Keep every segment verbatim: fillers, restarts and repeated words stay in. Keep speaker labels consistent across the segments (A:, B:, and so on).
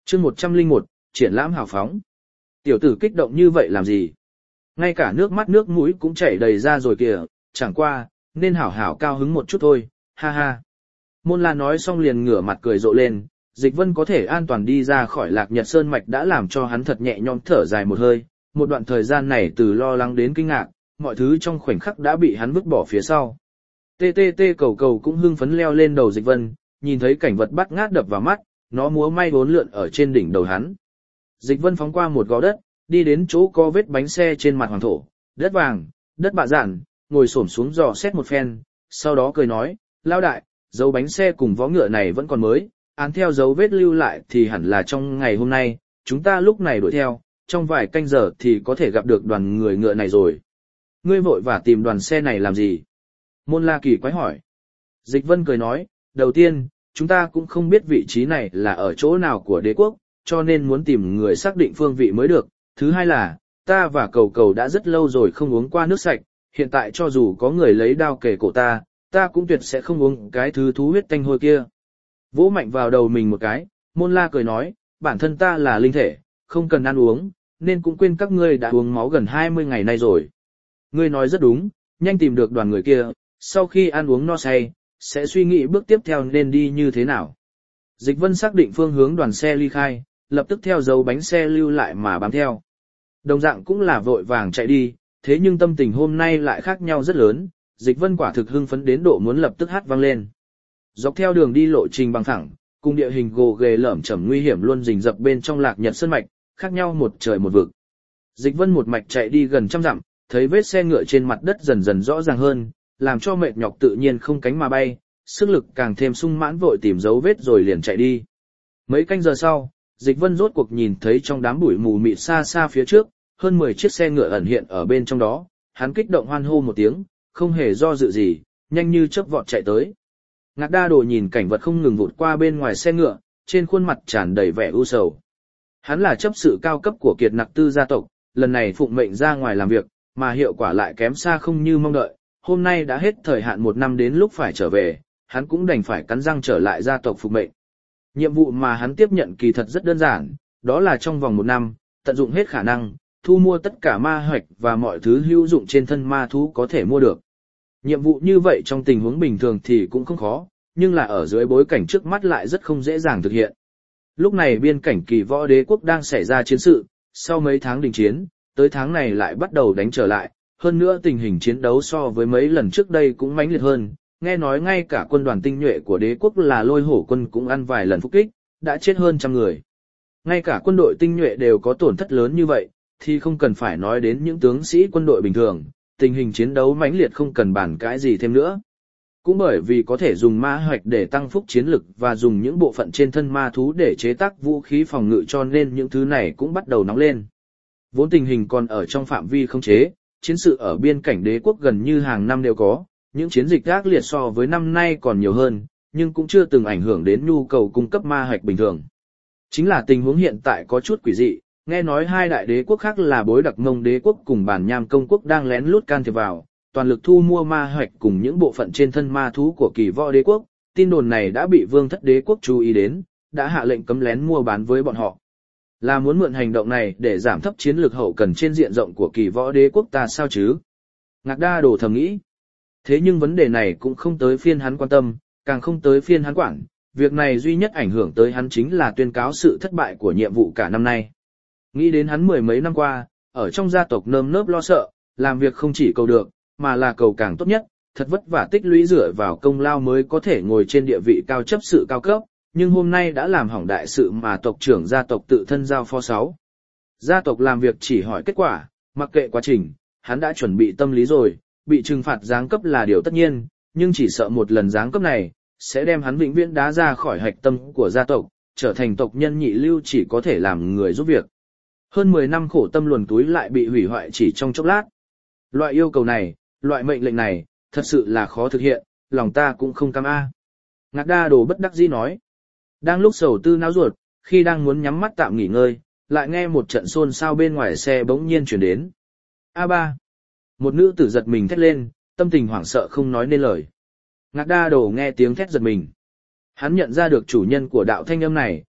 A: chương một trăm lẻ một, triển lãm hào phóng. Tiểu tử kích động như vậy làm gì? Ngay cả nước mắt nước mũi cũng chảy đầy ra rồi kìa, chẳng qua, nên hảo hảo cao hứng một chút thôi, ha ha. Môn La nói xong liền ngửa mặt cười rộ lên, Dịch Vân có thể an toàn đi ra khỏi Lạc Nhật Sơn Mạch đã làm cho hắn thật nhẹ nhõm thở dài một hơi, một đoạn thời gian này từ lo lắng đến kinh ngạc, mọi thứ trong khoảnh khắc đã bị hắn vứt bỏ phía sau. Tê tê tê cầu cầu cũng hưng phấn leo lên đầu Dịch Vân, nhìn thấy cảnh vật bắt ngát đập vào mắt, nó múa may bốn lượn ở trên đỉnh đầu hắn. Dịch Vân phóng qua một gò đất, đi đến chỗ có vết bánh xe trên mặt hoàng thổ, đất vàng, đất bạ dạn, ngồi xổm xuống dò xét một phen, sau đó cười nói, lao đại, dấu bánh xe cùng vó ngựa này vẫn còn mới, án theo dấu vết lưu lại thì hẳn là trong ngày hôm nay, chúng ta lúc này đuổi theo, trong vài canh giờ thì có thể gặp được đoàn người ngựa này rồi. Ngươi vội vã tìm đoàn xe này làm gì? Môn La kỳ quái hỏi. Dịch Vân cười nói, đầu tiên, chúng ta cũng không biết vị trí này là ở chỗ nào của đế quốc, cho nên muốn tìm người xác định phương vị mới được. Thứ hai là, ta và cầu cầu đã rất lâu rồi không uống qua nước sạch, hiện tại cho dù có người lấy đao kề cổ ta, ta cũng tuyệt sẽ không uống cái thứ thú huyết tanh hôi kia. Vỗ mạnh vào đầu mình một cái, Môn La cười nói, bản thân ta là linh thể, không cần ăn uống, nên cũng quên các ngươi đã uống máu gần hai mươi ngày nay rồi. Ngươi nói rất đúng, nhanh tìm được đoàn người kia, sau khi ăn uống no say, sẽ suy nghĩ bước tiếp theo nên đi như thế nào. Dịch Vân xác định phương hướng đoàn xe ly khai, lập tức theo dấu bánh xe lưu lại mà bám theo. Đồng dạng cũng là vội vàng chạy đi, thế nhưng tâm tình hôm nay lại khác nhau rất lớn, Dịch Vân quả thực hưng phấn đến độ muốn lập tức hát vang lên. Dọc theo đường đi lộ trình bằng thẳng, cùng địa hình gồ ghề lởm chởm nguy hiểm luôn rình rập bên trong Lạc Nhật Sơn Mạch, khác nhau một trời một vực. Dịch Vân một mạch chạy đi gần trăm dặm, thấy vết xe ngựa trên mặt đất dần dần rõ ràng hơn, làm cho mệt nhọc tự nhiên không cánh mà bay, sức lực càng thêm sung mãn vội tìm dấu vết rồi liền chạy đi. Mấy canh giờ sau, Dịch Vân rốt cuộc nhìn thấy trong đám bụi mù mịt xa xa phía trước, hơn mười chiếc xe ngựa ẩn hiện ở bên trong đó, hắn kích động hoan hô một tiếng, không hề do dự gì, nhanh như chớp vọt chạy tới. Ngạc Đa Đồ nhìn cảnh vật không ngừng vụt qua bên ngoài xe ngựa, trên khuôn mặt tràn đầy vẻ u sầu. Hắn là chấp sự cao cấp của Kiệt Nặc Tư gia tộc, lần này phụng mệnh ra ngoài làm việc, mà hiệu quả lại kém xa không như mong đợi, hôm nay đã hết thời hạn một năm đến lúc phải trở về, hắn cũng đành phải cắn răng trở lại gia tộc phục mệnh. Nhiệm vụ mà hắn tiếp nhận kỳ thật rất đơn giản, đó là trong vòng một năm, tận dụng hết khả năng, thu mua tất cả ma hoạch và mọi thứ hữu dụng trên thân ma thú có thể mua được. Nhiệm vụ như vậy trong tình huống bình thường thì cũng không khó, nhưng là ở dưới bối cảnh trước mắt lại rất không dễ dàng thực hiện. Lúc này biên cảnh Kỳ Võ Đế quốc đang xảy ra chiến sự, sau mấy tháng đình chiến, tới tháng này lại bắt đầu đánh trở lại, hơn nữa tình hình chiến đấu so với mấy lần trước đây cũng mãnh liệt hơn, nghe nói ngay cả quân đoàn tinh nhuệ của đế quốc là Lôi Hổ quân cũng ăn vài lần phục kích, đã chết hơn trăm người. Ngay cả quân đội tinh nhuệ đều có tổn thất lớn như vậy, thì không cần phải nói đến những tướng sĩ quân đội bình thường, tình hình chiến đấu mãnh liệt không cần bàn cãi gì thêm nữa. Cũng bởi vì có thể dùng ma hoạch để tăng phúc chiến lực và dùng những bộ phận trên thân ma thú để chế tác vũ khí phòng ngự cho nên những thứ này cũng bắt đầu nóng lên. Vốn tình hình còn ở trong phạm vi không chế, chiến sự ở biên cảnh đế quốc gần như hàng năm đều có, những chiến dịch ác liệt so với năm nay còn nhiều hơn, nhưng cũng chưa từng ảnh hưởng đến nhu cầu cung cấp ma hoạch bình thường. Chính là tình huống hiện tại có chút quỷ dị, nghe nói hai đại đế quốc khác là Bối Đặc Mông đế quốc cùng Bản Nham công quốc đang lén lút can thiệp vào, toàn lực thu mua ma hoạch cùng những bộ phận trên thân ma thú của Kỳ Võ đế quốc, tin đồn này đã bị Vương Thất đế quốc chú ý đến, đã hạ lệnh cấm lén mua bán với bọn họ. Là muốn mượn hành động này để giảm thấp chiến lược hậu cần trên diện rộng của Kỳ Võ đế quốc ta sao chứ? Ngạc Đa Đồ thầm nghĩ. Thế nhưng vấn đề này cũng không tới phiên hắn quan tâm, càng không tới phiên hắn quản, việc này duy nhất ảnh hưởng tới hắn chính là tuyên cáo sự thất bại của nhiệm vụ cả năm nay. Nghĩ đến hắn mười mấy năm qua, ở trong gia tộc nơm nớp lo sợ, làm việc không chỉ cầu được, mà là cầu càng tốt nhất, thật vất vả tích lũy dựa vào công lao mới có thể ngồi trên địa vị cao chấp sự cao cấp, nhưng hôm nay đã làm hỏng đại sự mà tộc trưởng gia tộc tự thân giao phó sáu. Gia tộc làm việc chỉ hỏi kết quả, mặc kệ quá trình, hắn đã chuẩn bị tâm lý rồi, bị trừng phạt giáng cấp là điều tất nhiên, nhưng chỉ sợ một lần giáng cấp này, sẽ đem hắn vĩnh viễn đá ra khỏi hạch tâm của gia tộc, trở thành tộc nhân nhị lưu chỉ có thể làm người giúp việc. Hơn mười năm khổ tâm luồn túi lại bị hủy hoại chỉ trong chốc lát. Loại yêu cầu này, loại mệnh lệnh này, thật sự là khó thực hiện, lòng ta cũng không cam a. Ngạc Đa Đồ bất đắc dĩ nói. Đang lúc sầu tư náo ruột, khi đang muốn nhắm mắt tạm nghỉ ngơi, lại nghe một trận xôn xao bên ngoài xe bỗng nhiên chuyển đến. A ba. Một nữ tử giật mình thét lên, tâm tình hoảng sợ không nói nên lời. Ngạc Đa Đồ nghe tiếng thét giật mình. Hắn nhận ra được chủ nhân của đạo thanh âm này,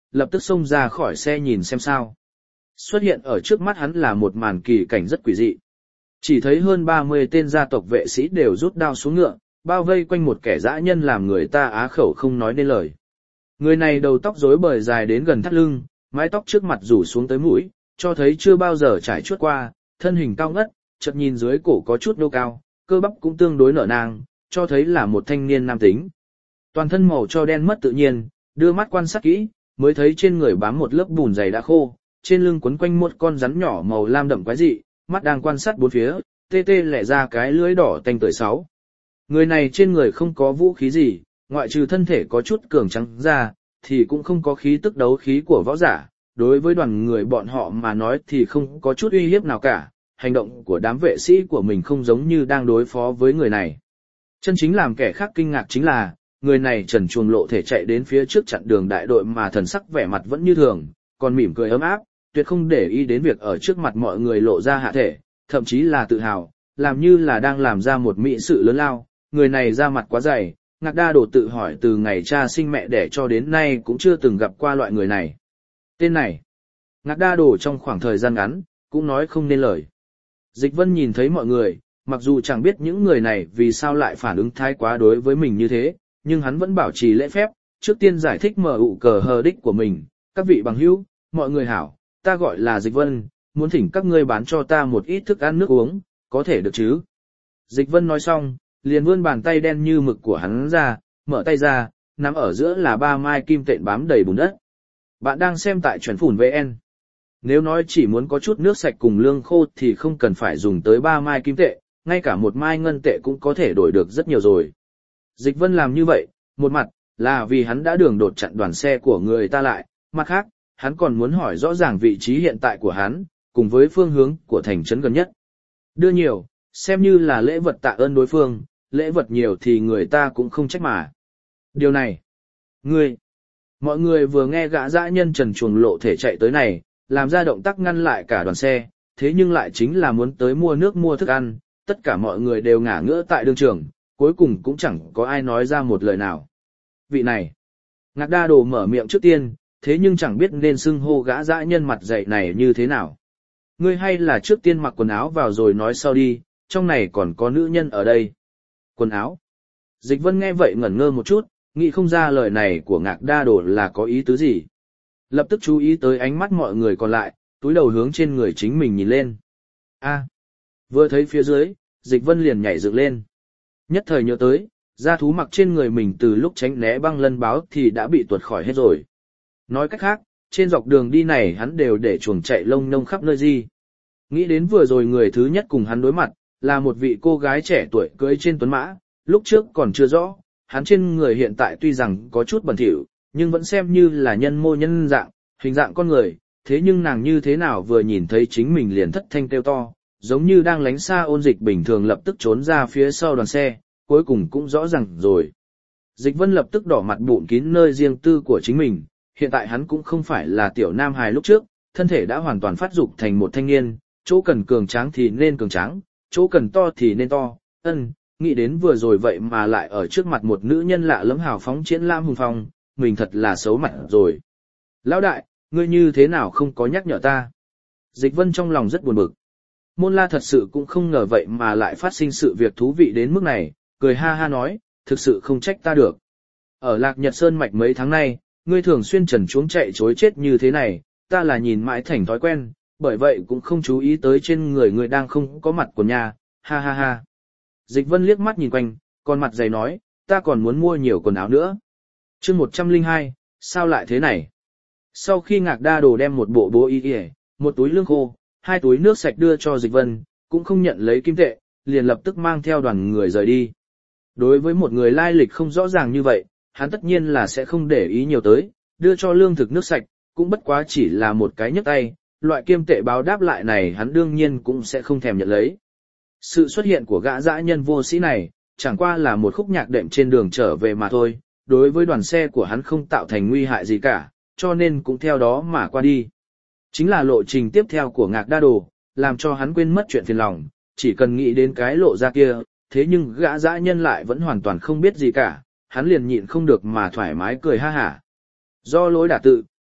A: lập tức xông ra khỏi xe nhìn xem sao. Xuất hiện ở trước mắt hắn là một màn kỳ cảnh rất quỷ dị. Chỉ thấy hơn ba mươi tên gia tộc vệ sĩ đều rút đao xuống ngựa, bao vây quanh một kẻ dã nhân làm người ta á khẩu không nói nên lời. Người này đầu tóc rối bời dài đến gần thắt lưng, mái tóc trước mặt rủ xuống tới mũi, cho thấy chưa bao giờ trải chuốt qua, thân hình cao ngất, chợt nhìn dưới cổ có chút nô cao, cơ bắp cũng tương đối nở nang, cho thấy là một thanh niên nam tính. Toàn thân màu cho đen mất tự nhiên, đưa mắt quan sát kỹ, mới thấy trên người bám một lớp bùn dày đã khô, trên lưng quấn quanh một con rắn nhỏ màu lam đậm quái dị, mắt đang quan sát bốn phía, tê tê lẻ ra cái lưỡi đỏ tanh tưởi sáu. Người này trên người không có vũ khí gì, ngoại trừ thân thể có chút cường trắng ra, thì cũng không có khí tức đấu khí của võ giả, đối với đoàn người bọn họ mà nói thì không có chút uy hiếp nào cả, hành động của đám vệ sĩ của mình không giống như đang đối phó với người này. Chân chính làm kẻ khác kinh ngạc chính là, người này trần truồng lộ thể chạy đến phía trước chặn đường đại đội mà thần sắc vẻ mặt vẫn như thường, còn mỉm cười ấm áp, tuyệt không để ý đến việc ở trước mặt mọi người lộ ra hạ thể, thậm chí là tự hào, làm như là đang làm ra một mỹ sự lớn lao. Người này ra mặt quá dày, Ngạc Đa Đổ tự hỏi từ ngày cha sinh mẹ đẻ cho đến nay cũng chưa từng gặp qua loại người này. Tên này, Ngạc Đa Đổ trong khoảng thời gian ngắn, cũng nói không nên lời. Dịch Vân nhìn thấy mọi người, mặc dù chẳng biết những người này vì sao lại phản ứng thái quá đối với mình như thế, nhưng hắn vẫn bảo trì lễ phép, trước tiên giải thích mở ụ cờ hờ đích của mình. Các vị bằng hữu, mọi người hảo, ta gọi là Dịch Vân, muốn thỉnh các ngươi bán cho ta một ít thức ăn nước uống, có thể được chứ? Dịch Vân nói xong, liền vươn bàn tay đen như mực của hắn ra, mở tay ra, nắm ở giữa là ba mai kim tện bám đầy bùn đất. Bạn đang xem tại Chuẩn Phủn vê en. Nếu nói chỉ muốn có chút nước sạch cùng lương khô thì không cần phải dùng tới ba mai kim tệ, ngay cả một mai ngân tệ cũng có thể đổi được rất nhiều rồi. Dịch Vân làm như vậy, một mặt là vì hắn đã đường đột chặn đoàn xe của người ta lại, mặt khác, hắn còn muốn hỏi rõ ràng vị trí hiện tại của hắn, cùng với phương hướng của thành trấn gần nhất. Đưa nhiều, xem như là lễ vật tạ ơn đối phương, lễ vật nhiều thì người ta cũng không trách mà. Điều này, ngươi, mọi người vừa nghe gã dã nhân trần truồng lộ thể chạy tới này, làm ra động tác ngăn lại cả đoàn xe, thế nhưng lại chính là muốn tới mua nước mua thức ăn, tất cả mọi người đều ngả ngỡ tại đường trường, cuối cùng cũng chẳng có ai nói ra một lời nào. Vị này, Ngạc Đa Đồ mở miệng trước tiên, thế nhưng chẳng biết nên xưng hô gã dã nhân mặt dày này như thế nào. Ngươi hay là trước tiên mặc quần áo vào rồi nói sau đi, trong này còn có nữ nhân ở đây. Quần áo? Dịch Vân nghe vậy ngẩn ngơ một chút, nghĩ không ra lời này của Ngạc Đa Đồ là có ý tứ gì. Lập tức chú ý tới ánh mắt mọi người còn lại, túi đầu hướng trên người chính mình nhìn lên. A, vừa thấy phía dưới, Dịch Vân liền nhảy dựng lên. Nhất thời nhớ tới, da thú mặc trên người mình từ lúc tránh né băng lân báo thì đã bị tuột khỏi hết rồi. Nói cách khác, trên dọc đường đi này hắn đều để chuồng chạy lông nông khắp nơi gì. Nghĩ đến vừa rồi người thứ nhất cùng hắn đối mặt, là một vị cô gái trẻ tuổi cưỡi trên tuấn mã, lúc trước còn chưa rõ, hắn trên người hiện tại tuy rằng có chút bẩn thỉu, nhưng vẫn xem như là nhân mô nhân dạng, hình dạng con người, thế nhưng nàng như thế nào vừa nhìn thấy chính mình liền thất thanh kêu to, giống như đang lánh xa ôn dịch bình thường lập tức trốn ra phía sau đoàn xe, cuối cùng cũng rõ ràng rồi. Dịch Vân lập tức đỏ mặt bụng kín nơi riêng tư của chính mình, hiện tại hắn cũng không phải là tiểu nam hài lúc trước, thân thể đã hoàn toàn phát dục thành một thanh niên, chỗ cần cường tráng thì nên cường tráng, chỗ cần to thì nên to, ân, nghĩ đến vừa rồi vậy mà lại ở trước mặt một nữ nhân lạ lẫm hào phóng triển lãm hùng phong, mình thật là xấu mặt rồi. Lão đại, ngươi như thế nào không có nhắc nhở ta? Dịch Vân trong lòng rất buồn bực. Môn La thật sự cũng không ngờ vậy mà lại phát sinh sự việc thú vị đến mức này, cười ha ha nói, thực sự không trách ta được. Ở Lạc Nhật Sơn mạch mấy tháng nay, ngươi thường xuyên trần chuống chạy chối chết như thế này, ta là nhìn mãi thành thói quen, bởi vậy cũng không chú ý tới trên người ngươi đang không có mặt của nhà, ha ha ha. Dịch Vân liếc mắt nhìn quanh, còn mặt dày nói, ta còn muốn mua nhiều quần áo nữa. Chương một trăm lẻ hai, sao lại thế này? Sau khi Ngạc Đa Đồ đem một bộ bố y y, một túi lương khô, hai túi nước sạch đưa cho Dịch Vân, cũng không nhận lấy kim tệ, liền lập tức mang theo đoàn người rời đi. Đối với một người lai lịch không rõ ràng như vậy, hắn tất nhiên là sẽ không để ý nhiều tới, đưa cho lương thực nước sạch, cũng bất quá chỉ là một cái nhấc tay, loại kim tệ báo đáp lại này hắn đương nhiên cũng sẽ không thèm nhận lấy. Sự xuất hiện của gã dã nhân vô sĩ này, chẳng qua là một khúc nhạc đệm trên đường trở về mà thôi, đối với đoàn xe của hắn không tạo thành nguy hại gì cả, cho nên cũng theo đó mà qua đi. Chính là lộ trình tiếp theo của Ngạc Đa Đồ, làm cho hắn quên mất chuyện phiền lòng, chỉ cần nghĩ đến cái lộ ra kia, thế nhưng gã dã nhân lại vẫn hoàn toàn không biết gì cả, hắn liền nhịn không được mà thoải mái cười ha hả. Do lỗi đả tự,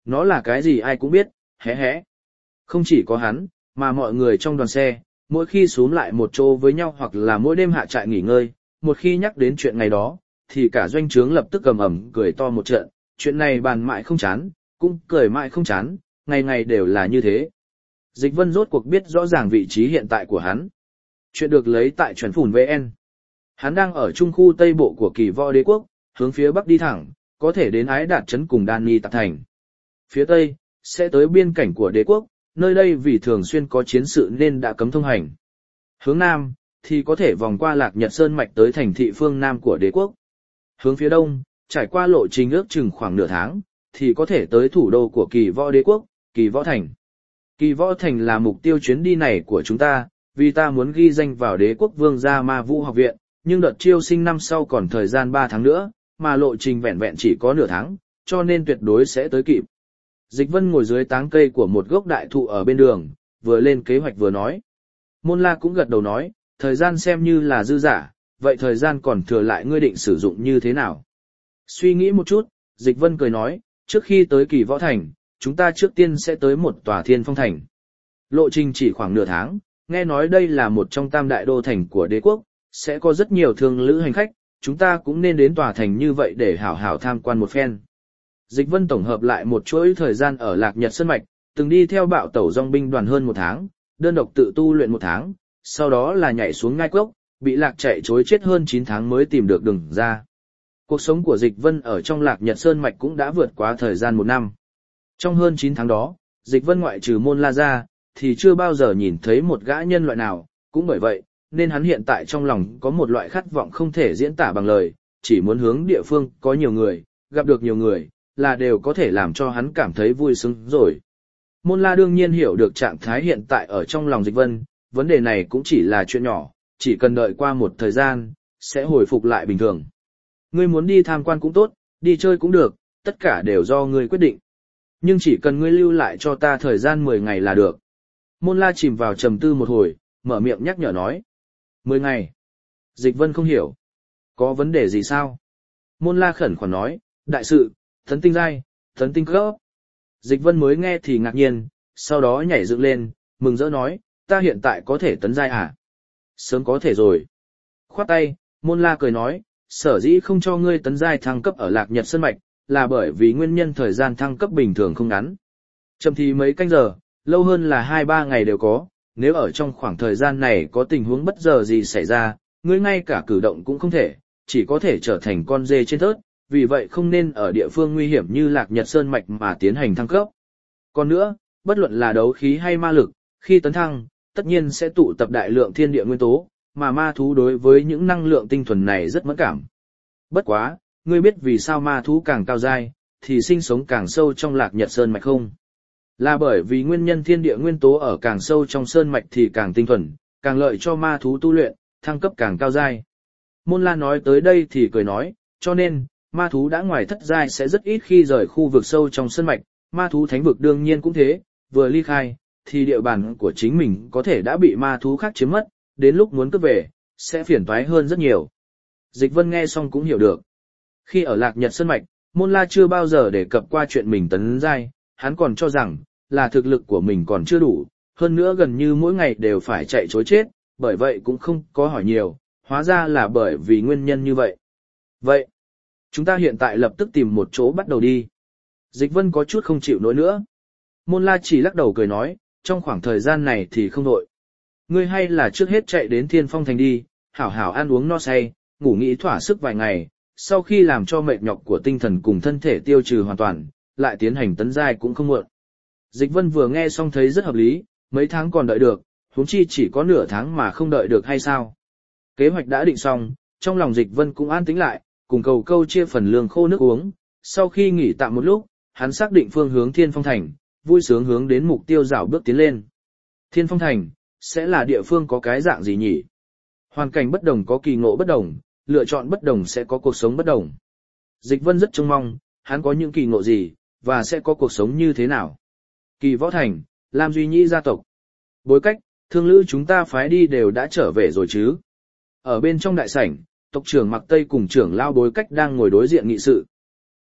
A: Nó là cái gì ai cũng biết, hé hé. Không chỉ có hắn, mà mọi người trong đoàn xe, mỗi khi xuống lại một chỗ với nhau hoặc là mỗi đêm hạ trại nghỉ ngơi, một khi nhắc đến chuyện ngày đó, thì cả doanh trướng lập tức cầm ẩm cười to một trận, chuyện này bàn mãi không chán, cũng cười mãi không chán, ngày ngày đều là như thế. Dịch Vân rốt cuộc biết rõ ràng vị trí hiện tại của hắn. Chuyện được lấy tại Chuẩn Phủn vê en. Hắn đang ở trung khu Tây Bộ của Kỳ Võ Đế quốc, hướng phía Bắc đi thẳng, có thể đến Ái Đạt trấn cùng Đan Ni Tạc Thành. Phía Tây, sẽ tới biên cảnh của đế quốc, nơi đây vì thường xuyên có chiến sự nên đã cấm thông hành. Hướng Nam, thì có thể vòng qua Lạc Nhật Sơn Mạch tới thành thị phương Nam của đế quốc. Hướng phía Đông, trải qua lộ trình ước chừng khoảng nửa tháng, thì có thể tới thủ đô của Kỳ Võ Đế quốc, Kỳ Võ Thành. Kỳ Võ Thành là mục tiêu chuyến đi này của chúng ta, vì ta muốn ghi danh vào đế quốc vương gia Ma Vũ học viện, nhưng đợt chiêu sinh năm sau còn thời gian ba tháng nữa, mà lộ trình vẹn vẹn chỉ có nửa tháng, cho nên tuyệt đối sẽ tới kịp. Dịch Vân ngồi dưới táng cây của một gốc đại thụ ở bên đường, vừa lên kế hoạch vừa nói. Môn La cũng gật đầu nói, thời gian xem như là dư giả, vậy thời gian còn thừa lại ngươi định sử dụng như thế nào? Suy nghĩ một chút, Dịch Vân cười nói, trước khi tới Kỳ Võ Thành, chúng ta trước tiên sẽ tới một tòa Thiên Phong Thành. Lộ trình chỉ khoảng nửa tháng, nghe nói đây là một trong tam đại đô thành của đế quốc, sẽ có rất nhiều thương lữ hành khách, chúng ta cũng nên đến tòa thành như vậy để hảo hảo tham quan một phen. Dịch Vân tổng hợp lại một chuỗi thời gian ở Lạc Nhật Sơn Mạch, từng đi theo bạo tẩu dòng binh đoàn hơn một tháng, đơn độc tự tu luyện một tháng, sau đó là nhảy xuống ngai cốc, bị lạc chạy trối chết hơn chín tháng mới tìm được đường ra. Cuộc sống của Dịch Vân ở trong Lạc Nhật Sơn Mạch cũng đã vượt quá thời gian một năm. Trong hơn chín tháng đó, Dịch Vân ngoại trừ Môn La ra, thì chưa bao giờ nhìn thấy một gã nhân loại nào, cũng bởi vậy, nên hắn hiện tại trong lòng có một loại khát vọng không thể diễn tả bằng lời, chỉ muốn hướng địa phương có nhiều người, gặp được nhiều người, là đều có thể làm cho hắn cảm thấy vui sướng rồi. Môn La đương nhiên hiểu được trạng thái hiện tại ở trong lòng Dịch Vân, vấn đề này cũng chỉ là chuyện nhỏ, chỉ cần đợi qua một thời gian, sẽ hồi phục lại bình thường. Ngươi muốn đi tham quan cũng tốt, đi chơi cũng được, tất cả đều do ngươi quyết định. Nhưng chỉ cần ngươi lưu lại cho ta thời gian mười ngày là được. Môn La chìm vào trầm tư một hồi, mở miệng nhắc nhở nói. mười ngày. Dịch Vân không hiểu. Có vấn đề gì sao? Môn La khẩn khoản nói, đại sự, thấn tinh giai, thấn tinh cấp. Dịch Vân mới nghe thì ngạc nhiên, sau đó nhảy dựng lên, mừng rỡ nói, ta hiện tại có thể tấn giai à? Sớm có thể rồi. Khoát tay, Môn La cười nói, sở dĩ không cho ngươi tấn giai thăng cấp ở Lạc Nhật Sơn Mạch, là bởi vì nguyên nhân thời gian thăng cấp bình thường không ngắn. Chậm thì mấy canh giờ, lâu hơn là hai ba ngày đều có, nếu ở trong khoảng thời gian này có tình huống bất ngờ gì xảy ra, ngươi ngay cả cử động cũng không thể, chỉ có thể trở thành con dê trên thớt, vì vậy không nên ở địa phương nguy hiểm như Lạc Nhật Sơn Mạch mà tiến hành thăng cấp. Còn nữa, bất luận là đấu khí hay ma lực, khi tấn thăng, tất nhiên sẽ tụ tập đại lượng thiên địa nguyên tố, mà ma thú đối với những năng lượng tinh thuần này rất mẫn cảm. Bất quá, ngươi biết vì sao ma thú càng cao giai, thì sinh sống càng sâu trong Lạc Nhật Sơn Mạch không? Là bởi vì nguyên nhân thiên địa nguyên tố ở càng sâu trong sơn mạch thì càng tinh thuần, càng lợi cho ma thú tu luyện, thăng cấp càng cao giai. Môn La nói tới đây thì cười nói, cho nên, ma thú đã ngoài thất giai sẽ rất ít khi rời khu vực sâu trong sơn mạch, ma thú thánh vực đương nhiên cũng thế, vừa ly khai, thì địa bàn của chính mình có thể đã bị ma thú khác chiếm mất, đến lúc muốn cướp về, sẽ phiền toái hơn rất nhiều. Dịch Vân nghe xong cũng hiểu được. Khi ở Lạc Nhật Sơn Mạch, Môn La chưa bao giờ đề cập qua chuyện mình tấn giai, hắn còn cho rằng, là thực lực của mình còn chưa đủ, hơn nữa gần như mỗi ngày đều phải chạy trối chết, bởi vậy cũng không có hỏi nhiều, hóa ra là bởi vì nguyên nhân như vậy. Vậy, chúng ta hiện tại lập tức tìm một chỗ bắt đầu đi. Dịch Vân có chút không chịu nổi nữa. Môn La chỉ lắc đầu cười nói, trong khoảng thời gian này thì không đội. Ngươi hay là trước hết chạy đến Thiên Phong Thành đi, hảo hảo ăn uống no say, ngủ nghỉ thỏa sức vài ngày, sau khi làm cho mệt nhọc của tinh thần cùng thân thể tiêu trừ hoàn toàn, lại tiến hành tấn giai cũng không muộn. Dịch Vân vừa nghe xong thấy rất hợp lý, mấy tháng còn đợi được, huống chi chỉ có nửa tháng mà không đợi được hay sao? Kế hoạch đã định xong, trong lòng Dịch Vân cũng an tĩnh lại, cùng cầu câu chia phần lương khô nước uống, sau khi nghỉ tạm một lúc, hắn xác định phương hướng Thiên Phong Thành, vui sướng hướng đến mục tiêu dạo bước tiến lên. Thiên Phong Thành, sẽ là địa phương có cái dạng gì nhỉ? Hoàn cảnh bất đồng có kỳ ngộ bất đồng, lựa chọn bất đồng sẽ có cuộc sống bất đồng. Dịch Vân rất trông mong, hắn có những kỳ ngộ gì, và sẽ có cuộc sống như thế nào. Kỳ Võ Thành, Lam Duy Nhĩ gia tộc. Bối cách, thương lữ chúng ta phái đi đều đã trở về rồi chứ. Ở bên trong đại sảnh, tộc trưởng Mặc Tây cùng trưởng lao Bối Cách đang ngồi đối diện nghị sự.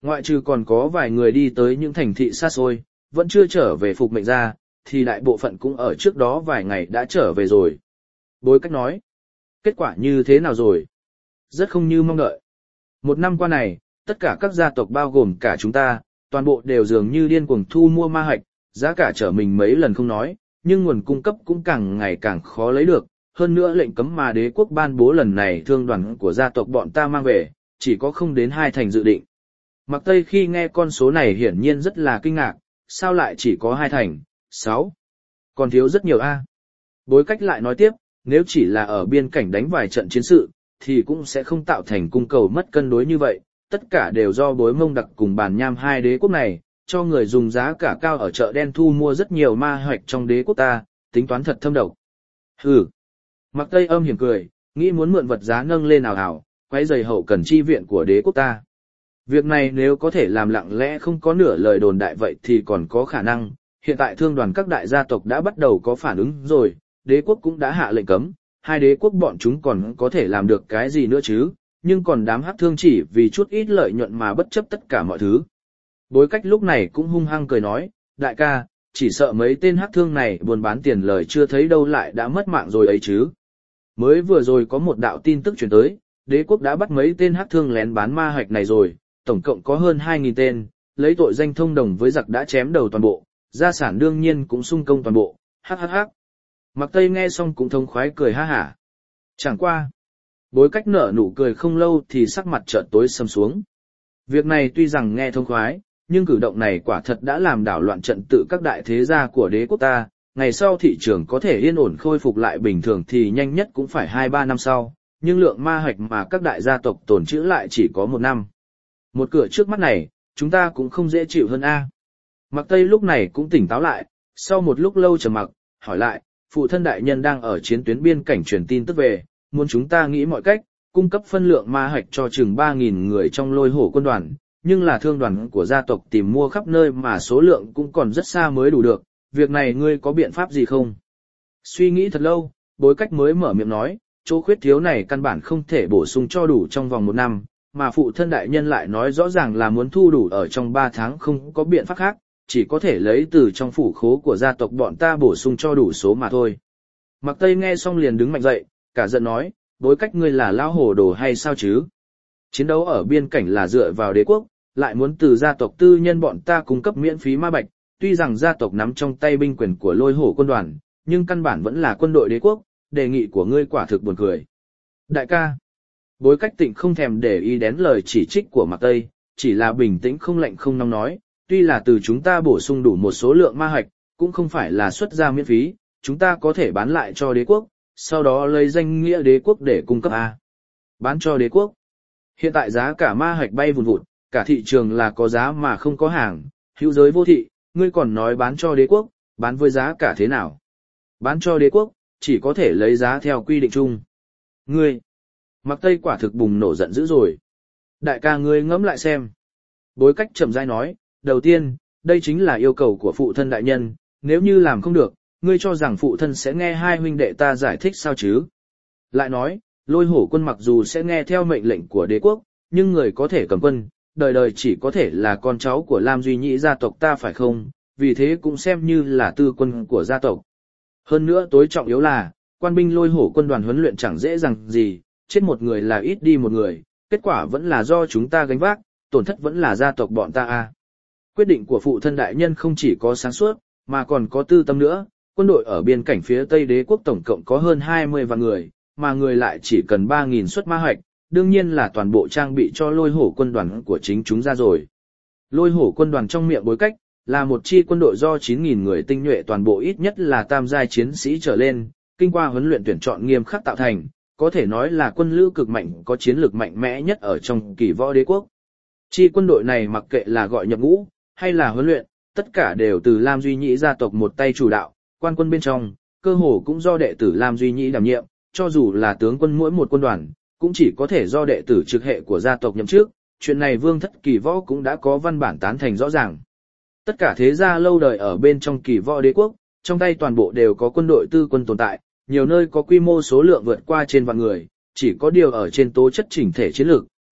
A: Ngoại trừ còn có vài người đi tới những thành thị xa xôi, vẫn chưa trở về phục mệnh ra, thì đại bộ phận cũng ở trước đó vài ngày đã trở về rồi. Bối cách nói, kết quả như thế nào rồi? Rất không như mong đợi. Một năm qua này, tất cả các gia tộc bao gồm cả chúng ta, toàn bộ đều dường như điên cuồng thu mua ma hạch, giá cả trở mình mấy lần không nói, nhưng nguồn cung cấp cũng càng ngày càng khó lấy được. Hơn nữa lệnh cấm mà đế quốc ban bố lần này thương đoàn của gia tộc bọn ta mang về, chỉ có không đến hai thành dự định. Mặc Tây khi nghe con số này hiển nhiên rất là kinh ngạc, sao lại chỉ có hai thành, sáu, còn thiếu rất nhiều a. Bối cách lại nói tiếp, nếu chỉ là ở biên cảnh đánh vài trận chiến sự, thì cũng sẽ không tạo thành cung cầu mất cân đối như vậy, tất cả đều do bối mông đặc cùng bàn nham hai đế quốc này, cho người dùng giá cả cao ở chợ đen thu mua rất nhiều ma hoạch trong đế quốc ta, tính toán thật thâm độc. Hừ. Mặc Tây âm hiểm cười, nghĩ muốn mượn vật giá nâng lên ảo ảo, quấy rầy hậu cần chi viện của đế quốc ta. Việc này nếu có thể làm lặng lẽ không có nửa lời đồn đại vậy thì còn có khả năng, hiện tại thương đoàn các đại gia tộc đã bắt đầu có phản ứng rồi, đế quốc cũng đã hạ lệnh cấm, hai đế quốc bọn chúng còn có thể làm được cái gì nữa chứ, nhưng còn đám hắc thương chỉ vì chút ít lợi nhuận mà bất chấp tất cả mọi thứ. Bối cách lúc này cũng hung hăng cười nói, đại ca, chỉ sợ mấy tên hắc thương này buôn bán tiền lời chưa thấy đâu lại đã mất mạng rồi ấy chứ. Mới vừa rồi có một đạo tin tức truyền tới, đế quốc đã bắt mấy tên hắc thương lén bán ma hạch này rồi, tổng cộng có hơn hai nghìn tên, lấy tội danh thông đồng với giặc đã chém đầu toàn bộ, gia sản đương nhiên cũng sung công toàn bộ, hắc hắc hắc. Mặc Tây nghe xong cũng thông khoái cười ha hả. Chẳng qua. Bối cách nở nụ cười không lâu thì sắc mặt chợt tối sầm xuống. Việc này tuy rằng nghe thông khoái, nhưng cử động này quả thật đã làm đảo loạn trận tự các đại thế gia của đế quốc ta, ngày sau thị trường có thể yên ổn khôi phục lại bình thường thì nhanh nhất cũng phải hai ba năm sau, nhưng lượng ma hạch mà các đại gia tộc tồn trữ lại chỉ có một năm. Một cửa trước mắt này, chúng ta cũng không dễ chịu hơn a. Mặc Tây lúc này cũng tỉnh táo lại, sau một lúc lâu trầm mặc, hỏi lại, phụ thân đại nhân đang ở chiến tuyến biên cảnh truyền tin tức về, muốn chúng ta nghĩ mọi cách, cung cấp phân lượng ma hạch cho chừng ba nghìn người trong lôi hổ quân đoàn, nhưng là thương đoàn của gia tộc tìm mua khắp nơi mà số lượng cũng còn rất xa mới đủ được, việc này ngươi có biện pháp gì không? Suy nghĩ thật lâu, bối cách mới mở miệng nói, chỗ khuyết thiếu này căn bản không thể bổ sung cho đủ trong vòng một năm, mà phụ thân đại nhân lại nói rõ ràng là muốn thu đủ ở trong ba tháng không có biện pháp khác, chỉ có thể lấy từ trong phủ khố của gia tộc bọn ta bổ sung cho đủ số mà thôi. Mặc Tây nghe xong liền đứng mạnh dậy, cả giận nói, bối cách ngươi là lão hồ đồ hay sao chứ? Chiến đấu ở biên cảnh là dựa vào đế quốc, lại muốn từ gia tộc tư nhân bọn ta cung cấp miễn phí ma bạch, tuy rằng gia tộc nắm trong tay binh quyền của lôi hổ quân đoàn, nhưng căn bản vẫn là quân đội đế quốc, đề nghị của ngươi quả thực buồn cười. Đại ca, bối cách tịnh không thèm để ý đến lời chỉ trích của Mạc Tây, chỉ là bình tĩnh không lạnh không nóng nói, tuy là từ chúng ta bổ sung đủ một số lượng ma hạch, cũng không phải là xuất ra miễn phí, chúng ta có thể bán lại cho đế quốc, sau đó lấy danh nghĩa đế quốc để cung cấp A. Bán cho đế quốc. Hiện tại giá cả ma hạch bay vùn vụt, cả thị trường là có giá mà không có hàng, hữu giới vô thị, ngươi còn nói bán cho đế quốc, bán với giá cả thế nào? Bán cho đế quốc, chỉ có thể lấy giá theo quy định chung. Ngươi, Mặc Tây quả thực bùng nổ giận dữ rồi. Đại ca ngươi ngẫm lại xem. Bối cách chậm rãi nói, đầu tiên, đây chính là yêu cầu của phụ thân đại nhân, nếu như làm không được, ngươi cho rằng phụ thân sẽ nghe hai huynh đệ ta giải thích sao chứ? Lại nói, lôi hổ quân mặc dù sẽ nghe theo mệnh lệnh của đế quốc, nhưng người có thể cầm quân, đời đời chỉ có thể là con cháu của Lam Duy Nhĩ gia tộc ta phải không, vì thế cũng xem như là tư quân của gia tộc. Hơn nữa tối trọng yếu là, quan binh lôi hổ quân đoàn huấn luyện chẳng dễ dàng gì, chết một người là ít đi một người, kết quả vẫn là do chúng ta gánh vác, tổn thất vẫn là gia tộc bọn ta a. Quyết định của phụ thân đại nhân không chỉ có sáng suốt, mà còn có tư tâm nữa, quân đội ở biên cảnh phía Tây đế quốc tổng cộng có hơn hai mươi vạn người, mà người lại chỉ cần ba nghìn suất ma hoạch, đương nhiên là toàn bộ trang bị cho lôi hổ quân đoàn của chính chúng ra rồi. Lôi hổ quân đoàn trong miệng bối cách, là một chi quân đội do chín nghìn người tinh nhuệ toàn bộ ít nhất là tam giai chiến sĩ trở lên, kinh qua huấn luyện tuyển chọn nghiêm khắc tạo thành, có thể nói là quân lữ cực mạnh có chiến lược mạnh mẽ nhất ở trong kỳ võ đế quốc. Chi quân đội này mặc kệ là gọi nhập ngũ, hay là huấn luyện, tất cả đều từ Lam Duy Nhĩ gia tộc một tay chủ đạo, quan quân bên trong, cơ hồ cũng do đệ tử Lam Duy Nhĩ đảm nhiệm, cho dù là tướng quân mỗi một quân đoàn, cũng chỉ có thể do đệ tử trực hệ của gia tộc nhậm trước, chuyện này Vương Thất Kỳ Võ cũng đã có văn bản tán thành rõ ràng. Tất cả thế gia lâu đời ở bên trong Kỳ Võ đế quốc, trong tay toàn bộ đều có quân đội tư quân tồn tại, nhiều nơi có quy mô số lượng vượt qua trên vạn người, chỉ có điều ở trên tố chất chỉnh thể chiến lược,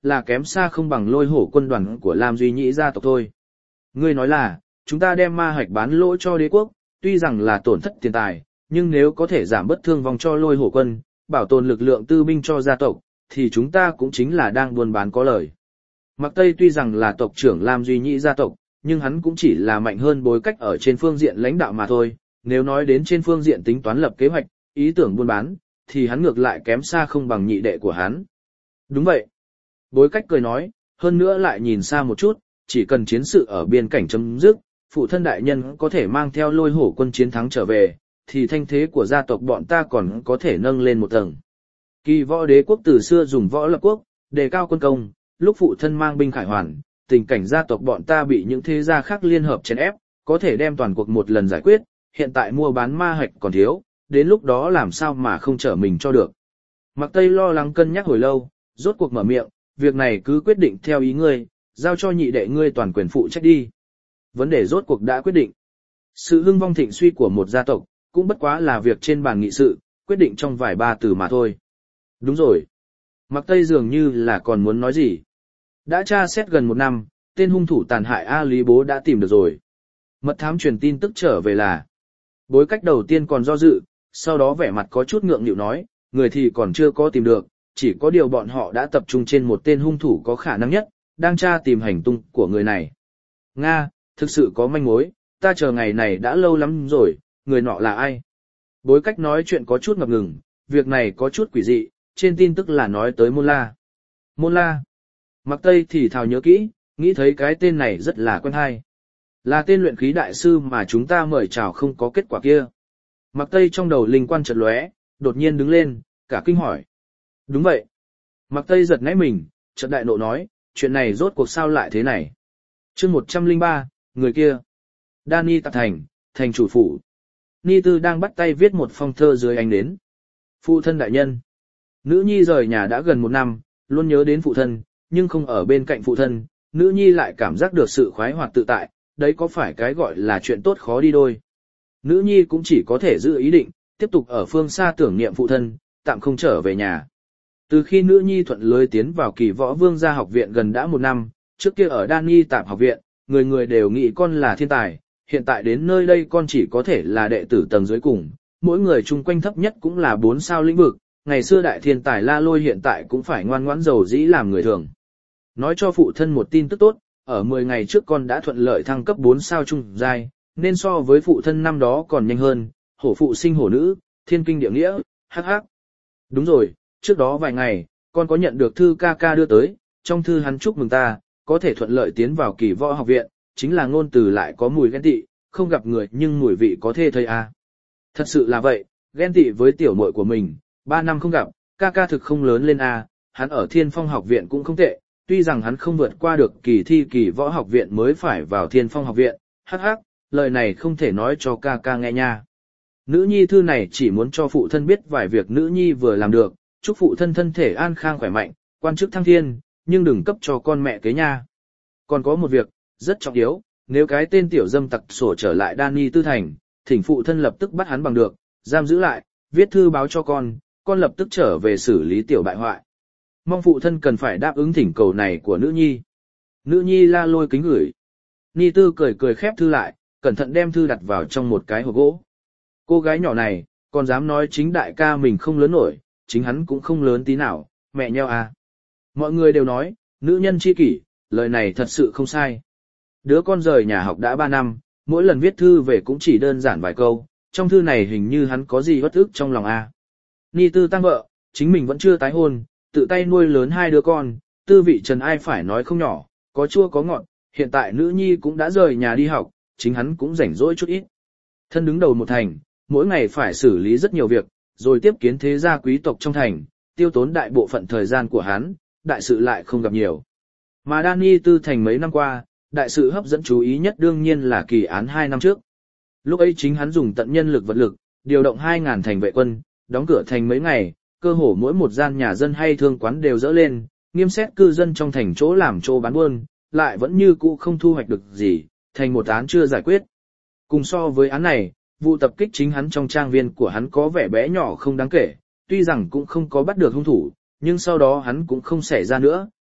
A: là kém xa không bằng lôi hổ quân đoàn của Lam Duy Nhĩ gia tộc thôi. Ngươi nói là, chúng ta đem ma hạch bán lỗ cho đế quốc, tuy rằng là tổn thất tiền tài, nhưng nếu có thể giảm bất thương vong cho lôi hổ quân, bảo tồn lực lượng tư binh cho gia tộc, thì chúng ta cũng chính là đang buôn bán có lời. Mạc Tây tuy rằng là tộc trưởng Lam Duy Nhĩ gia tộc, nhưng hắn cũng chỉ là mạnh hơn bối cách ở trên phương diện lãnh đạo mà thôi, nếu nói đến trên phương diện tính toán lập kế hoạch, ý tưởng buôn bán, thì hắn ngược lại kém xa không bằng nhị đệ của hắn. Đúng vậy. Bối cách cười nói, hơn nữa lại nhìn xa một chút, chỉ cần chiến sự ở biên cảnh chấm dứt, phụ thân đại nhân có thể mang theo lôi hổ quân chiến thắng trở về, thì thanh thế của gia tộc bọn ta còn có thể nâng lên một tầng. Kỳ võ đế quốc từ xưa dùng võ lập quốc, đề cao quân công, lúc phụ thân mang binh khải hoàn, tình cảnh gia tộc bọn ta bị những thế gia khác liên hợp chèn ép, có thể đem toàn cuộc một lần giải quyết, hiện tại mua bán ma hạch còn thiếu, đến lúc đó làm sao mà không trở mình cho được. Mạc Tây lo lắng cân nhắc hồi lâu, rốt cuộc mở miệng, việc này cứ quyết định theo ý ngươi, giao cho nhị đệ ngươi toàn quyền phụ trách đi. Vấn đề rốt cuộc đã quyết định. Sự hưng vong thịnh suy của một gia tộc, cũng bất quá là việc trên bàn nghị sự, quyết định trong vài ba từ mà thôi. Đúng rồi. Mạc Tây dường như là còn muốn nói gì. Đã tra xét gần một năm, tên hung thủ tàn hại A Lý Bố đã tìm được rồi. Mật thám truyền tin tức trở về là. Bối cách đầu tiên còn do dự, sau đó vẻ mặt có chút ngượng nghịu nói, người thì còn chưa có tìm được, chỉ có điều bọn họ đã tập trung trên một tên hung thủ có khả năng nhất, đang tra tìm hành tung của người này. Nga, thực sự có manh mối, ta chờ ngày này đã lâu lắm rồi, người nọ là ai? Bối cách nói chuyện có chút ngập ngừng, việc này có chút quỷ dị, trên tin tức là nói tới Môn La. Môn La. Mạc Tây thì thào nhớ kỹ, nghĩ thấy cái tên này rất là quen hay. Là tên luyện khí đại sư mà chúng ta mời chào không có kết quả kia. Mạc Tây trong đầu linh quan chợt lóe, đột nhiên đứng lên, cả kinh hỏi. Đúng vậy. Mạc Tây giật nảy mình, chợt đại nộ nói, chuyện này rốt cuộc sao lại thế này. Chương một trăm lẻ ba, người kia. Đani Tạp Thành, thành chủ phủ. Ni Tư đang bắt tay viết một phong thơ dưới ánh nến. Phụ thân đại nhân. Nữ nhi rời nhà đã gần một năm, luôn nhớ đến phụ thân, nhưng không ở bên cạnh phụ thân, nữ nhi lại cảm giác được sự khoái hoạt tự tại, đấy có phải cái gọi là chuyện tốt khó đi đôi. Nữ nhi cũng chỉ có thể giữ ý định, tiếp tục ở phương xa tưởng niệm phụ thân, tạm không trở về nhà. Từ khi nữ nhi thuận lưới tiến vào Kỳ Võ Vương gia học viện gần đã một năm, trước kia ở Đani Tạp học viện, người người đều nghĩ con là thiên tài, hiện tại đến nơi đây con chỉ có thể là đệ tử tầng dưới cùng, mỗi người chung quanh thấp nhất cũng là bốn sao lĩnh vực, ngày xưa đại thiên tài La Lôi hiện tại cũng phải ngoan ngoãn dầu dĩ làm người thường. Nói cho phụ thân một tin tức tốt, ở mười ngày trước con đã thuận lợi thăng cấp bốn sao trung giai, nên so với phụ thân năm đó còn nhanh hơn, hổ phụ sinh hổ nữ, thiên kinh địa nghĩa, hắc hắc. Đúng rồi, trước đó vài ngày, con có nhận được thư ca ca đưa tới, trong thư hắn chúc mừng ta, có thể thuận lợi tiến vào Kỳ Võ học viện, chính là ngôn từ lại có mùi ghen tị, không gặp người nhưng mùi vị có thê thây à. Thật sự là vậy, ghen tị với tiểu muội của mình, ba năm không gặp, ca ca thực không lớn lên à, hắn ở Thiên Phong học viện cũng không tệ, tuy rằng hắn không vượt qua được kỳ thi Kỳ Võ học viện mới phải vào Thiên Phong học viện, hắc hắc, lời này không thể nói cho ca ca nghe nha. Nữ nhi thư này chỉ muốn cho phụ thân biết vài việc nữ nhi vừa làm được, chúc phụ thân thân thể an khang khỏe mạnh, quan chức thăng thiên, nhưng đừng cấp cho con mẹ kế nha. Còn có một việc, rất trọng yếu, nếu cái tên tiểu dâm tặc sổ trở lại Đani Tư Thành, thỉnh phụ thân lập tức bắt hắn bằng được, giam giữ lại, viết thư báo cho con, con lập tức trở về xử lý tiểu bại hoại. Mong phụ thân cần phải đáp ứng thỉnh cầu này của nữ nhi. Nữ nhi La Lôi kính gửi. Ni Tư cười cười khép thư lại, cẩn thận đem thư đặt vào trong một cái hộp gỗ. Cô gái nhỏ này, còn dám nói chính đại ca mình không lớn nổi, chính hắn cũng không lớn tí nào, mẹ nheo à. Mọi người đều nói, nữ nhân chi kỷ, lời này thật sự không sai. Đứa con rời nhà học đã ba năm, mỗi lần viết thư về cũng chỉ đơn giản vài câu, trong thư này hình như hắn có gì bất ức trong lòng a. Ni Tư tăng vợ, chính mình vẫn chưa tái hôn, tự tay nuôi lớn hai đứa con, tư vị trần ai phải nói không nhỏ, có chua có ngọt, hiện tại nữ nhi cũng đã rời nhà đi học, chính hắn cũng rảnh rỗi chút ít. Thân đứng đầu một thành, mỗi ngày phải xử lý rất nhiều việc, rồi tiếp kiến thế gia quý tộc trong thành, tiêu tốn đại bộ phận thời gian của hắn, đại sự lại không gặp nhiều. Mà Đani Tư Thành mấy năm qua, đại sự hấp dẫn chú ý nhất đương nhiên là kỳ án hai năm trước. Lúc ấy chính hắn dùng tận nhân lực vật lực, điều động hai ngàn thành vệ quân, đóng cửa thành mấy ngày, cơ hồ mỗi một gian nhà dân hay thương quán đều dỡ lên, nghiêm xét cư dân trong thành chỗ làm chỗ bán buôn, lại vẫn như cũ không thu hoạch được gì, thành một án chưa giải quyết. Cùng so với án này, vụ tập kích chính hắn trong trang viên của hắn có vẻ bé nhỏ không đáng kể, tuy rằng cũng không có bắt được hung thủ, nhưng sau đó hắn cũng không xảy ra nữa,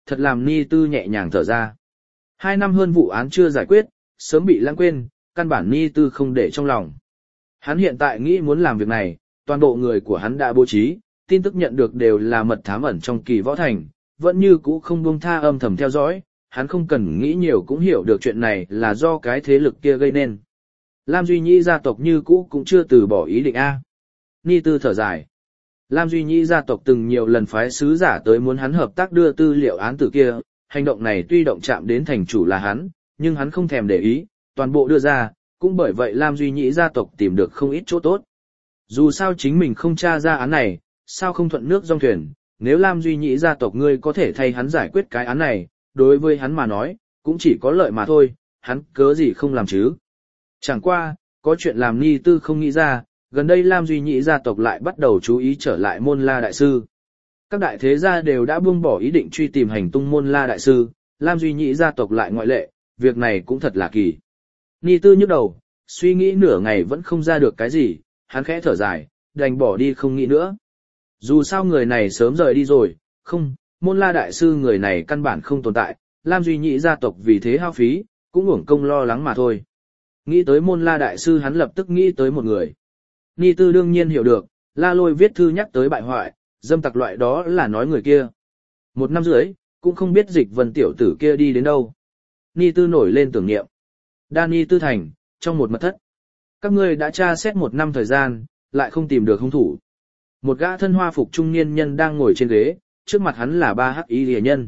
A: thật làm Ni Tư nhẹ nhàng thở ra. Hai năm hơn vụ án chưa giải quyết, sớm bị lãng quên, căn bản Ni Tư không để trong lòng. Hắn hiện tại nghĩ muốn làm việc này, toàn bộ người của hắn đã bố trí, tin tức nhận được đều là mật thám ẩn trong Kỳ Võ Thành, vẫn như cũ không buông tha âm thầm theo dõi, hắn không cần nghĩ nhiều cũng hiểu được chuyện này là do cái thế lực kia gây nên. Lam Duy Nhĩ gia tộc như cũ cũng chưa từ bỏ ý định A. Ni Tư thở dài. Lam Duy Nhĩ gia tộc từng nhiều lần phái sứ giả tới muốn hắn hợp tác đưa tư liệu án tử kia, hành động này tuy động chạm đến thành chủ là hắn, nhưng hắn không thèm để ý, toàn bộ đưa ra, cũng bởi vậy Lam Duy Nhĩ gia tộc tìm được không ít chỗ tốt. Dù sao chính mình không tra ra án này, sao không thuận nước dòng thuyền, nếu Lam Duy Nhĩ gia tộc ngươi có thể thay hắn giải quyết cái án này, đối với hắn mà nói, cũng chỉ có lợi mà thôi, hắn cớ gì không làm chứ. Chẳng qua, có chuyện làm Ni Tư không nghĩ ra, gần đây Lam Duy Nhĩ gia tộc lại bắt đầu chú ý trở lại Môn La Đại Sư. Các đại thế gia đều đã buông bỏ ý định truy tìm hành tung Môn La Đại Sư, Lam Duy Nhĩ gia tộc lại ngoại lệ, việc này cũng thật là kỳ. Ni Tư nhức đầu, suy nghĩ nửa ngày vẫn không ra được cái gì, hắn khẽ thở dài, đành bỏ đi không nghĩ nữa. Dù sao người này sớm rời đi rồi, không, Môn La Đại Sư người này căn bản không tồn tại, Lam Duy Nhĩ gia tộc vì thế hao phí, cũng uổng công lo lắng mà thôi. Nghĩ tới Môn La Đại Sư hắn lập tức nghĩ tới một người. Ni Tư đương nhiên hiểu được, La Lôi viết thư nhắc tới bại hoại, dâm tặc loại đó là nói người kia. Một năm rưỡi, cũng không biết Dịch Vân tiểu tử kia đi đến đâu. Ni Tư nổi lên tưởng niệm. Đan Tư Thành, trong một mật thất. Các ngươi đã tra xét một năm thời gian, lại không tìm được hung thủ. Một gã thân hoa phục trung niên nhân đang ngồi trên ghế, trước mặt hắn là ba hắc y liễu nhân.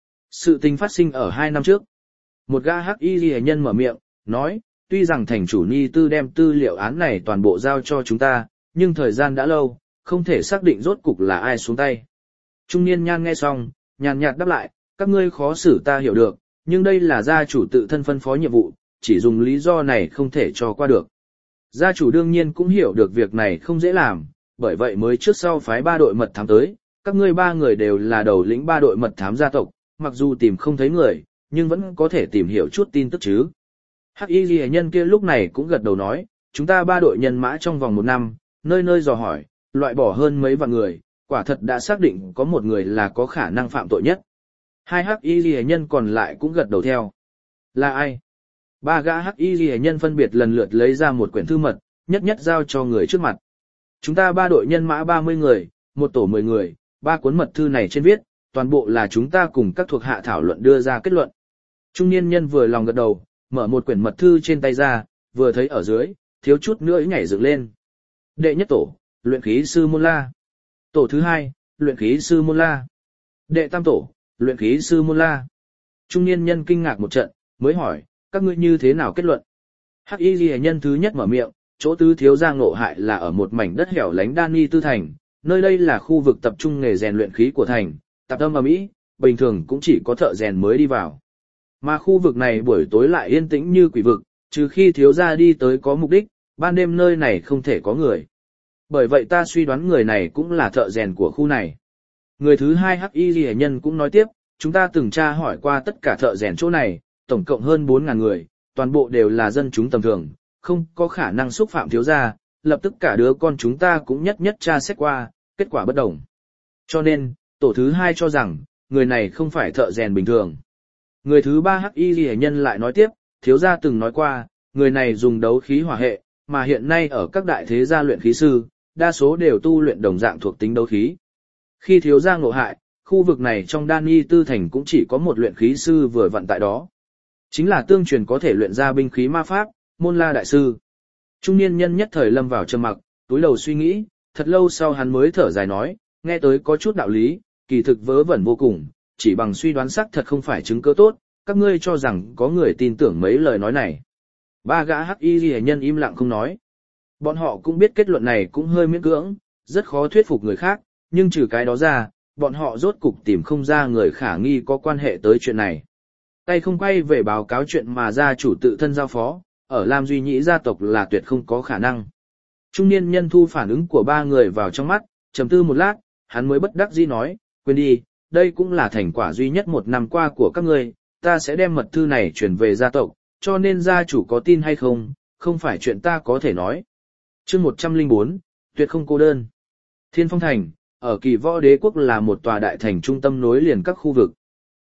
A: Sự tình phát sinh ở hai năm trước. Một gã hắc y liễu nhân mở miệng, nói, tuy rằng thành chủ Ni Tư đem tư liệu án này toàn bộ giao cho chúng ta, nhưng thời gian đã lâu, không thể xác định rốt cục là ai xuống tay. Trung niên nhan nghe xong, nhàn nhạt đáp lại, các ngươi khó xử ta hiểu được, nhưng đây là gia chủ tự thân phân phó nhiệm vụ, chỉ dùng lý do này không thể cho qua được. Gia chủ đương nhiên cũng hiểu được việc này không dễ làm, bởi vậy mới trước sau phái ba đội mật thám tới, các ngươi ba người đều là đầu lĩnh ba đội mật thám gia tộc, mặc dù tìm không thấy người, nhưng vẫn có thể tìm hiểu chút tin tức chứ. Hắc y ghi nhân kia lúc này cũng gật đầu nói, chúng ta ba đội nhân mã trong vòng một năm, nơi nơi dò hỏi, loại bỏ hơn mấy vạn người, quả thật đã xác định có một người là có khả năng phạm tội nhất. Hai hắc y ghi nhân còn lại cũng gật đầu theo. Là ai? Ba gã hắc y ghi nhân phân biệt lần lượt lấy ra một quyển thư mật, nhất nhất giao cho người trước mặt. Chúng ta ba đội nhân mã ba mươi người, một tổ mười người, ba cuốn mật thư này trên viết, toàn bộ là chúng ta cùng các thuộc hạ thảo luận đưa ra kết luận. Trung niên nhân vừa lòng gật đầu, mở một quyển mật thư trên tay ra, vừa thấy ở dưới, thiếu chút nữa nhảy dựng lên. Đệ nhất tổ, luyện khí sư Môn La. Tổ thứ hai, luyện khí sư Môn La. Đệ tam tổ, luyện khí sư Môn La. Trung niên nhân kinh ngạc một trận, mới hỏi, các ngươi như thế nào kết luận? Hắc y ghi nhân thứ nhất mở miệng, chỗ tứ thiếu gia ngộ hại là ở một mảnh đất hẻo lánh Đan Tư Thành, nơi đây là khu vực tập trung nghề rèn luyện khí của thành, tạp âm ầm ĩ, bình thường cũng chỉ có thợ rèn mới đi vào. Mà khu vực này buổi tối lại yên tĩnh như quỷ vực, trừ khi thiếu gia đi tới có mục đích, ban đêm nơi này không thể có người. Bởi vậy ta suy đoán người này cũng là thợ rèn của khu này. Người thứ hai hắc y ghi nhân cũng nói tiếp, chúng ta từng tra hỏi qua tất cả thợ rèn chỗ này, tổng cộng hơn bốn ngàn người, toàn bộ đều là dân chúng tầm thường, không có khả năng xúc phạm thiếu gia, lập tức cả đứa con chúng ta cũng nhất nhất tra xét qua, kết quả bất đồng. Cho nên, tổ thứ hai cho rằng, người này không phải thợ rèn bình thường. Người thứ ba hắc y ghi nhân lại nói tiếp, thiếu gia từng nói qua, người này dùng đấu khí hỏa hệ, mà hiện nay ở các đại thế gia luyện khí sư, đa số đều tu luyện đồng dạng thuộc tính đấu khí. Khi thiếu gia ngộ hại, khu vực này trong Đan Tư Thành cũng chỉ có một luyện khí sư vừa vặn tại đó. Chính là tương truyền có thể luyện ra binh khí ma pháp, Môn La Đại Sư. Trung niên nhân nhất thời lâm vào trầm mặc, túi đầu suy nghĩ, thật lâu sau hắn mới thở dài nói, nghe tới có chút đạo lý, kỳ thực vớ vẩn vô cùng, chỉ bằng suy đoán xác thật không phải chứng cứ tốt, các ngươi cho rằng có người tin tưởng mấy lời nói này. Ba gã hắc y ghi nhân im lặng không nói. Bọn họ cũng biết kết luận này cũng hơi miễn cưỡng, rất khó thuyết phục người khác, nhưng trừ cái đó ra, bọn họ rốt cục tìm không ra người khả nghi có quan hệ tới chuyện này. Tay không quay về báo cáo chuyện mà gia chủ tự thân giao phó, ở Lam Duy Nhĩ gia tộc là tuyệt không có khả năng. Trung niên nhân thu phản ứng của ba người vào trong mắt, trầm tư một lát, hắn mới bất đắc dĩ nói, quên đi, đây cũng là thành quả duy nhất một năm qua của các ngươi, ta sẽ đem mật thư này chuyển về gia tộc, cho nên gia chủ có tin hay không, không phải chuyện ta có thể nói. Chương một trăm lẻ bốn, tuyệt không cô đơn. Thiên Phong Thành, ở Kỳ Võ Đế quốc là một tòa đại thành trung tâm nối liền các khu vực.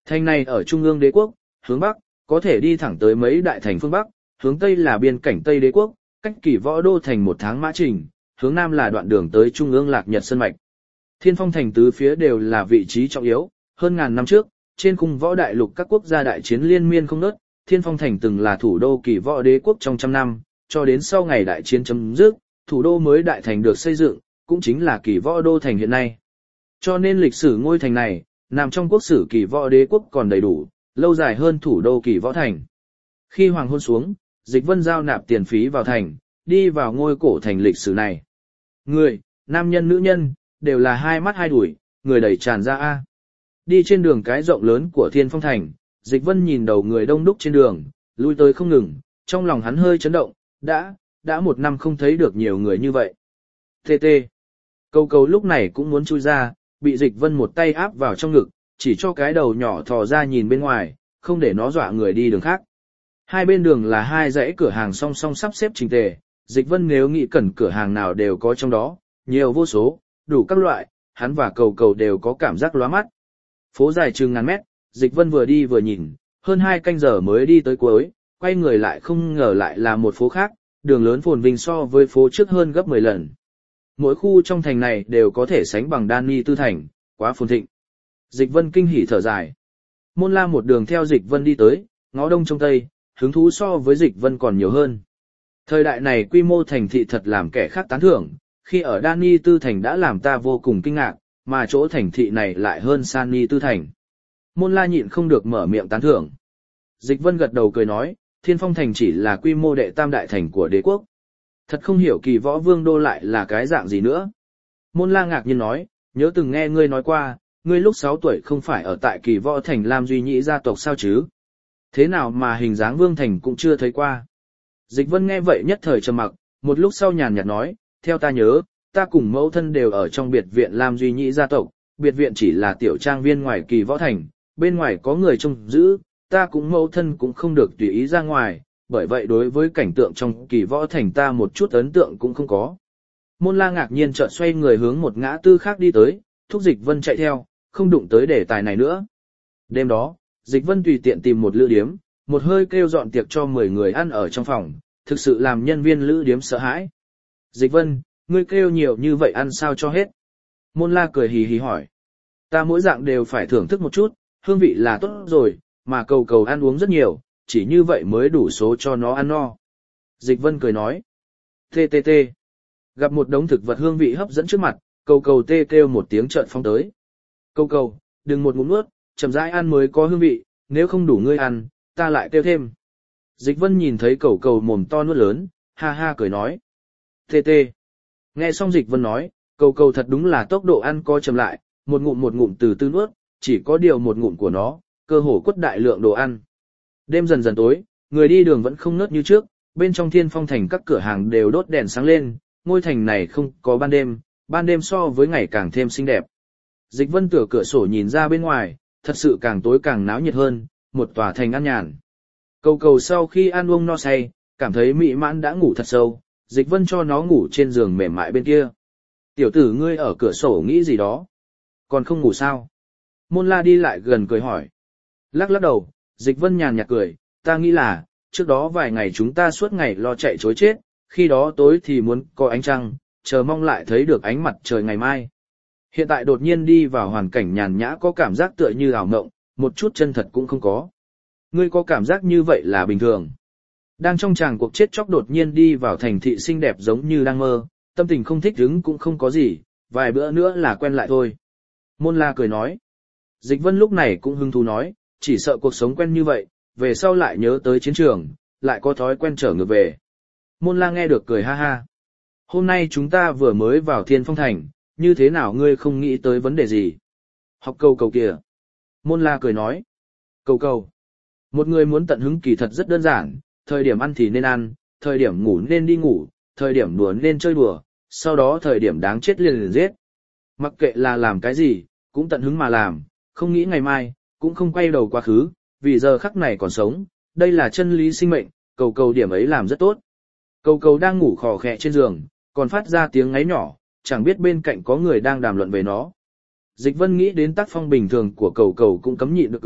A: Thành này ở trung ương đế quốc, hướng bắc, có thể đi thẳng tới mấy đại thành phương bắc, hướng tây là biên cảnh Tây đế quốc, cách Kỳ Võ Đô thành một tháng mã trình, hướng nam là đoạn đường tới trung ương Lạc Nhật Sơn mạch. Thiên Phong thành tứ phía đều là vị trí trọng yếu, hơn ngàn năm trước, trên khung võ đại lục các quốc gia đại chiến liên miên không ngớt, Thiên Phong thành từng là thủ đô Kỳ Võ đế quốc trong trăm năm, cho đến sau ngày đại chiến chấm dứt, thủ đô mới đại thành được xây dựng, cũng chính là Kỳ Võ đô thành hiện nay. Cho nên lịch sử ngôi thành này, nằm trong quốc sử Kỳ Võ đế quốc còn đầy đủ, lâu dài hơn thủ đô Kỳ Võ thành. Khi hoàng hôn xuống, Dịch Vân giao nạp tiền phí vào thành, đi vào ngôi cổ thành lịch sử này. Người, nam nhân nữ nhân, đều là hai mắt hai đuổi, người đầy tràn ra a. Đi trên đường cái rộng lớn của Thiên Phong thành, Dịch Vân nhìn đầu người đông đúc trên đường, lui tới không ngừng, trong lòng hắn hơi chấn động, đã, đã một năm không thấy được nhiều người như vậy. Tê tê. Cầu cầu lúc này cũng muốn chui ra, bị Dịch Vân một tay áp vào trong ngực, chỉ cho cái đầu nhỏ thò ra nhìn bên ngoài, không để nó dọa người đi đường khác. Hai bên đường là hai dãy cửa hàng song song sắp xếp chỉnh tề, Dịch Vân nếu nghĩ cần cửa hàng nào đều có trong đó, nhiều vô số, đủ các loại, hắn và cầu cầu đều có cảm giác lóa mắt. Phố dài chừng ngàn mét, Dịch Vân vừa đi vừa nhìn, hơn hai canh giờ mới đi tới cuối, quay người lại không ngờ lại là một phố khác, đường lớn phồn vinh so với phố trước hơn gấp mười lần. Mỗi khu trong thành này đều có thể sánh bằng Đan Tư thành, quá phồn thịnh. Dịch Vân kinh hỉ thở dài. Môn La một đường theo Dịch Vân đi tới, ngó đông trông tây, hứng thú so với Dịch Vân còn nhiều hơn. Thời đại này quy mô thành thị thật làm kẻ khác tán thưởng, khi ở Đan Tư thành đã làm ta vô cùng kinh ngạc, mà chỗ thành thị này lại hơn San Ni Tư thành. Môn La nhịn không được mở miệng tán thưởng. Dịch Vân gật đầu cười nói, Thiên Phong thành chỉ là quy mô đệ tam đại thành của đế quốc. Thật không hiểu Kỳ Võ Vương đô lại là cái dạng gì nữa. Môn La ngạc nhiên nói, nhớ từng nghe ngươi nói qua, ngươi lúc sáu tuổi không phải ở tại Kỳ Võ thành Lam Duy Nhĩ gia tộc sao chứ? Thế nào mà hình dáng Vương thành cũng chưa thấy qua. Dịch Vân nghe vậy nhất thời trầm mặc, một lúc sau nhàn nhạt nói, theo ta nhớ, ta cùng mẫu thân đều ở trong biệt viện Lam Duy Nhĩ gia tộc, biệt viện chỉ là tiểu trang viên ngoài Kỳ Võ thành, bên ngoài có người trông giữ, ta cũng mẫu thân cũng không được tùy ý ra ngoài, bởi vậy đối với cảnh tượng trong Kỳ Võ thành ta một chút ấn tượng cũng không có. Môn La ngạc nhiên chợt xoay người hướng một ngã tư khác đi tới, thúc Dịch Vân chạy theo, không đụng tới đề tài này nữa. Đêm đó, Dịch Vân tùy tiện tìm một lữ điếm, một hơi kêu dọn tiệc cho mười người ăn ở trong phòng, thực sự làm nhân viên lữ điếm sợ hãi. Dịch Vân, ngươi kêu nhiều như vậy ăn sao cho hết? Môn La cười hì hì hỏi. Ta mỗi dạng đều phải thưởng thức một chút, hương vị là tốt rồi, mà cầu cầu ăn uống rất nhiều, chỉ như vậy mới đủ số cho nó ăn no. Dịch Vân cười nói. Tê tê tê. Gặp một đống thực vật hương vị hấp dẫn trước mặt, cầu cầu tê kêu một tiếng trợn phong tới. Cầu cầu, đừng một ngụm nuốt, chậm rãi ăn mới có hương vị, nếu không đủ ngươi ăn, ta lại kêu thêm. Dịch Vân nhìn thấy cầu cầu mồm to nuốt lớn, ha ha cười nói. Tê tê. Nghe xong Dịch Vân nói, cầu cầu thật đúng là tốc độ ăn co chậm lại, một ngụm một ngụm từ từ nuốt, chỉ có điều một ngụm của nó, cơ hồ quất đại lượng đồ ăn. Đêm dần dần tối, người đi đường vẫn không ngớt như trước, bên trong Thiên Phong thành các cửa hàng đều đốt đèn sáng lên, ngôi thành này không có ban đêm, ban đêm so với ngày càng thêm xinh đẹp. Dịch Vân từ cửa sổ nhìn ra bên ngoài, thật sự càng tối càng náo nhiệt hơn, một tòa thành an nhàn. Cầu cầu sau khi ăn uống no say, cảm thấy mỹ mãn đã ngủ thật sâu, Dịch Vân cho nó ngủ trên giường mềm mại bên kia. Tiểu tử ngươi ở cửa sổ nghĩ gì đó? Còn không ngủ sao? Môn La đi lại gần cười hỏi. Lắc lắc đầu, Dịch Vân nhàn nhạt cười, ta nghĩ là, trước đó vài ngày chúng ta suốt ngày lo chạy chối chết, khi đó tối thì muốn có ánh trăng, chờ mong lại thấy được ánh mặt trời ngày mai. Hiện tại đột nhiên đi vào hoàn cảnh nhàn nhã có cảm giác tựa như ảo mộng, một chút chân thật cũng không có. Ngươi có cảm giác như vậy là bình thường. Đang trong tràng cuộc chết chóc đột nhiên đi vào thành thị xinh đẹp giống như đang mơ, tâm tình không thích đứng cũng không có gì, vài bữa nữa là quen lại thôi. Môn La cười nói. Dịch Vân lúc này cũng hứng thú nói, chỉ sợ cuộc sống quen như vậy, về sau lại nhớ tới chiến trường, lại có thói quen trở ngược về. Môn La nghe được cười ha ha. Hôm nay chúng ta vừa mới vào Thiên Phong thành, như thế nào ngươi không nghĩ tới vấn đề gì? Học cầu cầu kìa. Môn La cười nói. Cầu cầu. Một người muốn tận hứng kỳ thật rất đơn giản, thời điểm ăn thì nên ăn, thời điểm ngủ nên đi ngủ, thời điểm đùa nên chơi đùa, sau đó thời điểm đáng chết liền liền giết. Mặc kệ là làm cái gì, cũng tận hứng mà làm, không nghĩ ngày mai, cũng không quay đầu quá khứ, vì giờ khắc này còn sống, đây là chân lý sinh mệnh, cầu cầu điểm ấy làm rất tốt. Cầu cầu đang ngủ khò khẽ trên giường, còn phát ra tiếng ngáy nhỏ, chẳng biết bên cạnh có người đang đàm luận về nó. Dịch Vân nghĩ đến tác phong bình thường của cầu cầu cũng cấm nhịn được cười,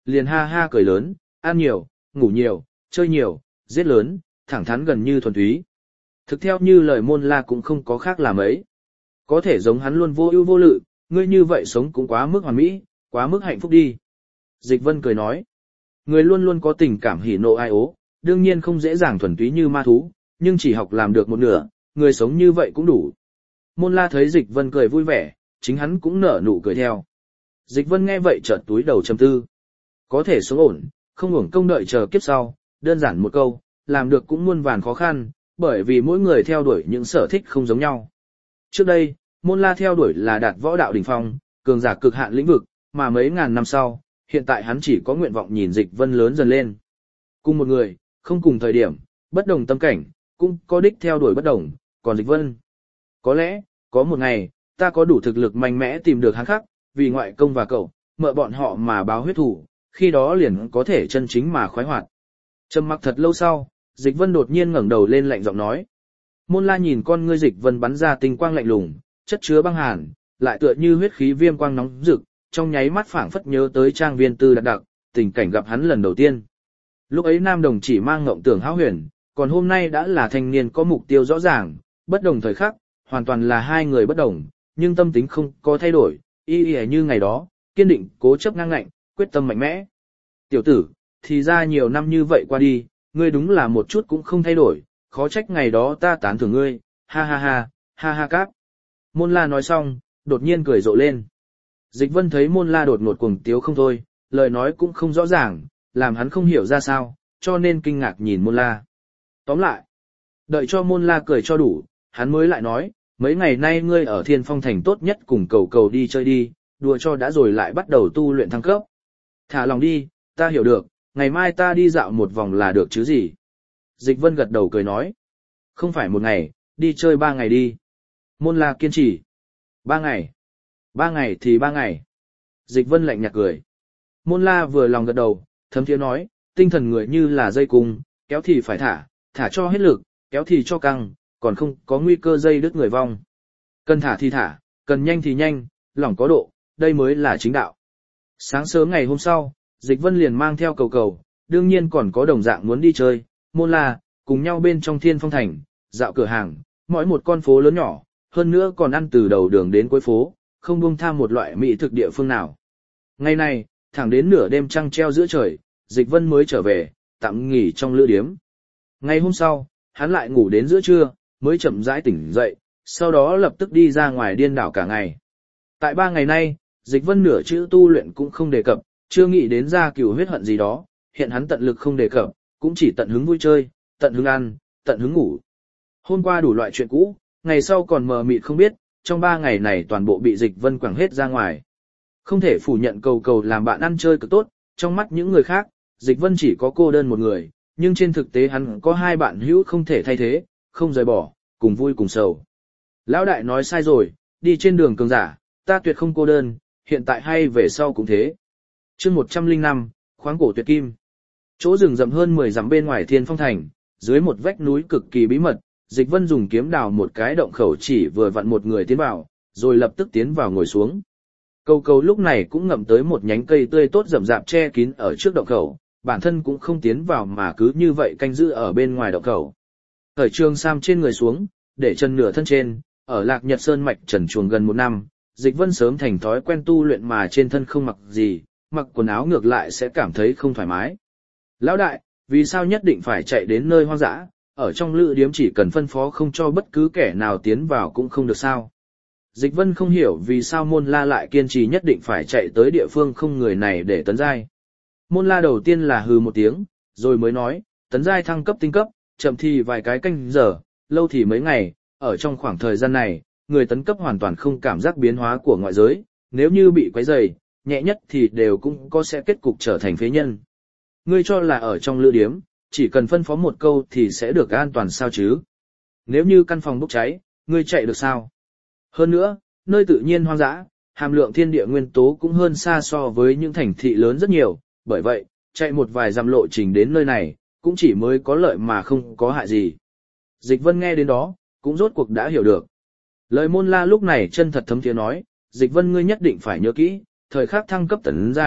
A: liền ha ha cười lớn, ăn nhiều, ngủ nhiều, chơi nhiều, giết lớn, thẳng thắn gần như thuần túy. Thực theo như lời Môn La cũng không có khác là mấy. Có thể giống hắn luôn vô ưu vô lự, ngươi như vậy sống cũng quá mức hoàn mỹ, quá mức hạnh phúc đi. Dịch Vân cười nói, người luôn luôn có tình cảm hỉ nộ ai ố, đương nhiên không dễ dàng thuần túy như ma thú, nhưng chỉ học làm được một nửa, người sống như vậy cũng đủ. Môn La thấy Dịch Vân cười vui vẻ, chính hắn cũng nở nụ cười theo. Dịch Vân nghe vậy chợt túi đầu trầm tư. Có thể sống ổn, không uổng công đợi chờ kiếp sau, đơn giản một câu, làm được cũng muôn vàn khó khăn, bởi vì mỗi người theo đuổi những sở thích không giống nhau. Trước đây, Môn La theo đuổi là đạt võ đạo đỉnh phong, cường giả cực hạn lĩnh vực, mà mấy ngàn năm sau, hiện tại hắn chỉ có nguyện vọng nhìn Dịch Vân lớn dần lên. Cùng một người, không cùng thời điểm, bất đồng tâm cảnh, cũng có đích theo đuổi bất đồng, còn Dịch Vân. Có lẽ, có một ngày, ta có đủ thực lực mạnh mẽ tìm được hắn khác, vì ngoại công và cậu, mợ bọn họ mà báo huyết thủ, khi đó liền có thể chân chính mà khoái hoạt. Trầm mặc thật lâu sau, Dịch Vân đột nhiên ngẩng đầu lên lạnh giọng nói. Môn La nhìn con ngươi Dịch Vân bắn ra tinh quang lạnh lùng, chất chứa băng hàn, lại tựa như huyết khí viêm quang nóng rực, trong nháy mắt phảng phất nhớ tới trang viên tư đặc đặc, tình cảnh gặp hắn lần đầu tiên. Lúc ấy nam đồng chỉ mang ngộng tưởng hão huyền, còn hôm nay đã là thanh niên có mục tiêu rõ ràng, bất đồng thời khắc, hoàn toàn là hai người bất đồng, nhưng tâm tính không có thay đổi, y y như ngày đó, kiên định, cố chấp ngang ngạnh, quyết tâm mạnh mẽ. Tiểu tử, thì ra nhiều năm như vậy qua đi, ngươi đúng là một chút cũng không thay đổi, khó trách ngày đó ta tán thưởng ngươi, ha ha ha, ha ha cáp. Môn La nói xong, đột nhiên cười rộ lên. Dịch Vân thấy Môn La đột ngột cuồng tiếu không thôi, lời nói cũng không rõ ràng, làm hắn không hiểu ra sao, cho nên kinh ngạc nhìn Môn La. Tóm lại, đợi cho Môn La cười cho đủ, hắn mới lại nói, mấy ngày nay ngươi ở Thiên Phong Thành tốt nhất cùng cầu cầu đi chơi đi, đùa cho đã rồi lại bắt đầu tu luyện thăng cấp. Thả lòng đi, ta hiểu được, ngày mai ta đi dạo một vòng là được chứ gì. Dịch Vân gật đầu cười nói, không phải một ngày, đi chơi ba ngày đi. Môn La kiên trì. Ba ngày. Ba ngày thì ba ngày. Dịch Vân lạnh nhạt cười. Môn La vừa lòng gật đầu, thấm thiế nói, tinh thần người như là dây cung, kéo thì phải thả, thả cho hết lực, kéo thì cho căng, còn không có nguy cơ dây đứt người vong. Cần thả thì thả, cần nhanh thì nhanh, lỏng có độ, đây mới là chính đạo. Sáng sớm ngày hôm sau, Dịch Vân liền mang theo cầu cầu, đương nhiên còn có đồng dạng muốn đi chơi, Môn La, cùng nhau bên trong Thiên Phong Thành, dạo cửa hàng, mỗi một con phố lớn nhỏ, hơn nữa còn ăn từ đầu đường đến cuối phố, không buông tha một loại mỹ thực địa phương nào. Ngày này, thẳng đến nửa đêm trăng treo giữa trời, Dịch Vân mới trở về, tạm nghỉ trong lữ điếm. Ngày hôm sau, hắn lại ngủ đến giữa trưa, mới chậm rãi tỉnh dậy, sau đó lập tức đi ra ngoài điên đảo cả ngày. Tại ba ngày nay, Dịch Vân nửa chữ tu luyện cũng không đề cập, chưa nghĩ đến ra cửu huyết hận gì đó, hiện hắn tận lực không đề cập, cũng chỉ tận hứng vui chơi, tận hứng ăn, tận hứng ngủ. Hôm qua đủ loại chuyện cũ, ngày sau còn mờ mịt không biết, trong ba ngày này toàn bộ bị Dịch Vân quẳng hết ra ngoài. Không thể phủ nhận cầu cầu làm bạn ăn chơi cực tốt, trong mắt những người khác, Dịch Vân chỉ có cô đơn một người, nhưng trên thực tế hắn có hai bạn hữu không thể thay thế, không rời bỏ, cùng vui cùng sầu. Lão đại nói sai rồi, đi trên đường cường giả, ta tuyệt không cô đơn, hiện tại hay về sau cũng thế. Chương một trăm lẻ năm, khoáng cổ tuyệt kim. Chỗ rừng rậm hơn mười dặm bên ngoài Thiên Phong Thành, dưới một vách núi cực kỳ bí mật, Dịch Vân dùng kiếm đào một cái động khẩu chỉ vừa vặn một người tiến vào, rồi lập tức tiến vào ngồi xuống. Cầu cầu lúc này cũng ngậm tới một nhánh cây tươi tốt rậm rạp che kín ở trước động khẩu, bản thân cũng không tiến vào mà cứ như vậy canh giữ ở bên ngoài động khẩu. Thời trường sam trên người xuống, để chân nửa thân trên, ở Lạc Nhật Sơn mạch trần chuồng gần một năm, Dịch Vân sớm thành thói quen tu luyện mà trên thân không mặc gì, mặc quần áo ngược lại sẽ cảm thấy không thoải mái. Lão đại, vì sao nhất định phải chạy đến nơi hoang dã, ở trong lữ điếm chỉ cần phân phó không cho bất cứ kẻ nào tiến vào cũng không được sao? Dịch Vân không hiểu vì sao Môn La lại kiên trì nhất định phải chạy tới địa phương không người này để tấn giai. Môn La đầu tiên là hừ một tiếng, rồi mới nói, tấn giai thăng cấp tinh cấp, chậm thì vài cái canh giờ, lâu thì mấy ngày, ở trong khoảng thời gian này, người tấn cấp hoàn toàn không cảm giác biến hóa của ngoại giới, nếu như bị quấy rầy, nhẹ nhất thì đều cũng có sẽ kết cục trở thành phế nhân. Ngươi cho là ở trong lữ điếm, chỉ cần phân phó một câu thì sẽ được an toàn sao chứ? Nếu như căn phòng bốc cháy, ngươi chạy được sao? Hơn nữa, nơi tự nhiên hoang dã, hàm lượng thiên địa nguyên tố cũng hơn xa so với những thành thị lớn rất nhiều, bởi vậy, chạy một vài dặm lộ trình đến nơi này, cũng chỉ mới có lợi mà không có hại gì. Dịch Vân nghe đến đó, cũng rốt cuộc đã hiểu được. Lời Môn La lúc này chân thật thấm thiế nói, Dịch Vân ngươi nhất định phải nhớ kỹ, thời khắc thăng cấp tấn giai,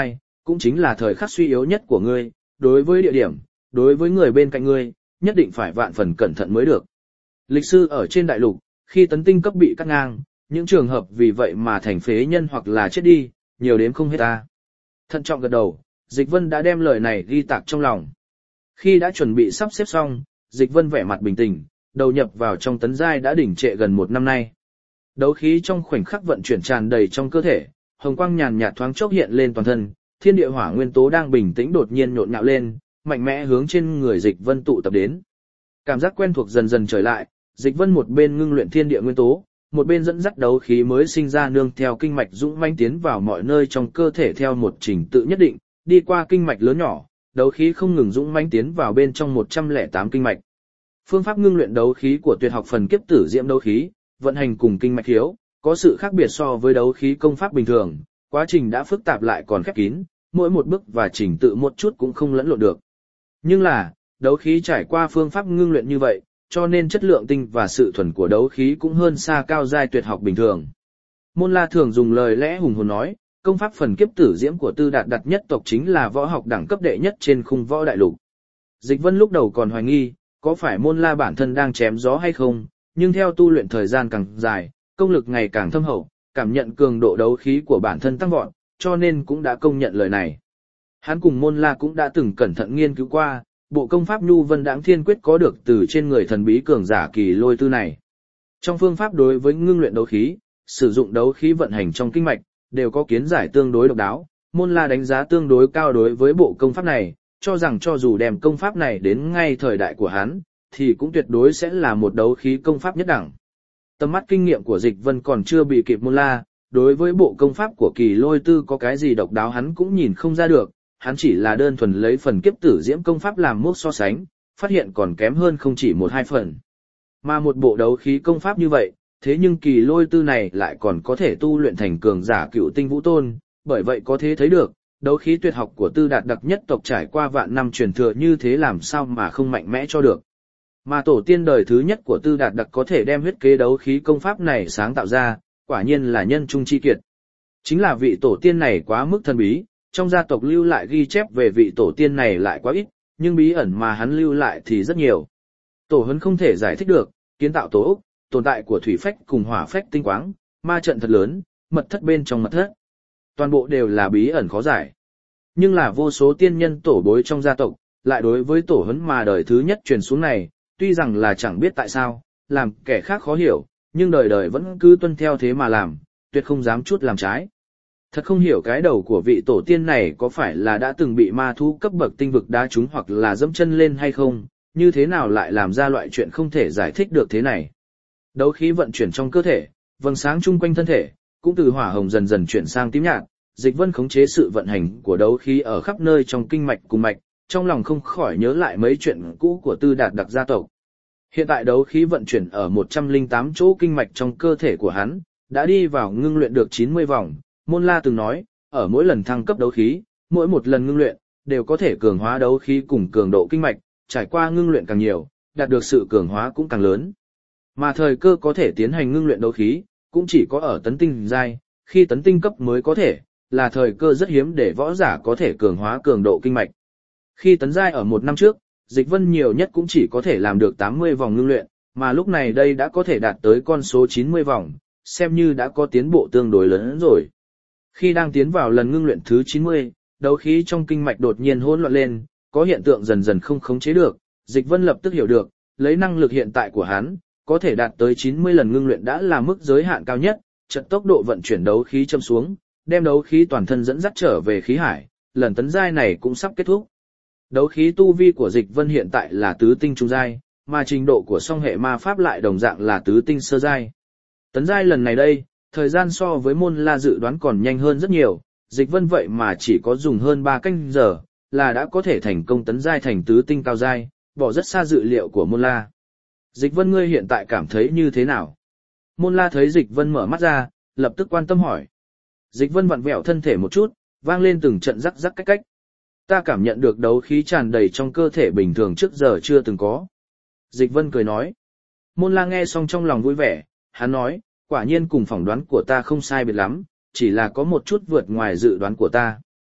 A: cũng chính là thời khắc suy yếu nhất của ngươi, đối với địa điểm, đối với người bên cạnh ngươi, nhất định phải vạn phần cẩn thận mới được. Lịch sư ở trên đại lục, khi tấn tinh cấp bị cắt ngang, những trường hợp vì vậy mà thành phế nhân hoặc là chết đi, nhiều đến không hết ta. Thận trọng gật đầu, Dịch Vân đã đem lời này ghi tạc trong lòng. Khi đã chuẩn bị sắp xếp xong, Dịch Vân vẻ mặt bình tĩnh, đầu nhập vào trong tấn giai đã đỉnh trệ gần một năm nay. Đấu khí trong khoảnh khắc vận chuyển tràn đầy trong cơ thể, hồng quang nhàn nhạt thoáng chốc hiện lên toàn thân, thiên địa hỏa nguyên tố đang bình tĩnh đột nhiên nhộn nhạo lên, mạnh mẽ hướng trên người Dịch Vân tụ tập đến. Cảm giác quen thuộc dần dần trở lại, Dịch Vân một bên ngưng luyện thiên địa nguyên tố, một bên dẫn dắt đấu khí mới sinh ra nương theo kinh mạch dũng mãnh tiến vào mọi nơi trong cơ thể theo một trình tự nhất định, đi qua kinh mạch lớn nhỏ, đấu khí không ngừng dũng mãnh tiến vào bên trong một trăm lẻ tám kinh mạch. Phương pháp ngưng luyện đấu khí của tuyệt học phần kiếp tử diễm đấu khí, vận hành cùng kinh mạch hiếu, có sự khác biệt so với đấu khí công pháp bình thường, quá trình đã phức tạp lại còn khép kín, mỗi một bước và trình tự một chút cũng không lẫn lộn được. Nhưng là, đấu khí trải qua phương pháp ngưng luyện như vậy, cho nên chất lượng tinh và sự thuần của đấu khí cũng hơn xa cao giai tuyệt học bình thường. Môn La thường dùng lời lẽ hùng hồn nói, công pháp phần kiếp tử diễm của Tư Đạt Đạt nhất tộc chính là võ học đẳng cấp đệ nhất trên khung võ đại lục. Dịch Vân lúc đầu còn hoài nghi, có phải Môn La bản thân đang chém gió hay không, nhưng theo tu luyện thời gian càng dài, công lực ngày càng thâm hậu, cảm nhận cường độ đấu khí của bản thân tăng vọt, cho nên cũng đã công nhận lời này. Hắn cùng Môn La cũng đã từng cẩn thận nghiên cứu qua, bộ công pháp Nhu Vân Đãng Thiên Quyết có được từ trên người thần bí cường giả Kỳ Lôi Tư này. Trong phương pháp đối với ngưng luyện đấu khí, sử dụng đấu khí vận hành trong kinh mạch, đều có kiến giải tương đối độc đáo. Môn La đánh giá tương đối cao đối với bộ công pháp này, cho rằng cho dù đem công pháp này đến ngay thời đại của hắn, thì cũng tuyệt đối sẽ là một đấu khí công pháp nhất đẳng. Tầm mắt kinh nghiệm của Dịch Vân còn chưa bị kịp Môn La, đối với bộ công pháp của Kỳ Lôi Tư có cái gì độc đáo hắn cũng nhìn không ra được, hắn chỉ là đơn thuần lấy phần kiếp tử diễm công pháp làm mốc so sánh, phát hiện còn kém hơn không chỉ một hai phần. Mà một bộ đấu khí công pháp như vậy, thế nhưng Kỳ Lôi Tư này lại còn có thể tu luyện thành cường giả cựu tinh vũ tôn, bởi vậy có thể thấy được, đấu khí tuyệt học của Tư Đạt Đặc nhất tộc trải qua vạn năm truyền thừa như thế làm sao mà không mạnh mẽ cho được. Mà tổ tiên đời thứ nhất của Tư Đạt Đặc có thể đem huyết kế đấu khí công pháp này sáng tạo ra, quả nhiên là nhân trung chi kiệt. Chính là vị tổ tiên này quá mức thần bí, trong gia tộc lưu lại ghi chép về vị tổ tiên này lại quá ít, nhưng bí ẩn mà hắn lưu lại thì rất nhiều. Tổ huấn không thể giải thích được, kiến tạo tổ ốc, tồn tại của thủy phách cùng hỏa phách tinh quáng, ma trận thật lớn, mật thất bên trong mật thất. Toàn bộ đều là bí ẩn khó giải. Nhưng là vô số tiên nhân tổ bối trong gia tộc, lại đối với tổ huấn mà đời thứ nhất truyền xuống này, tuy rằng là chẳng biết tại sao, làm kẻ khác khó hiểu, nhưng đời đời vẫn cứ tuân theo thế mà làm, tuyệt không dám chút làm trái. Thật không hiểu cái đầu của vị tổ tiên này có phải là đã từng bị ma thú cấp bậc tinh vực đá trúng hoặc là dẫm chân lên hay không, như thế nào lại làm ra loại chuyện không thể giải thích được thế này. Đấu khí vận chuyển trong cơ thể, vầng sáng chung quanh thân thể, cũng từ hỏa hồng dần dần chuyển sang tím nhạt, Dịch Vân khống chế sự vận hành của đấu khí ở khắp nơi trong kinh mạch cùng mạch, trong lòng không khỏi nhớ lại mấy chuyện cũ của Tư Đạt Đặc gia tộc. Hiện tại đấu khí vận chuyển ở một trăm lẻ tám chỗ kinh mạch trong cơ thể của hắn, đã đi vào ngưng luyện được chín mươi vòng. Môn La từng nói, ở mỗi lần thăng cấp đấu khí, mỗi một lần ngưng luyện, đều có thể cường hóa đấu khí cùng cường độ kinh mạch, trải qua ngưng luyện càng nhiều, đạt được sự cường hóa cũng càng lớn. Mà thời cơ có thể tiến hành ngưng luyện đấu khí, cũng chỉ có ở tấn tinh giai, khi tấn tinh cấp mới có thể, là thời cơ rất hiếm để võ giả có thể cường hóa cường độ kinh mạch. Khi tấn giai ở một năm trước, Dịch Vân nhiều nhất cũng chỉ có thể làm được tám mươi vòng ngưng luyện, mà lúc này đây đã có thể đạt tới con số chín mươi vòng, xem như đã có tiến bộ tương đối lớn rồi. Khi đang tiến vào lần ngưng luyện thứ chín mươi, đấu khí trong kinh mạch đột nhiên hỗn loạn lên, có hiện tượng dần dần không khống chế được, Dịch Vân lập tức hiểu được, lấy năng lực hiện tại của hắn, có thể đạt tới chín mươi lần ngưng luyện đã là mức giới hạn cao nhất, chợt tốc độ vận chuyển đấu khí châm xuống, đem đấu khí toàn thân dẫn dắt trở về khí hải, lần tấn giai này cũng sắp kết thúc. Đấu khí tu vi của Dịch Vân hiện tại là tứ tinh trung giai, mà trình độ của song hệ ma pháp lại đồng dạng là tứ tinh sơ giai. Tấn giai lần này đây, thời gian so với Môn La dự đoán còn nhanh hơn rất nhiều, Dịch Vân vậy mà chỉ có dùng hơn ba canh giờ, là đã có thể thành công tấn giai thành tứ tinh cao giai, bỏ rất xa dự liệu của Môn La. Dịch Vân ngươi hiện tại cảm thấy như thế nào? Môn La thấy Dịch Vân mở mắt ra, lập tức quan tâm hỏi. Dịch Vân vặn vẹo thân thể một chút, vang lên từng trận rắc rắc cách cách. Ta cảm nhận được đấu khí tràn đầy trong cơ thể bình thường trước giờ chưa từng có. Dịch Vân cười nói. Môn La nghe xong trong lòng vui vẻ, hắn nói, quả nhiên cùng phỏng đoán của ta không sai biệt lắm, chỉ là có một chút vượt ngoài dự đoán của ta.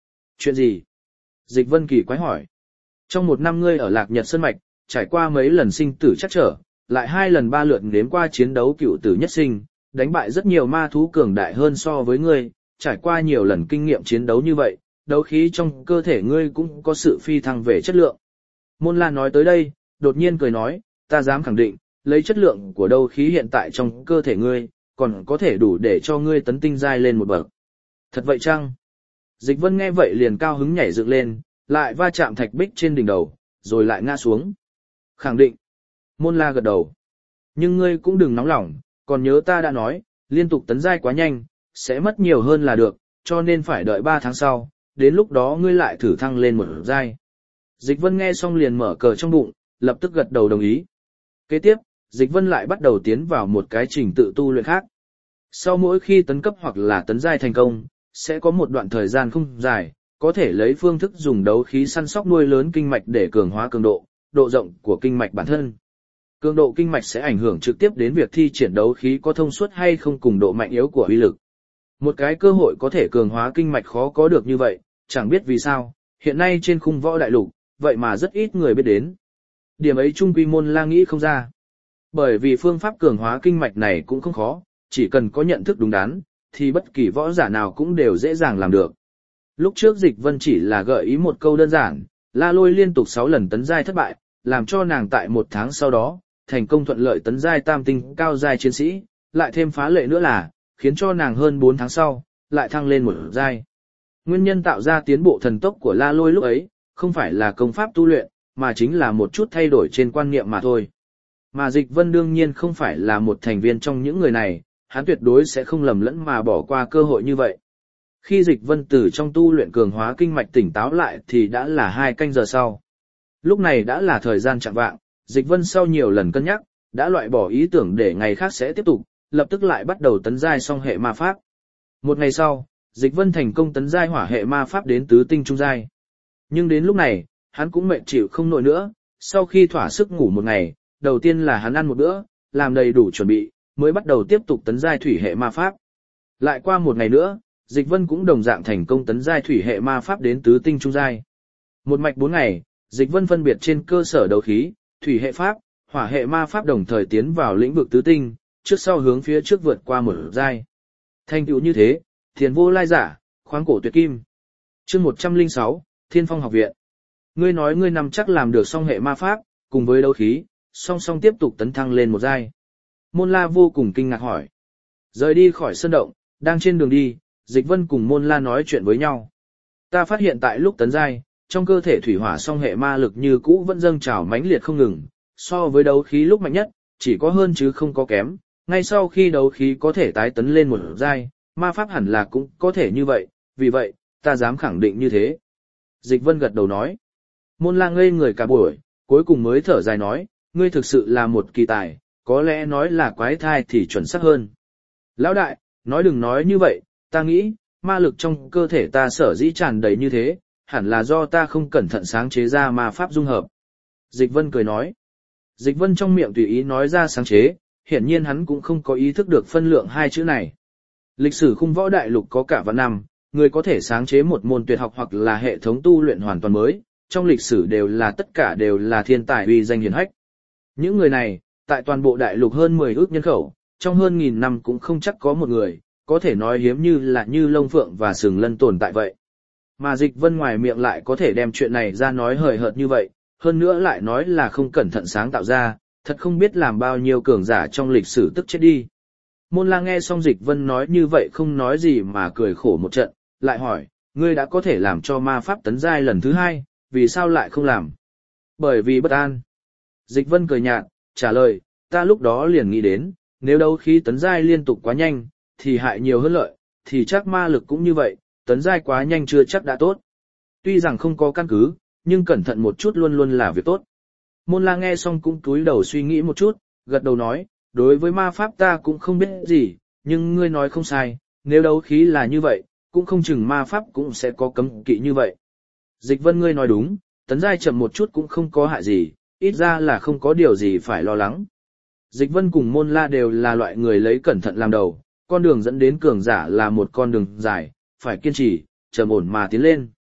A: Chuyện gì? Dịch Vân kỳ quái hỏi. Trong một năm ngươi ở Lạc Nhật Sơn Mạch, trải qua mấy lần sinh tử chắc trở, lại hai lần ba lượt nếm qua chiến đấu cựu tử nhất sinh, đánh bại rất nhiều ma thú cường đại hơn so với ngươi, trải qua nhiều lần kinh nghiệm chiến đấu như vậy, đấu khí trong cơ thể ngươi cũng có sự phi thăng về chất lượng. Môn La nói tới đây, đột nhiên cười nói, ta dám khẳng định, lấy chất lượng của đấu khí hiện tại trong cơ thể ngươi, còn có thể đủ để cho ngươi tấn tinh giai lên một bậc. Thật vậy chăng? Dịch Vân nghe vậy liền cao hứng nhảy dựng lên, lại va chạm thạch bích trên đỉnh đầu, rồi lại ngã xuống. Khẳng định. Môn La gật đầu. Nhưng ngươi cũng đừng nóng lòng, còn nhớ ta đã nói, liên tục tấn giai quá nhanh, sẽ mất nhiều hơn là được, cho nên phải đợi ba tháng sau, đến lúc đó ngươi lại thử thăng lên một giai. Dịch Vân nghe xong liền mở cờ trong bụng, lập tức gật đầu đồng ý. Kế tiếp, Dịch Vân lại bắt đầu tiến vào một cái trình tự tu luyện khác. Sau mỗi khi tấn cấp hoặc là tấn giai thành công, sẽ có một đoạn thời gian không dài, có thể lấy phương thức dùng đấu khí săn sóc nuôi lớn kinh mạch để cường hóa cường độ, độ rộng của kinh mạch bản thân. Cường độ kinh mạch sẽ ảnh hưởng trực tiếp đến việc thi triển đấu khí có thông suốt hay không cùng độ mạnh yếu của uy lực. Một cái cơ hội có thể cường hóa kinh mạch khó có được như vậy, chẳng biết vì sao, hiện nay trên khung võ đại lục, vậy mà rất ít người biết đến. Điểm ấy trung quy Môn La nghĩ không ra. Bởi vì phương pháp cường hóa kinh mạch này cũng không khó, chỉ cần có nhận thức đúng đắn, thì bất kỳ võ giả nào cũng đều dễ dàng làm được. Lúc trước Dịch Vân chỉ là gợi ý một câu đơn giản, La Lôi liên tục sáu lần tấn giai thất bại, làm cho nàng tại một tháng sau đó, thành công thuận lợi tấn giai tam tinh cao giai chiến sĩ, lại thêm phá lệ nữa là, khiến cho nàng hơn bốn tháng sau, lại thăng lên một giai. Nguyên nhân tạo ra tiến bộ thần tốc của La Lôi lúc ấy, không phải là công pháp tu luyện, mà chính là một chút thay đổi trên quan niệm mà thôi. Mà Dịch Vân đương nhiên không phải là một thành viên trong những người này, hắn tuyệt đối sẽ không lầm lẫn mà bỏ qua cơ hội như vậy. Khi Dịch Vân từ trong tu luyện cường hóa kinh mạch tỉnh táo lại thì đã là hai canh giờ sau. Lúc này đã là thời gian chạng vạng, Dịch Vân sau nhiều lần cân nhắc, đã loại bỏ ý tưởng để ngày khác sẽ tiếp tục, lập tức lại bắt đầu tấn giai song hệ ma pháp. Một ngày sau, Dịch Vân thành công tấn giai hỏa hệ ma pháp đến tứ tinh trung giai. Nhưng đến lúc này, hắn cũng mệt chịu không nổi nữa, sau khi thỏa sức ngủ một ngày, đầu tiên là hắn ăn một bữa, làm đầy đủ chuẩn bị, mới bắt đầu tiếp tục tấn giai thủy hệ ma pháp. Lại qua một ngày nữa, Dịch Vân cũng đồng dạng thành công tấn giai thủy hệ ma pháp đến tứ tinh trung giai. Một mạch bốn ngày, Dịch Vân phân biệt trên cơ sở đấu khí, thủy hệ pháp, hỏa hệ ma pháp đồng thời tiến vào lĩnh vực tứ tinh, trước sau hướng phía trước vượt qua một giai. Thành tựu như thế, thiền vô lai giả, khoáng cổ tuyệt kim. Chương một trăm lẻ sáu, Thiên Phong học viện. Ngươi nói ngươi nằm chắc làm được song hệ ma pháp, cùng với đấu khí, song song tiếp tục tấn thăng lên một giai. Môn La vô cùng kinh ngạc hỏi. Rời đi khỏi sân động, đang trên đường đi, Dịch Vân cùng Môn La nói chuyện với nhau. Ta phát hiện tại lúc tấn giai, trong cơ thể thủy hỏa song hệ ma lực như cũ vẫn dâng trào mãnh liệt không ngừng, so với đấu khí lúc mạnh nhất, chỉ có hơn chứ không có kém. Ngay sau khi đấu khí có thể tái tấn lên một giai, ma pháp hẳn là cũng có thể như vậy, vì vậy, ta dám khẳng định như thế. Dịch Vân gật đầu nói. Môn La ngây người cả buổi, cuối cùng mới thở dài nói, ngươi thực sự là một kỳ tài, có lẽ nói là quái thai thì chuẩn xác hơn. Lão đại, nói đừng nói như vậy, ta nghĩ, ma lực trong cơ thể ta sở dĩ tràn đầy như thế, hẳn là do ta không cẩn thận sáng chế ra ma pháp dung hợp. Dịch Vân cười nói. Dịch Vân trong miệng tùy ý nói ra sáng chế, hiển nhiên hắn cũng không có ý thức được phân lượng hai chữ này. Lịch sử khung võ đại lục có cả vạn năm, người có thể sáng chế một môn tuyệt học hoặc là hệ thống tu luyện hoàn toàn mới, trong lịch sử đều là tất cả đều là thiên tài uy danh hiển hách. Những người này, tại toàn bộ đại lục hơn mười ước nhân khẩu, trong hơn nghìn năm cũng không chắc có một người, có thể nói hiếm như là như Long Phượng và Sừng Lân tồn tại vậy. Mà Dịch Vân ngoài miệng lại có thể đem chuyện này ra nói hời hợt như vậy, hơn nữa lại nói là không cẩn thận sáng tạo ra, thật không biết làm bao nhiêu cường giả trong lịch sử tức chết đi. Môn La nghe xong Dịch Vân nói như vậy không nói gì mà cười khổ một trận, lại hỏi, ngươi đã có thể làm cho ma pháp tấn giai lần thứ hai, vì sao lại không làm? Bởi vì bất an. Dịch Vân cười nhạt, trả lời, ta lúc đó liền nghĩ đến, nếu đấu khí tấn giai liên tục quá nhanh, thì hại nhiều hơn lợi, thì chắc ma lực cũng như vậy, tấn giai quá nhanh chưa chắc đã tốt. Tuy rằng không có căn cứ, nhưng cẩn thận một chút luôn luôn là việc tốt. Môn La nghe xong cũng cúi đầu suy nghĩ một chút, gật đầu nói, đối với ma pháp ta cũng không biết gì, nhưng ngươi nói không sai, nếu đấu khí là như vậy, cũng không chừng ma pháp cũng sẽ có cấm kỵ như vậy. Dịch Vân ngươi nói đúng, tấn giai chậm một chút cũng không có hại gì, ít ra là không có điều gì phải lo lắng. Dịch Vân cùng Môn La đều là loại người lấy cẩn thận làm đầu, con đường dẫn đến cường giả là một con đường dài, phải kiên trì, trầm ổn mà tiến lên.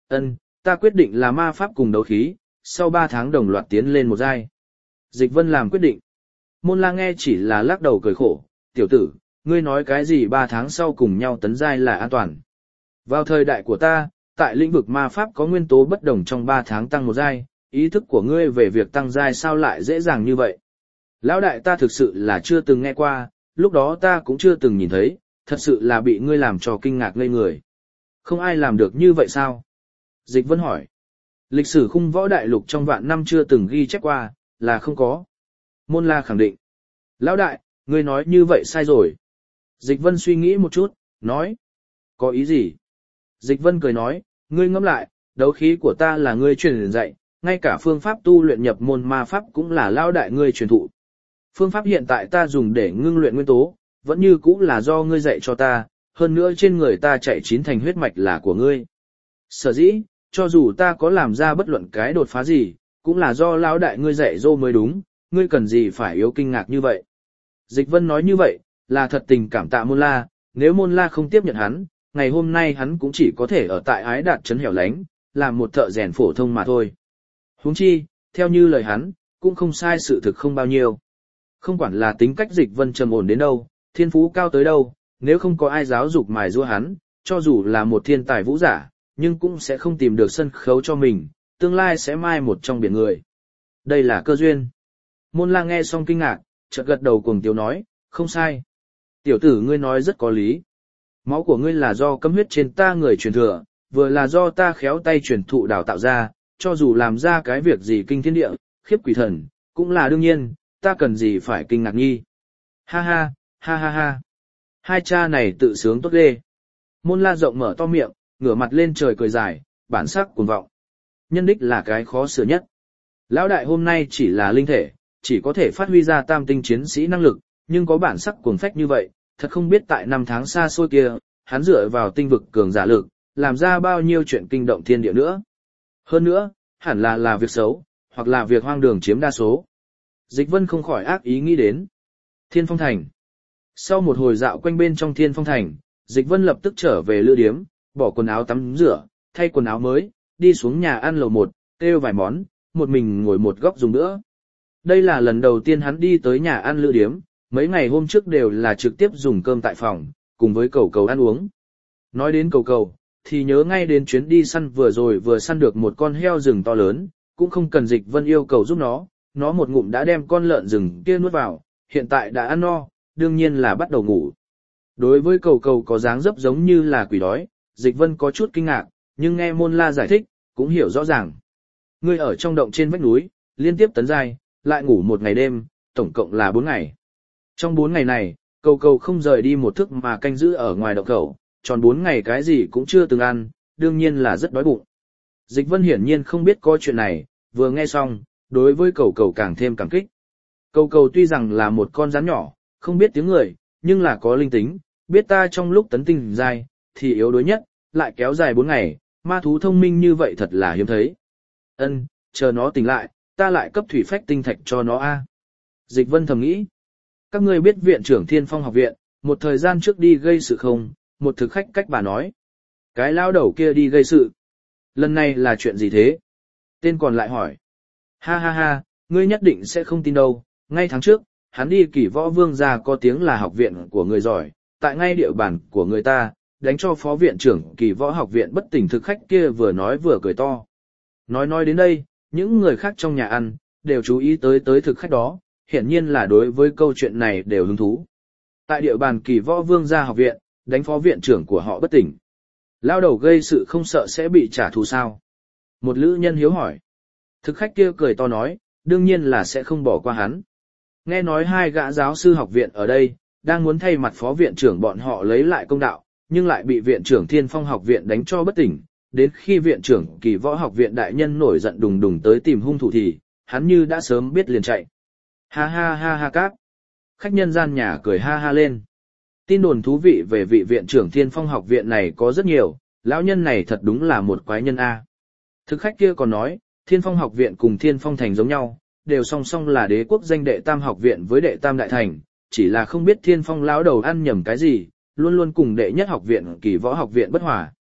A: Ân, ta quyết định là ma pháp cùng đấu khí, sau ba tháng đồng loạt tiến lên một giai. Dịch Vân làm quyết định. Môn La nghe chỉ là lắc đầu cười khổ, tiểu tử, ngươi nói cái gì ba tháng sau cùng nhau tấn giai là an toàn. Vào thời đại của ta, tại lĩnh vực ma pháp có nguyên tố bất đồng trong ba tháng tăng một giai, ý thức của ngươi về việc tăng giai sao lại dễ dàng như vậy. Lão đại ta thực sự là chưa từng nghe qua, lúc đó ta cũng chưa từng nhìn thấy, thật sự là bị ngươi làm cho kinh ngạc ngây người. Không ai làm được như vậy sao? Dịch Vân hỏi. Lịch sử khung võ đại lục trong vạn năm chưa từng ghi chép qua, là không có. Môn La khẳng định. Lão đại, ngươi nói như vậy sai rồi. Dịch Vân suy nghĩ một chút, nói. Có ý gì? Dịch Vân cười nói, ngươi ngẫm lại, đấu khí của ta là ngươi truyền dạy, ngay cả phương pháp tu luyện nhập môn ma pháp cũng là lão đại ngươi truyền thụ. Phương pháp hiện tại ta dùng để ngưng luyện nguyên tố, vẫn như cũ là do ngươi dạy cho ta, hơn nữa trên người ta chạy chín thành huyết mạch là của ngươi. Sở dĩ, cho dù ta có làm ra bất luận cái đột phá gì, cũng là do lão đại ngươi dạy dỗ mới đúng, ngươi cần gì phải yếu kinh ngạc như vậy. Dịch Vân nói như vậy, là thật tình cảm tạ Môn La, nếu Môn La không tiếp nhận hắn, ngày hôm nay hắn cũng chỉ có thể ở tại Ái Đạt trấn hẻo lánh, làm một thợ rèn phổ thông mà thôi. Huống chi, theo như lời hắn, cũng không sai sự thực không bao nhiêu. Không quản là tính cách Dịch Vân trầm ổn đến đâu, thiên phú cao tới đâu, nếu không có ai giáo dục mài giũa hắn, cho dù là một thiên tài vũ giả, nhưng cũng sẽ không tìm được sân khấu cho mình, tương lai sẽ mai một trong biển người. Đây là cơ duyên. Môn La nghe xong kinh ngạc, chợt gật đầu cuồng tiếu nói, không sai. Tiểu tử ngươi nói rất có lý. Máu của ngươi là do cấm huyết trên ta người truyền thừa, vừa là do ta khéo tay truyền thụ đào tạo ra, cho dù làm ra cái việc gì kinh thiên địa, khiếp quỷ thần, cũng là đương nhiên, ta cần gì phải kinh ngạc nghi. Ha ha, ha ha ha. Hai cha này tự sướng tốt ghê. Môn La rộng mở to miệng, ngửa mặt lên trời cười dài, bản sắc cuồng vọng. Nhân đích là cái khó sửa nhất. Lão đại hôm nay chỉ là linh thể, chỉ có thể phát huy ra tam tinh chiến sĩ năng lực, nhưng có bản sắc cuồng phách như vậy, thật không biết tại năm tháng xa xôi kia, hắn dựa vào tinh vực cường giả lực, làm ra bao nhiêu chuyện kinh động thiên địa nữa. Hơn nữa, hẳn là là việc xấu, hoặc là việc hoang đường chiếm đa số. Dịch Vân không khỏi ác ý nghĩ đến. Thiên Phong Thành. Sau một hồi dạo quanh bên trong Thiên Phong Thành, Dịch Vân lập tức trở về lữ điếm, bỏ quần áo tắm rửa, thay quần áo mới, đi xuống nhà ăn lầu một, kêu vài món, một mình ngồi một góc dùng nữa. Đây là lần đầu tiên hắn đi tới nhà ăn lữ điếm, mấy ngày hôm trước đều là trực tiếp dùng cơm tại phòng, cùng với cầu cầu ăn uống. Nói đến cầu cầu, thì nhớ ngay đến chuyến đi săn vừa rồi vừa săn được một con heo rừng to lớn, cũng không cần Dịch Vân yêu cầu giúp nó, nó một ngụm đã đem con lợn rừng kia nuốt vào, hiện tại đã ăn no, đương nhiên là bắt đầu ngủ. Đối với cầu cầu có dáng dấp giống như là quỷ đói, Dịch Vân có chút kinh ngạc, nhưng nghe Môn La giải thích, cũng hiểu rõ ràng. Ngươi ở trong động trên vách núi, liên tiếp tấn giai, lại ngủ một ngày đêm, tổng cộng là bốn ngày. Trong bốn ngày này, cầu cầu không rời đi một thức mà canh giữ ở ngoài động khẩu, tròn bốn ngày cái gì cũng chưa từng ăn, đương nhiên là rất đói bụng. Dịch Vân hiển nhiên không biết có chuyện này, vừa nghe xong, đối với cầu cầu càng thêm cảm kích. Cầu cầu tuy rằng là một con rắn nhỏ, không biết tiếng người, nhưng là có linh tính, biết ta trong lúc tấn tinh giai, thì yếu đuối nhất, lại kéo dài bốn ngày, ma thú thông minh như vậy thật là hiếm thấy. Ân, chờ nó tỉnh lại, ta lại cấp thủy phách tinh thạch cho nó a. Dịch Vân thầm nghĩ. Các ngươi biết viện trưởng Thiên Phong học viện, một thời gian trước đi gây sự không? Một thực khách cách bà nói. Cái lao đầu kia đi gây sự. Lần này là chuyện gì thế? Tên còn lại hỏi. Ha ha ha, ngươi nhất định sẽ không tin đâu. Ngay tháng trước, hắn đi Kỷ Võ Vương gia có tiếng là học viện của người giỏi, tại ngay địa bàn của người ta, đánh cho phó viện trưởng Kỷ Võ học viện bất tỉnh thực khách kia vừa nói vừa cười to. Nói nói đến đây, những người khác trong nhà ăn, đều chú ý tới tới thực khách đó, hiển nhiên là đối với câu chuyện này đều hứng thú. Tại địa bàn Kỷ Võ Vương gia học viện, đánh phó viện trưởng của họ bất tỉnh. Lao đầu gây sự không sợ sẽ bị trả thù sao? Một lữ nhân hiếu hỏi. Thực khách kia cười to nói, đương nhiên là sẽ không bỏ qua hắn. Nghe nói hai gã giáo sư học viện ở đây, đang muốn thay mặt phó viện trưởng bọn họ lấy lại công đạo, nhưng lại bị viện trưởng Thiên Phong học viện đánh cho bất tỉnh. Đến khi viện trưởng Kỳ Võ học viện đại nhân nổi giận đùng đùng tới tìm hung thủ thì, hắn như đã sớm biết liền chạy. Ha ha ha ha cáp. Khách nhân gian nhà cười ha ha lên. Tin đồn thú vị về vị viện trưởng Thiên Phong học viện này có rất nhiều, lão nhân này thật đúng là một quái nhân a. Thực khách kia còn nói, Thiên Phong học viện cùng Thiên Phong thành giống nhau, đều song song là đế quốc danh đệ tam học viện với đệ tam đại thành, chỉ là không biết Thiên Phong lão đầu ăn nhầm cái gì, luôn luôn cùng đệ nhất học viện Kỳ Võ học viện bất hòa.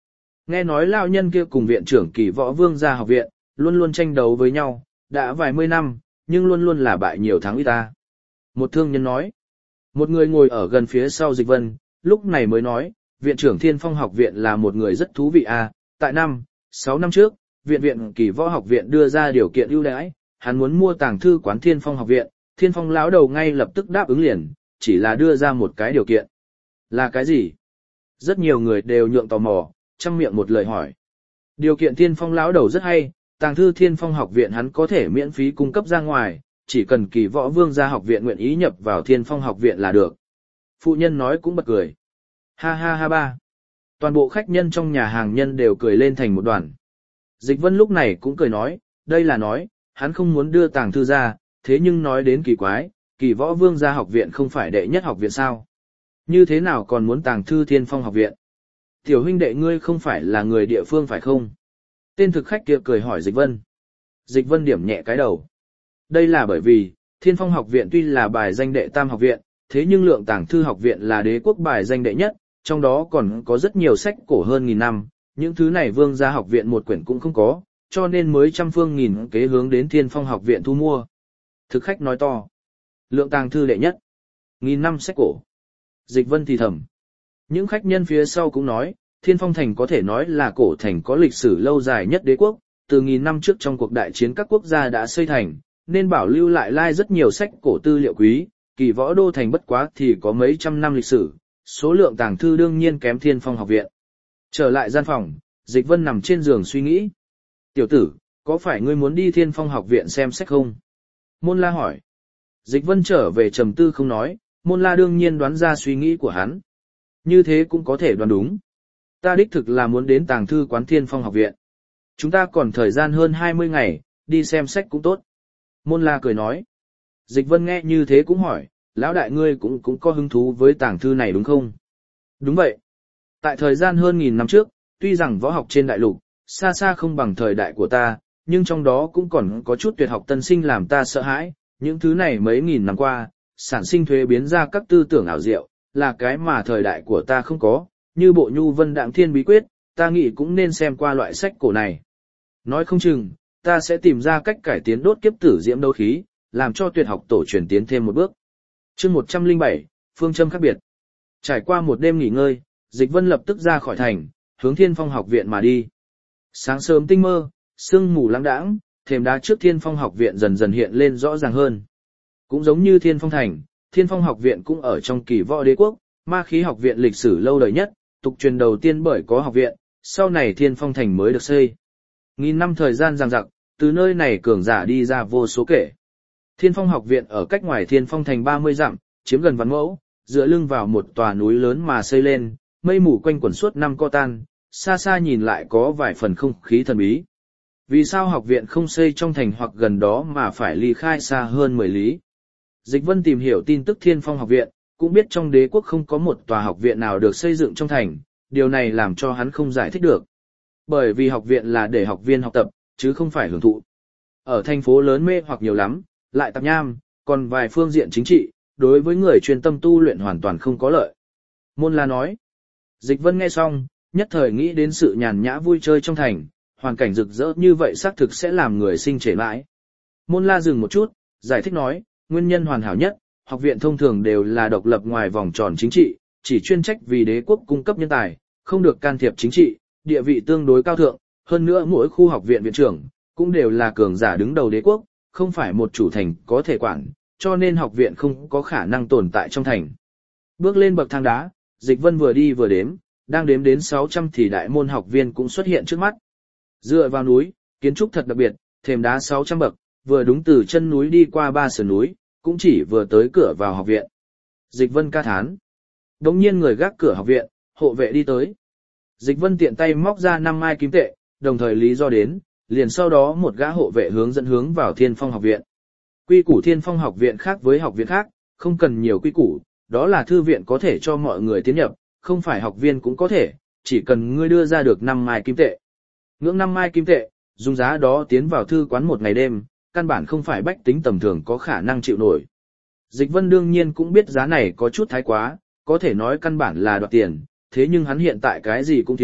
A: Nghe nói lao nhân kia cùng viện trưởng Kỳ Võ Vương gia học viện, luôn luôn tranh đấu với nhau, đã vài mươi năm, nhưng luôn luôn là bại nhiều thắng ít ta. Một thương nhân nói. Một người ngồi ở gần phía sau Dịch Vân, lúc này mới nói, viện trưởng Thiên Phong học viện là một người rất thú vị à, tại năm, sáu năm trước, viện viện Kỳ Võ học viện đưa ra điều kiện ưu đãi, hắn muốn mua tàng thư quán Thiên Phong học viện, Thiên Phong lão đầu ngay lập tức đáp ứng liền, chỉ là đưa ra một cái điều kiện. Là cái gì? Rất nhiều người đều nhượng tò mò, trăm miệng một lời hỏi. Điều kiện Thiên Phong lão đầu rất hay, tàng thư Thiên Phong học viện hắn có thể miễn phí cung cấp ra ngoài, chỉ cần Kỳ Võ Vương gia học viện nguyện ý nhập vào Thiên Phong học viện là được. Phụ nhân nói cũng bật cười. Ha ha ha ba. Toàn bộ khách nhân trong nhà hàng nhân đều cười lên thành một đoàn. Dịch Vân lúc này cũng cười nói, đây là nói, hắn không muốn đưa tàng thư ra, thế nhưng nói đến kỳ quái, Kỳ Võ Vương gia học viện không phải đệ nhất học viện sao? Như thế nào còn muốn tàng thư Thiên Phong học viện? Tiểu huynh đệ ngươi không phải là người địa phương phải không? Tên thực khách kia cười hỏi Dịch Vân. Dịch Vân điểm nhẹ cái đầu. Đây là bởi vì, Thiên Phong học viện tuy là bài danh đệ tam học viện, thế nhưng lượng tàng thư học viện là đế quốc bài danh đệ nhất, trong đó còn có rất nhiều sách cổ hơn nghìn năm, những thứ này vương gia học viện một quyển cũng không có, cho nên mới trăm phương nghìn kế hướng đến Thiên Phong học viện thu mua. Thực khách nói to. Lượng tàng thư đệ nhất. Nghìn năm sách cổ. Dịch Vân thì thầm. Những khách nhân phía sau cũng nói, Thiên Phong thành có thể nói là cổ thành có lịch sử lâu dài nhất đế quốc, từ nghìn năm trước trong cuộc đại chiến các quốc gia đã xây thành, nên bảo lưu lại lai rất nhiều sách cổ tư liệu quý, Kỳ Võ đô thành bất quá thì có mấy trăm năm lịch sử, số lượng tàng thư đương nhiên kém Thiên Phong học viện. Trở lại gian phòng, Dịch Vân nằm trên giường suy nghĩ. Tiểu tử, có phải ngươi muốn đi Thiên Phong học viện xem sách không? Môn La hỏi. Dịch Vân trở về trầm tư không nói, Môn La đương nhiên đoán ra suy nghĩ của hắn. Như thế cũng có thể đoán đúng. Ta đích thực là muốn đến tàng thư quán Thiên Phong học viện. Chúng ta còn thời gian hơn hai mươi ngày, đi xem sách cũng tốt. Môn La cười nói. Dịch Vân nghe như thế cũng hỏi, lão đại ngươi cũng cũng có hứng thú với tàng thư này đúng không? Đúng vậy. Tại thời gian hơn nghìn năm trước, tuy rằng võ học trên đại lục, xa xa không bằng thời đại của ta, nhưng trong đó cũng còn có chút tuyệt học tân sinh làm ta sợ hãi, những thứ này mấy nghìn năm qua, sản sinh thuế biến ra các tư tưởng ảo diệu, là cái mà thời đại của ta không có, như bộ nhu vân đạm thiên bí quyết, ta nghĩ cũng nên xem qua loại sách cổ này. Nói không chừng, ta sẽ tìm ra cách cải tiến đốt kiếp tử diễm đấu khí, làm cho tuyệt học tổ truyền tiến thêm một bước. Chương một trăm lẻ bảy, phương châm khác biệt. Trải qua một đêm nghỉ ngơi, Dịch Vân lập tức ra khỏi thành, hướng Thiên Phong học viện mà đi. Sáng sớm tinh mơ, sương mù lãng đãng, thềm đá trước Thiên Phong học viện dần dần hiện lên rõ ràng hơn. Cũng giống như Thiên Phong thành, Thiên Phong học viện cũng ở trong Kỳ Võ đế quốc, ma khí học viện lịch sử lâu đời nhất, tục truyền đầu tiên bởi có học viện, sau này Thiên Phong thành mới được xây. Nghìn năm thời gian dằng dặc, từ nơi này cường giả đi ra vô số kể. Thiên Phong học viện ở cách ngoài Thiên Phong thành ba mươi dặm, chiếm gần vạn mẫu, dựa lưng vào một tòa núi lớn mà xây lên, mây mù quanh quẩn suốt năm co tan, xa xa nhìn lại có vài phần không khí thần bí. Vì sao học viện không xây trong thành hoặc gần đó mà phải ly khai xa hơn mười lý? Dịch Vân tìm hiểu tin tức Thiên Phong học viện, cũng biết trong đế quốc không có một tòa học viện nào được xây dựng trong thành, điều này làm cho hắn không giải thích được. Bởi vì học viện là để học viên học tập, chứ không phải hưởng thụ. Ở thành phố lớn mê hoặc nhiều lắm, lại tạp nham, còn vài phương diện chính trị, đối với người chuyên tâm tu luyện hoàn toàn không có lợi. Môn La nói. Dịch Vân nghe xong, nhất thời nghĩ đến sự nhàn nhã vui chơi trong thành, hoàn cảnh rực rỡ như vậy xác thực sẽ làm người sinh trẻ mãi. Môn La dừng một chút, giải thích nói, nguyên nhân hoàn hảo nhất, học viện thông thường đều là độc lập ngoài vòng tròn chính trị, chỉ chuyên trách vì đế quốc cung cấp nhân tài, không được can thiệp chính trị, địa vị tương đối cao thượng, hơn nữa mỗi khu học viện viện trưởng cũng đều là cường giả đứng đầu đế quốc, không phải một chủ thành có thể quản, cho nên học viện không có khả năng tồn tại trong thành. Bước lên bậc thang đá, Dịch Vân vừa đi vừa đếm, đang đếm đến sáu trăm thì đại môn học viên cũng xuất hiện trước mắt. Dựa vào núi, kiến trúc thật đặc biệt, thềm đá sáu trăm bậc, vừa đúng từ chân núi đi qua ba sườn núi, cũng chỉ vừa tới cửa vào học viện. Dịch Vân ca thán. Đống nhiên người gác cửa học viện, hộ vệ đi tới. Dịch Vân tiện tay móc ra năm mai kim tệ, đồng thời lý do đến, liền sau đó một gã hộ vệ hướng dẫn hướng vào Thiên Phong học viện. Quy củ Thiên Phong học viện khác với học viện khác, không cần nhiều quy củ, đó là thư viện có thể cho mọi người tiến nhập, không phải học viên cũng có thể, chỉ cần ngươi đưa ra được năm mai kim tệ. Ngưỡng năm mai kim tệ, dùng giá đó tiến vào thư quán một ngày đêm, căn bản không phải bách tính tầm thường có khả năng chịu nổi. Dịch Vân đương nhiên cũng biết giá này có chút thái quá, có thể nói căn bản là đoạt tiền, thế nhưng hắn hiện tại cái gì cũng thiếu,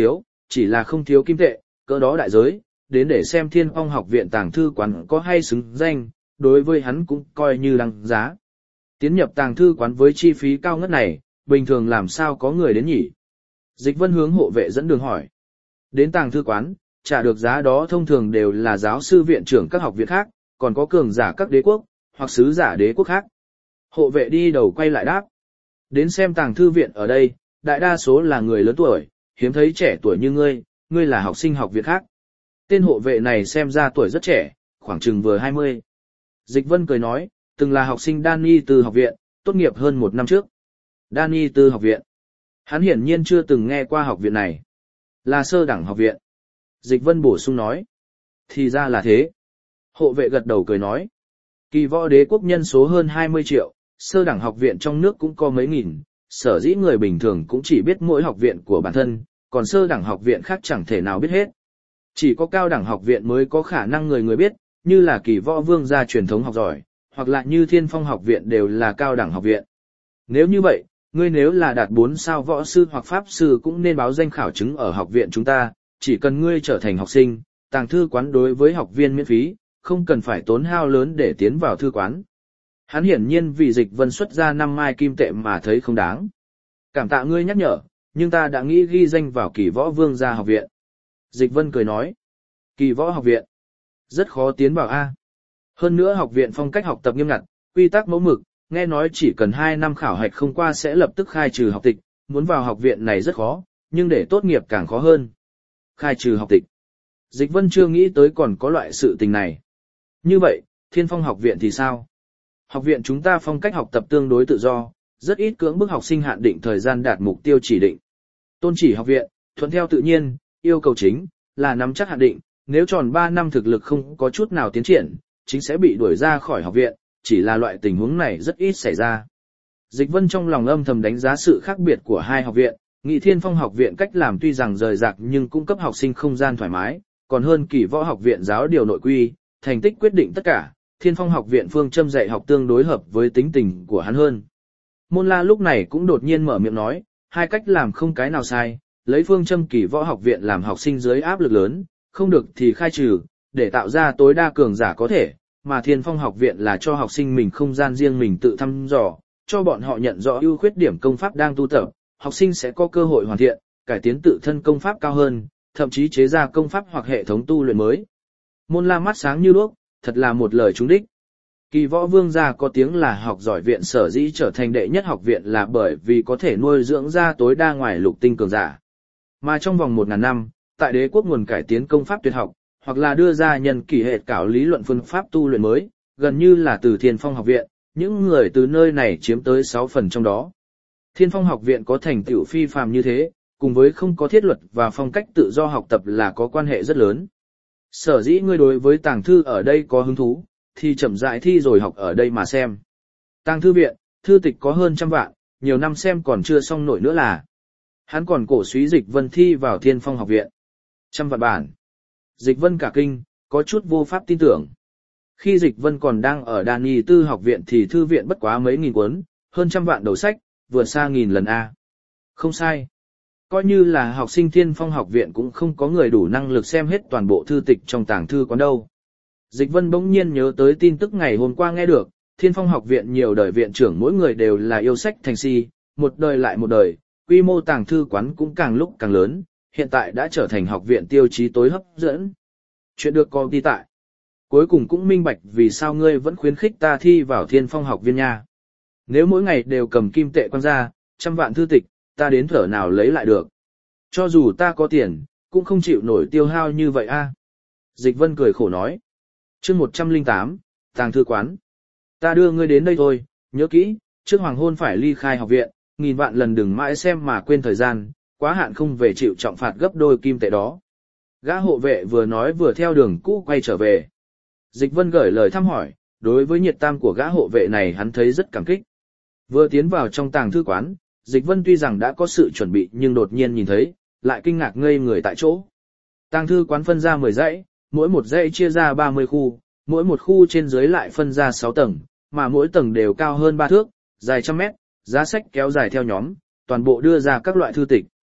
A: chỉ là không thiếu kim tệ, cỡ đó đại giới, đến để xem Thiên Phong học viện tàng thư quán có hay xứng danh, đối với hắn cũng coi như đăng giá. Tiến nhập tàng thư quán với chi phí cao ngất này, bình thường làm sao có người đến nhỉ? Dịch Vân hướng hộ vệ dẫn đường hỏi. Đến tàng thư quán, trả được giá đó thông thường đều là giáo sư viện trưởng các học viện khác, còn có cường giả các đế quốc, hoặc sứ giả đế quốc khác. Hộ vệ đi đầu quay lại đáp. Đến xem tàng thư viện ở đây, đại đa số là người lớn tuổi, hiếm thấy trẻ tuổi như ngươi, ngươi là học sinh học viện khác. Tên hộ vệ này xem ra tuổi rất trẻ, khoảng chừng vừa hai mươi. Dịch Vân cười nói, từng là học sinh Đani từ học viện, tốt nghiệp hơn một năm trước. Đani từ học viện. Hắn hiển nhiên chưa từng nghe qua học viện này. Là sơ đẳng học viện. Dịch Vân bổ sung nói. Thì ra là thế. Hộ vệ gật đầu cười nói. Kỳ võ đế quốc nhân số hơn hai mươi triệu, sơ đẳng học viện trong nước cũng có mấy nghìn, sở dĩ người bình thường cũng chỉ biết mỗi học viện của bản thân, còn sơ đẳng học viện khác chẳng thể nào biết hết. Chỉ có cao đẳng học viện mới có khả năng người người biết, như là Kỳ võ vương gia truyền thống học giỏi, hoặc là như Thiên Phong học viện đều là cao đẳng học viện. Nếu như vậy, ngươi nếu là đạt bốn sao võ sư hoặc pháp sư cũng nên báo danh khảo chứng ở học viện chúng ta, chỉ cần ngươi trở thành học sinh, tàng thư quán đối với học viên miễn phí, không cần phải tốn hao lớn để tiến vào thư quán. Hắn hiển nhiên vì Dịch Vân xuất ra năm mai kim tệ mà thấy không đáng. Cảm tạ ngươi nhắc nhở, nhưng ta đã nghĩ ghi danh vào Kỳ võ vương gia học viện. Dịch Vân cười nói, Kỳ võ học viện, rất khó tiến vào A. Hơn nữa học viện phong cách học tập nghiêm ngặt, quy tắc mẫu mực, nghe nói chỉ cần hai năm khảo hạch không qua sẽ lập tức khai trừ học tịch, muốn vào học viện này rất khó, nhưng để tốt nghiệp càng khó hơn. Khai trừ học tịch. Dịch Vân chưa nghĩ tới còn có loại sự tình này. Như vậy, Thiên Phong học viện thì sao? Học viện chúng ta phong cách học tập tương đối tự do, rất ít cưỡng bức học sinh hạn định thời gian đạt mục tiêu chỉ định. Tôn chỉ học viện, thuận theo tự nhiên, yêu cầu chính là nắm chắc hạn định, nếu tròn ba năm thực lực không có chút nào tiến triển, chính sẽ bị đuổi ra khỏi học viện, chỉ là loại tình huống này rất ít xảy ra. Dịch Vân trong lòng âm thầm đánh giá sự khác biệt của hai học viện, Nghị Thiên Phong học viện cách làm tuy rằng rời rạc nhưng cung cấp học sinh không gian thoải mái, còn hơn Kỳ võ học viện giáo điều nội quy, thành tích quyết định tất cả, Thiên Phong học viện phương châm dạy học tương đối hợp với tính tình của hắn hơn. Môn La lúc này cũng đột nhiên mở miệng nói, hai cách làm không cái nào sai, lấy phương châm Kỳ võ học viện làm học sinh dưới áp lực lớn, không được thì khai trừ, để tạo ra tối đa cường giả có thể, mà Thiên Phong học viện là cho học sinh mình không gian riêng mình tự thăm dò, cho bọn họ nhận rõ ưu khuyết điểm công pháp đang tu tập, học sinh sẽ có cơ hội hoàn thiện, cải tiến tự thân công pháp cao hơn, thậm chí chế ra công pháp hoặc hệ thống tu luyện mới. Môn La mắt sáng như đuốc, thật là một lời trúng đích. Kỳ võ vương gia có tiếng là học giỏi viện sở dĩ trở thành đệ nhất học viện là bởi vì có thể nuôi dưỡng ra tối đa ngoài lục tinh cường giả. Mà trong vòng một ngàn năm, tại đế quốc nguồn cải tiến công pháp tuyệt học, hoặc là đưa ra nhân kỳ hệ cảo lý luận phương pháp tu luyện mới, gần như là từ Thiên Phong học viện, những người từ nơi này chiếm tới sáu phần trong đó. Thiên Phong học viện có thành tựu phi phàm như thế, cùng với không có thiết luật và phong cách tự do học tập là có quan hệ rất lớn. Sở dĩ ngươi đối với tàng thư ở đây có hứng thú, thì chậm rãi thi rồi học ở đây mà xem. Tàng thư viện, thư tịch có hơn trăm vạn, nhiều năm xem còn chưa xong nổi nữa là. Hắn còn cổ suý Dịch Vân thi vào Thiên Phong học viện. Trăm vạn bản. Dịch Vân cả kinh, có chút vô pháp tin tưởng. Khi Dịch Vân còn đang ở Đani Tư học viện thì thư viện bất quá mấy nghìn cuốn, hơn trăm vạn đầu sách, vượt xa nghìn lần A. Không sai. Coi như là học sinh Thiên Phong học viện cũng không có người đủ năng lực xem hết toàn bộ thư tịch trong tàng thư quán đâu. Dịch Vân bỗng nhiên nhớ tới tin tức ngày hôm qua nghe được, Thiên Phong học viện nhiều đời viện trưởng mỗi người đều là yêu sách thành si, một đời lại một đời, quy mô tàng thư quán cũng càng lúc càng lớn, hiện tại đã trở thành học viện tiêu chí tối hấp dẫn. Chuyện được có đi tại. Cuối cùng cũng minh bạch vì sao ngươi vẫn khuyến khích ta thi vào Thiên Phong học viên nha. Nếu mỗi ngày đều cầm kim tệ quăng ra, trăm vạn thư tịch, ta đến thở nào lấy lại được. Cho dù ta có tiền, cũng không chịu nổi tiêu hao như vậy a. Dịch Vân cười khổ nói. Chương một trăm lẻ tám, tàng thư quán. Ta đưa ngươi đến đây thôi, nhớ kỹ, trước hoàng hôn phải ly khai học viện, nghìn vạn lần đừng mãi xem mà quên thời gian, quá hạn không về chịu trọng phạt gấp đôi kim tệ đó. Gã hộ vệ vừa nói vừa theo đường cũ quay trở về. Dịch Vân gửi lời thăm hỏi, đối với nhiệt tam của gã hộ vệ này hắn thấy rất cảm kích. Vừa tiến vào trong tàng thư quán, Dịch Vân tuy rằng đã có sự chuẩn bị nhưng đột nhiên nhìn thấy, lại kinh ngạc ngây người tại chỗ. Tàng thư quán phân ra mười dãy, mỗi một dãy chia ra ba mươi khu, mỗi một khu trên dưới lại phân ra sáu tầng, mà mỗi tầng đều cao hơn ba thước, dài trăm mét, giá sách kéo dài theo nhóm, toàn bộ đưa ra các loại thư tịch.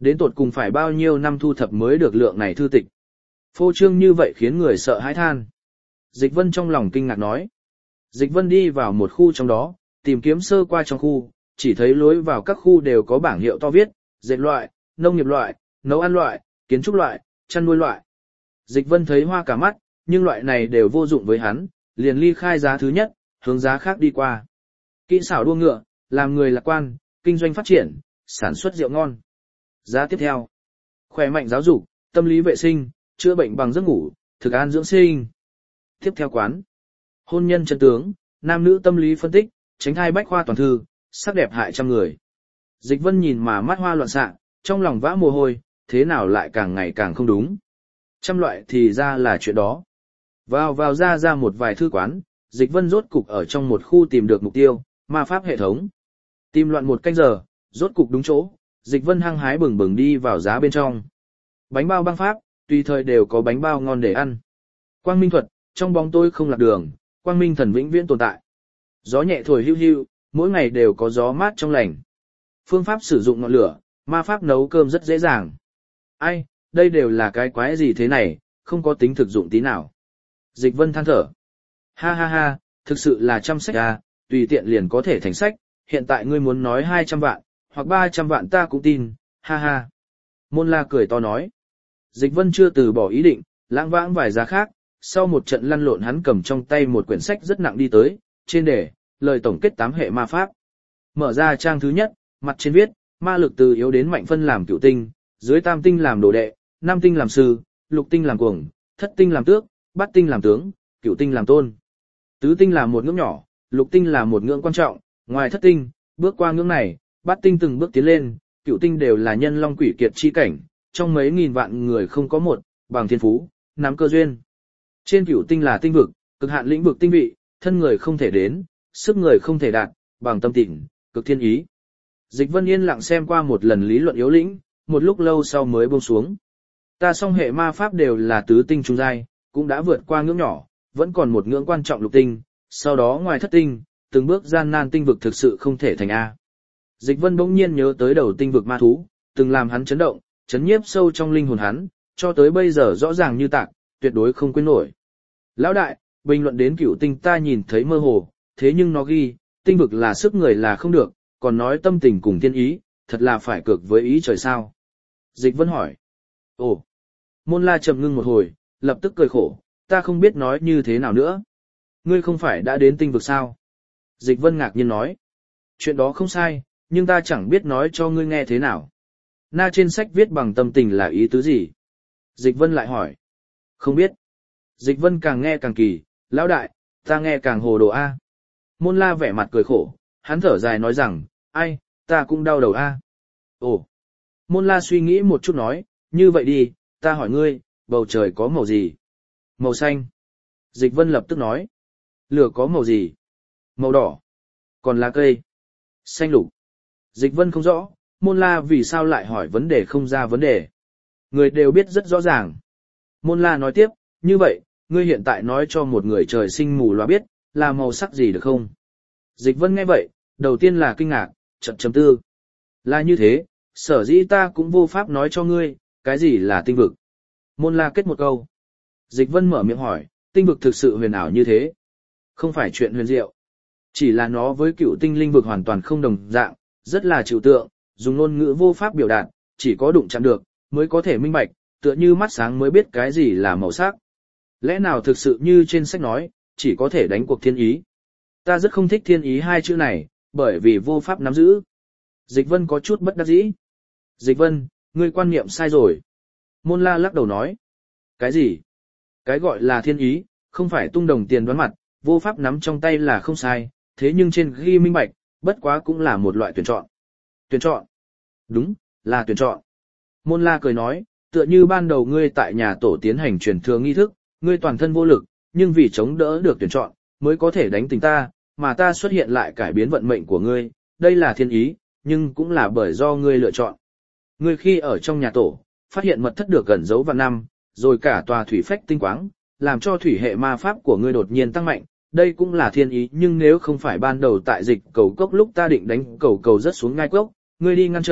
A: Đến tột cùng phải bao nhiêu năm thu thập mới được lượng này thư tịch. Phô trương như vậy khiến người sợ hãi than. Dịch Vân trong lòng kinh ngạc nói. Dịch Vân đi vào một khu trong đó, tìm kiếm sơ qua trong khu, chỉ thấy lối vào các khu đều có bảng hiệu to viết, dệt loại, nông nghiệp loại, nấu ăn loại, kiến trúc loại, chăn nuôi loại. Dịch Vân thấy hoa cả mắt, nhưng loại này đều vô dụng với hắn, liền ly khai giá thứ nhất, hướng giá khác đi qua. Kỹ xảo đua ngựa, làm người lạc quan, kinh doanh phát triển, sản xuất rượu ngon. Giá tiếp theo, khỏe mạnh giáo dục, tâm lý vệ sinh, chữa bệnh bằng giấc ngủ, thực an dưỡng sinh. Tiếp theo quán, hôn nhân chân tướng, nam nữ tâm lý phân tích, tránh thai bách khoa toàn thư, sắc đẹp hại trăm người. Dịch Vân nhìn mà mắt hoa loạn xạ, trong lòng vã mồ hôi, thế nào lại càng ngày càng không đúng. Trăm loại thì ra là chuyện đó. Vào vào ra ra một vài thư quán, Dịch Vân rốt cục ở trong một khu tìm được mục tiêu, ma pháp hệ thống. Tìm loạn một canh giờ, rốt cục đúng chỗ, Dịch Vân hăng hái bừng bừng đi vào giá bên trong. Bánh bao băng pháp, tùy thời đều có bánh bao ngon để ăn. Quang minh thuật, trong bóng tôi không lạc đường, quang minh thần vĩnh viễn tồn tại. Gió nhẹ thổi hưu hưu, mỗi ngày đều có gió mát trong lành. Phương pháp sử dụng ngọn lửa, ma pháp nấu cơm rất dễ dàng. Ai, đây đều là cái quái gì thế này, không có tính thực dụng tí nào. Dịch Vân than thở. Ha ha ha, thực sự là trăm sách à, tùy tiện liền có thể thành sách, hiện tại ngươi muốn nói hai trăm vạn, hoặc ba trăm vạn ta cũng tin, ha ha. Môn La cười to nói. Dịch Vân chưa từ bỏ ý định, lãng vãng vài giá khác, sau một trận lăn lộn hắn cầm trong tay một quyển sách rất nặng đi tới, trên đề, lời tổng kết tám hệ ma pháp. Mở ra trang thứ nhất, mặt trên viết, ma lực từ yếu đến mạnh phân làm cửu tinh, dưới tam tinh làm đồ đệ, năm tinh làm sư, lục tinh làm cuồng, thất tinh làm tước, bát tinh làm tướng, cửu tinh làm tôn. Tứ tinh là một ngưỡng nhỏ, lục tinh là một ngưỡng quan trọng, ngoài thất tinh, bước qua ngưỡng này, bát tinh từng bước tiến lên, cửu tinh đều là nhân long quỷ kiệt chi cảnh, trong mấy nghìn vạn người không có một, bằng thiên phú, nắm cơ duyên. Trên cửu tinh là tinh vực, cực hạn lĩnh vực tinh vị, thân người không thể đến, sức người không thể đạt, bằng tâm tịnh, cực thiên ý. Dịch Vân yên lặng xem qua một lần lý luận yếu lĩnh, một lúc lâu sau mới buông xuống. Ta song hệ ma pháp đều là tứ tinh trung giai, cũng đã vượt qua ngưỡng nhỏ, vẫn còn một ngưỡng quan trọng lục tinh, sau đó ngoài thất tinh, từng bước gian nan tinh vực thực sự không thể thành A. Dịch Vân bỗng nhiên nhớ tới đầu tinh vực ma thú, từng làm hắn chấn động, chấn nhiếp sâu trong linh hồn hắn, cho tới bây giờ rõ ràng như tạc, tuyệt đối không quên nổi. Lão đại, bình luận đến cửu tinh ta nhìn thấy mơ hồ, thế nhưng nó ghi, tinh vực là sức người là không được, còn nói tâm tình cùng thiên ý, thật là phải cược với ý trời sao. Dịch Vân hỏi. Ồ. Môn La trầm ngưng một hồi, lập tức cười khổ, ta không biết nói như thế nào nữa. Ngươi không phải đã đến tinh vực sao? Dịch Vân ngạc nhiên nói. Chuyện đó không sai, nhưng ta chẳng biết nói cho ngươi nghe thế nào. Na trên sách viết bằng tâm tình là ý tứ gì? Dịch Vân lại hỏi. Không biết. Dịch Vân càng nghe càng kỳ, lão đại, ta nghe càng hồ đồ a. Môn La vẻ mặt cười khổ, hắn thở dài nói rằng, ai, ta cũng đau đầu a. Ồ. Môn La suy nghĩ một chút nói, như vậy đi, ta hỏi ngươi, bầu trời có màu gì? Màu xanh. Dịch Vân lập tức nói. Lửa có màu gì? Màu đỏ. Còn lá cây? Xanh lục. Dịch Vân không rõ, Môn La vì sao lại hỏi vấn đề không ra vấn đề. Người đều biết rất rõ ràng. Môn La nói tiếp, như vậy, ngươi hiện tại nói cho một người trời sinh mù loa biết, là màu sắc gì được không? Dịch Vân nghe vậy, đầu tiên là kinh ngạc, chậm chấm tư. Là như thế, sở dĩ ta cũng vô pháp nói cho ngươi, cái gì là tinh vực. Môn La kết một câu. Dịch Vân mở miệng hỏi, tinh vực thực sự huyền ảo như thế. Không phải chuyện huyền diệu. Chỉ là nó với cựu tinh linh vực hoàn toàn không đồng dạng, rất là trừu tượng, dùng ngôn ngữ vô pháp biểu đạt, chỉ có đụng chạm được, mới có thể minh bạch, tựa như mắt sáng mới biết cái gì là màu sắc. Lẽ nào thực sự như trên sách nói, chỉ có thể đánh cuộc thiên ý. Ta rất không thích thiên ý hai chữ này, bởi vì vô pháp nắm giữ. Dịch Vân có chút bất đắc dĩ. Dịch Vân, ngươi quan niệm sai rồi. Môn La lắc đầu nói. Cái gì? Cái gọi là thiên ý, không phải tung đồng tiền đoán mặt, vô pháp nắm trong tay là không sai, thế nhưng trên ghi minh bạch, bất quá cũng là một loại tuyển chọn. Tuyển chọn? Đúng, là tuyển chọn. Môn La cười nói, tựa như ban đầu ngươi tại nhà tổ tiến hành truyền thừa nghi thức, ngươi toàn thân vô lực, nhưng vì chống đỡ được tuyển chọn, mới có thể đánh tình ta, mà ta xuất hiện lại cải biến vận mệnh của ngươi, đây là thiên ý, nhưng cũng là bởi do ngươi lựa chọn. Ngươi khi ở trong nhà tổ, phát hiện mật thất được gần giấu vạn năm, rồi cả tòa thủy phách tinh quáng, làm cho thủy hệ ma pháp của ngươi đột nhiên tăng mạnh, đây cũng là thiên ý, nhưng nếu không phải ban đầu tại dịch cầu cốc lúc ta định đánh cầu cầu rất xuống ngai cốc, ngươi đi ngăn trở,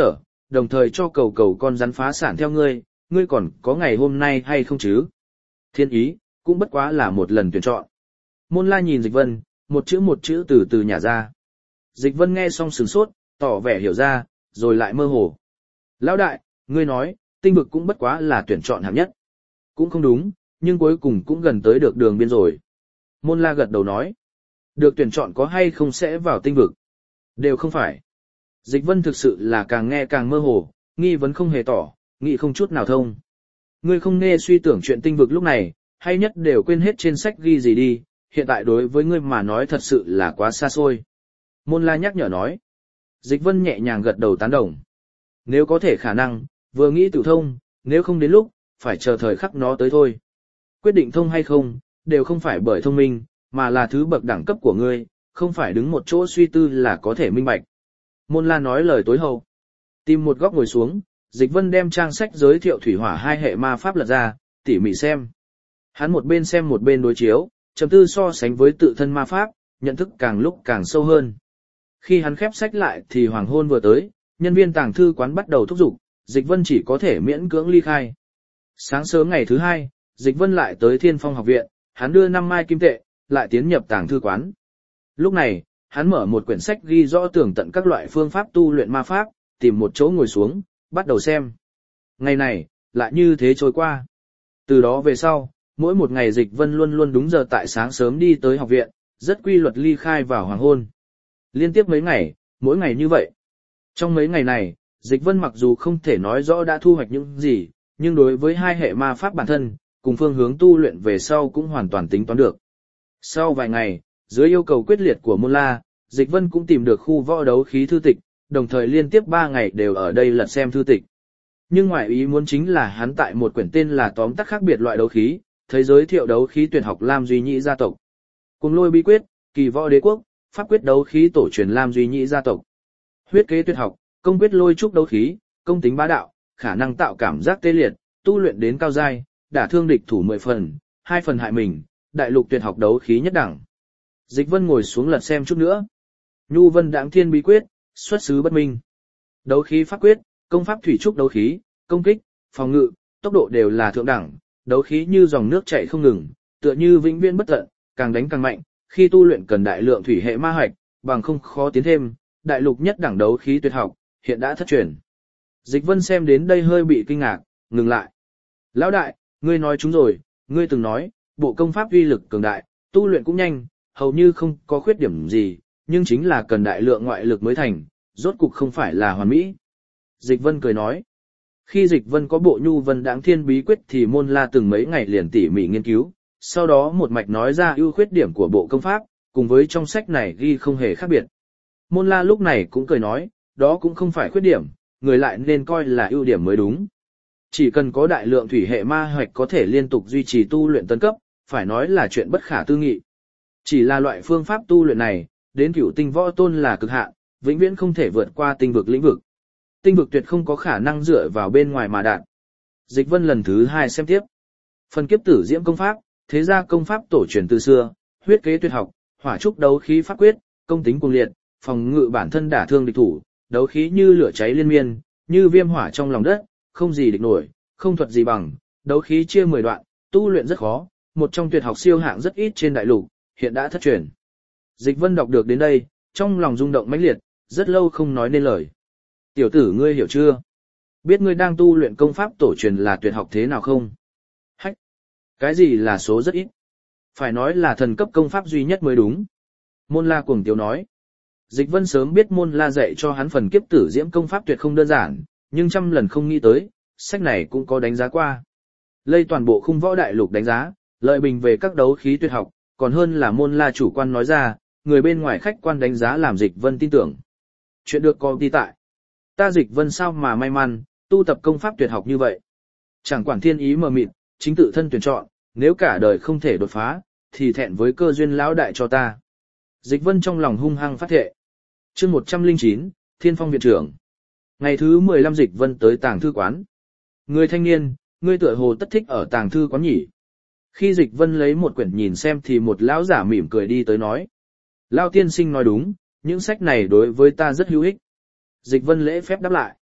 A: đồng thời cho cầu cầu con rắn phá sản theo ngươi, ngươi còn có ngày hôm nay hay không chứ? Thiên ý, cũng bất quá là một lần tuyển chọn. Môn La nhìn Dịch Vân, một chữ một chữ từ từ nhả ra. Dịch Vân nghe xong sửng sốt, tỏ vẻ hiểu ra, rồi lại mơ hồ. Lão đại, ngươi nói, tinh vực cũng bất quá là tuyển chọn hạng nhất. Cũng không đúng, nhưng cuối cùng cũng gần tới được đường biên rồi. Môn La gật đầu nói. Được tuyển chọn có hay không sẽ vào tinh vực? Đều không phải. Dịch Vân thực sự là càng nghe càng mơ hồ, nghi vấn không hề tỏ, nghĩ không chút nào thông. Ngươi không nghe suy tưởng chuyện tinh vực lúc này, hay nhất đều quên hết trên sách ghi gì đi, hiện tại đối với ngươi mà nói thật sự là quá xa xôi. Môn La nhắc nhở nói. Dịch Vân nhẹ nhàng gật đầu tán đồng. Nếu có thể khả năng, vừa nghĩ tự thông, nếu không đến lúc, phải chờ thời khắc nó tới thôi. Quyết định thông hay không, đều không phải bởi thông minh, mà là thứ bậc đẳng cấp của ngươi, không phải đứng một chỗ suy tư là có thể minh bạch. Môn La nói lời tối hậu. Tìm một góc ngồi xuống, Dịch Vân đem trang sách giới thiệu thủy hỏa hai hệ ma pháp lật ra, tỉ mỉ xem. Hắn một bên xem một bên đối chiếu, trầm tư so sánh với tự thân ma pháp, nhận thức càng lúc càng sâu hơn. Khi hắn khép sách lại thì hoàng hôn vừa tới, nhân viên tàng thư quán bắt đầu thúc giục, Dịch Vân chỉ có thể miễn cưỡng ly khai. Sáng sớm ngày thứ hai, Dịch Vân lại tới Thiên Phong học viện, hắn đưa năm mai kim tệ, lại tiến nhập tàng thư quán. Lúc này, hắn mở một quyển sách ghi rõ tường tận các loại phương pháp tu luyện ma pháp, tìm một chỗ ngồi xuống, bắt đầu xem. Ngày này, lại như thế trôi qua. Từ đó về sau, mỗi một ngày Dịch Vân luôn luôn đúng giờ tại sáng sớm đi tới học viện, rất quy luật ly khai vào hoàng hôn. Liên tiếp mấy ngày, mỗi ngày như vậy. Trong mấy ngày này, Dịch Vân mặc dù không thể nói rõ đã thu hoạch những gì, nhưng đối với hai hệ ma pháp bản thân, cùng phương hướng tu luyện về sau cũng hoàn toàn tính toán được. Sau vài ngày, dưới yêu cầu quyết liệt của Môn La, Dịch Vân cũng tìm được khu võ đấu khí thư tịch, đồng thời liên tiếp ba ngày đều ở đây lật xem thư tịch. Nhưng ngoại ý muốn chính là hắn tại một quyển tên là tóm tắt khác biệt loại đấu khí, thấy giới thiệu đấu khí tuyển học Lam Duy Nhĩ gia tộc. Cùng lôi bí quyết, kỳ võ đế quốc, pháp quyết đấu khí tổ truyền Lam Duy Nhĩ gia tộc. Huyết kế tuyệt học, công quyết lôi trúc đấu khí, công tính bá đạo, khả năng tạo cảm giác tê liệt, tu luyện đến cao giai, đả thương địch thủ mười phần, hai phần hại mình, đại lục tuyệt học đấu khí nhất đẳng. Dịch Vân ngồi xuống lật xem chút nữa. Nhu Vân Đãng Thiên bí quyết, xuất xứ bất minh. Đấu khí pháp quyết, công pháp thủy trúc đấu khí, công kích, phòng ngự, tốc độ đều là thượng đẳng, đấu khí như dòng nước chảy không ngừng, tựa như vĩnh viễn bất tận, càng đánh càng mạnh, khi tu luyện cần đại lượng thủy hệ ma hạch, bằng không khó tiến thêm, đại lục nhất đẳng đấu khí tuyệt học, hiện đã thất truyền. Dịch Vân xem đến đây hơi bị kinh ngạc, ngừng lại. Lão đại, ngươi nói chúng rồi, ngươi từng nói, bộ công pháp uy lực cường đại, tu luyện cũng nhanh, hầu như không có khuyết điểm gì, nhưng chính là cần đại lượng ngoại lực mới thành, rốt cục không phải là hoàn mỹ. Dịch Vân cười nói. Khi Dịch Vân có bộ Nhu Vân Đãng Thiên bí quyết thì Môn La từng mấy ngày liền tỉ mỉ nghiên cứu, sau đó một mạch nói ra ưu khuyết điểm của bộ công pháp, cùng với trong sách này ghi không hề khác biệt. Môn La lúc này cũng cười nói, đó cũng không phải khuyết điểm, người lại nên coi là ưu điểm mới đúng. Chỉ cần có đại lượng thủy hệ ma hoạch có thể liên tục duy trì tu luyện tấn cấp, phải nói là chuyện bất khả tư nghị. Chỉ là loại phương pháp tu luyện này, đến cửu tinh võ tôn là cực hạn, vĩnh viễn không thể vượt qua tinh vực lĩnh vực. Tinh vực tuyệt không có khả năng dựa vào bên ngoài mà đạt. Dịch Vân lần thứ hai xem tiếp. Phần kiếp tử diễm công pháp, thế gia công pháp tổ truyền từ xưa, huyết kế tuyệt học, hỏa trúc đấu khí pháp quyết, công tính cuồng liệt, phòng ngự bản thân đả thương địch thủ, đấu khí như lửa cháy liên miên, như viêm hỏa trong lòng đất, không gì địch nổi, không thuật gì bằng, đấu khí chia mười đoạn, tu luyện rất khó, một trong tuyệt học siêu hạng rất ít trên đại lục, hiện đã thất truyền. Dịch Vân đọc được đến đây, trong lòng rung động mãnh liệt, rất lâu không nói nên lời. Tiểu tử ngươi hiểu chưa? Biết ngươi đang tu luyện công pháp tổ truyền là tuyệt học thế nào không? Hách! Cái gì là số rất ít? Phải nói là thần cấp công pháp duy nhất mới đúng. Môn La cuồng tiếu nói. Dịch Vân sớm biết Môn La dạy cho hắn phần kiếp tử diễm công pháp tuyệt không đơn giản, nhưng trăm lần không nghĩ tới, sách này cũng có đánh giá qua. Lây toàn bộ khung võ đại lục đánh giá, lợi bình về các đấu khí tuyệt học, còn hơn là Môn La chủ quan nói ra, người bên ngoài khách quan đánh giá làm Dịch Vân tin tưởng. Chuyện được có đi tại. Ta Dịch Vân sao mà may mắn, tu tập công pháp tuyệt học như vậy. Chẳng quản thiên ý mờ mịt, chính tự thân tuyển chọn, nếu cả đời không thể đột phá, thì thẹn với cơ duyên lão đại cho ta. Dịch Vân trong lòng hung hăng phát thệ. Chương một trăm lẻ chín, Thiên Phong viện trưởng. Ngày thứ mười lăm Dịch Vân tới tàng thư quán. Người thanh niên, ngươi tựa hồ tất thích ở tàng thư quán nhỉ? Khi Dịch Vân lấy một quyển nhìn xem thì một lão giả mỉm cười đi tới nói. Lão tiên sinh nói đúng, những sách này đối với ta rất hữu ích. Dịch Vân lễ phép đáp lại.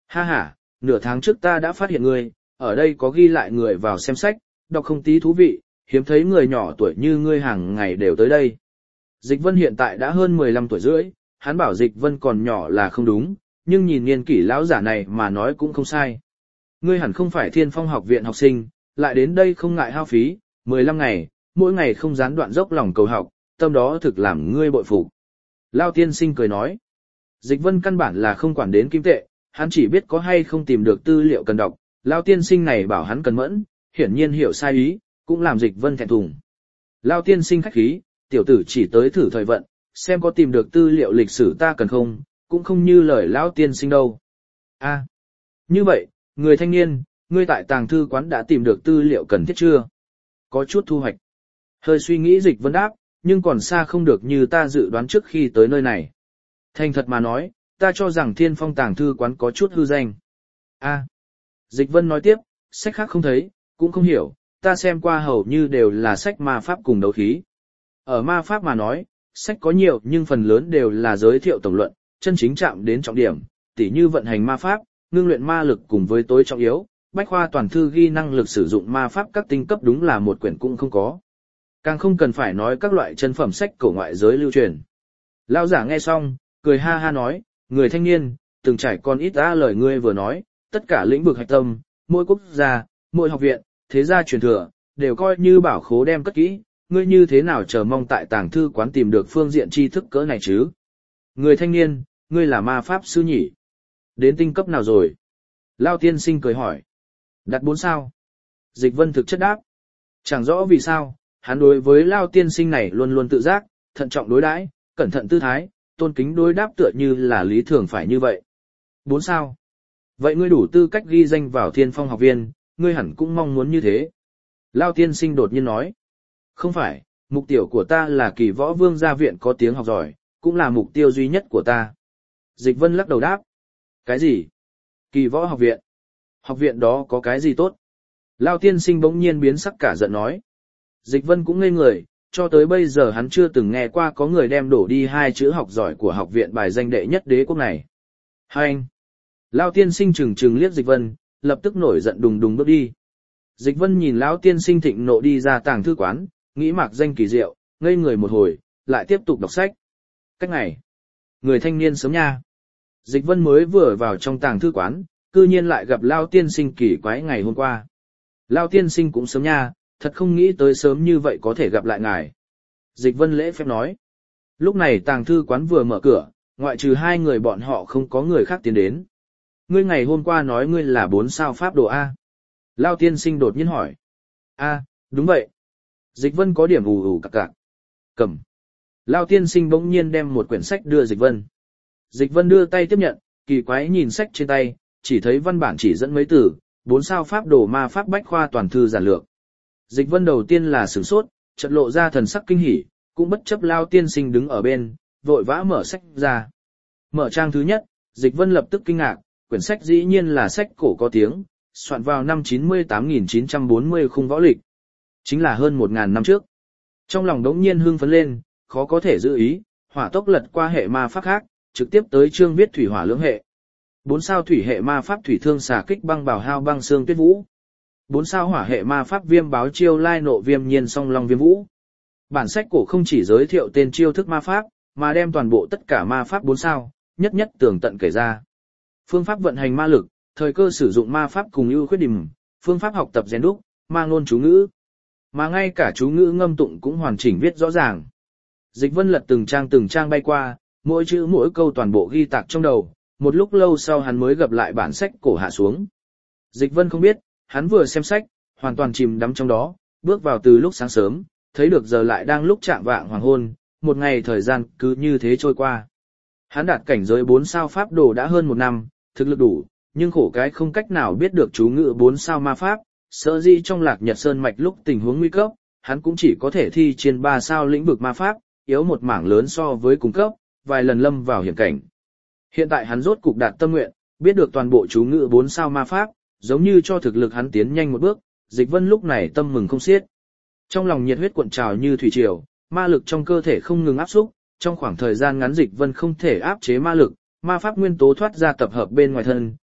A: Ha ha, nửa tháng trước ta đã phát hiện ngươi, ở đây có ghi lại người vào xem sách, đọc không tí thú vị, hiếm thấy người nhỏ tuổi như ngươi hàng ngày đều tới đây. Dịch Vân hiện tại đã hơn mười lăm tuổi rưỡi, hắn bảo Dịch Vân còn nhỏ là không đúng, nhưng nhìn niên kỷ lão giả này mà nói cũng không sai. Ngươi hẳn không phải Thiên Phong học viện học sinh, lại đến đây không ngại hao phí, mười lăm ngày, mỗi ngày không gián đoạn dốc lòng cầu học, tâm đó thực làm ngươi bội phục. Lao tiên sinh cười nói, Dịch Vân căn bản là không quản đến kim tệ, hắn chỉ biết có hay không tìm được tư liệu cần đọc, Lao tiên sinh này bảo hắn cần mẫn, hiển nhiên hiểu sai ý, cũng làm Dịch Vân thẹn thùng. Lao tiên sinh khách khí, tiểu tử chỉ tới thử thời vận, xem có tìm được tư liệu lịch sử ta cần không, cũng không như lời Lão tiên sinh đâu. A, à, như vậy, người thanh niên, ngươi tại tàng thư quán đã tìm được tư liệu cần thiết chưa? Có chút thu hoạch. Hơi suy nghĩ Dịch Vân đáp, nhưng còn xa không được như ta dự đoán trước khi tới nơi này. Thành thật mà nói, ta cho rằng Thiên Phong tàng thư quán có chút hư danh. A, à, Dịch Vân nói tiếp, sách khác không thấy, cũng không hiểu, ta xem qua hầu như đều là sách ma pháp cùng đấu khí. Ở ma pháp mà nói, sách có nhiều nhưng phần lớn đều là giới thiệu tổng luận, chân chính chạm đến trọng điểm, tỉ như vận hành ma pháp, ngưng luyện ma lực cùng với tối trọng yếu, bách khoa toàn thư ghi năng lực sử dụng ma pháp các tinh cấp đúng là một quyển cũng không có. Càng không cần phải nói các loại chân phẩm sách cổ ngoại giới lưu truyền. Lão giả nghe xong, cười ha ha nói, người thanh niên, từng trải con ít đã lời ngươi vừa nói, tất cả lĩnh vực hạch tâm, mỗi quốc gia, mỗi học viện, thế gia truyền thừa, đều coi như bảo khố đem cất kỹ, ngươi như thế nào chờ mong tại tàng thư quán tìm được phương diện tri thức cỡ này chứ? Người thanh niên, ngươi là ma pháp sư nhỉ? Đến tinh cấp nào rồi? Lao tiên sinh cười hỏi. Đặt bốn sao. Dịch Vân thực chất đáp. Chẳng rõ vì sao, hắn đối với Lao tiên sinh này luôn luôn tự giác, thận trọng đối đãi, cẩn thận tư thái, tôn kính đối đáp tựa như là lý thường phải như vậy. Bốn sao. Vậy ngươi đủ tư cách ghi danh vào Thiên Phong học viên, ngươi hẳn cũng mong muốn như thế. Lao tiên sinh đột nhiên nói. Không phải, mục tiêu của ta là Kỳ Võ Vương gia viện có tiếng học giỏi, cũng là mục tiêu duy nhất của ta. Dịch Vân lắc đầu đáp. Cái gì? Kỳ Võ học viện? Học viện đó có cái gì tốt? Lao tiên sinh bỗng nhiên biến sắc cả giận nói. Dịch Vân cũng ngây người, cho tới bây giờ hắn chưa từng nghe qua có người đem đổ đi hai chữ học giỏi của học viện bài danh đệ nhất đế quốc này. Hai anh! Lao tiên sinh trừng trừng liếc Dịch Vân, lập tức nổi giận đùng đùng bước đi. Dịch Vân nhìn lão tiên sinh thịnh nộ đi ra tàng thư quán, nghĩ mạc danh kỳ diệu, ngây người một hồi, lại tiếp tục đọc sách. Cách ngày, người thanh niên sớm nha. Dịch Vân mới vừa vào trong tàng thư quán, cư nhiên lại gặp Lao tiên sinh kỳ quái ngày hôm qua. Lao tiên sinh cũng sớm nha, thật không nghĩ tới sớm như vậy có thể gặp lại ngài. Dịch Vân lễ phép nói. Lúc này tàng thư quán vừa mở cửa, ngoại trừ hai người bọn họ không có người khác tiến đến. Ngươi ngày hôm qua nói ngươi là bốn sao pháp đồ A. Lao tiên sinh đột nhiên hỏi. A, đúng vậy. Dịch Vân có điểm ù ù cặc cặc. Cầm. Lao tiên sinh bỗng nhiên đem một quyển sách đưa Dịch Vân. Dịch Vân đưa tay tiếp nhận, kỳ quái nhìn sách trên tay, chỉ thấy văn bản chỉ dẫn mấy từ, bốn sao pháp đồ ma pháp bách khoa toàn thư giản lược. Dịch Vân đầu tiên là sửng sốt, chợt lộ ra thần sắc kinh hỉ, cũng bất chấp Lao tiên sinh đứng ở bên, vội vã mở sách ra. Mở trang thứ nhất, Dịch Vân lập tức kinh ngạc, quyển sách dĩ nhiên là sách cổ có tiếng, soạn vào năm chín mươi tám nghìn chín trăm bốn mươi khung võ lịch. Chính là hơn một ngàn năm trước. Trong lòng đống nhiên hưng phấn lên, khó có thể giữ ý, hỏa tốc lật qua hệ ma pháp khác, trực tiếp tới chương viết thủy hỏa lưỡng hệ. Bốn sao thủy hệ ma pháp thủy thương xà kích băng bào hao băng xương tuyết vũ. Bốn sao hỏa hệ ma pháp viêm báo chiêu lai nộ viêm nhiên song long viêm vũ. Bản sách cổ không chỉ giới thiệu tên chiêu thức ma pháp, mà đem toàn bộ tất cả ma pháp bốn sao, nhất nhất tường tận kể ra. Phương pháp vận hành ma lực, thời cơ sử dụng ma pháp cùng ưu khuyết điểm, phương pháp học tập rèn đúc, mang ngôn chú ngữ. Mà ngay cả chú ngữ ngâm tụng cũng hoàn chỉnh viết rõ ràng. Dịch Vân lật từng trang từng trang bay qua, mỗi chữ mỗi câu toàn bộ ghi tạc trong đầu, một lúc lâu sau hắn mới gặp lại bản sách cổ hạ xuống. Dịch Vân không biết, hắn vừa xem sách, hoàn toàn chìm đắm trong đó, bước vào từ lúc sáng sớm, thấy được giờ lại đang lúc chạng vạng hoàng hôn, một ngày thời gian cứ như thế trôi qua. Hắn đạt cảnh giới bốn sao pháp đồ đã hơn một năm, thực lực đủ, nhưng khổ cái không cách nào biết được chú ngữ bốn sao ma pháp, sợ dĩ trong Lạc Nhật Sơn mạch lúc tình huống nguy cấp, hắn cũng chỉ có thể thi trên ba sao lĩnh vực ma pháp, yếu một mảng lớn so với cùng cấp, vài lần lâm vào hiểm cảnh. Hiện tại hắn rốt cục đạt tâm nguyện, biết được toàn bộ chú ngữ bốn sao ma pháp, giống như cho thực lực hắn tiến nhanh một bước, Dịch Vân lúc này tâm mừng không xiết. Trong lòng nhiệt huyết cuộn trào như thủy triều, ma lực trong cơ thể không ngừng áp xúc, trong khoảng thời gian ngắn Dịch Vân không thể áp chế ma lực, ma pháp nguyên tố thoát ra tập hợp bên ngoài thân,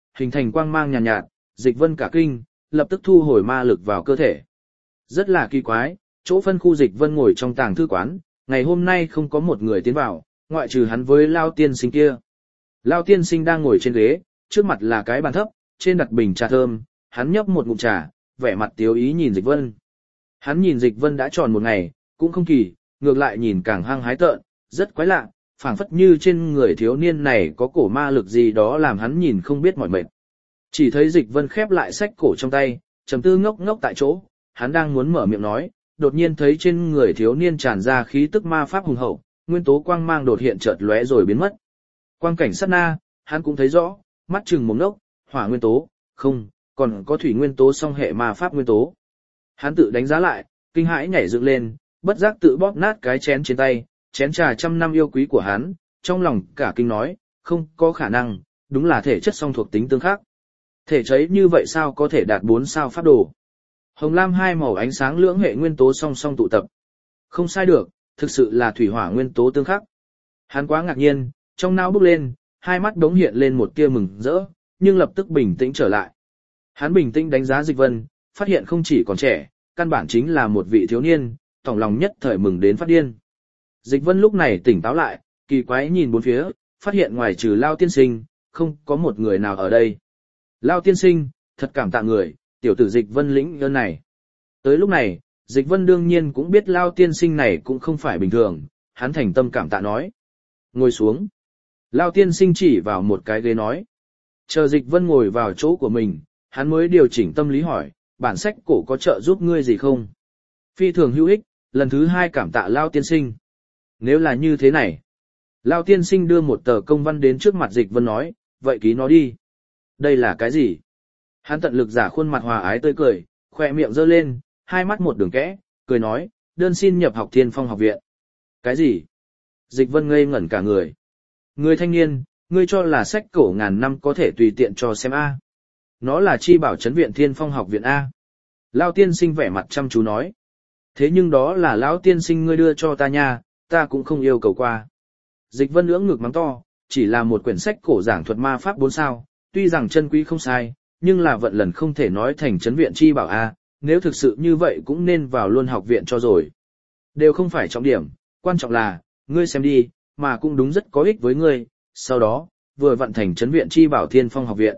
A: hình thành quang mang nhàn nhạt, nhạt, Dịch Vân cả kinh, lập tức thu hồi ma lực vào cơ thể. Rất là kỳ quái, chỗ phân khu Dịch Vân ngồi trong tàng thư quán, ngày hôm nay không có một người tiến vào, ngoại trừ hắn với Lao tiên sinh kia. Lao tiên sinh đang ngồi trên ghế, trước mặt là cái bàn thấp, trên đặt bình trà thơm, hắn nhấp một ngụm trà, vẻ mặt tiếu ý nhìn Dịch Vân. Hắn nhìn Dịch Vân đã tròn một ngày, cũng không kỳ, ngược lại nhìn càng hăng hái tợn, rất quái lạ, phảng phất như trên người thiếu niên này có cổ ma lực gì đó làm hắn nhìn không biết mỏi mệt. Chỉ thấy Dịch Vân khép lại sách cổ trong tay, trầm tư ngốc ngốc tại chỗ, hắn đang muốn mở miệng nói, đột nhiên thấy trên người thiếu niên tràn ra khí tức ma pháp hùng hậu, nguyên tố quang mang đột hiện chợt lóe rồi biến mất. Quang cảnh sát na, hắn cũng thấy rõ, mắt chừng một ngốc, hỏa nguyên tố, không, còn có thủy nguyên tố song hệ ma pháp nguyên tố. Hắn tự đánh giá lại, kinh hãi nhảy dựng lên, bất giác tự bóp nát cái chén trên tay, chén trà trăm năm yêu quý của hắn, trong lòng cả kinh nói, không có khả năng, đúng là thể chất song thuộc tính tương khắc. Thể cháy như vậy sao có thể đạt bốn sao pháp đồ. Hồng lam hai màu ánh sáng lưỡng hệ nguyên tố song song tụ tập. Không sai được, thực sự là thủy hỏa nguyên tố tương khắc. Hắn quá ngạc nhiên, trong não bốc lên, hai mắt đống hiện lên một tia mừng rỡ, nhưng lập tức bình tĩnh trở lại. Hắn bình tĩnh đánh giá Dịch Vân, phát hiện không chỉ còn trẻ, căn bản chính là một vị thiếu niên, tổng lòng nhất thời mừng đến phát điên. Dịch Vân lúc này tỉnh táo lại, kỳ quái nhìn bốn phía, phát hiện ngoài trừ Lao tiên sinh, không có một người nào ở đây. Lao tiên sinh, thật cảm tạ người, tiểu tử Dịch Vân lĩnh ơn này. Tới lúc này, Dịch Vân đương nhiên cũng biết Lao tiên sinh này cũng không phải bình thường, hắn thành tâm cảm tạ nói. Ngồi xuống. Lao tiên sinh chỉ vào một cái ghế nói. Chờ Dịch Vân ngồi vào chỗ của mình, hắn mới điều chỉnh tâm lý hỏi, bản sách cổ có trợ giúp ngươi gì không? Phi thường hữu ích, lần thứ hai cảm tạ Lao tiên sinh. Nếu là như thế này, Lao tiên sinh đưa một tờ công văn đến trước mặt Dịch Vân nói, vậy ký nó đi. Đây là cái gì? Hắn tận lực giả khuôn mặt hòa ái tươi cười, khỏe miệng giơ lên, hai mắt một đường kẽ, cười nói, đơn xin nhập học Thiên Phong học viện. Cái gì? Dịch Vân ngây ngẩn cả người. Người thanh niên, ngươi cho là sách cổ ngàn năm có thể tùy tiện cho xem A. Nó là chi bảo trấn viện Thiên Phong học viện A. Lao tiên sinh vẻ mặt chăm chú nói. Thế nhưng đó là lão tiên sinh ngươi đưa cho ta nha, ta cũng không yêu cầu qua. Dịch Vân ưỡng ngực mắng to, chỉ là một quyển sách cổ giảng thuật ma pháp bốn sao, tuy rằng chân quý không sai, nhưng là vận lần không thể nói thành trấn viện chi bảo A, nếu thực sự như vậy cũng nên vào luôn học viện cho rồi. Đều không phải trọng điểm, quan trọng là, ngươi xem đi, mà cũng đúng rất có ích với ngươi, sau đó, vừa vận thành trấn viện chi bảo Thiên Phong học viện.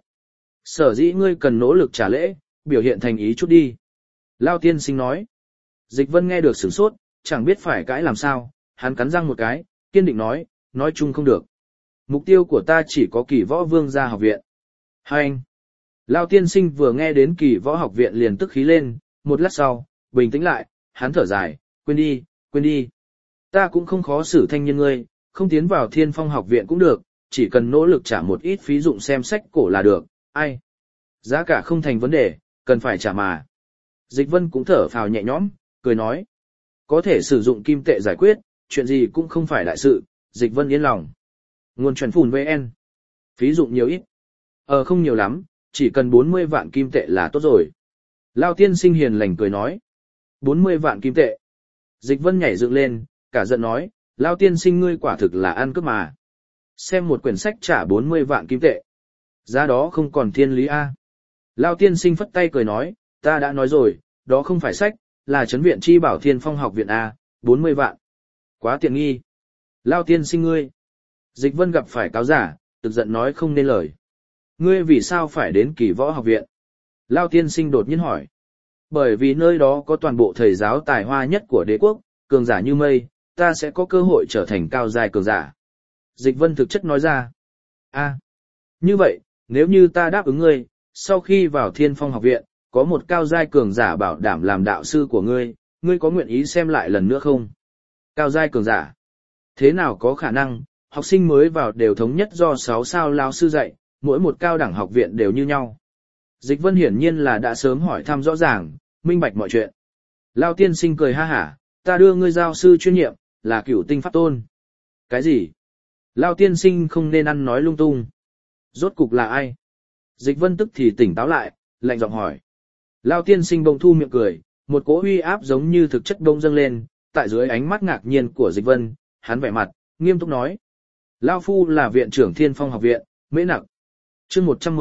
A: Sở dĩ ngươi cần nỗ lực trả lễ, biểu hiện thành ý chút đi. Lao tiên sinh nói. Dịch Vân nghe được sửng sốt, chẳng biết phải cãi làm sao, hắn cắn răng một cái, kiên định nói, nói chung không được. Mục tiêu của ta chỉ có Kỳ Võ Vương gia học viện. Hai anh. Lao tiên sinh vừa nghe đến Kỳ Võ học viện liền tức khí lên, một lát sau, bình tĩnh lại, hắn thở dài, quên đi, quên đi. Ta cũng không khó xử thanh niên ngươi, không tiến vào Thiên Phong học viện cũng được, chỉ cần nỗ lực trả một ít phí dụng xem sách cổ là được, ai. Giá cả không thành vấn đề, cần phải trả mà. Dịch Vân cũng thở phào nhẹ nhõm, cười nói. Có thể sử dụng kim tệ giải quyết, chuyện gì cũng không phải đại sự, Dịch Vân yên lòng. Nguồn truyền phùn vê en. Phí dụng nhiều ít. Ờ không nhiều lắm, chỉ cần bốn mươi vạn kim tệ là tốt rồi. Lao tiên sinh hiền lành cười nói. bốn mươi vạn kim tệ. Dịch Vân nhảy dựng lên, cả giận nói, Lao tiên sinh ngươi quả thực là ăn cướp mà. Xem một quyển sách trả bốn mươi vạn kim tệ. Giá đó không còn thiên lý a. Lao tiên sinh phất tay cười nói, ta đã nói rồi, đó không phải sách, là trấn viện chi bảo Thiên Phong học viện A, bốn mươi vạn. Quá tiện nghi. Lao tiên sinh ngươi. Dịch Vân gặp phải cáo giả, tức giận nói không nên lời. Ngươi vì sao phải đến Kỳ Võ học viện? Lao tiên sinh đột nhiên hỏi. Bởi vì nơi đó có toàn bộ thầy giáo tài hoa nhất của đế quốc, cường giả như mây, ta sẽ có cơ hội trở thành cao giai cường giả. Dịch Vân thực chất nói ra. A. Như vậy, nếu như ta đáp ứng ngươi, sau khi vào Thiên Phong học viện, có một cao giai cường giả bảo đảm làm đạo sư của ngươi, ngươi có nguyện ý xem lại lần nữa không? Cao giai cường giả. Thế nào có khả năng, học sinh mới vào đều thống nhất do sáu sao lao sư dạy, mỗi một cao đẳng học viện đều như nhau. Dịch Vân hiển nhiên là đã sớm hỏi thăm rõ ràng, minh bạch mọi chuyện. Lao tiên sinh cười ha hả, ta đưa ngươi giao sư chuyên nhiệm, là Cửu Tinh Pháp Tôn. Cái gì? Lao tiên sinh không nên ăn nói lung tung. Rốt cục là ai? Dịch Vân tức thì tỉnh táo lại, lạnh giọng hỏi. Lao tiên sinh bỗng thu miệng cười, một cỗ uy áp giống như thực chất bỗng dâng lên, tại dưới ánh mắt ngạc nhiên của Dịch Vân, hắn vẻ mặt, nghiêm túc nói. Lao phu là viện trưởng Thiên Phong học viện, Mễ Nặc. Chương một trăm mười,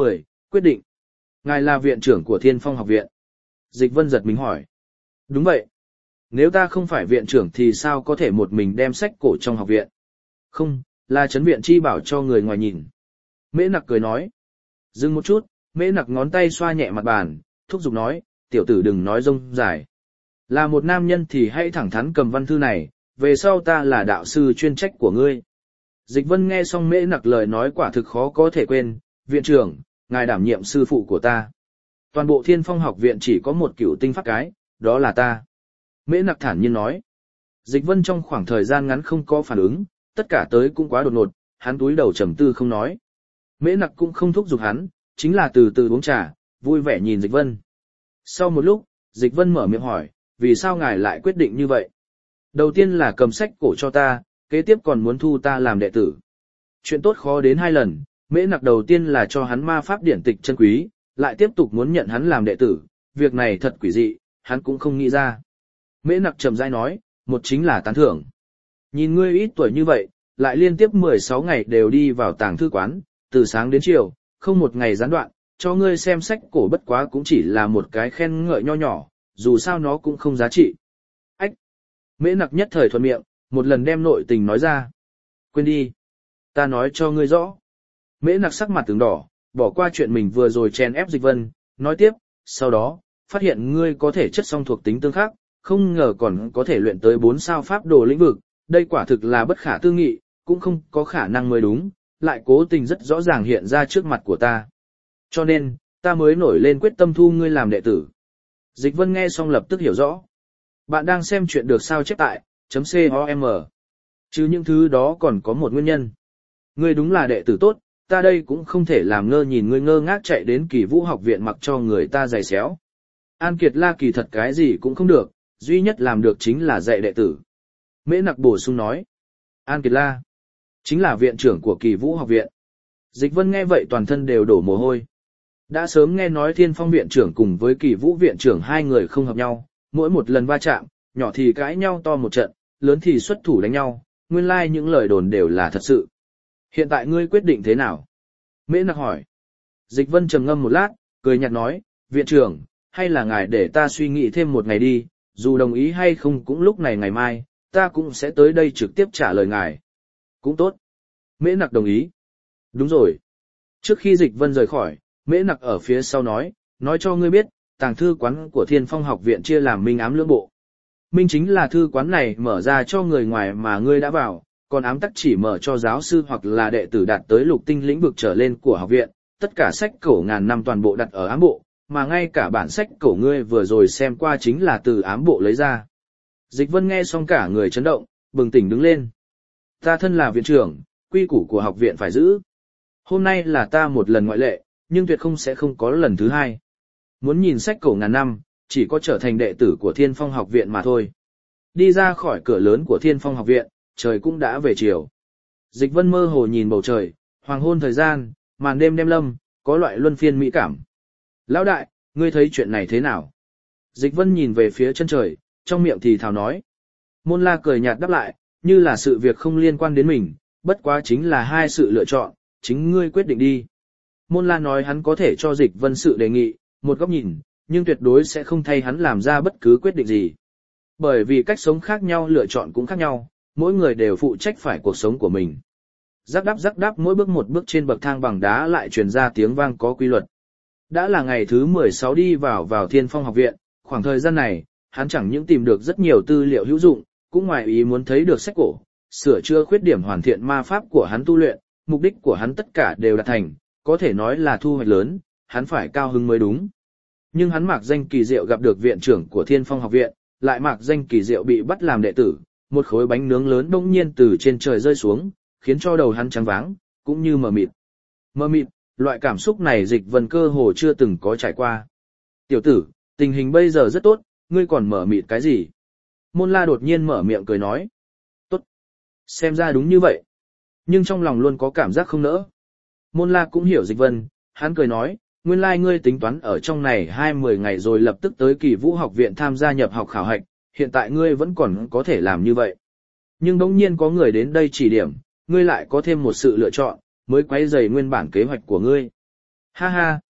A: Quyết định. Ngài là viện trưởng của Thiên Phong học viện. Dịch Vân giật mình hỏi. Đúng vậy. Nếu ta không phải viện trưởng thì sao có thể một mình đem sách cổ trong học viện? Không, là trấn viện chi bảo cho người ngoài nhìn. Mễ Nặc cười nói. Dừng một chút, Mễ Nặc ngón tay xoa nhẹ mặt bàn, thúc giục nói, tiểu tử đừng nói rông dài. Là một nam nhân thì hãy thẳng thắn cầm văn thư này, về sau ta là đạo sư chuyên trách của ngươi. Dịch Vân nghe xong Mễ Nặc lời nói quả thực khó có thể quên, viện trưởng, ngài đảm nhiệm sư phụ của ta. Toàn bộ Thiên Phong học viện chỉ có một cửu tinh pháp cái, đó là ta. Mễ Nặc thản nhiên nói. Dịch Vân trong khoảng thời gian ngắn không có phản ứng, tất cả tới cũng quá đột ngột, hắn túi đầu trầm tư không nói. Mễ Nặc cũng không thúc giục hắn, chính là từ từ uống trà, vui vẻ nhìn Dịch Vân. Sau một lúc, Dịch Vân mở miệng hỏi, vì sao ngài lại quyết định như vậy? Đầu tiên là cầm sách cổ cho ta, kế tiếp còn muốn thu ta làm đệ tử. Chuyện tốt khó đến hai lần, Mễ Nặc đầu tiên là cho hắn ma pháp điển tịch chân quý, lại tiếp tục muốn nhận hắn làm đệ tử, việc này thật quỷ dị, hắn cũng không nghĩ ra. Mễ Nặc trầm rãi nói, một chính là tán thưởng. Nhìn ngươi ít tuổi như vậy, lại liên tiếp mười sáu ngày đều đi vào tàng thư quán, từ sáng đến chiều, không một ngày gián đoạn, cho ngươi xem sách cổ bất quá cũng chỉ là một cái khen ngợi nho nhỏ, dù sao nó cũng không giá trị. Ách! Mễ Nặc nhất thời thuận miệng, một lần đem nội tình nói ra. Quên đi! Ta nói cho ngươi rõ. Mễ Nặc sắc mặt tướng đỏ, bỏ qua chuyện mình vừa rồi chèn ép Dịch Vân, nói tiếp, sau đó, phát hiện ngươi có thể chất song thuộc tính tương khắc, không ngờ còn có thể luyện tới bốn sao pháp đồ lĩnh vực, đây quả thực là bất khả tư nghị, cũng không có khả năng mới đúng, lại cố tình rất rõ ràng hiện ra trước mặt của ta. Cho nên, ta mới nổi lên quyết tâm thu ngươi làm đệ tử. Dịch Vân nghe xong lập tức hiểu rõ. Bạn đang xem chuyện được sao chép tại .com. Chứ những thứ đó còn có một nguyên nhân. Ngươi đúng là đệ tử tốt, ta đây cũng không thể làm ngơ nhìn ngươi ngơ ngác chạy đến Kỳ Vũ học viện mặc cho người ta giày xéo. An Kiệt La kỳ thật cái gì cũng không được, duy nhất làm được chính là dạy đệ tử. Mễ Nặc bổ sung nói. An Kiệt La chính là viện trưởng của Kỳ Vũ học viện. Dịch Vân nghe vậy toàn thân đều đổ mồ hôi. Đã sớm nghe nói Thiên Phong viện trưởng cùng với Kỳ Vũ viện trưởng hai người không hợp nhau, mỗi một lần va chạm, nhỏ thì cãi nhau to một trận, lớn thì xuất thủ đánh nhau, nguyên lai like những lời đồn đều là thật sự. Hiện tại ngươi quyết định thế nào? Mễ Nặc hỏi. Dịch Vân trầm ngâm một lát, cười nhạt nói, viện trưởng, hay là ngài để ta suy nghĩ thêm một ngày đi, dù đồng ý hay không cũng lúc này ngày mai, ta cũng sẽ tới đây trực tiếp trả lời ngài. Cũng tốt. Mễ Nặc đồng ý. Đúng rồi. Trước khi Dịch Vân rời khỏi, Mễ Nặc ở phía sau nói, nói cho ngươi biết, tàng thư quán của Thiên Phong học viện chia làm minh ám lưỡng bộ. Minh chính là thư quán này mở ra cho người ngoài mà ngươi đã vào, còn ám tắc chỉ mở cho giáo sư hoặc là đệ tử đạt tới lục tinh lĩnh vực trở lên của học viện, tất cả sách cổ ngàn năm toàn bộ đặt ở ám bộ, mà ngay cả bản sách cổ ngươi vừa rồi xem qua chính là từ ám bộ lấy ra. Dịch Vân nghe xong cả người chấn động, bừng tỉnh đứng lên. Ta thân là viện trưởng, quy củ của học viện phải giữ. Hôm nay là ta một lần ngoại lệ, nhưng tuyệt không sẽ không có lần thứ hai. Muốn nhìn sách cổ ngàn năm, chỉ có trở thành đệ tử của Thiên Phong học viện mà thôi. Đi ra khỏi cửa lớn của Thiên Phong học viện, trời cũng đã về chiều. Dịch Vân mơ hồ nhìn bầu trời, hoàng hôn thời gian, màn đêm đêm lâm, có loại luân phiên mỹ cảm. Lão đại, ngươi thấy chuyện này thế nào? Dịch Vân nhìn về phía chân trời, trong miệng thì thào nói. Môn La cười nhạt đáp lại, như là sự việc không liên quan đến mình, bất quá chính là hai sự lựa chọn, chính ngươi quyết định đi. Môn La nói hắn có thể cho Dịch Vân sự đề nghị, một góc nhìn, nhưng tuyệt đối sẽ không thay hắn làm ra bất cứ quyết định gì. Bởi vì cách sống khác nhau lựa chọn cũng khác nhau, mỗi người đều phụ trách phải cuộc sống của mình. Rắc đáp rắc đáp mỗi bước một bước trên bậc thang bằng đá lại truyền ra tiếng vang có quy luật. Đã là ngày thứ mười sáu đi vào vào Thiên Phong học viện, khoảng thời gian này, hắn chẳng những tìm được rất nhiều tư liệu hữu dụng, cũng ngoài ý muốn thấy được sách cổ, sửa chữa khuyết điểm hoàn thiện ma pháp của hắn tu luyện, mục đích của hắn tất cả đều đạt thành, có thể nói là thu hoạch lớn, hắn phải cao hứng mới đúng. Nhưng hắn mạc danh kỳ diệu gặp được viện trưởng của Thiên Phong học viện, lại mạc danh kỳ diệu bị bắt làm đệ tử, một khối bánh nướng lớn bỗng nhiên từ trên trời rơi xuống, khiến cho đầu hắn trắng váng, cũng như mờ mịt. Mờ mịt, loại cảm xúc này Dịch Vân cơ hồ chưa từng có trải qua. Tiểu tử, tình hình bây giờ rất tốt, ngươi còn mờ mịt cái gì? Môn La đột nhiên mở miệng cười nói. Tốt. Xem ra đúng như vậy. Nhưng trong lòng luôn có cảm giác không nỡ. Môn La cũng hiểu Dịch Vân, hắn cười nói, nguyên lai like ngươi tính toán ở trong này hai mươi ngày rồi lập tức tới Kỳ Vũ học viện tham gia nhập học khảo hạch, hiện tại ngươi vẫn còn có thể làm như vậy. Nhưng đống nhiên có người đến đây chỉ điểm, ngươi lại có thêm một sự lựa chọn, mới quấy rầy nguyên bản kế hoạch của ngươi. Ha ha,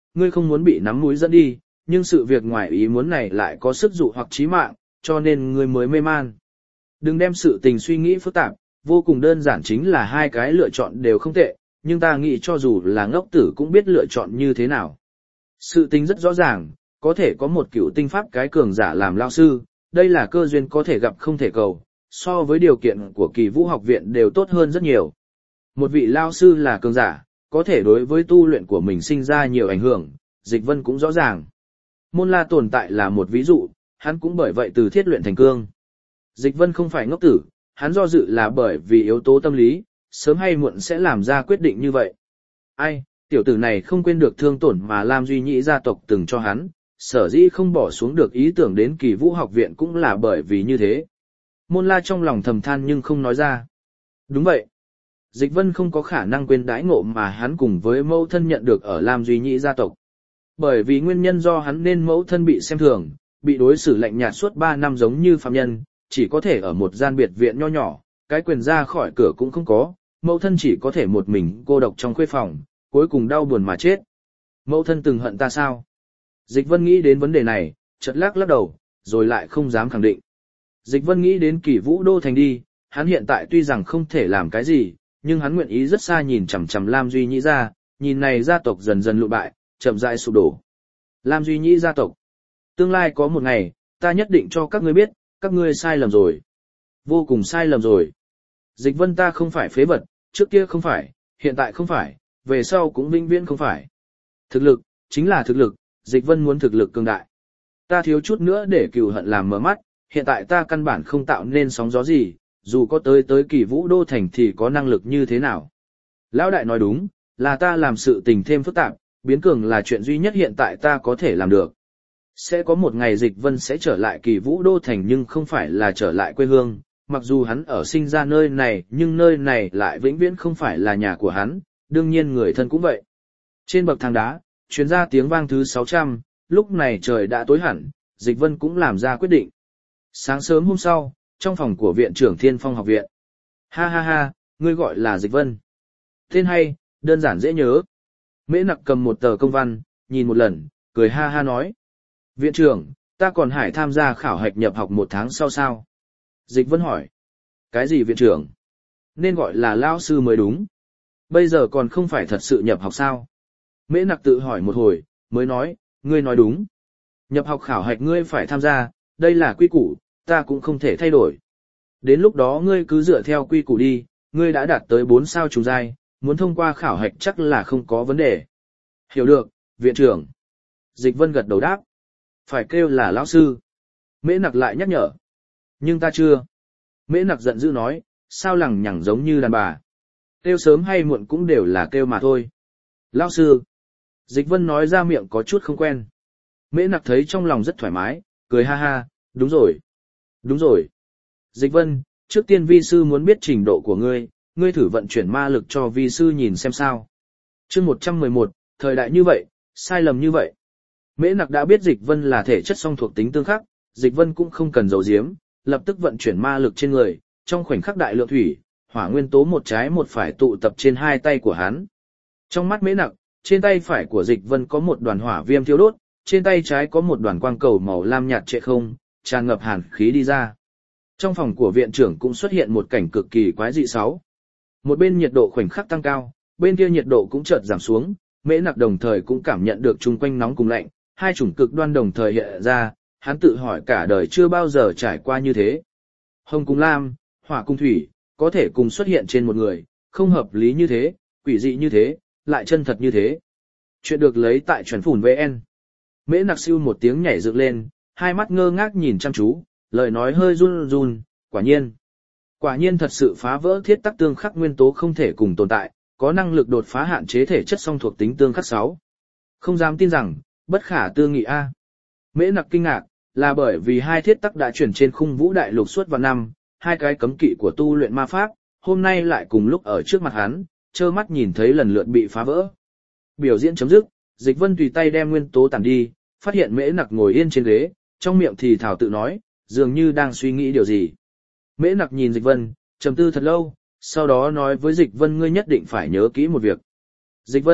A: ngươi không muốn bị nắm mũi dẫn đi, nhưng sự việc ngoài ý muốn này lại có sức dụ hoặc chí mạng, cho nên ngươi mới mê man. Đừng đem sự tình suy nghĩ phức tạp, vô cùng đơn giản chính là hai cái lựa chọn đều không tệ, nhưng ta nghĩ cho dù là ngốc tử cũng biết lựa chọn như thế nào. Sự tình rất rõ ràng, có thể có một cựu tinh pháp cái cường giả làm lao sư, đây là cơ duyên có thể gặp không thể cầu, so với điều kiện của Kỳ Vũ học viện đều tốt hơn rất nhiều. Một vị lao sư là cường giả, có thể đối với tu luyện của mình sinh ra nhiều ảnh hưởng, Dịch Vân cũng rõ ràng. Môn La tồn tại là một ví dụ, hắn cũng bởi vậy từ thiết luyện thành cương. Dịch Vân không phải ngốc tử, hắn do dự là bởi vì yếu tố tâm lý, sớm hay muộn sẽ làm ra quyết định như vậy. Ai, tiểu tử này không quên được thương tổn mà Lam Duy Nhĩ gia tộc từng cho hắn, sở dĩ không bỏ xuống được ý tưởng đến Kỳ Vũ học viện cũng là bởi vì như thế. Môn La trong lòng thầm than nhưng không nói ra. Đúng vậy. Dịch Vân không có khả năng quên đãi ngộ mà hắn cùng với mẫu thân nhận được ở Lam Duy Nhĩ gia tộc. Bởi vì nguyên nhân do hắn nên mẫu thân bị xem thường, bị đối xử lạnh nhạt suốt ba năm giống như phạm nhân, chỉ có thể ở một gian biệt viện nho nhỏ, cái quyền ra khỏi cửa cũng không có, mẫu thân chỉ có thể một mình cô độc trong khuê phòng, cuối cùng đau buồn mà chết. Mẫu thân từng hận ta sao? Dịch Vân nghĩ đến vấn đề này, chợt lắc lắc đầu, rồi lại không dám khẳng định. Dịch Vân nghĩ đến Kỳ Vũ đô thành đi, hắn hiện tại tuy rằng không thể làm cái gì, nhưng hắn nguyện ý rất xa nhìn chằm chằm Lam Duy Nhĩ ra, nhìn này gia tộc dần dần lụi bại, chậm rãi sụp đổ. Lam Duy Nhĩ gia tộc. Tương lai có một ngày, ta nhất định cho các ngươi biết, các ngươi sai lầm rồi. Vô cùng sai lầm rồi. Dịch Vân ta không phải phế vật, trước kia không phải, hiện tại không phải, về sau cũng vĩnh viễn không phải. Thực lực, chính là thực lực, Dịch Vân muốn thực lực cường đại. Ta thiếu chút nữa để cừu hận làm mở mắt, hiện tại ta căn bản không tạo nên sóng gió gì, dù có tới tới Kỳ Vũ đô thành thì có năng lực như thế nào. Lão đại nói đúng, là ta làm sự tình thêm phức tạp, biến cường là chuyện duy nhất hiện tại ta có thể làm được. Sẽ có một ngày Dịch Vân sẽ trở lại Kỳ Vũ đô thành nhưng không phải là trở lại quê hương, mặc dù hắn ở sinh ra nơi này nhưng nơi này lại vĩnh viễn không phải là nhà của hắn, đương nhiên người thân cũng vậy. Trên bậc thang đá, truyền ra tiếng vang thứ sáu trăm, lúc này trời đã tối hẳn, Dịch Vân cũng làm ra quyết định. Sáng sớm hôm sau, trong phòng của viện trưởng Thiên Phong học viện. Ha ha ha, ngươi gọi là Dịch Vân. Tên hay, đơn giản dễ nhớ. Mễ Nặc cầm một tờ công văn, nhìn một lần, cười ha ha nói. Viện trưởng, ta còn hải tham gia khảo hạch nhập học một tháng sau sao? Dịch Vân hỏi. Cái gì viện trưởng? Nên gọi là lão sư mới đúng. Bây giờ còn không phải thật sự nhập học sao? Mễ Nặc tự hỏi một hồi, mới nói, ngươi nói đúng. Nhập học khảo hạch ngươi phải tham gia, đây là quy củ, ta cũng không thể thay đổi. Đến lúc đó ngươi cứ dựa theo quy củ đi, ngươi đã đạt tới bốn sao trùng giai, muốn thông qua khảo hạch chắc là không có vấn đề. Hiểu được, viện trưởng. Dịch Vân gật đầu đáp. Phải kêu là lão sư. Mễ Nặc lại nhắc nhở. Nhưng ta chưa. Mễ Nặc giận dữ nói, sao lằng nhằng giống như đàn bà. Kêu sớm hay muộn cũng đều là kêu mà thôi. Lão sư. Dịch Vân nói ra miệng có chút không quen. Mễ Nặc thấy trong lòng rất thoải mái, cười ha ha, đúng rồi. Đúng rồi. Dịch Vân, trước tiên vi sư muốn biết trình độ của ngươi, ngươi thử vận chuyển ma lực cho vi sư nhìn xem sao. Chương một trăm mười một, thời đại như vậy, sai lầm như vậy. Mễ Nặc đã biết Dịch Vân là thể chất song thuộc tính tương khắc, Dịch Vân cũng không cần giấu giếm, lập tức vận chuyển ma lực trên người, trong khoảnh khắc đại lượng thủy, hỏa nguyên tố một trái một phải tụ tập trên hai tay của hắn. Trong mắt Mễ Nặc, trên tay phải của Dịch Vân có một đoàn hỏa viêm thiêu đốt, trên tay trái có một đoàn quang cầu màu lam nhạt trệ không, tràn ngập hàn khí đi ra. Trong phòng của viện trưởng cũng xuất hiện một cảnh cực kỳ quái dị sáu. Một bên nhiệt độ khoảnh khắc tăng cao, bên kia nhiệt độ cũng chợt giảm xuống, Mễ Nặc đồng thời cũng cảm nhận được chung quanh nóng cùng lạnh, hai chủng cực đoan đồng thời hiện ra, hắn tự hỏi cả đời chưa bao giờ trải qua như thế. Hồng cùng lam, hỏa cùng thủy, có thể cùng xuất hiện trên một người, không hợp lý như thế, quỷ dị như thế, lại chân thật như thế. Chuyện được lấy tại Chuẩn Phủn vê en. Mễ Nặc siêu một tiếng nhảy dựng lên, hai mắt ngơ ngác nhìn chăm chú, lời nói hơi run run, quả nhiên. Quả nhiên thật sự phá vỡ thiết tắc tương khắc nguyên tố không thể cùng tồn tại, có năng lực đột phá hạn chế thể chất song thuộc tính tương khắc sáu. Không dám tin rằng, bất khả tư nghị a. Mễ Nặc kinh ngạc, là bởi vì hai thiết tắc đã chuyển trên khung vũ đại lục suốt vào năm, hai cái cấm kỵ của tu luyện ma pháp, hôm nay lại cùng lúc ở trước mặt hắn, trơ mắt nhìn thấy lần lượt bị phá vỡ. Biểu diễn chấm dứt, Dịch Vân tùy tay đem nguyên tố tản đi, phát hiện Mễ Nặc ngồi yên trên ghế, trong miệng thì thào tự nói, dường như đang suy nghĩ điều gì. Mễ Nặc nhìn Dịch Vân, trầm tư thật lâu, sau đó nói với Dịch Vân ngươi nhất định phải nhớ kỹ một việc. Dịch Vân,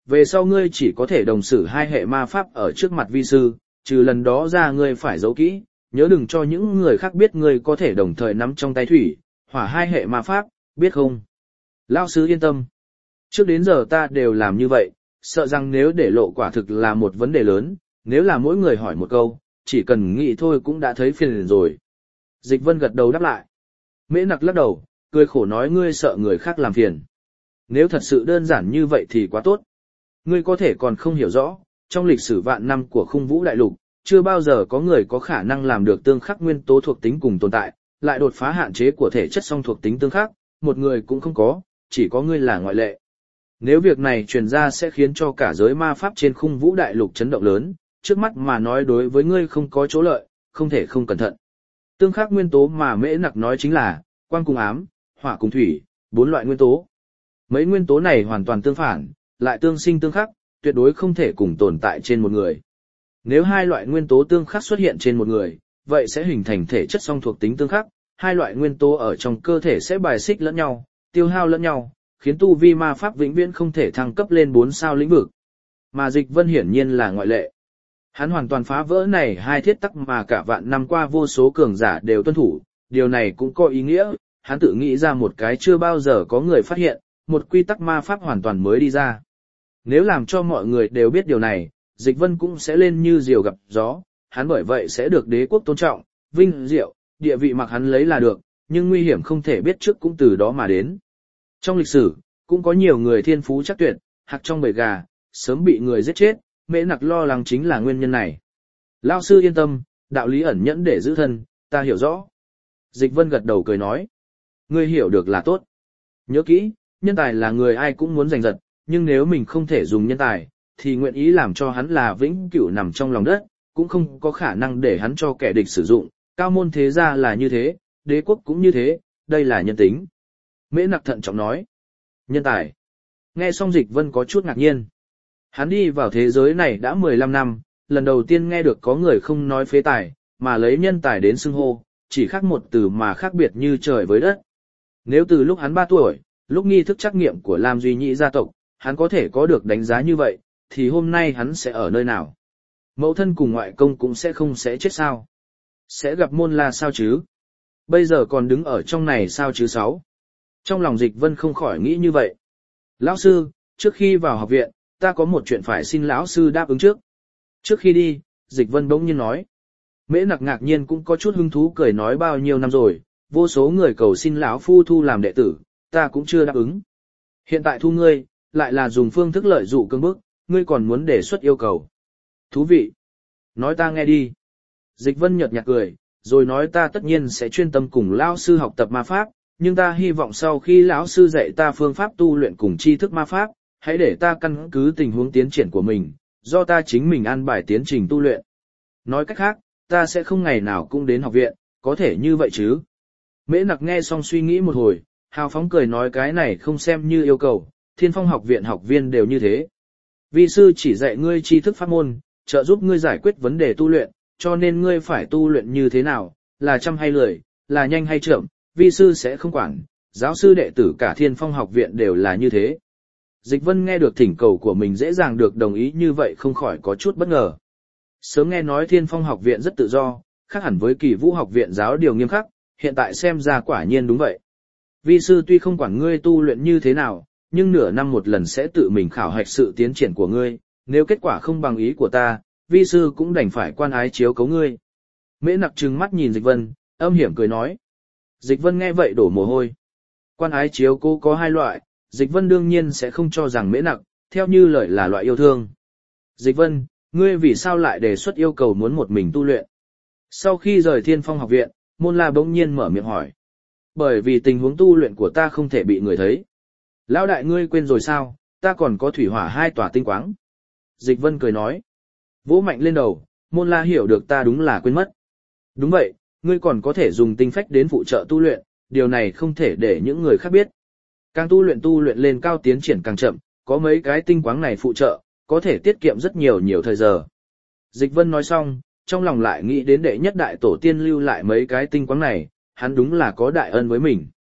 A: về sau ngươi chỉ có thể đồng xử hai hệ ma pháp ở trước mặt vi sư, trừ lần đó ra ngươi phải giấu kỹ, nhớ đừng cho những người khác biết ngươi có thể đồng thời nắm trong tay thủy, hỏa hai hệ ma pháp, biết không? Lão sư yên tâm. Trước đến giờ ta đều làm như vậy, sợ rằng nếu để lộ quả thực là một vấn đề lớn, nếu là mỗi người hỏi một câu, chỉ cần nghĩ thôi cũng đã thấy phiền rồi. Dịch Vân gật đầu đáp lại. Mễ Nặc lắc đầu, cười khổ nói ngươi sợ người khác làm phiền. Nếu thật sự đơn giản như vậy thì quá tốt. Ngươi có thể còn không hiểu rõ, trong lịch sử vạn năm của Khung Vũ Đại Lục, chưa bao giờ có người có khả năng làm được tương khắc nguyên tố thuộc tính cùng tồn tại, lại đột phá hạn chế của thể chất song thuộc tính tương khắc, một người cũng không có, chỉ có ngươi là ngoại lệ. Nếu việc này truyền ra sẽ khiến cho cả giới ma pháp trên Khung Vũ Đại Lục chấn động lớn, trước mắt mà nói đối với ngươi không có chỗ lợi, không thể không cẩn thận. Tương khắc nguyên tố mà Mễ Nặc nói chính là quang cùng ám, hỏa cùng thủy, bốn loại nguyên tố. Mấy nguyên tố này hoàn toàn tương phản, lại tương sinh tương khắc, tuyệt đối không thể cùng tồn tại trên một người. Nếu hai loại nguyên tố tương khắc xuất hiện trên một người, vậy sẽ hình thành thể chất song thuộc tính tương khắc, hai loại nguyên tố ở trong cơ thể sẽ bài xích lẫn nhau, tiêu hao lẫn nhau, khiến tu vi ma pháp vĩnh viễn không thể thăng cấp lên bốn sao lĩnh vực. Mà Dịch Vân hiển nhiên là ngoại lệ. Hắn hoàn toàn phá vỡ này hai thiết tắc mà cả vạn năm qua vô số cường giả đều tuân thủ, điều này cũng có ý nghĩa, hắn tự nghĩ ra một cái chưa bao giờ có người phát hiện, một quy tắc ma pháp hoàn toàn mới đi ra. Nếu làm cho mọi người đều biết điều này, Dịch Vân cũng sẽ lên như diều gặp gió, hắn bởi vậy sẽ được đế quốc tôn trọng, vinh diệu, địa vị mặc hắn lấy là được, nhưng nguy hiểm không thể biết trước cũng từ đó mà đến. Trong lịch sử, cũng có nhiều người thiên phú chắc tuyệt, hạc trong bầy gà, sớm bị người giết chết, Mễ Nặc lo lắng chính là nguyên nhân này. Lão sư yên tâm, đạo lý ẩn nhẫn để giữ thân, ta hiểu rõ. Dịch Vân gật đầu cười nói. Ngươi hiểu được là tốt. Nhớ kỹ, nhân tài là người ai cũng muốn giành giật, nhưng nếu mình không thể dùng nhân tài, thì nguyện ý làm cho hắn là vĩnh cửu nằm trong lòng đất, cũng không có khả năng để hắn cho kẻ địch sử dụng. Cao môn thế gia là như thế, đế quốc cũng như thế, đây là nhân tính. Mễ Nặc thận trọng nói. Nhân tài. Nghe xong Dịch Vân có chút ngạc nhiên. Hắn đi vào thế giới này đã mười lăm năm, lần đầu tiên nghe được có người không nói phế tài, mà lấy nhân tài đến xưng hô, chỉ khác một từ mà khác biệt như trời với đất. Nếu từ lúc hắn ba tuổi, lúc nghi thức trắc nghiệm của Lam Duy Nhĩ gia tộc, hắn có thể có được đánh giá như vậy, thì hôm nay hắn sẽ ở nơi nào? Mẫu thân cùng ngoại công cũng sẽ không sẽ chết sao? Sẽ gặp môn la sao chứ? Bây giờ còn đứng ở trong này sao chứ sáu? Trong lòng Dịch Vân không khỏi nghĩ như vậy. Lão sư, trước khi vào học viện, ta có một chuyện phải xin lão sư đáp ứng trước. Trước khi đi, Dịch Vân bỗng nhiên nói. Mễ Nặc ngạc nhiên cũng có chút hứng thú cười nói bao nhiêu năm rồi, vô số người cầu xin lão phu thu làm đệ tử, ta cũng chưa đáp ứng. Hiện tại thu ngươi, lại là dùng phương thức lợi dụ cưỡng bức, ngươi còn muốn đề xuất yêu cầu. Thú vị. Nói ta nghe đi. Dịch Vân nhợt nhạt cười, rồi nói ta tất nhiên sẽ chuyên tâm cùng lão sư học tập ma pháp, nhưng ta hy vọng sau khi lão sư dạy ta phương pháp tu luyện cùng tri thức ma pháp, hãy để ta căn cứ tình huống tiến triển của mình, do ta chính mình an bài tiến trình tu luyện. Nói cách khác, ta sẽ không ngày nào cũng đến học viện, có thể như vậy chứ? Mễ Nặc nghe xong suy nghĩ một hồi, hào phóng cười nói cái này không xem như yêu cầu, Thiên Phong học viện học viên đều như thế. Vi sư chỉ dạy ngươi tri thức pháp môn, trợ giúp ngươi giải quyết vấn đề tu luyện, cho nên ngươi phải tu luyện như thế nào, là chăm hay lười, là nhanh hay chậm, vi sư sẽ không quản, giáo sư đệ tử cả Thiên Phong học viện đều là như thế. Dịch Vân nghe được thỉnh cầu của mình dễ dàng được đồng ý như vậy không khỏi có chút bất ngờ. Sớm nghe nói Thiên Phong học viện rất tự do, khác hẳn với Kỳ Vũ học viện giáo điều nghiêm khắc, hiện tại xem ra quả nhiên đúng vậy. Vi sư tuy không quản ngươi tu luyện như thế nào, nhưng nửa năm một lần sẽ tự mình khảo hạch sự tiến triển của ngươi, nếu kết quả không bằng ý của ta, vi sư cũng đành phải quan ái chiếu cấu ngươi. Mễ Nặc trừng mắt nhìn Dịch Vân, âm hiểm cười nói. Dịch Vân nghe vậy đổ mồ hôi. Quan ái chiếu cố có hai loại, Dịch Vân đương nhiên sẽ không cho rằng Mễ Nặc, theo như lời là loại yêu thương. Dịch Vân, ngươi vì sao lại đề xuất yêu cầu muốn một mình tu luyện? Sau khi rời Thiên Phong học viện, Môn La bỗng nhiên mở miệng hỏi. Bởi vì tình huống tu luyện của ta không thể bị người thấy. Lão đại ngươi quên rồi sao, ta còn có thủy hỏa hai tòa tinh quáng. Dịch Vân cười nói. Vỗ mạnh lên đầu, Môn La hiểu được ta đúng là quên mất. Đúng vậy, ngươi còn có thể dùng tinh phách đến phụ trợ tu luyện, điều này không thể để những người khác biết. Càng tu luyện tu luyện lên cao tiến triển càng chậm, có mấy cái tinh quáng này phụ trợ, có thể tiết kiệm rất nhiều nhiều thời giờ. Dịch Vân nói xong, trong lòng lại nghĩ đến đệ nhất đại tổ tiên lưu lại mấy cái tinh quáng này, hắn đúng là có đại ân với mình.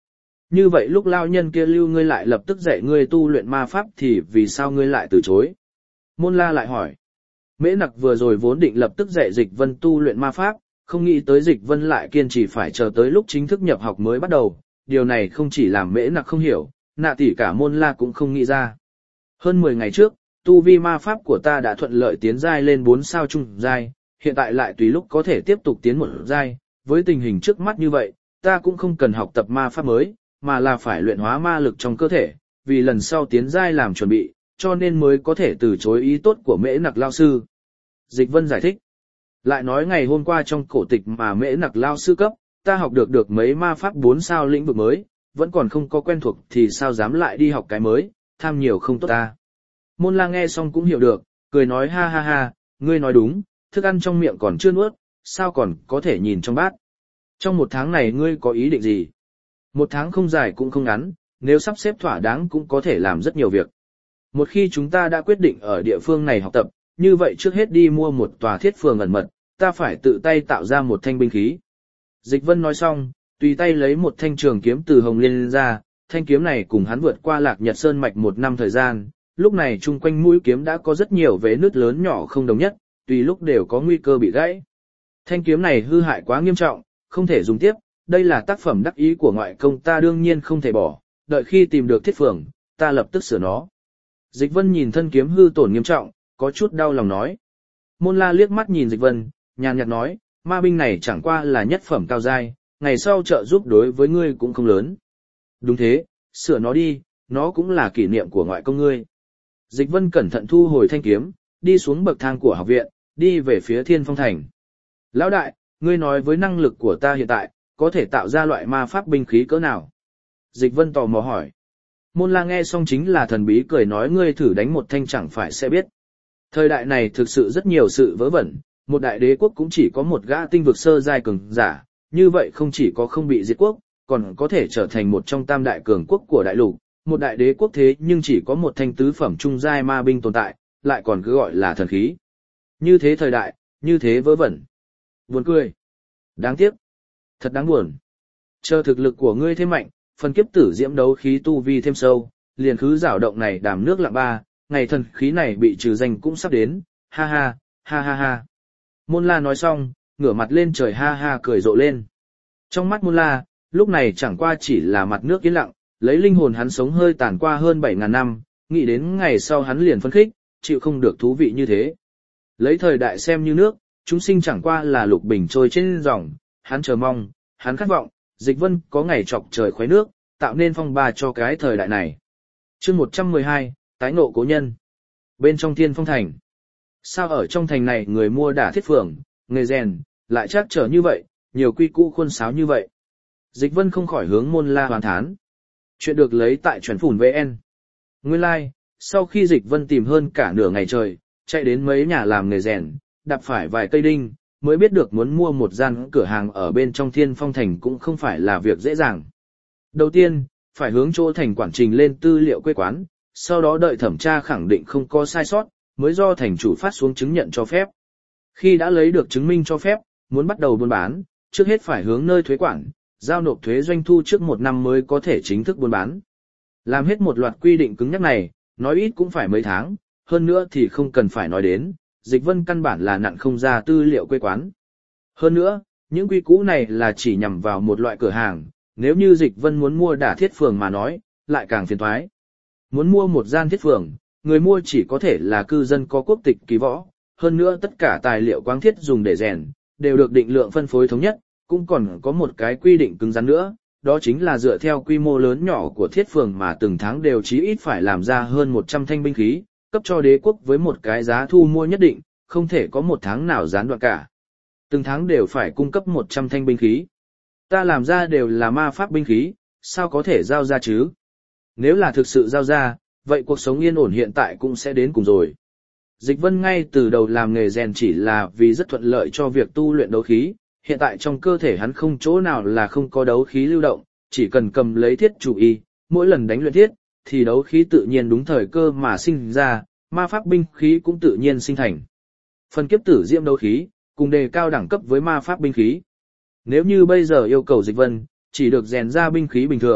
A: Như vậy lúc lao nhân kia lưu ngươi lại lập tức dạy ngươi tu luyện ma pháp thì vì sao ngươi lại từ chối? Môn La lại hỏi. Mễ Nặc vừa rồi vốn định lập tức dạy Dịch Vân tu luyện ma pháp, không nghĩ tới Dịch Vân lại kiên trì phải chờ tới lúc chính thức nhập học mới bắt đầu, điều này không chỉ làm Mễ Nặc không hiểu, nạ tỷ cả Môn La cũng không nghĩ ra. Hơn mười ngày trước, tu vi ma pháp của ta đã thuận lợi tiến giai lên bốn sao trung giai, hiện tại lại tùy lúc có thể tiếp tục tiến một giai, với tình hình trước mắt như vậy, ta cũng không cần học tập ma pháp mới, mà là phải luyện hóa ma lực trong cơ thể, vì lần sau tiến giai làm chuẩn bị, cho nên mới có thể từ chối ý tốt của Mễ Nặc lao sư. Dịch Vân giải thích. Lại nói ngày hôm qua trong cổ tịch mà Mễ Nặc lao sư cấp, ta học được được mấy ma pháp bốn sao lĩnh vực mới, vẫn còn không có quen thuộc thì sao dám lại đi học cái mới, tham nhiều không tốt ta. Môn La nghe xong cũng hiểu được, cười nói ha ha ha, ngươi nói đúng, thức ăn trong miệng còn chưa nuốt, sao còn có thể nhìn trong bát. Trong một tháng này ngươi có ý định gì? Một tháng không dài cũng không ngắn, nếu sắp xếp thỏa đáng cũng có thể làm rất nhiều việc. Một khi chúng ta đã quyết định ở địa phương này học tập, như vậy trước hết đi mua một tòa thiết phường ẩn mật, ta phải tự tay tạo ra một thanh binh khí. Dịch Vân nói xong, tùy tay lấy một thanh trường kiếm từ Hồng Liên ra, thanh kiếm này cùng hắn vượt qua Lạc Nhật Sơn mạch một năm thời gian, lúc này chung quanh mũi kiếm đã có rất nhiều vết nứt lớn nhỏ không đồng nhất, tùy lúc đều có nguy cơ bị gãy. Thanh kiếm này hư hại quá nghiêm trọng, không thể dùng tiếp, đây là tác phẩm đắc ý của ngoại công ta đương nhiên không thể bỏ, đợi khi tìm được thiết phường, ta lập tức sửa nó. Dịch Vân nhìn thân kiếm hư tổn nghiêm trọng, có chút đau lòng nói. Môn La liếc mắt nhìn Dịch Vân, nhàn nhạt nói, ma binh này chẳng qua là nhất phẩm cao giai, ngày sau trợ giúp đối với ngươi cũng không lớn. Đúng thế, sửa nó đi, nó cũng là kỷ niệm của ngoại công ngươi. Dịch Vân cẩn thận thu hồi thanh kiếm, đi xuống bậc thang của học viện, đi về phía Thiên Phong Thành. Lão đại, ngươi nói với năng lực của ta hiện tại, có thể tạo ra loại ma pháp binh khí cỡ nào? Dịch Vân tò mò hỏi. Môn La nghe xong chính là thần bí cười nói ngươi thử đánh một thanh chẳng phải sẽ biết. Thời đại này thực sự rất nhiều sự vớ vẩn, một đại đế quốc cũng chỉ có một gã tinh vực sơ giai cường giả, như vậy không chỉ có không bị diệt quốc, còn có thể trở thành một trong tam đại cường quốc của đại lục, một đại đế quốc thế nhưng chỉ có một thanh tứ phẩm trung giai ma binh tồn tại, lại còn cứ gọi là thần khí. Như thế thời đại, như thế vớ vẩn. Buồn cười. Đáng tiếc. Thật đáng buồn. Chờ thực lực của ngươi thêm mạnh, phần kiếp tử diễm đấu khí tu vi thêm sâu, liền khứ giảo động này đàm nước lặng ba, ngày thần khí này bị trừ danh cũng sắp đến, ha ha, ha ha ha. Môn La nói xong, ngửa mặt lên trời ha ha cười rộ lên. Trong mắt Môn La, lúc này chẳng qua chỉ là mặt nước yên lặng, lấy linh hồn hắn sống hơi tàn qua hơn bảy ngàn năm, nghĩ đến ngày sau hắn liền phấn khích, chịu không được thú vị như thế. Lấy thời đại xem như nước, chúng sinh chẳng qua là lục bình trôi trên dòng, hắn chờ mong, hắn khát vọng, Dịch Vân có ngày chọc trời khuấy nước, tạo nên phong ba cho cái thời đại này. Chương một trăm mười hai, tái ngộ cố nhân. Bên trong Thiên Phong Thành. Sao ở trong thành này người mua đả thiết phường, nghề rèn, lại chắc trở như vậy, nhiều quy cũ khuôn sáo như vậy. Dịch Vân không khỏi hướng Môn La hoán thán. Chuyện được lấy tại Chuẩn Phủn vê en. Nguyên lai, like, sau khi Dịch Vân tìm hơn cả nửa ngày trời, chạy đến mấy nhà làm nghề rèn, đạp phải vài cây đinh, mới biết được muốn mua một gian cửa hàng ở bên trong Thiên Phong Thành cũng không phải là việc dễ dàng. Đầu tiên, phải hướng chỗ thành quản trình lên tư liệu quê quán, sau đó đợi thẩm tra khẳng định không có sai sót, mới do thành chủ phát xuống chứng nhận cho phép. Khi đã lấy được chứng minh cho phép, muốn bắt đầu buôn bán, trước hết phải hướng nơi thuế quản, giao nộp thuế doanh thu trước một năm mới có thể chính thức buôn bán. Làm hết một loạt quy định cứng nhắc này, nói ít cũng phải mấy tháng, hơn nữa thì không cần phải nói đến, Dịch Vân căn bản là nặn không ra tư liệu quê quán. Hơn nữa, những quy cũ này là chỉ nhằm vào một loại cửa hàng, nếu như Dịch Vân muốn mua đả thiết phường mà nói, lại càng phiền toái. Muốn mua một gian thiết phường, người mua chỉ có thể là cư dân có quốc tịch ký võ, hơn nữa tất cả tài liệu quáng thiết dùng để rèn, đều được định lượng phân phối thống nhất, cũng còn có một cái quy định cứng rắn nữa, đó chính là dựa theo quy mô lớn nhỏ của thiết phường mà từng tháng đều chí ít phải làm ra hơn một trăm thanh binh khí, cấp cho đế quốc với một cái giá thu mua nhất định, không thể có một tháng nào gián đoạn cả. Từng tháng đều phải cung cấp một trăm thanh binh khí. Ta làm ra đều là ma pháp binh khí, sao có thể giao ra chứ? Nếu là thực sự giao ra, vậy cuộc sống yên ổn hiện tại cũng sẽ đến cùng rồi. Dịch Vân ngay từ đầu làm nghề rèn chỉ là vì rất thuận lợi cho việc tu luyện đấu khí, hiện tại trong cơ thể hắn không chỗ nào là không có đấu khí lưu động, chỉ cần cầm lấy thiết chủ y, mỗi lần đánh luyện thiết, thì đấu khí tự nhiên đúng thời cơ mà sinh ra, ma pháp binh khí cũng tự nhiên sinh thành. Phần kiếp tử diễm đấu khí, cùng đề cao đẳng cấp với ma pháp binh khí. Nếu như bây giờ yêu cầu Dịch Vân, chỉ được rèn ra binh khí bình thường,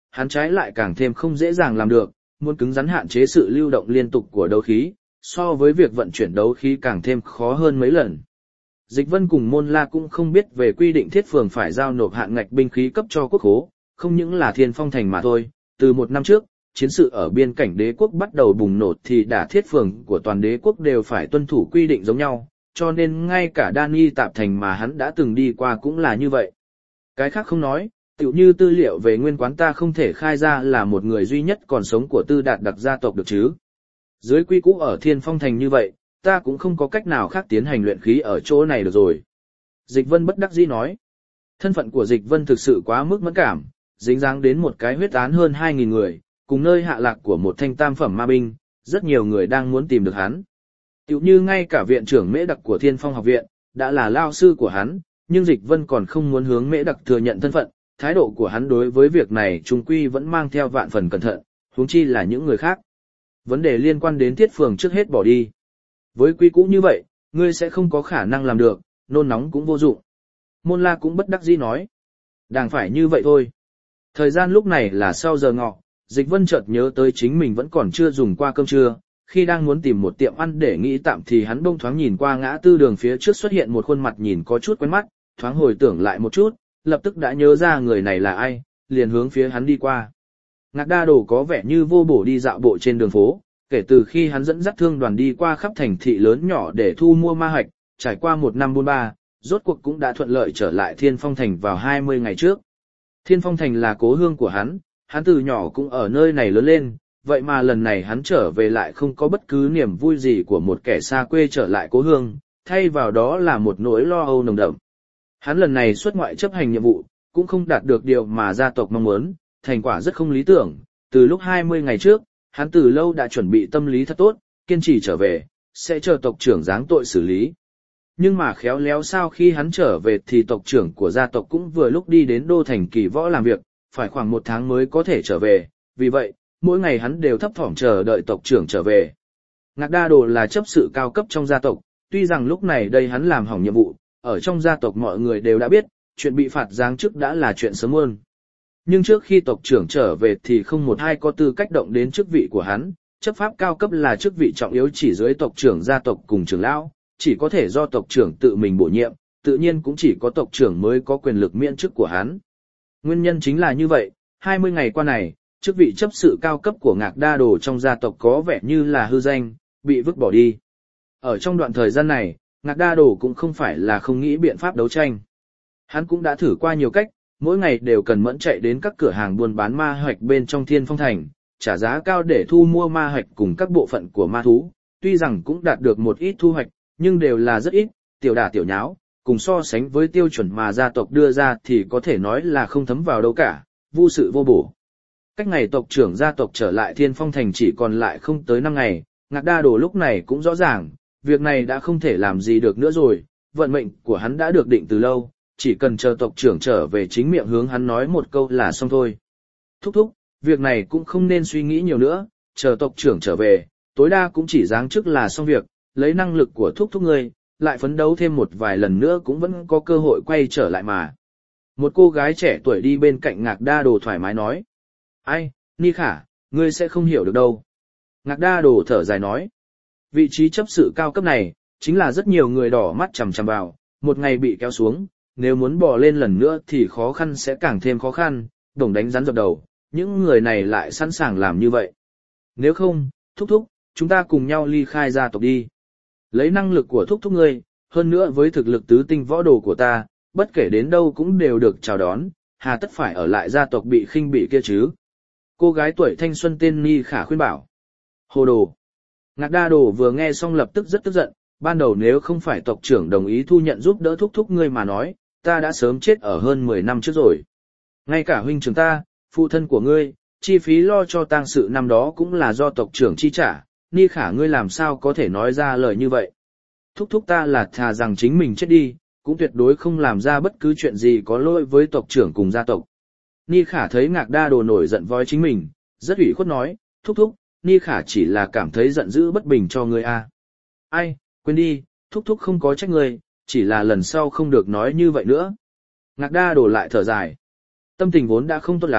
A: hắn trái lại càng thêm không dễ dàng làm được, muốn cứng rắn hạn chế sự lưu động liên tục của đấu khí, so với việc vận chuyển đấu khí càng thêm khó hơn mấy lần. Dịch Vân cùng Môn La cũng không biết về quy định thiết phường phải giao nộp hạn ngạch binh khí cấp cho quốc khố, không những là Thiên Phong Thành mà thôi, từ một năm trước, chiến sự ở biên cảnh đế quốc bắt đầu bùng nổ thì đả thiết phường của toàn đế quốc đều phải tuân thủ quy định giống nhau, cho nên ngay cả Đani Tạp Thành mà hắn đã từng đi qua cũng là như vậy. Cái khác không nói, tựu như tư liệu về nguyên quán ta không thể khai ra là một người duy nhất còn sống của Tư Đạt đặc gia tộc được chứ. Dưới quy cũ ở Thiên Phong Thành như vậy, ta cũng không có cách nào khác tiến hành luyện khí ở chỗ này được rồi. Dịch Vân bất đắc dĩ nói. Thân phận của Dịch Vân thực sự quá mức mẫn cảm, dính dáng đến một cái huyết án hơn hai nghìn người, cùng nơi hạ lạc của một thanh tam phẩm ma binh, rất nhiều người đang muốn tìm được hắn. Tiểu như ngay cả viện trưởng Mễ Đặc của Thiên Phong học viện, đã là lao sư của hắn, nhưng Dịch Vân còn không muốn hướng Mễ Đặc thừa nhận thân phận, thái độ của hắn đối với việc này trung quy vẫn mang theo vạn phần cẩn thận, huống chi là những người khác. Vấn đề liên quan đến thiết phường trước hết bỏ đi. Với quy cũ như vậy, ngươi sẽ không có khả năng làm được, nôn nóng cũng vô dụng. Môn La cũng bất đắc dĩ nói. Đàng phải như vậy thôi. Thời gian lúc này là sau giờ ngọ, Dịch Vân chợt nhớ tới chính mình vẫn còn chưa dùng qua cơm trưa, khi đang muốn tìm một tiệm ăn để nghĩ tạm thì hắn bỗng thoáng nhìn qua ngã tư đường phía trước xuất hiện một khuôn mặt nhìn có chút quen mắt, thoáng hồi tưởng lại một chút, lập tức đã nhớ ra người này là ai, liền hướng phía hắn đi qua. Ngạc Đa Đồ có vẻ như vô bổ đi dạo bộ trên đường phố, kể từ khi hắn dẫn dắt thương đoàn đi qua khắp thành thị lớn nhỏ để thu mua ma hạch, trải qua một năm buôn ba, rốt cuộc cũng đã thuận lợi trở lại Thiên Phong Thành vào hai mươi ngày trước. Thiên Phong Thành là cố hương của hắn, hắn từ nhỏ cũng ở nơi này lớn lên, vậy mà lần này hắn trở về lại không có bất cứ niềm vui gì của một kẻ xa quê trở lại cố hương, thay vào đó là một nỗi lo âu nồng đậm. Hắn lần này xuất ngoại chấp hành nhiệm vụ, cũng không đạt được điều mà gia tộc mong muốn, thành quả rất không lý tưởng, từ lúc hai mươi ngày trước, hắn từ lâu đã chuẩn bị tâm lý thật tốt, kiên trì trở về, sẽ chờ tộc trưởng giáng tội xử lý. Nhưng mà khéo léo sao khi hắn trở về thì tộc trưởng của gia tộc cũng vừa lúc đi đến Đô Thành Kỳ Võ làm việc, phải khoảng một tháng mới có thể trở về, vì vậy, mỗi ngày hắn đều thấp thỏm chờ đợi tộc trưởng trở về. Ngạc Đa Đồ là chấp sự cao cấp trong gia tộc, tuy rằng lúc này đây hắn làm hỏng nhiệm vụ, ở trong gia tộc mọi người đều đã biết, chuyện bị phạt giáng chức đã là chuyện sớm muộn. Nhưng trước khi tộc trưởng trở về thì không một ai có tư cách động đến chức vị của hắn, chấp pháp cao cấp là chức vị trọng yếu chỉ dưới tộc trưởng gia tộc cùng trưởng lão, chỉ có thể do tộc trưởng tự mình bổ nhiệm, tự nhiên cũng chỉ có tộc trưởng mới có quyền lực miễn chức của hắn. Nguyên nhân chính là như vậy, hai mươi ngày qua này, chức vị chấp sự cao cấp của Ngạc Đa Đồ trong gia tộc có vẻ như là hư danh, bị vứt bỏ đi. Ở trong đoạn thời gian này, Ngạc Đa Đồ cũng không phải là không nghĩ biện pháp đấu tranh. Hắn cũng đã thử qua nhiều cách, mỗi ngày đều cần mẫn chạy đến các cửa hàng buôn bán ma hạch bên trong Thiên Phong Thành, trả giá cao để thu mua ma hạch cùng các bộ phận của ma thú, tuy rằng cũng đạt được một ít thu hoạch, nhưng đều là rất ít, tiểu đả tiểu nháo, cùng so sánh với tiêu chuẩn mà gia tộc đưa ra thì có thể nói là không thấm vào đâu cả, vô sự vô bổ. Cách ngày tộc trưởng gia tộc trở lại Thiên Phong Thành chỉ còn lại không tới năm ngày, Ngạc Đa Đồ lúc này cũng rõ ràng, việc này đã không thể làm gì được nữa rồi, vận mệnh của hắn đã được định từ lâu, chỉ cần chờ tộc trưởng trở về chính miệng hướng hắn nói một câu là xong thôi. Thúc thúc, việc này cũng không nên suy nghĩ nhiều nữa, chờ tộc trưởng trở về, tối đa cũng chỉ giáng chức là xong việc, lấy năng lực của thúc thúc ngươi, lại phấn đấu thêm một vài lần nữa cũng vẫn có cơ hội quay trở lại mà. Một cô gái trẻ tuổi đi bên cạnh Ngạc Đa Đồ thoải mái nói. Ai, Ni Khả, ngươi sẽ không hiểu được đâu. Ngạc Đa Đồ thở dài nói. Vị trí chấp sự cao cấp này, chính là rất nhiều người đỏ mắt chằm chằm vào, một ngày bị kéo xuống, nếu muốn bò lên lần nữa thì khó khăn sẽ càng thêm khó khăn, đồng đánh rắn dập đầu, những người này lại sẵn sàng làm như vậy. Nếu không, thúc thúc, chúng ta cùng nhau ly khai gia tộc đi. Lấy năng lực của thúc thúc ngươi, hơn nữa với thực lực tứ tinh võ đồ của ta, bất kể đến đâu cũng đều được chào đón, hà tất phải ở lại gia tộc bị khinh bỉ kia chứ. Cô gái tuổi thanh xuân tên Ni Khả khuyên bảo. Hồ đồ. Ngạc Đa Đồ vừa nghe xong lập tức rất tức giận, ban đầu nếu không phải tộc trưởng đồng ý thu nhận giúp đỡ thúc thúc ngươi mà nói, ta đã sớm chết ở hơn mười năm trước rồi. Ngay cả huynh trưởng ta, phụ thân của ngươi, chi phí lo cho tang sự năm đó cũng là do tộc trưởng chi trả, Ni Khả ngươi làm sao có thể nói ra lời như vậy. Thúc thúc ta là thà rằng chính mình chết đi, cũng tuyệt đối không làm ra bất cứ chuyện gì có lỗi với tộc trưởng cùng gia tộc. Ni Khả thấy Ngạc Đa Đồ nổi giận voi chính mình, rất ủy khuất nói, thúc thúc, Ni Khả chỉ là cảm thấy giận dữ bất bình cho ngươi a. Ai, quên đi, thúc thúc không có trách ngươi, chỉ là lần sau không được nói như vậy nữa. Ngạc Đa Đồ lại thở dài. Tâm tình vốn đã không tốt lắm,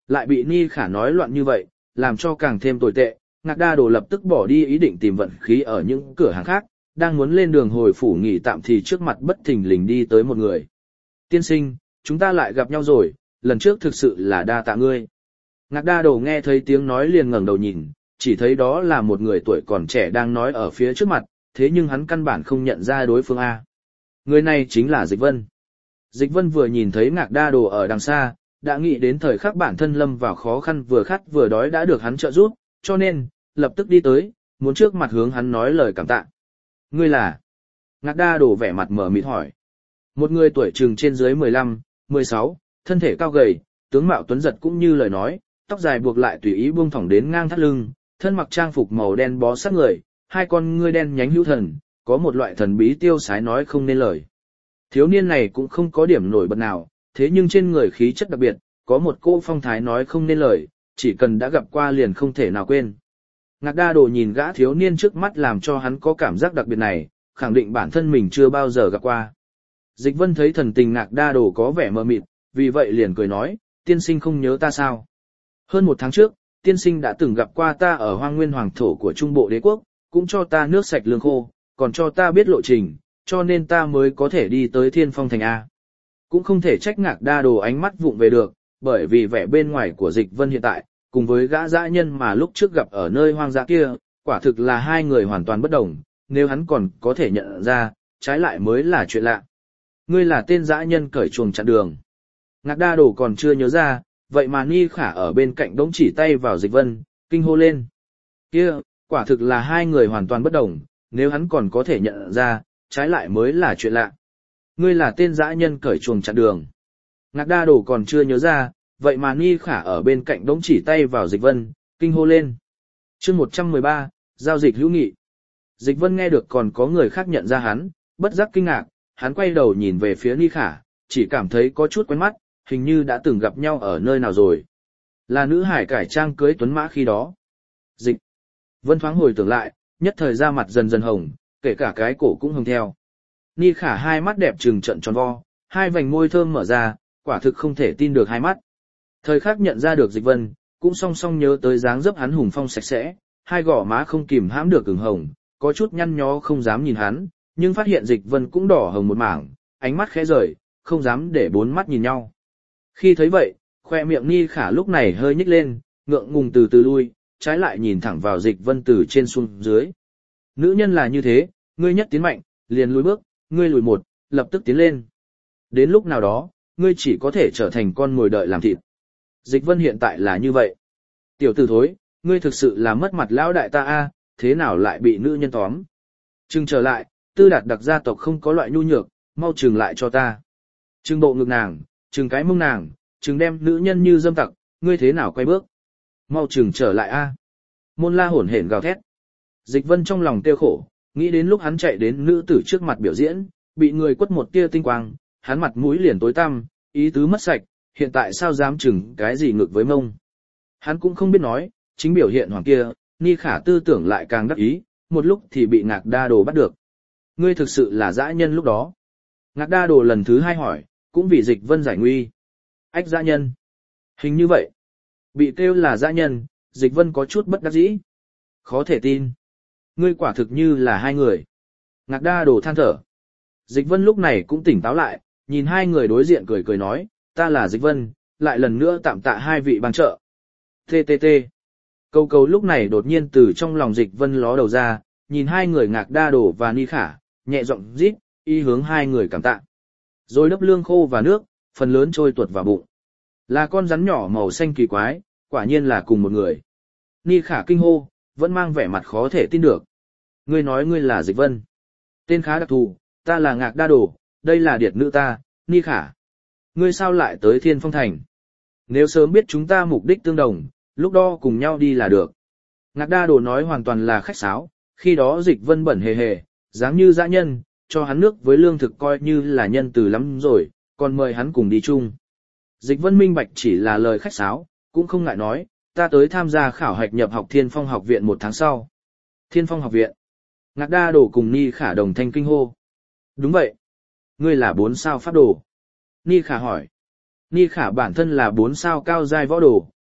A: Lại bị Ni Khả nói loạn như vậy, làm cho càng thêm tồi tệ, Ngạc Đa Đồ lập tức bỏ đi ý định tìm vận khí ở những cửa hàng khác, đang muốn lên đường hồi phủ nghỉ tạm thì trước mặt bất thình lình đi tới một người. Tiên sinh, chúng ta lại gặp nhau rồi, lần trước thực sự là đa tạ ngươi. Ngạc Đa Đồ nghe thấy tiếng nói liền ngẩng đầu nhìn, chỉ thấy đó là một người tuổi còn trẻ đang nói ở phía trước mặt, thế nhưng hắn căn bản không nhận ra đối phương A. Người này chính là Dịch Vân. Dịch Vân vừa nhìn thấy Ngạc Đa Đồ ở đằng xa, đã nghĩ đến thời khắc bản thân lâm vào khó khăn vừa khát vừa đói đã được hắn trợ giúp, cho nên, lập tức đi tới, muốn trước mặt hướng hắn nói lời cảm tạ. Ngươi là? Ngạc Đa Đồ vẻ mặt mở mịt hỏi. Một người tuổi chừng trên dưới mười lăm, mười sáu, thân thể cao gầy, tướng mạo tuấn giật cũng như lời nói, tóc dài buộc lại tùy ý buông thõng đến ngang thắt lưng, thân mặc trang phục màu đen bó sát người, hai con ngươi đen nhánh hữu thần, có một loại thần bí tiêu sái nói không nên lời. Thiếu niên này cũng không có điểm nổi bật nào, thế nhưng trên người khí chất đặc biệt, có một cô phong thái nói không nên lời, chỉ cần đã gặp qua liền không thể nào quên. Ngạc Đa Đồ nhìn gã thiếu niên trước mắt làm cho hắn có cảm giác đặc biệt này, khẳng định bản thân mình chưa bao giờ gặp qua. Dịch Vân thấy thần tình Ngạc Đa Đồ có vẻ mờ mịt, vì vậy liền cười nói, tiên sinh không nhớ ta sao? Hơn một tháng trước, tiên sinh đã từng gặp qua ta ở hoang nguyên hoàng thổ của Trung Bộ Đế Quốc, cũng cho ta nước sạch lương khô, còn cho ta biết lộ trình, cho nên ta mới có thể đi tới Thiên Phong Thành A. Cũng không thể trách Ngạc Đa Đồ ánh mắt vụng về được, bởi vì vẻ bên ngoài của Dịch Vân hiện tại, cùng với gã dã nhân mà lúc trước gặp ở nơi hoang dã kia, quả thực là hai người hoàn toàn bất đồng, nếu hắn còn có thể nhận ra, trái lại mới là chuyện lạ. Ngươi là tên dã nhân cởi chuồng chặn đường. Ngạc Đa Đồ còn chưa nhớ ra, vậy mà Ni Khả ở bên cạnh đống chỉ tay vào Dịch Vân, kinh hô lên. Kia, quả thực là hai người hoàn toàn bất đồng, nếu hắn còn có thể nhận ra, trái lại mới là chuyện lạ. Ngươi là tên dã nhân cởi chuồng chặn đường. Ngạc Đa Đồ còn chưa nhớ ra, vậy mà Ni Khả ở bên cạnh đống chỉ tay vào Dịch Vân, kinh hô lên. Chương một trăm mười ba, giao dịch hữu nghị. Dịch Vân nghe được còn có người khác nhận ra hắn, bất giác kinh ngạc, hắn quay đầu nhìn về phía Ni Khả, chỉ cảm thấy có chút quen mắt, hình như đã từng gặp nhau ở nơi nào rồi. Là nữ hải cải trang cưới tuấn mã khi đó. Dịch Vân thoáng hồi tưởng lại, nhất thời ra mặt dần dần hồng, kể cả cái cổ cũng hồng theo. Ni Khả hai mắt đẹp trừng trận tròn vo, hai vành môi thơm mở ra, quả thực không thể tin được hai mắt. Thời khắc nhận ra được Dịch Vân, cũng song song nhớ tới dáng dấp hắn hùng phong sạch sẽ, hai gò má không kìm hãm được ửng hồng, có chút nhăn nhó không dám nhìn hắn, nhưng phát hiện Dịch Vân cũng đỏ hồng một mảng, ánh mắt khẽ rời, không dám để bốn mắt nhìn nhau. Khi thấy vậy, khoe miệng Ni Khả lúc này hơi nhếch lên, ngượng ngùng từ từ lui, trái lại nhìn thẳng vào Dịch Vân từ trên xuống dưới. Nữ nhân là như thế, ngươi nhất tiến mạnh, liền lùi bước, ngươi lùi một, lập tức tiến lên. Đến lúc nào đó, ngươi chỉ có thể trở thành con mồi đợi làm thịt. Dịch Vân hiện tại là như vậy. Tiểu tử thối, ngươi thực sự là mất mặt lão đại ta a, thế nào lại bị nữ nhân tóm? Trừng trở lại, Tư Đạt đặc gia tộc không có loại nhu nhược, mau trừng lại cho ta. Trừng bộ ngực nàng, trừng cái mông nàng, trừng đem nữ nhân như dâm tặc, ngươi thế nào quay bước? Mau trừng trở lại a. Môn La hổn hển gào thét. Dịch Vân trong lòng tiêu khổ, nghĩ đến lúc hắn chạy đến nữ tử trước mặt biểu diễn, bị người quất một tia tinh quang, hắn mặt mũi liền tối tăm, ý tứ mất sạch, hiện tại sao dám chừng cái gì ngược với mông. Hắn cũng không biết nói, chính biểu hiện hoàng kia, Ni Khả tư tưởng lại càng đắc ý, một lúc thì bị Ngạc Đa Đồ bắt được. Ngươi thực sự là dã nhân lúc đó. Ngạc Đa Đồ lần thứ hai hỏi, cũng vì Dịch Vân giải nguy. Ách dã nhân. Hình như vậy. Bị kêu là dã nhân, Dịch Vân có chút bất đắc dĩ. Khó thể tin. Ngươi quả thực như là hai người. Ngạc Đa Đồ than thở. Dịch Vân lúc này cũng tỉnh táo lại, nhìn hai người đối diện cười cười nói, ta là Dịch Vân, lại lần nữa tạm tạ hai vị bằng trợ. tê tê tê. Câu câu lúc này đột nhiên từ trong lòng Dịch Vân ló đầu ra, nhìn hai người Ngạc Đa Đồ và Ni Khả, nhẹ giọng rít, y hướng hai người cảm tạ. Rồi đắp lương khô và nước, phần lớn trôi tuột vào bụng. Là con rắn nhỏ màu xanh kỳ quái, quả nhiên là cùng một người. Ni Khả kinh hô, vẫn mang vẻ mặt khó thể tin được. Ngươi nói ngươi là Dịch Vân. Tên khá đặc thù, ta là Ngạc Đa Đồ, đây là điệt nữ ta, Ni Khả. Ngươi sao lại tới Thiên Phong Thành? Nếu sớm biết chúng ta mục đích tương đồng, lúc đó cùng nhau đi là được. Ngạc Đa Đồ nói hoàn toàn là khách sáo, khi đó Dịch Vân bẩn hề hề, dáng như dã nhân, cho hắn nước với lương thực coi như là nhân từ lắm rồi, còn mời hắn cùng đi chung. Dịch Vân minh bạch chỉ là lời khách sáo, cũng không ngại nói, ta tới tham gia khảo hạch nhập học Thiên Phong học viện một tháng sau. Thiên Phong học viện. Ngạc Đa Đồ cùng Ni Khả đồng thanh kinh hô. Đúng vậy. Ngươi là bốn sao pháp đồ. Ni Khả hỏi. Ni Khả bản thân là bốn sao cao giai võ đồ,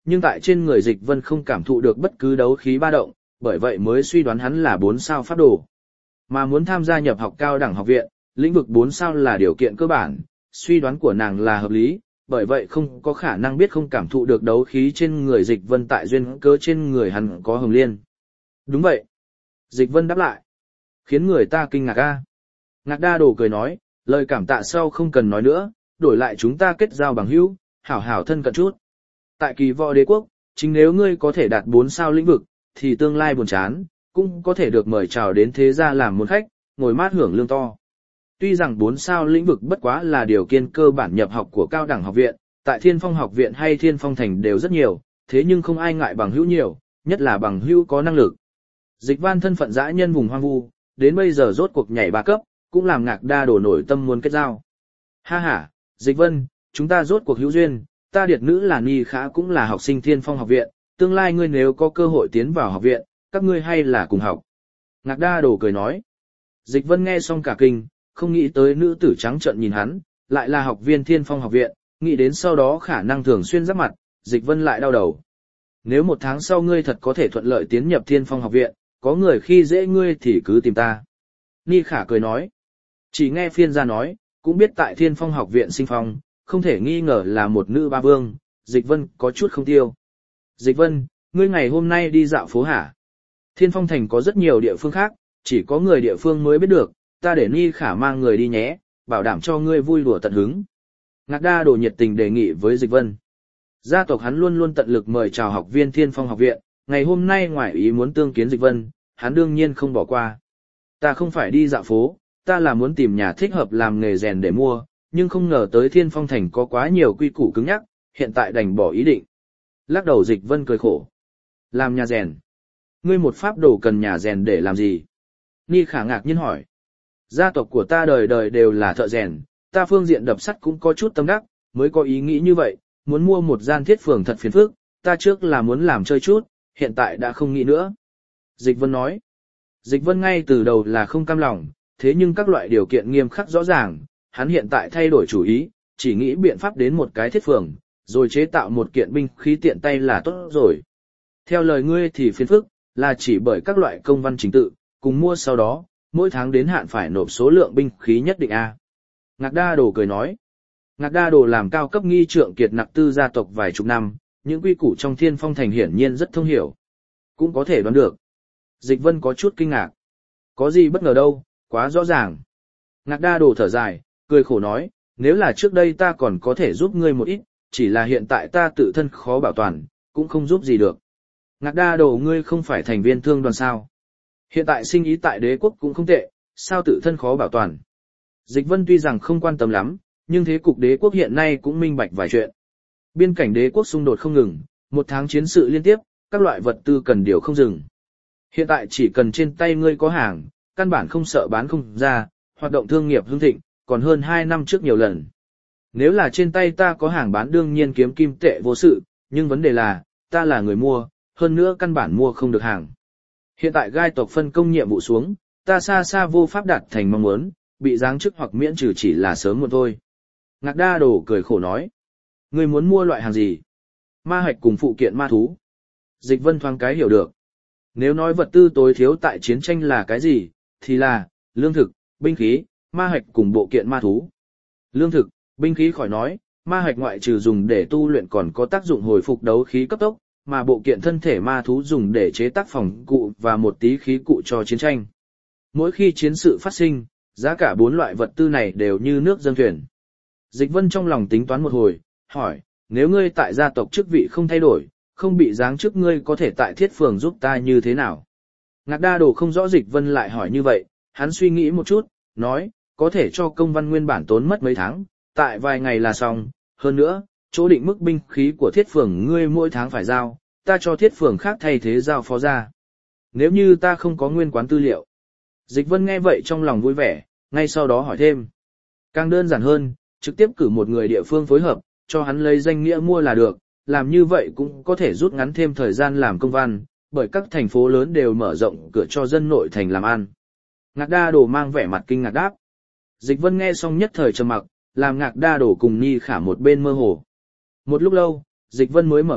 A: nhưng tại trên người Dịch Vân không cảm thụ được bất cứ đấu khí ba động, bởi vậy mới suy đoán hắn là bốn sao pháp đồ. Mà muốn tham gia nhập học cao đẳng học viện, lĩnh vực bốn sao là điều kiện cơ bản, suy đoán của nàng là hợp lý, bởi vậy không có khả năng biết không cảm thụ được đấu khí trên người Dịch Vân tại duyên cớ trên người hắn có hồng liên. Đúng vậy. Dịch Vân đáp lại. Khiến người ta kinh ngạc a. Ngạc Đa Đồ cười nói, lời cảm tạ sau không cần nói nữa, đổi lại chúng ta kết giao bằng hữu, hảo hảo thân cận chút. Tại Kỳ Võ Đế quốc, chính nếu ngươi có thể đạt bốn sao lĩnh vực, thì tương lai buồn chán, cũng có thể được mời chào đến thế gia làm môn khách, ngồi mát hưởng lương to. Tuy rằng bốn sao lĩnh vực bất quá là điều kiện cơ bản nhập học của cao đẳng học viện, tại Thiên Phong học viện hay Thiên Phong thành đều rất nhiều, thế nhưng không ai ngại bằng hữu nhiều, nhất là bằng hữu có năng lực. Dịch Văn thân phận dã nhân vùng hoang vu, đến bây giờ rốt cuộc nhảy ba cấp, cũng làm Ngạc Đa Đồ nổi tâm muốn kết giao. Ha ha, Dịch Vân, chúng ta rốt cuộc hữu duyên, ta điệt nữ là Ni Khả cũng là học sinh Thiên Phong học viện, tương lai ngươi nếu có cơ hội tiến vào học viện, các ngươi hay là cùng học. Ngạc Đa Đồ cười nói. Dịch Vân nghe xong cả kinh, không nghĩ tới nữ tử trắng trợn nhìn hắn, lại là học viên Thiên Phong học viện, nghĩ đến sau đó khả năng thường xuyên giáp mặt, Dịch Vân lại đau đầu. Nếu một tháng sau ngươi thật có thể thuận lợi tiến nhập Thiên Phong học viện, có người khi dễ ngươi thì cứ tìm ta. Ni Khả cười nói. Chỉ nghe phiên gia nói, cũng biết tại Thiên Phong học viện sinh phong, không thể nghi ngờ là một nữ ba vương, Dịch Vân có chút không tiêu. Dịch Vân, ngươi ngày hôm nay đi dạo phố hả? Thiên Phong thành có rất nhiều địa phương khác, chỉ có người địa phương mới biết được, ta để Ni Khả mang người đi nhé, bảo đảm cho ngươi vui đùa tận hứng. Ngạc Đa Đồ nhiệt tình đề nghị với Dịch Vân. Gia tộc hắn luôn luôn tận lực mời chào học viên Thiên Phong học viện, ngày hôm nay ngoài ý muốn tương kiến Dịch Vân, hắn đương nhiên không bỏ qua. Ta không phải đi dạo phố, ta là muốn tìm nhà thích hợp làm nghề rèn để mua, nhưng không ngờ tới Thiên Phong thành có quá nhiều quy củ cứng nhắc, hiện tại đành bỏ ý định. Lắc đầu Dịch Vân cười khổ. Làm nhà rèn. Ngươi một pháp đồ cần nhà rèn để làm gì? Ni Khả ngạc nhiên hỏi. Gia tộc của ta đời đời đều là thợ rèn, ta phương diện đập sắt cũng có chút tâm đắc, mới có ý nghĩ như vậy, muốn mua một gian thiết phường thật phiền phức, ta trước là muốn làm chơi chút, hiện tại đã không nghĩ nữa. Dịch Vân nói. Dịch Vân ngay từ đầu là không cam lòng, thế nhưng các loại điều kiện nghiêm khắc rõ ràng, hắn hiện tại thay đổi chủ ý, chỉ nghĩ biện pháp đến một cái thiết phường, rồi chế tạo một kiện binh khí tiện tay là tốt rồi. Theo lời ngươi thì phiền phức, là chỉ bởi các loại công văn chính tự, cùng mua sau đó, mỗi tháng đến hạn phải nộp số lượng binh khí nhất định a. Ngạc Đa Đồ cười nói. Ngạc Đa Đồ làm cao cấp nghi trượng kiệt nặc tư gia tộc vài chục năm, những quy củ trong Thiên Phong thành hiển nhiên rất thông hiểu. Cũng có thể đoán được. Dịch Vân có chút kinh ngạc. Có gì bất ngờ đâu, quá rõ ràng. Ngạc Đa Đồ thở dài, cười khổ nói, nếu là trước đây ta còn có thể giúp ngươi một ít, chỉ là hiện tại ta tự thân khó bảo toàn, cũng không giúp gì được. Ngạc Đa Đồ ngươi không phải thành viên thương đoàn sao? Hiện tại sinh ý tại đế quốc cũng không tệ, sao tự thân khó bảo toàn? Dịch Vân tuy rằng không quan tâm lắm, nhưng thế cục đế quốc hiện nay cũng minh bạch vài chuyện. Biên cảnh đế quốc xung đột không ngừng, một tháng chiến sự liên tiếp, các loại vật tư cần điều không dừng. Hiện tại chỉ cần trên tay ngươi có hàng, căn bản không sợ bán không ra, hoạt động thương nghiệp hưng thịnh, còn hơn hai năm trước nhiều lần. Nếu là trên tay ta có hàng bán đương nhiên kiếm kim tệ vô sự, nhưng vấn đề là, ta là người mua, hơn nữa căn bản mua không được hàng. Hiện tại gai tộc phân công nhiệm vụ xuống, ta xa xa vô pháp đạt thành mong muốn, bị giáng chức hoặc miễn trừ chỉ là sớm muộn thôi. Ngạc Đa Đồ cười khổ nói. Ngươi muốn mua loại hàng gì? Ma hạch cùng phụ kiện ma thú. Dịch Vân thoáng cái hiểu được. Nếu nói vật tư tối thiếu tại chiến tranh là cái gì, thì là, lương thực, binh khí, ma hạch cùng bộ kiện ma thú. Lương thực, binh khí khỏi nói, ma hạch ngoại trừ dùng để tu luyện còn có tác dụng hồi phục đấu khí cấp tốc, mà bộ kiện thân thể ma thú dùng để chế tác phòng cụ và một tí khí cụ cho chiến tranh. Mỗi khi chiến sự phát sinh, giá cả bốn loại vật tư này đều như nước dâng thuyền. Dịch Vân trong lòng tính toán một hồi, hỏi, nếu ngươi tại gia tộc chức vị không thay đổi, không bị giáng chức ngươi có thể tại thiết phường giúp ta như thế nào? Ngạc Đa Đồ không rõ Dịch Vân lại hỏi như vậy, hắn suy nghĩ một chút, nói, có thể cho công văn nguyên bản tốn mất mấy tháng, tại vài ngày là xong, hơn nữa, chỗ định mức binh khí của thiết phường ngươi mỗi tháng phải giao, ta cho thiết phường khác thay thế giao phó ra. Nếu như ta không có nguyên quán tư liệu. Dịch Vân nghe vậy trong lòng vui vẻ, ngay sau đó hỏi thêm. Càng đơn giản hơn, trực tiếp cử một người địa phương phối hợp, cho hắn lấy danh nghĩa mua là được, làm như vậy cũng có thể rút ngắn thêm thời gian làm công văn, bởi các thành phố lớn đều mở rộng cửa cho dân nội thành làm ăn. Ngạc Đa Đồ mang vẻ mặt kinh ngạc đáp. Dịch Vân nghe xong nhất thời trầm mặc, làm Ngạc Đa Đồ cùng Ni Khả một bên mơ hồ. Một lúc lâu, Dịch Vân mới mở miệng,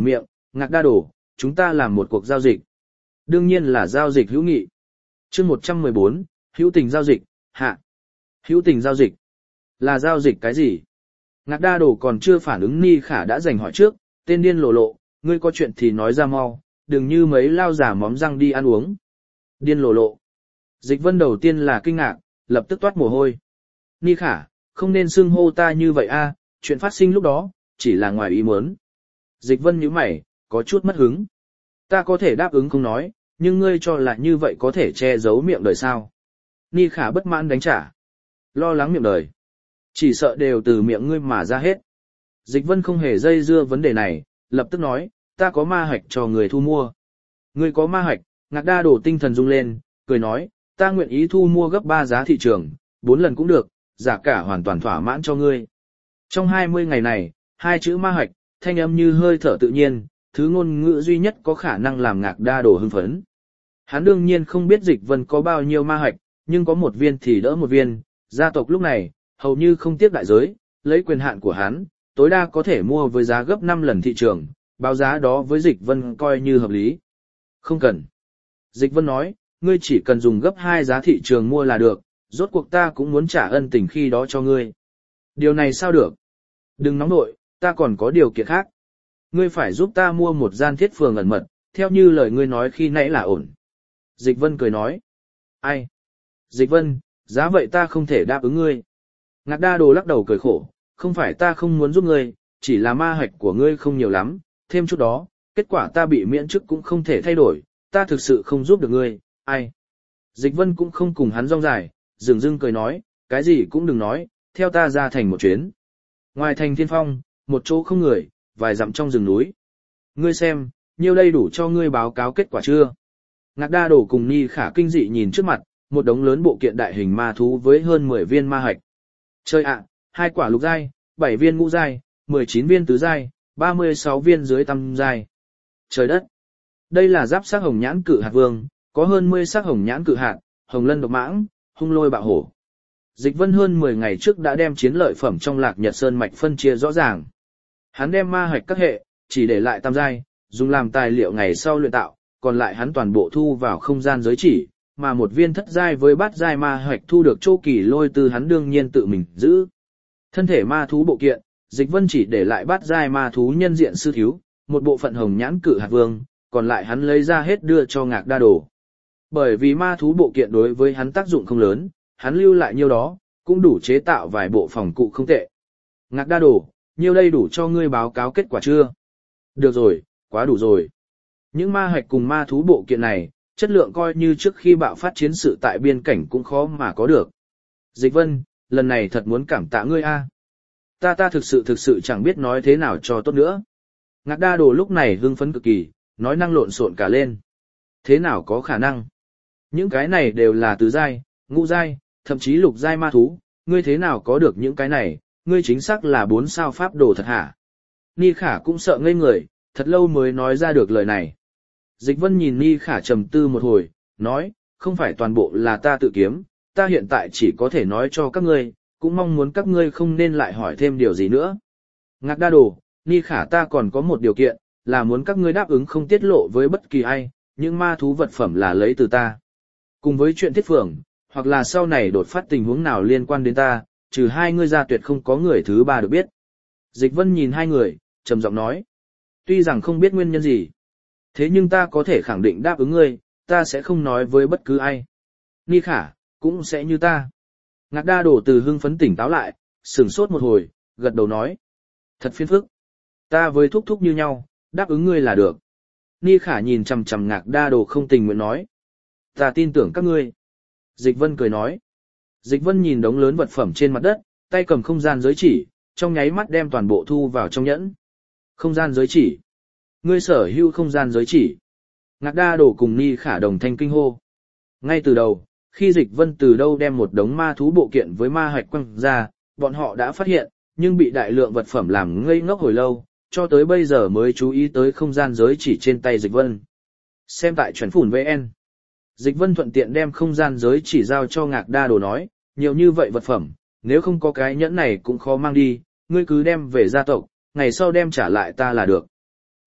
A: Ngạc Đa Đồ, chúng ta làm một cuộc giao dịch. Đương nhiên là giao dịch hữu nghị. Chương một trăm mười bốn, hữu tình giao dịch, hạ. Hữu tình giao dịch. Là giao dịch cái gì? Ngạc Đa Đồ còn chưa phản ứng Ni Khả đã giành hỏi trước, tên điên lộ lộ, ngươi có chuyện thì nói ra mau, đừng như mấy lao giả móm răng đi ăn uống. Điên lộ lộ. Dịch Vân đầu tiên là kinh ngạc, lập tức toát mồ hôi. Ni Khả, không nên xưng hô ta như vậy a, chuyện phát sinh lúc đó, chỉ là ngoài ý muốn. Dịch Vân nhíu mày, có chút mất hứng. Ta có thể đáp ứng không nói, nhưng ngươi cho là như vậy có thể che giấu miệng đời sao? Ni Khả bất mãn đánh trả. Lo lắng miệng đời. Chỉ sợ đều từ miệng ngươi mà ra hết. Dịch Vân không hề dây dưa vấn đề này, lập tức nói, ta có ma hạch cho người thu mua. Ngươi có ma hạch, Ngạc Đa Đồ tinh thần rung lên, cười nói, ta nguyện ý thu mua gấp ba giá thị trường, bốn lần cũng được, giá cả hoàn toàn thỏa mãn cho ngươi. Trong hai mươi ngày này, hai chữ ma hạch, thanh âm như hơi thở tự nhiên, thứ ngôn ngữ duy nhất có khả năng làm Ngạc Đa Đồ hưng phấn. Hắn đương nhiên không biết Dịch Vân có bao nhiêu ma hạch, nhưng có một viên thì đỡ một viên, gia tộc lúc này, hầu như không tiếc đại giới, lấy quyền hạn của hắn, tối đa có thể mua với giá gấp năm lần thị trường, báo giá đó với Dịch Vân coi như hợp lý. Không cần. Dịch Vân nói, ngươi chỉ cần dùng gấp hai giá thị trường mua là được, rốt cuộc ta cũng muốn trả ân tình khi đó cho ngươi. Điều này sao được? Đừng nóng nội, ta còn có điều kiện khác. Ngươi phải giúp ta mua một gian thiết phường ẩn mật, theo như lời ngươi nói khi nãy là ổn. Dịch Vân cười nói. Ai? Dịch Vân, giá vậy ta không thể đáp ứng ngươi. Ngạc Đa Đồ lắc đầu cười khổ, không phải ta không muốn giúp ngươi, chỉ là ma hạch của ngươi không nhiều lắm, thêm chút đó, kết quả ta bị miễn chức cũng không thể thay đổi, ta thực sự không giúp được ngươi, ai. Dịch Vân cũng không cùng hắn rong dài, dừng dưng cười nói, cái gì cũng đừng nói, theo ta ra thành một chuyến. Ngoài thành Thiên Phong, một chỗ không người, vài dặm trong rừng núi. Ngươi xem, nhiêu đây đủ cho ngươi báo cáo kết quả chưa? Ngạc Đa Đồ cùng Ni Khả kinh dị nhìn trước mặt, một đống lớn bộ kiện đại hình ma thú với hơn mười viên ma hạch. Chơi ạ, hai quả lục giai, bảy viên ngũ giai, mười chín viên tứ giai, ba mươi sáu viên dưới tam giai. Trời đất! Đây là giáp sắc hồng nhãn cự hạt vương, có hơn mươi sắc hồng nhãn cự hạt, hồng lân độc mãng, hung lôi bạo hổ. Dịch Vân hơn mười ngày trước đã đem chiến lợi phẩm trong Lạc Nhật Sơn mạch phân chia rõ ràng. Hắn đem ma hạch các hệ, chỉ để lại tam giai, dùng làm tài liệu ngày sau luyện tạo, còn lại hắn toàn bộ thu vào không gian giới chỉ, mà một viên thất giai với bát giai ma hạch thu được Châu Kỳ Lôi từ hắn đương nhiên tự mình giữ. Thân thể ma thú bộ kiện, Dịch Vân chỉ để lại bát giai ma thú nhân diện sư thiếu, một bộ phận hồng nhãn cự hạt vương, còn lại hắn lấy ra hết đưa cho Ngạc Đa Đồ. Bởi vì ma thú bộ kiện đối với hắn tác dụng không lớn, hắn lưu lại nhiêu đó, cũng đủ chế tạo vài bộ phòng cụ không tệ. Ngạc Đa Đồ, nhiêu đây đủ cho ngươi báo cáo kết quả chưa? Được rồi, quá đủ rồi. Những ma hạch cùng ma thú bộ kiện này, chất lượng coi như trước khi bạo phát chiến sự tại biên cảnh cũng khó mà có được. Dịch Vân, lần này thật muốn cảm tạ ngươi a. Ta ta thực sự thực sự chẳng biết nói thế nào cho tốt nữa. Ngạc Đa Đồ lúc này hưng phấn cực kỳ, nói năng lộn xộn cả lên. Thế nào có khả năng? Những cái này đều là tứ giai, ngũ giai, thậm chí lục giai ma thú, ngươi thế nào có được những cái này, ngươi chính xác là bốn sao pháp đồ thật hả? Ni Khả cũng sợ ngây người, thật lâu mới nói ra được lời này. Dịch Vân nhìn Ni Khả trầm tư một hồi, nói, không phải toàn bộ là ta tự kiếm, ta hiện tại chỉ có thể nói cho các ngươi, cũng mong muốn các ngươi không nên lại hỏi thêm điều gì nữa. Ngạc Đa Đồ, Ni Khả ta còn có một điều kiện, là muốn các ngươi đáp ứng không tiết lộ với bất kỳ ai, những ma thú vật phẩm là lấy từ ta. Cùng với chuyện thiết phường, hoặc là sau này đột phát tình huống nào liên quan đến ta, trừ hai ngươi ra tuyệt không có người thứ ba được biết. Dịch Vân nhìn hai người, trầm giọng nói, tuy rằng không biết nguyên nhân gì, thế nhưng ta có thể khẳng định đáp ứng ngươi, ta sẽ không nói với bất cứ ai. Ni Khả, cũng sẽ như ta. Ngạc Đa Đồ từ hưng phấn tỉnh táo lại, sửng sốt một hồi, gật đầu nói, thật phiền phức. Ta với thúc thúc như nhau, đáp ứng ngươi là được. Ni Khả nhìn chằm chằm Ngạc Đa Đồ không tình nguyện nói, ta tin tưởng các ngươi. Dịch Vân cười nói. Dịch Vân nhìn đống lớn vật phẩm trên mặt đất, tay cầm không gian giới chỉ, trong nháy mắt đem toàn bộ thu vào trong nhẫn. Không gian giới chỉ. Ngươi sở hữu không gian giới chỉ. Ngạc Đa Đồ cùng Ni Khả đồng thanh kinh hô. Ngay từ đầu, khi Dịch Vân từ đâu đem một đống ma thú bộ kiện với ma hạch quăng ra, bọn họ đã phát hiện, nhưng bị đại lượng vật phẩm làm ngây ngốc hồi lâu, cho tới bây giờ mới chú ý tới không gian giới chỉ trên tay Dịch Vân. Xem tại chuẩn phủn vê en. Dịch Vân thuận tiện đem không gian giới chỉ giao cho Ngạc Đa Đồ nói, nhiều như vậy vật phẩm, nếu không có cái nhẫn này cũng khó mang đi, ngươi cứ đem về gia tộc, ngày sau đem trả lại ta là được.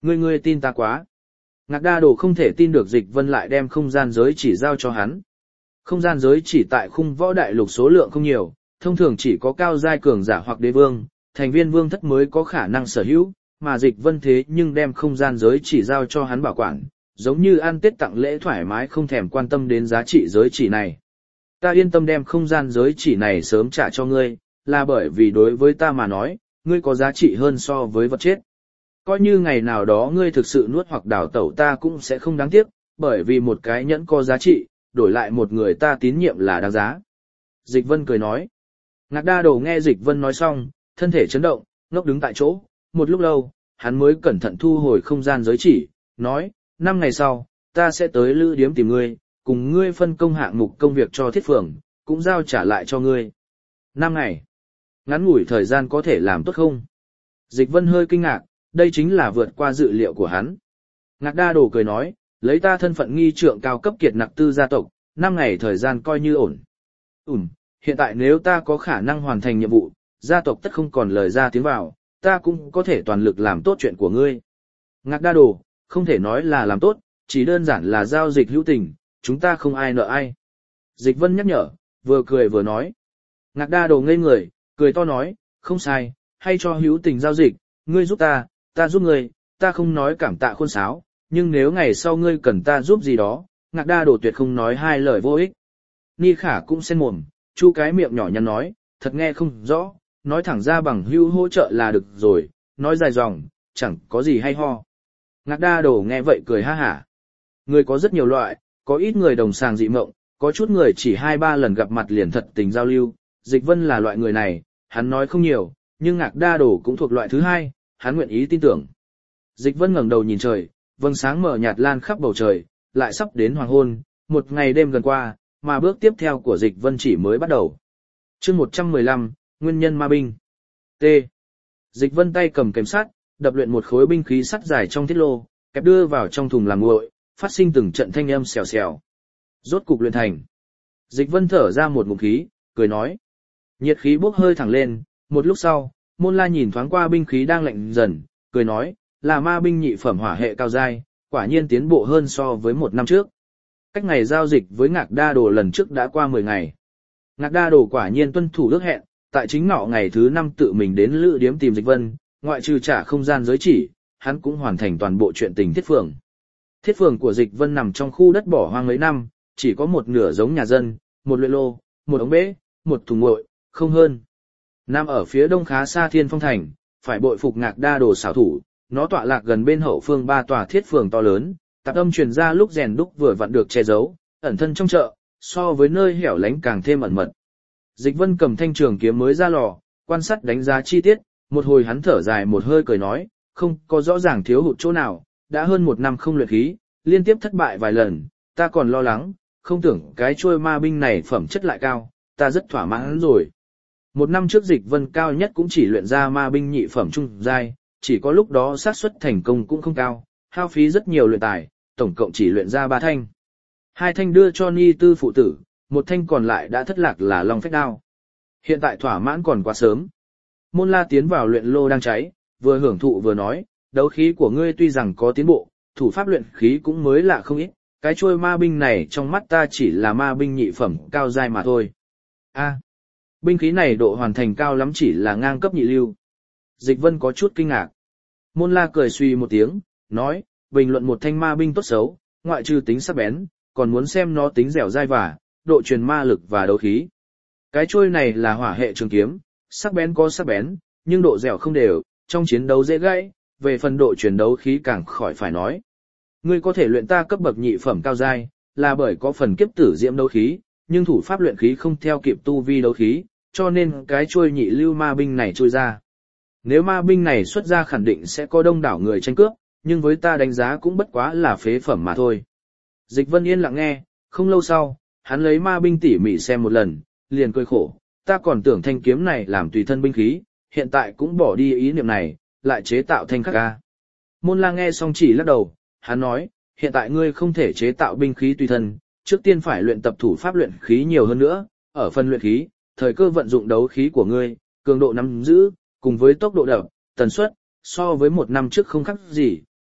A: Ngươi ngươi tin ta quá. Ngạc Đa Đồ không thể tin được Dịch Vân lại đem không gian giới chỉ giao cho hắn. Không gian giới chỉ tại khung võ đại lục số lượng không nhiều, thông thường chỉ có cao giai cường giả hoặc đế vương, thành viên vương thất mới có khả năng sở hữu, mà Dịch Vân thế nhưng đem không gian giới chỉ giao cho hắn bảo quản, giống như ăn Tết tặng lễ thoải mái không thèm quan tâm đến giá trị giới chỉ này. Ta yên tâm đem không gian giới chỉ này sớm trả cho ngươi, là bởi vì đối với ta mà nói, ngươi có giá trị hơn so với vật chết. Coi như ngày nào đó ngươi thực sự nuốt hoặc đảo tẩu ta cũng sẽ không đáng tiếc, bởi vì một cái nhẫn có giá trị, đổi lại một người ta tín nhiệm là đáng giá. Dịch Vân cười nói. Ngạc Đa Đồ nghe Dịch Vân nói xong, thân thể chấn động, ngốc đứng tại chỗ, một lúc lâu, hắn mới cẩn thận thu hồi không gian giới chỉ, nói, năm ngày sau, ta sẽ tới lữ điếm tìm ngươi, cùng ngươi phân công hạng mục công việc cho thiết phường, cũng giao trả lại cho ngươi. Năm ngày. Ngắn ngủi thời gian có thể làm tốt không? Dịch Vân hơi kinh ngạc, đây chính là vượt qua dự liệu của hắn. Ngạc Đa Đồ cười nói, lấy ta thân phận nghi trượng cao cấp kiệt nặc tư gia tộc, năm ngày thời gian coi như ổn. Ừm, hiện tại nếu ta có khả năng hoàn thành nhiệm vụ, gia tộc tất không còn lời ra tiếng vào, ta cũng có thể toàn lực làm tốt chuyện của ngươi. Ngạc Đa Đồ, không thể nói là làm tốt, chỉ đơn giản là giao dịch hữu tình, chúng ta không ai nợ ai. Dịch Vân nhắc nhở, vừa cười vừa nói. Ngạc Đa Đồ ngây người, cười to nói, không sai, hay cho hữu tình giao dịch, ngươi giúp ta, ta giúp ngươi, ta không nói cảm tạ khôn sáo, nhưng nếu ngày sau ngươi cần ta giúp gì đó, Ngạc Đa Đồ tuyệt không nói hai lời vô ích. Ni Khả cũng xen mồm, chu cái miệng nhỏ nhắn nói, thật nghe không rõ, nói thẳng ra bằng hữu hỗ trợ là được rồi, nói dài dòng, chẳng có gì hay ho. Ngạc Đa Đồ nghe vậy cười ha hả. Người có rất nhiều loại, có ít người đồng sàng dị mộng, có chút người chỉ hai ba lần gặp mặt liền thật tình giao lưu, Dịch Vân là loại người này, hắn nói không nhiều, nhưng Ngạc Đa Đồ cũng thuộc loại thứ hai, hắn nguyện ý tin tưởng. Dịch Vân ngẩng đầu nhìn trời, vầng sáng mở nhạt lan khắp bầu trời, lại sắp đến hoàng hôn, một ngày đêm gần qua, mà bước tiếp theo của Dịch Vân chỉ mới bắt đầu. Chương một trăm mười lăm, Nguyên nhân ma binh. T. Dịch Vân tay cầm kềm sắt, đập luyện một khối binh khí sắt dài trong thiết lô, kẹp đưa vào trong thùng làm nguội, phát sinh từng trận thanh âm xèo xèo. Rốt cục luyện thành. Dịch Vân thở ra một ngụm khí, cười nói. Nhiệt khí bốc hơi thẳng lên, một lúc sau, Môn La nhìn thoáng qua binh khí đang lạnh dần, cười nói, là ma binh nhị phẩm hỏa hệ cao giai, quả nhiên tiến bộ hơn so với một năm trước. Cách ngày giao dịch với Ngạc Đa Đồ lần trước đã qua mười ngày. Ngạc Đa Đồ quả nhiên tuân thủ ước hẹn, tại chính nọ ngày thứ năm tự mình đến lữ điếm tìm Dịch Vân, ngoại trừ trả không gian giới chỉ, hắn cũng hoàn thành toàn bộ chuyện tình thiết phường. Thiết phường của Dịch Vân nằm trong khu đất bỏ hoang mấy năm, chỉ có một nửa giống nhà dân, một luyện lô, một ống bể, một thùng nguội, không hơn. Nằm ở phía đông khá xa Thiên Phong Thành, phải bội phục Ngạc Đa Đồ xảo thủ, nó tọa lạc gần bên hậu phương ba tòa thiết phường to lớn, tạp âm truyền ra lúc rèn đúc vừa vặn được che giấu, ẩn thân trong chợ, so với nơi hẻo lánh càng thêm ẩn mật. Dịch Vân cầm thanh trường kiếm mới ra lò, quan sát đánh giá chi tiết, một hồi hắn thở dài một hơi cười nói, không có rõ ràng thiếu hụt chỗ nào, đã hơn một năm không luyện khí, liên tiếp thất bại vài lần, ta còn lo lắng, không tưởng cái chuôi ma binh này phẩm chất lại cao, ta rất thỏa mãn rồi. Một năm trước Dịch Vân cao nhất cũng chỉ luyện ra ma binh nhị phẩm trung giai, chỉ có lúc đó xác suất thành công cũng không cao, hao phí rất nhiều luyện tài, tổng cộng chỉ luyện ra ba thanh. Hai thanh đưa cho Ni Tư phụ tử, một thanh còn lại đã thất lạc là Long Phách Đao. Hiện tại thỏa mãn còn quá sớm. Môn La tiến vào luyện lô đang cháy, vừa hưởng thụ vừa nói, đấu khí của ngươi tuy rằng có tiến bộ, thủ pháp luyện khí cũng mới lạ không ít, cái chuôi ma binh này trong mắt ta chỉ là ma binh nhị phẩm cao giai mà thôi. A, à, binh khí này độ hoàn thành cao lắm chỉ là ngang cấp nhị lưu. Dịch Vân có chút kinh ngạc. Môn La cười suy một tiếng, nói, bình luận một thanh ma binh tốt xấu, ngoại trừ tính sắc bén, còn muốn xem nó tính dẻo dai và độ truyền ma lực và đấu khí. Cái chuôi này là hỏa hệ trường kiếm, sắc bén có sắc bén, nhưng độ dẻo không đều, trong chiến đấu dễ gãy, về phần độ truyền đấu khí càng khỏi phải nói. Ngươi có thể luyện ta cấp bậc nhị phẩm cao giai, là bởi có phần kiếp tử diễm đấu khí, nhưng thủ pháp luyện khí không theo kịp tu vi đấu khí, cho nên cái chuôi nhị lưu ma binh này trôi ra. Nếu ma binh này xuất ra khẳng định sẽ có đông đảo người tranh cướp, nhưng với ta đánh giá cũng bất quá là phế phẩm mà thôi. Dịch Vân yên lặng nghe, không lâu sau, hắn lấy ma binh tỉ mỉ xem một lần, liền cười khổ, ta còn tưởng thanh kiếm này làm tùy thân binh khí, hiện tại cũng bỏ đi ý niệm này, lại chế tạo thanh khắc ca. Môn La nghe xong chỉ lắc đầu, hắn nói, hiện tại ngươi không thể chế tạo binh khí tùy thân, trước tiên phải luyện tập thủ pháp luyện khí nhiều hơn nữa, ở phần luyện khí, thời cơ vận dụng đấu khí của ngươi, cường độ nắm giữ, cùng với tốc độ đập, tần suất, so với một năm trước không khác gì,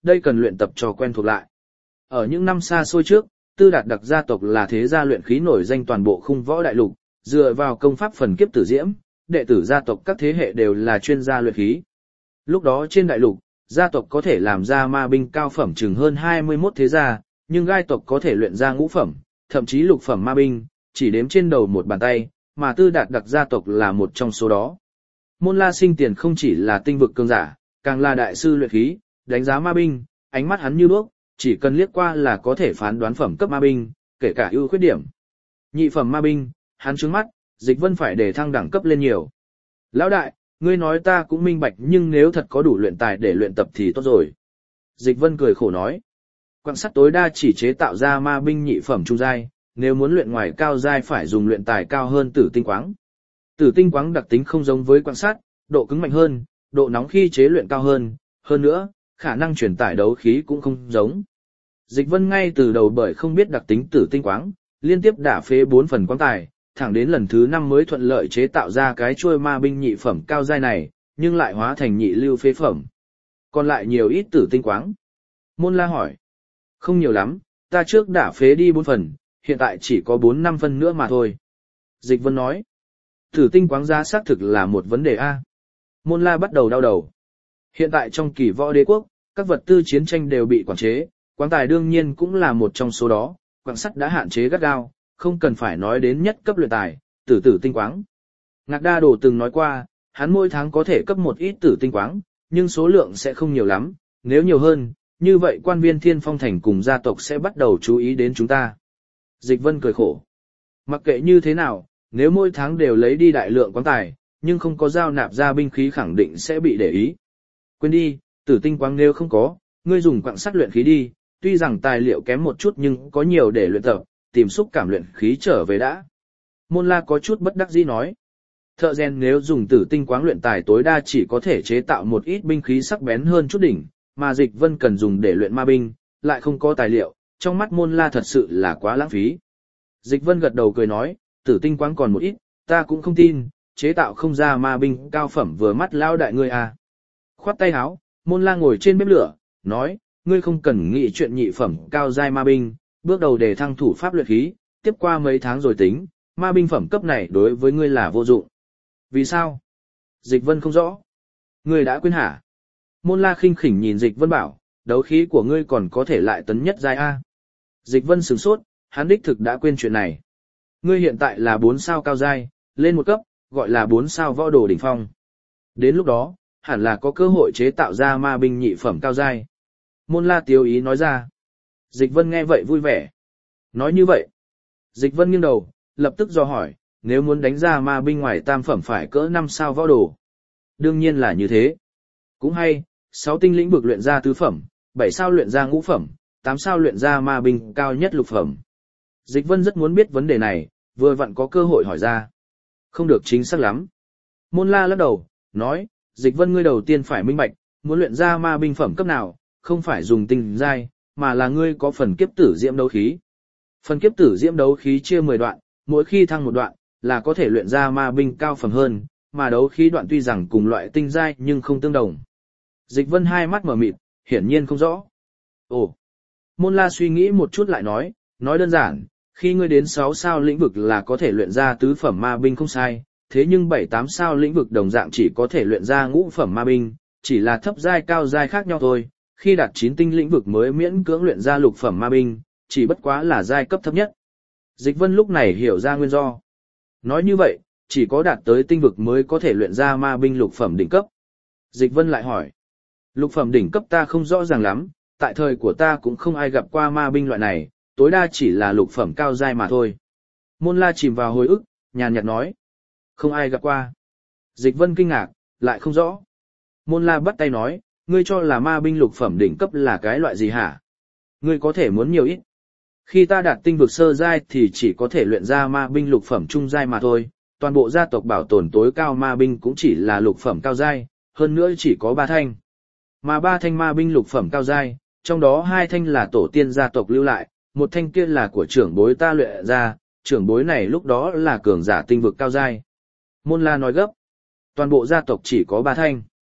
A: đây cần luyện tập cho quen thuộc lại. Ở những năm xa xôi trước, Tư Đạt Đặc gia tộc là thế gia luyện khí nổi danh toàn bộ khung võ đại lục, dựa vào công pháp phần kiếp tử diễm, đệ tử gia tộc các thế hệ đều là chuyên gia luyện khí. Lúc đó trên đại lục, gia tộc có thể làm ra ma binh cao phẩm chừng hơn hai mươi mốt thế gia, nhưng gai tộc có thể luyện ra ngũ phẩm, thậm chí lục phẩm ma binh, chỉ đếm trên đầu một bàn tay, mà Tư Đạt Đặc gia tộc là một trong số đó. Môn La Sinh Tiền không chỉ là tinh vực cường giả, càng là đại sư luyện khí, đánh giá ma binh, ánh mắt hắn như đuốc, chỉ cần liếc qua là có thể phán đoán phẩm cấp ma binh, kể cả ưu khuyết điểm. Nhị phẩm ma binh, hắn trừng mắt, Dịch Vân phải để thăng đẳng cấp lên nhiều. Lão đại, ngươi nói ta cũng minh bạch, nhưng nếu thật có đủ luyện tài để luyện tập thì tốt rồi. Dịch Vân cười khổ nói. Quặng sắt tối đa chỉ chế tạo ra ma binh nhị phẩm trung giai, nếu muốn luyện ngoài cao giai phải dùng luyện tài cao hơn tử tinh quáng. Tử tinh quáng đặc tính không giống với quặng sắt, độ cứng mạnh hơn, độ nóng khi chế luyện cao hơn, hơn nữa, khả năng truyền tải đấu khí cũng không giống. Dịch Vân ngay từ đầu bởi không biết đặc tính tử tinh quáng, liên tiếp đả phế bốn phần quáng tài, thẳng đến lần thứ năm mới thuận lợi chế tạo ra cái chuôi ma binh nhị phẩm cao giai này, nhưng lại hóa thành nhị lưu phế phẩm. Còn lại nhiều ít tử tinh quáng. Môn La hỏi. Không nhiều lắm, ta trước đả phế đi bốn phần, hiện tại chỉ có bốn năm phân nữa mà thôi. Dịch Vân nói. Tử tinh quáng giá xác thực là một vấn đề A. Môn La bắt đầu đau đầu. Hiện tại trong kỳ võ đế quốc, các vật tư chiến tranh đều bị quản chế, quáng tài đương nhiên cũng là một trong số đó, quặng sắt đã hạn chế gắt gao, không cần phải nói đến nhất cấp luyện tài, tử tử tinh quáng. Ngạc Đa Đồ từng nói qua, hắn mỗi tháng có thể cấp một ít tử tinh quáng, nhưng số lượng sẽ không nhiều lắm, nếu nhiều hơn, như vậy quan viên Thiên Phong Thành cùng gia tộc sẽ bắt đầu chú ý đến chúng ta. Dịch Vân cười khổ. Mặc kệ như thế nào, nếu mỗi tháng đều lấy đi đại lượng quáng tài, nhưng không có giao nạp ra binh khí khẳng định sẽ bị để ý. Quên đi, tử tinh quáng nếu không có, ngươi dùng quặng sắt luyện khí đi, tuy rằng tài liệu kém một chút nhưng có nhiều để luyện tập, tìm xúc cảm luyện khí trở về đã. Môn La có chút bất đắc dĩ nói. Thợ rèn nếu dùng tử tinh quáng luyện tài tối đa chỉ có thể chế tạo một ít binh khí sắc bén hơn chút đỉnh, mà Dịch Vân cần dùng để luyện ma binh, lại không có tài liệu, trong mắt Môn La thật sự là quá lãng phí. Dịch Vân gật đầu cười nói, tử tinh quáng còn một ít, ta cũng không tin, chế tạo không ra ma binh cao phẩm vừa mắt lao đại ngươi à. Khoát tay áo, Môn La ngồi trên bếp lửa, nói, ngươi không cần nghĩ chuyện nhị phẩm cao giai ma binh, bước đầu để thăng thủ pháp luyện khí, tiếp qua mấy tháng rồi tính, ma binh phẩm cấp này đối với ngươi là vô dụng. Vì sao? Dịch Vân không rõ. Ngươi đã quên hả? Môn La khinh khỉnh nhìn Dịch Vân bảo, đấu khí của ngươi còn có thể lại tấn nhất giai A. Dịch Vân sửng sốt, hắn đích thực đã quên chuyện này. Ngươi hiện tại là bốn sao cao giai, lên một cấp, gọi là bốn sao võ đồ đỉnh phong. Đến lúc đó, hẳn là có cơ hội chế tạo ra ma binh nhị phẩm cao giai. Môn La tiếu ý nói ra. Dịch Vân nghe vậy vui vẻ. Nói như vậy. Dịch Vân nghiêng đầu, lập tức dò hỏi, nếu muốn đánh ra ma binh ngoài tam phẩm phải cỡ năm sao võ đồ. Đương nhiên là như thế. Cũng hay, sáu tinh lĩnh vực luyện ra tứ phẩm, bảy sao luyện ra ngũ phẩm, tám sao luyện ra ma binh cao nhất lục phẩm. Dịch Vân rất muốn biết vấn đề này, vừa vặn có cơ hội hỏi ra. Không được chính xác lắm. Môn La lắc đầu, nói, Dịch Vân ngươi đầu tiên phải minh bạch, muốn luyện ra ma binh phẩm cấp nào, không phải dùng tinh giai, mà là ngươi có phần kiếp tử diễm đấu khí. Phần kiếp tử diễm đấu khí chia mười đoạn, mỗi khi thăng một đoạn, là có thể luyện ra ma binh cao phẩm hơn, mà đấu khí đoạn tuy rằng cùng loại tinh giai nhưng không tương đồng. Dịch Vân hai mắt mở mịt, hiển nhiên không rõ. Ồ! Môn La suy nghĩ một chút lại nói, nói đơn giản, khi ngươi đến sáu sao lĩnh vực là có thể luyện ra tứ phẩm ma binh không sai, thế nhưng bảy tám sao lĩnh vực đồng dạng chỉ có thể luyện ra ngũ phẩm ma binh, chỉ là thấp giai cao giai khác nhau thôi. Khi đạt chín tinh lĩnh vực mới miễn cưỡng luyện ra lục phẩm ma binh, chỉ bất quá là giai cấp thấp nhất. Dịch Vân lúc này hiểu ra nguyên do. Nói như vậy, chỉ có đạt tới tinh vực mới có thể luyện ra ma binh lục phẩm đỉnh cấp. Dịch Vân lại hỏi. Lục phẩm đỉnh cấp ta không rõ ràng lắm, tại thời của ta cũng không ai gặp qua ma binh loại này, tối đa chỉ là lục phẩm cao giai mà thôi. Môn La chìm vào hồi ức, nhàn nhạt nói. Không ai gặp qua. Dịch Vân kinh ngạc, lại không rõ. Môn La bắt tay nói, ngươi cho là ma binh lục phẩm đỉnh cấp là cái loại gì hả? Ngươi có thể muốn nhiều ít. Khi ta đạt tinh vực sơ giai thì chỉ có thể luyện ra ma binh lục phẩm trung giai mà thôi, toàn bộ gia tộc bảo tồn tối cao ma binh cũng chỉ là lục phẩm cao giai, hơn nữa chỉ có ba thanh. Mà ba thanh ma binh lục phẩm cao giai, trong đó hai thanh là tổ tiên gia tộc lưu lại, một thanh kia là của trưởng bối ta luyện ra, trưởng bối này lúc đó là cường giả tinh vực cao giai. Môn La nói gấp, toàn bộ gia tộc chỉ có ba thanh.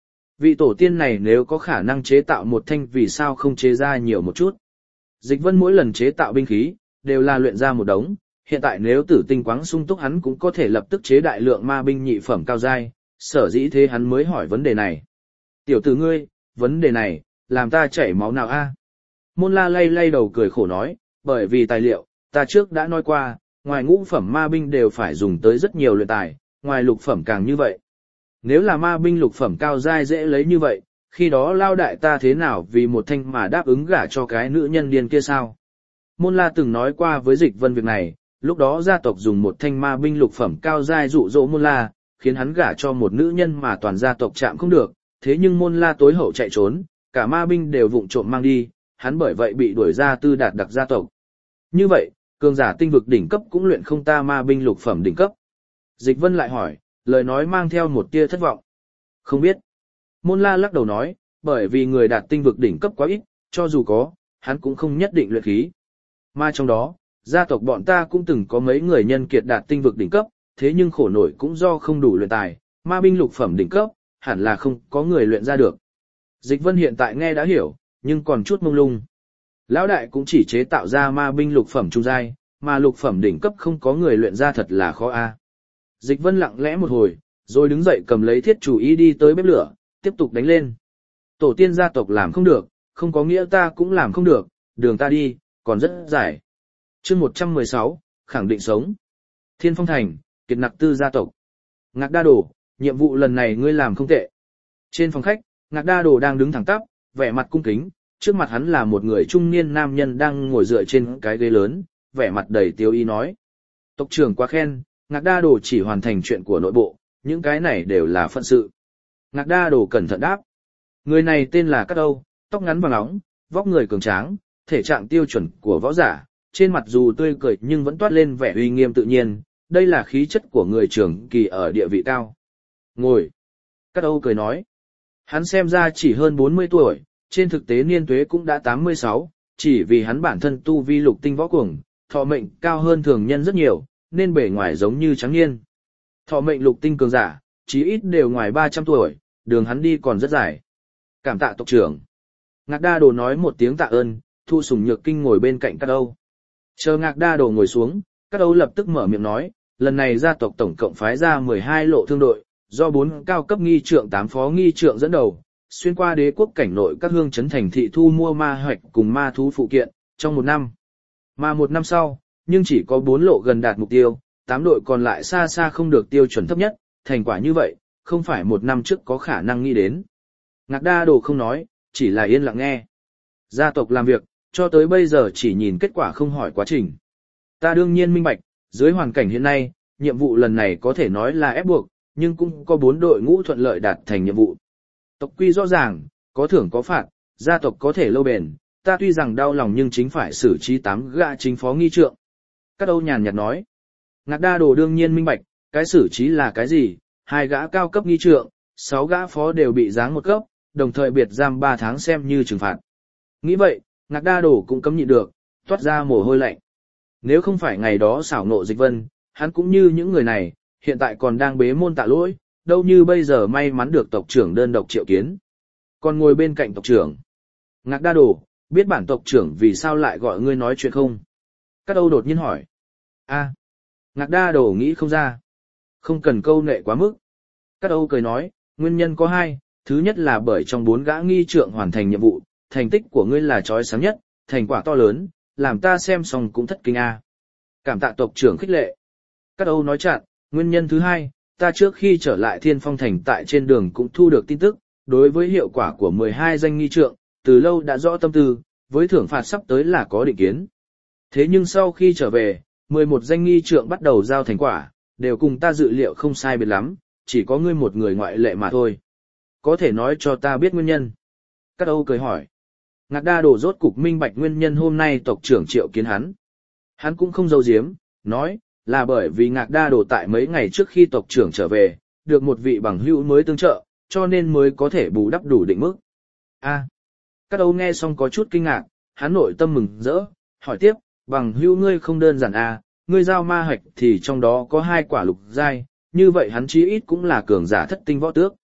A: Vị tổ tiên này nếu có khả năng chế tạo một thanh vì sao không chế ra nhiều một chút. Dịch Vân mỗi lần chế tạo binh khí, đều là luyện ra một đống, hiện tại nếu tử tinh quáng sung túc hắn cũng có thể lập tức chế đại lượng ma binh nhị phẩm cao giai, sở dĩ thế hắn mới hỏi vấn đề này. Tiểu tử ngươi, vấn đề này, làm ta chảy máu nào a? Môn La lay lay đầu cười khổ nói, bởi vì tài liệu, ta trước đã nói qua, ngoài ngũ phẩm ma binh đều phải dùng tới rất nhiều luyện tài, ngoài lục phẩm càng như vậy. Nếu là ma binh lục phẩm cao giai dễ lấy như vậy, khi đó lao đại ta thế nào vì một thanh mà đáp ứng gả cho cái nữ nhân điên kia sao? Môn La từng nói qua với Dịch Vân việc này, lúc đó gia tộc dùng một thanh ma binh lục phẩm cao giai dụ dỗ Môn La, khiến hắn gả cho một nữ nhân mà toàn gia tộc chạm không được, thế nhưng Môn La tối hậu chạy trốn, cả ma binh đều vụng trộm mang đi, hắn bởi vậy bị đuổi ra Tư Đạt đặc gia tộc. Như vậy, cường giả tinh vực đỉnh cấp cũng luyện không ta ma binh lục phẩm đỉnh cấp. Dịch Vân lại hỏi, lời nói mang theo một tia thất vọng. Không biết. Môn La lắc đầu nói, bởi vì người đạt tinh vực đỉnh cấp quá ít, cho dù có, hắn cũng không nhất định luyện khí. Mà trong đó, gia tộc bọn ta cũng từng có mấy người nhân kiệt đạt tinh vực đỉnh cấp, thế nhưng khổ nổi cũng do không đủ luyện tài, ma binh lục phẩm đỉnh cấp, hẳn là không có người luyện ra được. Dịch Vân hiện tại nghe đã hiểu, nhưng còn chút mông lung. Lão đại cũng chỉ chế tạo ra ma binh lục phẩm trung giai, mà lục phẩm đỉnh cấp không có người luyện ra thật là khó a. Dịch Vân lặng lẽ một hồi, rồi đứng dậy cầm lấy thiết chủ ý đi tới bếp lửa, tiếp tục đánh lên. Tổ tiên gia tộc làm không được, không có nghĩa ta cũng làm không được, đường ta đi, còn rất dài. Chương một trăm mười sáu, khẳng định sống. Thiên Phong Thành, Kiệt Nặc Tư gia tộc. Ngạc Đa Đồ, nhiệm vụ lần này ngươi làm không tệ. Trên phòng khách, Ngạc Đa Đồ đang đứng thẳng tắp, vẻ mặt cung kính, trước mặt hắn là một người trung niên nam nhân đang ngồi dựa trên cái ghế lớn, vẻ mặt đầy tiêu ý nói. Tộc trưởng quá khen, Ngạc Đa Đồ chỉ hoàn thành chuyện của nội bộ, những cái này đều là phận sự. Ngạc Đa Đồ cẩn thận đáp. Người này tên là Cát Âu, tóc ngắn vàng óng, vóc người cường tráng, thể trạng tiêu chuẩn của võ giả, trên mặt dù tươi cười nhưng vẫn toát lên vẻ uy nghiêm tự nhiên, đây là khí chất của người trưởng kỳ ở địa vị cao. Ngồi. Cát Âu cười nói. Hắn xem ra chỉ hơn bốn mươi tuổi, trên thực tế niên tuế cũng đã tám mươi sáu, chỉ vì hắn bản thân tu vi lục tinh võ cuồng, thọ mệnh cao hơn thường nhân rất nhiều, nên bề ngoài giống như trắng niên. Thọ mệnh lục tinh cường giả, chí ít đều ngoài ba trăm tuổi, đường hắn đi còn rất dài. Cảm tạ tộc trưởng. Ngạc Đa Đồ nói một tiếng tạ ơn, Thu Sùng Nhược Kinh ngồi bên cạnh Cát Âu. Chờ Ngạc Đa Đồ ngồi xuống, Cát Âu lập tức mở miệng nói, lần này gia tộc tổng cộng phái ra mười hai lộ thương đội, do bốn cao cấp nghi trượng tám phó nghi trượng dẫn đầu, xuyên qua đế quốc cảnh nội các hương trấn thành thị thu mua ma hoạch cùng ma thú phụ kiện, trong một năm. Mà một năm sau, nhưng chỉ có bốn lộ gần đạt mục tiêu, tám đội còn lại xa xa không được tiêu chuẩn thấp nhất, thành quả như vậy, không phải một năm trước có khả năng nghĩ đến. Ngạc Đa Đồ không nói, chỉ là yên lặng nghe. Gia tộc làm việc, cho tới bây giờ chỉ nhìn kết quả không hỏi quá trình. Ta đương nhiên minh bạch, dưới hoàn cảnh hiện nay, nhiệm vụ lần này có thể nói là ép buộc, nhưng cũng có bốn đội ngũ thuận lợi đạt thành nhiệm vụ. Tộc quy rõ ràng, có thưởng có phạt, gia tộc có thể lâu bền, ta tuy rằng đau lòng nhưng chính phải xử trí tám gã chính phó nghi trượng. Cát Âu nhàn nhạt nói. Ngạc Đa Đồ đương nhiên minh bạch, cái xử trí là cái gì, hai gã cao cấp nghi trượng, sáu gã phó đều bị giáng một cấp, đồng thời biệt giam ba tháng xem như trừng phạt. Nghĩ vậy, Ngạc Đa Đồ cũng cấm nhịn được, toát ra mồ hôi lạnh. Nếu không phải ngày đó xảo nộ Dịch Vân, hắn cũng như những người này, hiện tại còn đang bế môn tạ lỗi, đâu như bây giờ may mắn được tộc trưởng đơn độc triệu kiến. Còn ngồi bên cạnh tộc trưởng. Ngạc Đa Đồ, biết bản tộc trưởng vì sao lại gọi ngươi nói chuyện không? Cát Âu đột nhiên hỏi. A. Ngạc Đa Đồ nghĩ không ra. Không cần câu nệ quá mức. Cát Âu cười nói, nguyên nhân có hai, thứ nhất là bởi trong bốn gã nghi trượng hoàn thành nhiệm vụ, thành tích của ngươi là chói sáng nhất, thành quả to lớn, làm ta xem xong cũng thất kinh a. Cảm tạ tộc trưởng khích lệ. Cát Âu nói chặn, nguyên nhân thứ hai, ta trước khi trở lại Thiên Phong Thành tại trên đường cũng thu được tin tức, đối với hiệu quả của mười hai danh nghi trượng, từ lâu đã rõ tâm tư, với thưởng phạt sắp tới là có định kiến. Thế nhưng sau khi trở về, mười một danh nghi trượng bắt đầu giao thành quả, đều cùng ta dự liệu không sai biệt lắm, chỉ có ngươi một người ngoại lệ mà thôi. Có thể nói cho ta biết nguyên nhân. Cát Âu cười hỏi. Ngạc Đa Đồ rốt cục minh bạch nguyên nhân hôm nay tộc trưởng triệu kiến hắn. Hắn cũng không giấu giếm, nói, là bởi vì Ngạc Đa Đồ tại mấy ngày trước khi tộc trưởng trở về, được một vị bằng hữu mới tương trợ, cho nên mới có thể bù đắp đủ định mức. A. À, Cát Âu nghe xong có chút kinh ngạc, hắn nội tâm mừng rỡ, hỏi tiếp, bằng hữu ngươi không đơn giản à, ngươi giao ma hạch thì trong đó có hai quả lục giai, như vậy hắn chí ít cũng là cường giả thất tinh võ tước.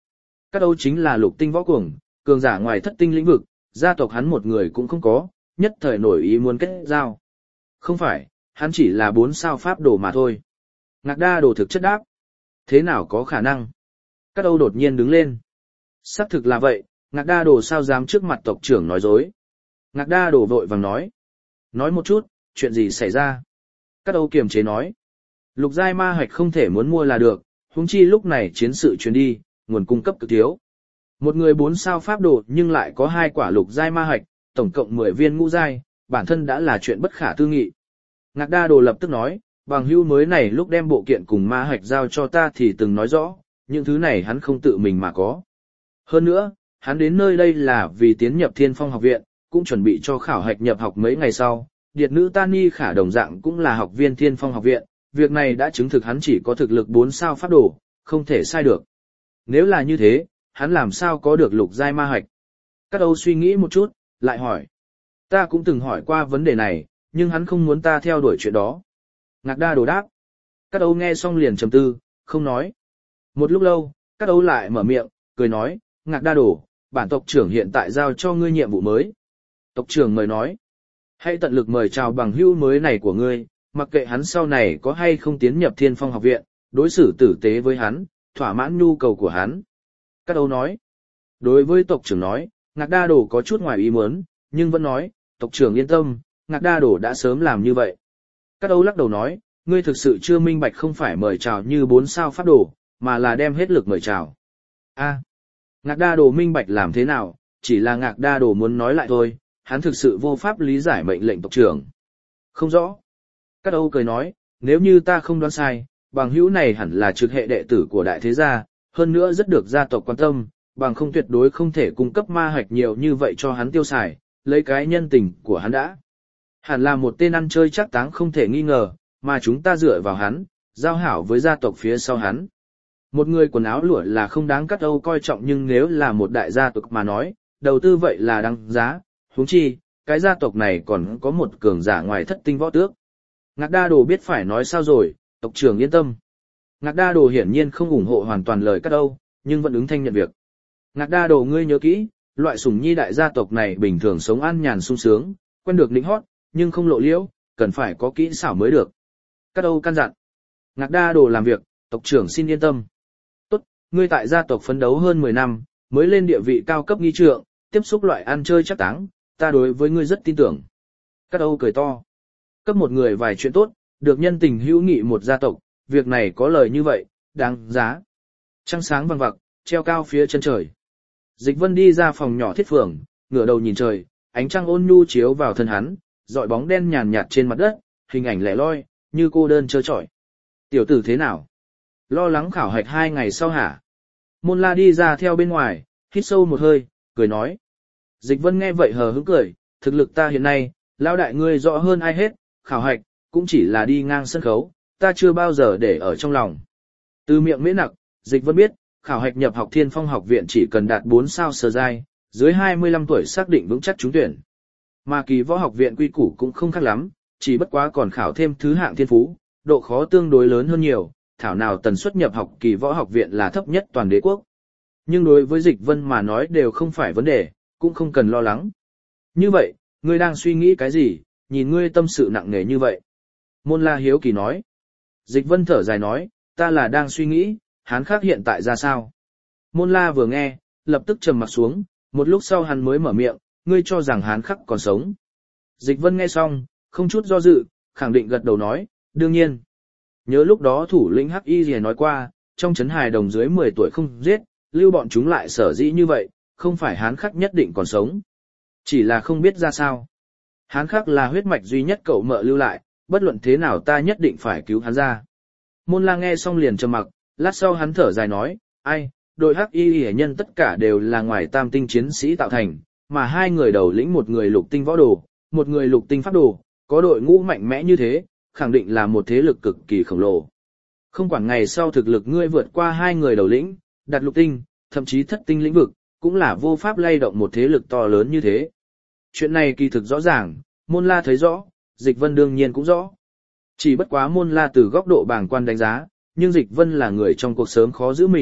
A: Các đâu chính là lục tinh võ cuồng, cường giả ngoài thất tinh lĩnh vực, gia tộc hắn một người cũng không có, nhất thời nổi ý muốn kết giao. Không phải, hắn chỉ là bốn sao pháp đồ mà thôi. Ngạc Đa Đồ thực chất đáp. Thế nào có khả năng? Các đâu đột nhiên đứng lên. Xác thực là vậy, Ngạc Đa Đồ sao dám trước mặt tộc trưởng nói dối. Ngạc Đa Đồ vội vàng nói. Nói một chút, chuyện gì xảy ra? Các đâu kiềm chế nói. Lục giai ma hạch không thể muốn mua là được, huống chi lúc này chiến sự chuyến đi, nguồn cung cấp cực thiếu. Một người bốn sao pháp đồ nhưng lại có hai quả lục giai ma hạch, tổng cộng mười viên ngũ giai, bản thân đã là chuyện bất khả tư nghị. Ngạc Đa Đồ lập tức nói, bằng hữu mới này lúc đem bộ kiện cùng ma hạch giao cho ta thì từng nói rõ, những thứ này hắn không tự mình mà có. Hơn nữa, hắn đến nơi đây là vì tiến nhập Thiên Phong học viện, cũng chuẩn bị cho khảo hạch nhập học mấy ngày sau. Điệt nữ Tani Khả đồng dạng cũng là học viên Thiên Phong học viện, việc này đã chứng thực hắn chỉ có thực lực bốn sao pháp đồ, không thể sai được. Nếu là như thế, hắn làm sao có được lục giai ma hạch? Các đâu suy nghĩ một chút, lại hỏi. Ta cũng từng hỏi qua vấn đề này, nhưng hắn không muốn ta theo đuổi chuyện đó. Ngạc Đa Đồ đáp. Các đâu nghe xong liền trầm tư, không nói. Một lúc lâu, các đâu lại mở miệng, cười nói, Ngạc Đa Đồ, bản tộc trưởng hiện tại giao cho ngươi nhiệm vụ mới. Tộc trưởng mời nói. Hãy tận lực mời chào bằng hữu mới này của ngươi, mặc kệ hắn sau này có hay không tiến nhập Thiên Phong học viện, đối xử tử tế với hắn, thỏa mãn nhu cầu của hắn. Các đâu nói. Đối với tộc trưởng nói, Ngạc Đa Đồ có chút ngoài ý muốn, nhưng vẫn nói, tộc trưởng yên tâm, Ngạc Đa Đồ đã sớm làm như vậy. Các đâu lắc đầu nói, ngươi thực sự chưa minh bạch không phải mời chào như bốn sao pháp đồ, mà là đem hết lực mời chào. A, Ngạc Đa Đồ minh bạch làm thế nào, chỉ là Ngạc Đa Đồ muốn nói lại thôi, hắn thực sự vô pháp lý giải mệnh lệnh tộc trưởng. Không rõ. Các đâu cười nói, nếu như ta không đoán sai, bằng hữu này hẳn là trực hệ đệ tử của đại thế gia, hơn nữa rất được gia tộc quan tâm, bằng không tuyệt đối không thể cung cấp ma hạch nhiều như vậy cho hắn tiêu xài, lấy cái nhân tình của hắn đã. Hẳn là một tên ăn chơi chắc táng không thể nghi ngờ, mà chúng ta dựa vào hắn, giao hảo với gia tộc phía sau hắn. Một người quần áo lụa là không đáng Cát Âu coi trọng, nhưng nếu là một đại gia tộc mà nói, đầu tư vậy là đáng giá, huống chi, cái gia tộc này còn có một cường giả ngoài thất tinh võ tước. Ngạc Đa Đồ biết phải nói sao rồi, tộc trưởng yên tâm. Ngạc Đa Đồ hiển nhiên không ủng hộ hoàn toàn lời Cát Âu, nhưng vẫn ứng thanh nhận việc. Ngạc Đa Đồ ngươi nhớ kỹ, loại sủng nhi đại gia tộc này bình thường sống an nhàn sung sướng, quen được lĩnh hót, nhưng không lộ liễu, cần phải có kỹ xảo mới được. Cát Âu căn dặn. Ngạc Đa Đồ làm việc, tộc trưởng xin yên tâm. Tốt, ngươi tại gia tộc phấn đấu hơn mười năm, mới lên địa vị cao cấp nghi trượng, tiếp xúc loại ăn chơi chắc táng, ta đối với ngươi rất tin tưởng. Cát Âu cười to. Cấp một người vài chuyện tốt, được nhân tình hữu nghị một gia tộc, việc này có lời như vậy, đáng giá. Trăng sáng vằng vặc, treo cao phía chân trời. Dịch Vân đi ra phòng nhỏ thiết phường, ngửa đầu nhìn trời, ánh trăng ôn nhu chiếu vào thân hắn, dọi bóng đen nhàn nhạt trên mặt đất, hình ảnh lẻ loi, như cô đơn trơ trọi. Tiểu tử thế nào? Lo lắng khảo hạch hai ngày sau hả? Môn La đi ra theo bên ngoài, hít sâu một hơi, cười nói. Dịch Vân nghe vậy hờ hững cười, thực lực ta hiện nay, lão đại ngươi rõ hơn ai hết, khảo hạch, cũng chỉ là đi ngang sân khấu, ta chưa bao giờ để ở trong lòng. Từ miệng Mễ Nặc, Dịch Vân biết, khảo hạch nhập học Thiên Phong học viện chỉ cần đạt bốn sao sơ giai, dưới hai mươi lăm tuổi xác định vững chắc trúng tuyển. Mà Kỳ Võ học viện quy củ cũng không khác lắm, chỉ bất quá còn khảo thêm thứ hạng thiên phú, độ khó tương đối lớn hơn nhiều, thảo nào tần suất nhập học Kỳ Võ học viện là thấp nhất toàn đế quốc. Nhưng đối với Dịch Vân mà nói đều không phải vấn đề, cũng không cần lo lắng. Như vậy, ngươi đang suy nghĩ cái gì, nhìn ngươi tâm sự nặng nề như vậy. Môn La hiếu kỳ nói. Dịch Vân thở dài nói, ta là đang suy nghĩ, Hán Khắc hiện tại ra sao. Môn La vừa nghe, lập tức trầm mặt xuống, một lúc sau hắn mới mở miệng, ngươi cho rằng Hán Khắc còn sống. Dịch Vân nghe xong, không chút do dự, khẳng định gật đầu nói, đương nhiên. Nhớ lúc đó thủ lĩnh Hắc Y Liễu nói qua, trong trấn hài đồng dưới mười tuổi không giết, lưu bọn chúng lại sở dĩ như vậy, không phải Hán Khắc nhất định còn sống. Chỉ là không biết ra sao. Hán Khắc là huyết mạch duy nhất cậu mợ lưu lại, bất luận thế nào ta nhất định phải cứu hắn ra. Môn La nghe xong liền trầm mặc, lát sau hắn thở dài nói, ai, đội Hắc Y Liễu nhân tất cả đều là ngoài tam tinh chiến sĩ tạo thành, mà hai người đầu lĩnh một người lục tinh võ đồ, một người lục tinh pháp đồ, có đội ngũ mạnh mẽ như thế, khẳng định là một thế lực cực kỳ khổng lồ. Không quản ngày sau thực lực ngươi vượt qua hai người đầu lĩnh, đặt lục tinh, thậm chí thất tinh lĩnh vực, cũng là vô pháp lay động một thế lực to lớn như thế. Chuyện này kỳ thực rõ ràng, Môn La thấy rõ, Dịch Vân đương nhiên cũng rõ. Chỉ bất quá Môn La từ góc độ bàng quan đánh giá, nhưng Dịch Vân là người trong cuộc sớm khó giữ mình,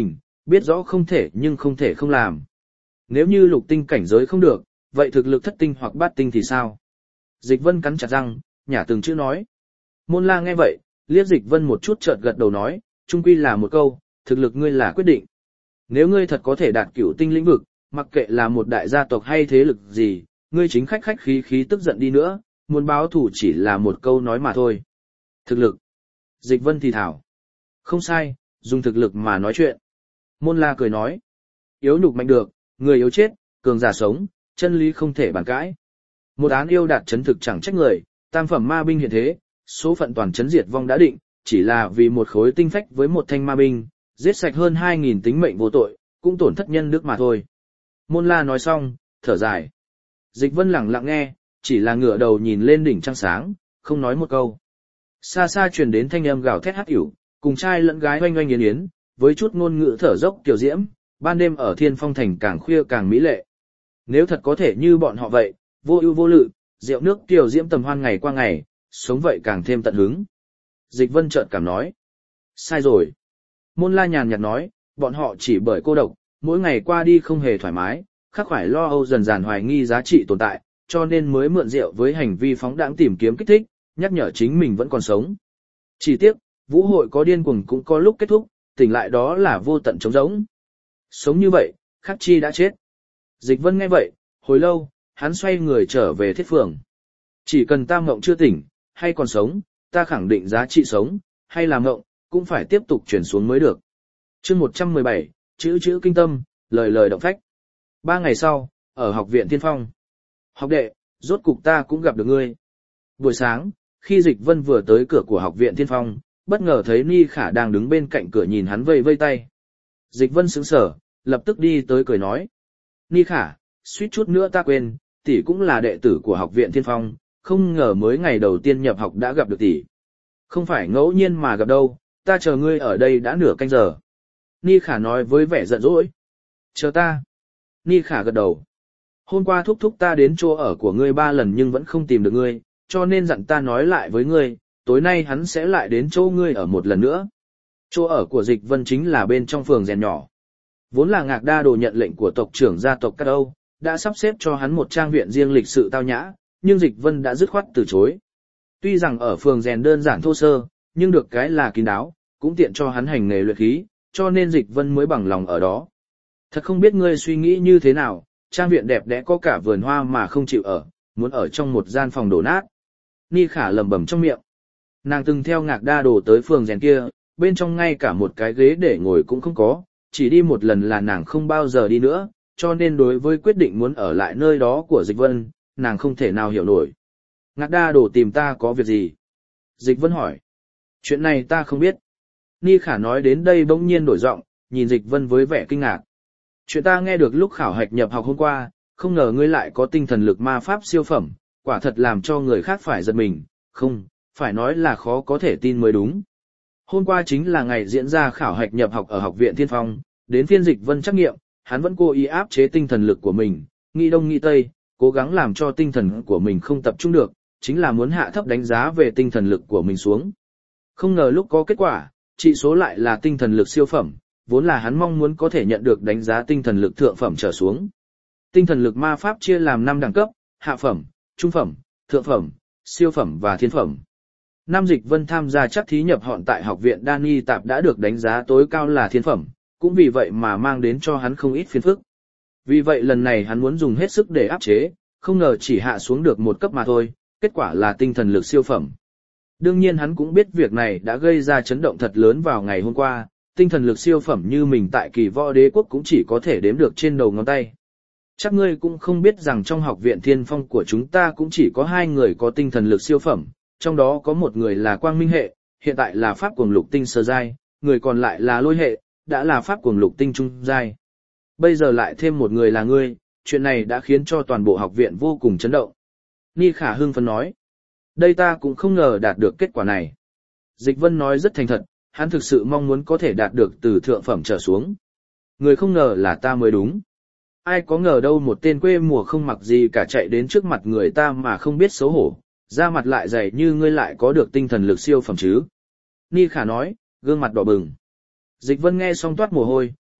A: biết rõ không thể nhưng không thể không làm. Nếu như lục tinh cảnh giới không được, vậy thực lực thất tinh hoặc bát tinh thì sao? Dịch Vân cắn chặt răng, nhả từng chữ nói. Môn La nghe vậy, liếc Dịch Vân một chút chợt gật đầu nói, chung quy là một câu, thực lực ngươi là quyết định. Nếu ngươi thật có thể đạt cửu tinh lĩnh vực, mặc kệ là một đại gia tộc hay thế lực gì, ngươi chính khách khách khí khí tức giận đi nữa, muốn báo thù chỉ là một câu nói mà thôi. Thực lực. Dịch Vân thì thảo. Không sai, dùng thực lực mà nói chuyện. Môn La cười nói. Yếu nhục mạnh được, người yếu chết, cường giả sống, chân lý không thể bàn cãi. Một án yêu đạt chấn thực chẳng trách người, tam phẩm ma binh hiện thế, số phận toàn chấn diệt vong đã định, chỉ là vì một khối tinh phách với một thanh ma binh, giết sạch hơn hai nghìn tính mệnh vô tội, cũng tổn thất nhân đức mà thôi. Môn La nói xong, thở dài. Dịch Vân lặng lặng nghe, chỉ là ngửa đầu nhìn lên đỉnh trăng sáng, không nói một câu. Xa xa truyền đến thanh âm gào thét hắt ỉu, cùng trai lẫn gái oanh oanh yến yến, với chút ngôn ngữ thở dốc kiều diễm, ban đêm ở Thiên Phong thành càng khuya càng mỹ lệ. Nếu thật có thể như bọn họ vậy, vô ưu vô lự, rượu nước kiều diễm tầm hoan ngày qua ngày, sống vậy càng thêm tận hứng. Dịch Vân chợt cảm nói. Sai rồi. Môn La nhàn nhạt nói, bọn họ chỉ bởi cô độc, mỗi ngày qua đi không hề thoải mái, khắc khoải lo âu dần dần hoài nghi giá trị tồn tại, cho nên mới mượn rượu với hành vi phóng đãng tìm kiếm kích thích, nhắc nhở chính mình vẫn còn sống. Chỉ tiếc, vũ hội có điên cuồng cũng có lúc kết thúc, tỉnh lại đó là vô tận trống rỗng. Sống như vậy, khắc chi đã chết. Dịch Vân nghe vậy, hồi lâu, hắn xoay người trở về thiết phường. Chỉ cần ta mộng chưa tỉnh, hay còn sống, ta khẳng định giá trị sống, hay là mộng, cũng phải tiếp tục chuyển xuống mới được. Chương một trăm mười bảy, chữ chữ kinh tâm, lời lời động phách. Ba ngày sau, ở học viện Thiên Phong. Học đệ, rốt cục ta cũng gặp được ngươi. Buổi sáng, khi Dịch Vân vừa tới cửa của học viện Thiên Phong, bất ngờ thấy Ni Khả đang đứng bên cạnh cửa nhìn hắn vây vây tay. Dịch Vân sững sờ, lập tức đi tới cười nói. Ni Khả, suýt chút nữa ta quên, tỷ cũng là đệ tử của học viện Thiên Phong, không ngờ mới ngày đầu tiên nhập học đã gặp được tỷ. Không phải ngẫu nhiên mà gặp đâu, ta chờ ngươi ở đây đã nửa canh giờ. Ni Khả nói với vẻ giận dỗi. Chờ ta. Ni Khả gật đầu. Hôm qua thúc thúc ta đến chỗ ở của ngươi ba lần nhưng vẫn không tìm được ngươi, cho nên dặn ta nói lại với ngươi, tối nay hắn sẽ lại đến chỗ ngươi ở một lần nữa. Chỗ ở của Dịch Vân chính là bên trong phường rèn nhỏ. Vốn là Ngạc Đa Đồ nhận lệnh của tộc trưởng gia tộc Cát Âu, đã sắp xếp cho hắn một trang viện riêng lịch sự tao nhã, nhưng Dịch Vân đã dứt khoát từ chối. Tuy rằng ở phường rèn đơn giản thô sơ, nhưng được cái là kín đáo, cũng tiện cho hắn hành nghề luyện khí, cho nên Dịch Vân mới bằng lòng ở đó. Thật không biết ngươi suy nghĩ như thế nào, trang viện đẹp đẽ có cả vườn hoa mà không chịu ở, muốn ở trong một gian phòng đổ nát. Ni Khả lẩm bẩm trong miệng. Nàng từng theo Ngạc Đa Đồ tới phường rèn kia, bên trong ngay cả một cái ghế để ngồi cũng không có, chỉ đi một lần là nàng không bao giờ đi nữa, cho nên đối với quyết định muốn ở lại nơi đó của Dịch Vân, nàng không thể nào hiểu nổi. Ngạc Đa Đồ tìm ta có việc gì? Dịch Vân hỏi. Chuyện này ta không biết. Ni Khả nói đến đây bỗng nhiên đổi giọng, nhìn Dịch Vân với vẻ kinh ngạc. Chuyện ta nghe được lúc khảo hạch nhập học hôm qua, không ngờ ngươi lại có tinh thần lực ma pháp siêu phẩm, quả thật làm cho người khác phải giật mình, không, phải nói là khó có thể tin mới đúng. Hôm qua chính là ngày diễn ra khảo hạch nhập học ở học viện Thiên Phong, đến phiên Dịch Vân trắc nghiệm, hắn vẫn cố ý áp chế tinh thần lực của mình, nghĩ đông nghĩ tây, cố gắng làm cho tinh thần của mình không tập trung được, chính là muốn hạ thấp đánh giá về tinh thần lực của mình xuống. Không ngờ lúc có kết quả, trị số lại là tinh thần lực siêu phẩm, vốn là hắn mong muốn có thể nhận được đánh giá tinh thần lực thượng phẩm trở xuống. Tinh thần lực ma pháp chia làm năm đẳng cấp, hạ phẩm, trung phẩm, thượng phẩm, siêu phẩm và thiên phẩm. Năm Dịch Vân tham gia chắc thí nhập họn tại học viện Đan Tạp đã được đánh giá tối cao là thiên phẩm, cũng vì vậy mà mang đến cho hắn không ít phiền phức. Vì vậy lần này hắn muốn dùng hết sức để áp chế, không ngờ chỉ hạ xuống được một cấp mà thôi, kết quả là tinh thần lực siêu phẩm. Đương nhiên hắn cũng biết việc này đã gây ra chấn động thật lớn vào ngày hôm qua, tinh thần lực siêu phẩm như mình tại Kỳ Võ Đế quốc cũng chỉ có thể đếm được trên đầu ngón tay. Chắc ngươi cũng không biết rằng trong học viện Thiên Phong của chúng ta cũng chỉ có hai người có tinh thần lực siêu phẩm, trong đó có một người là Quang Minh hệ, hiện tại là Pháp Cuồng Lục Tinh sơ giai, người còn lại là Lôi hệ, đã là Pháp Cuồng Lục Tinh trung giai. Bây giờ lại thêm một người là ngươi, chuyện này đã khiến cho toàn bộ học viện vô cùng chấn động. Ni Khả hưng phấn nói, đây ta cũng không ngờ đạt được kết quả này. Dịch Vân nói rất thành thật, hắn thực sự mong muốn có thể đạt được từ thượng phẩm trở xuống. Người không ngờ là ta mới đúng. Ai có ngờ đâu một tên quê mùa không mặc gì cả chạy đến trước mặt người ta mà không biết xấu hổ, da mặt lại dày như ngươi lại có được tinh thần lực siêu phẩm chứ. Ni Khả nói, gương mặt đỏ bừng. Dịch Vân nghe xong toát mồ hôi,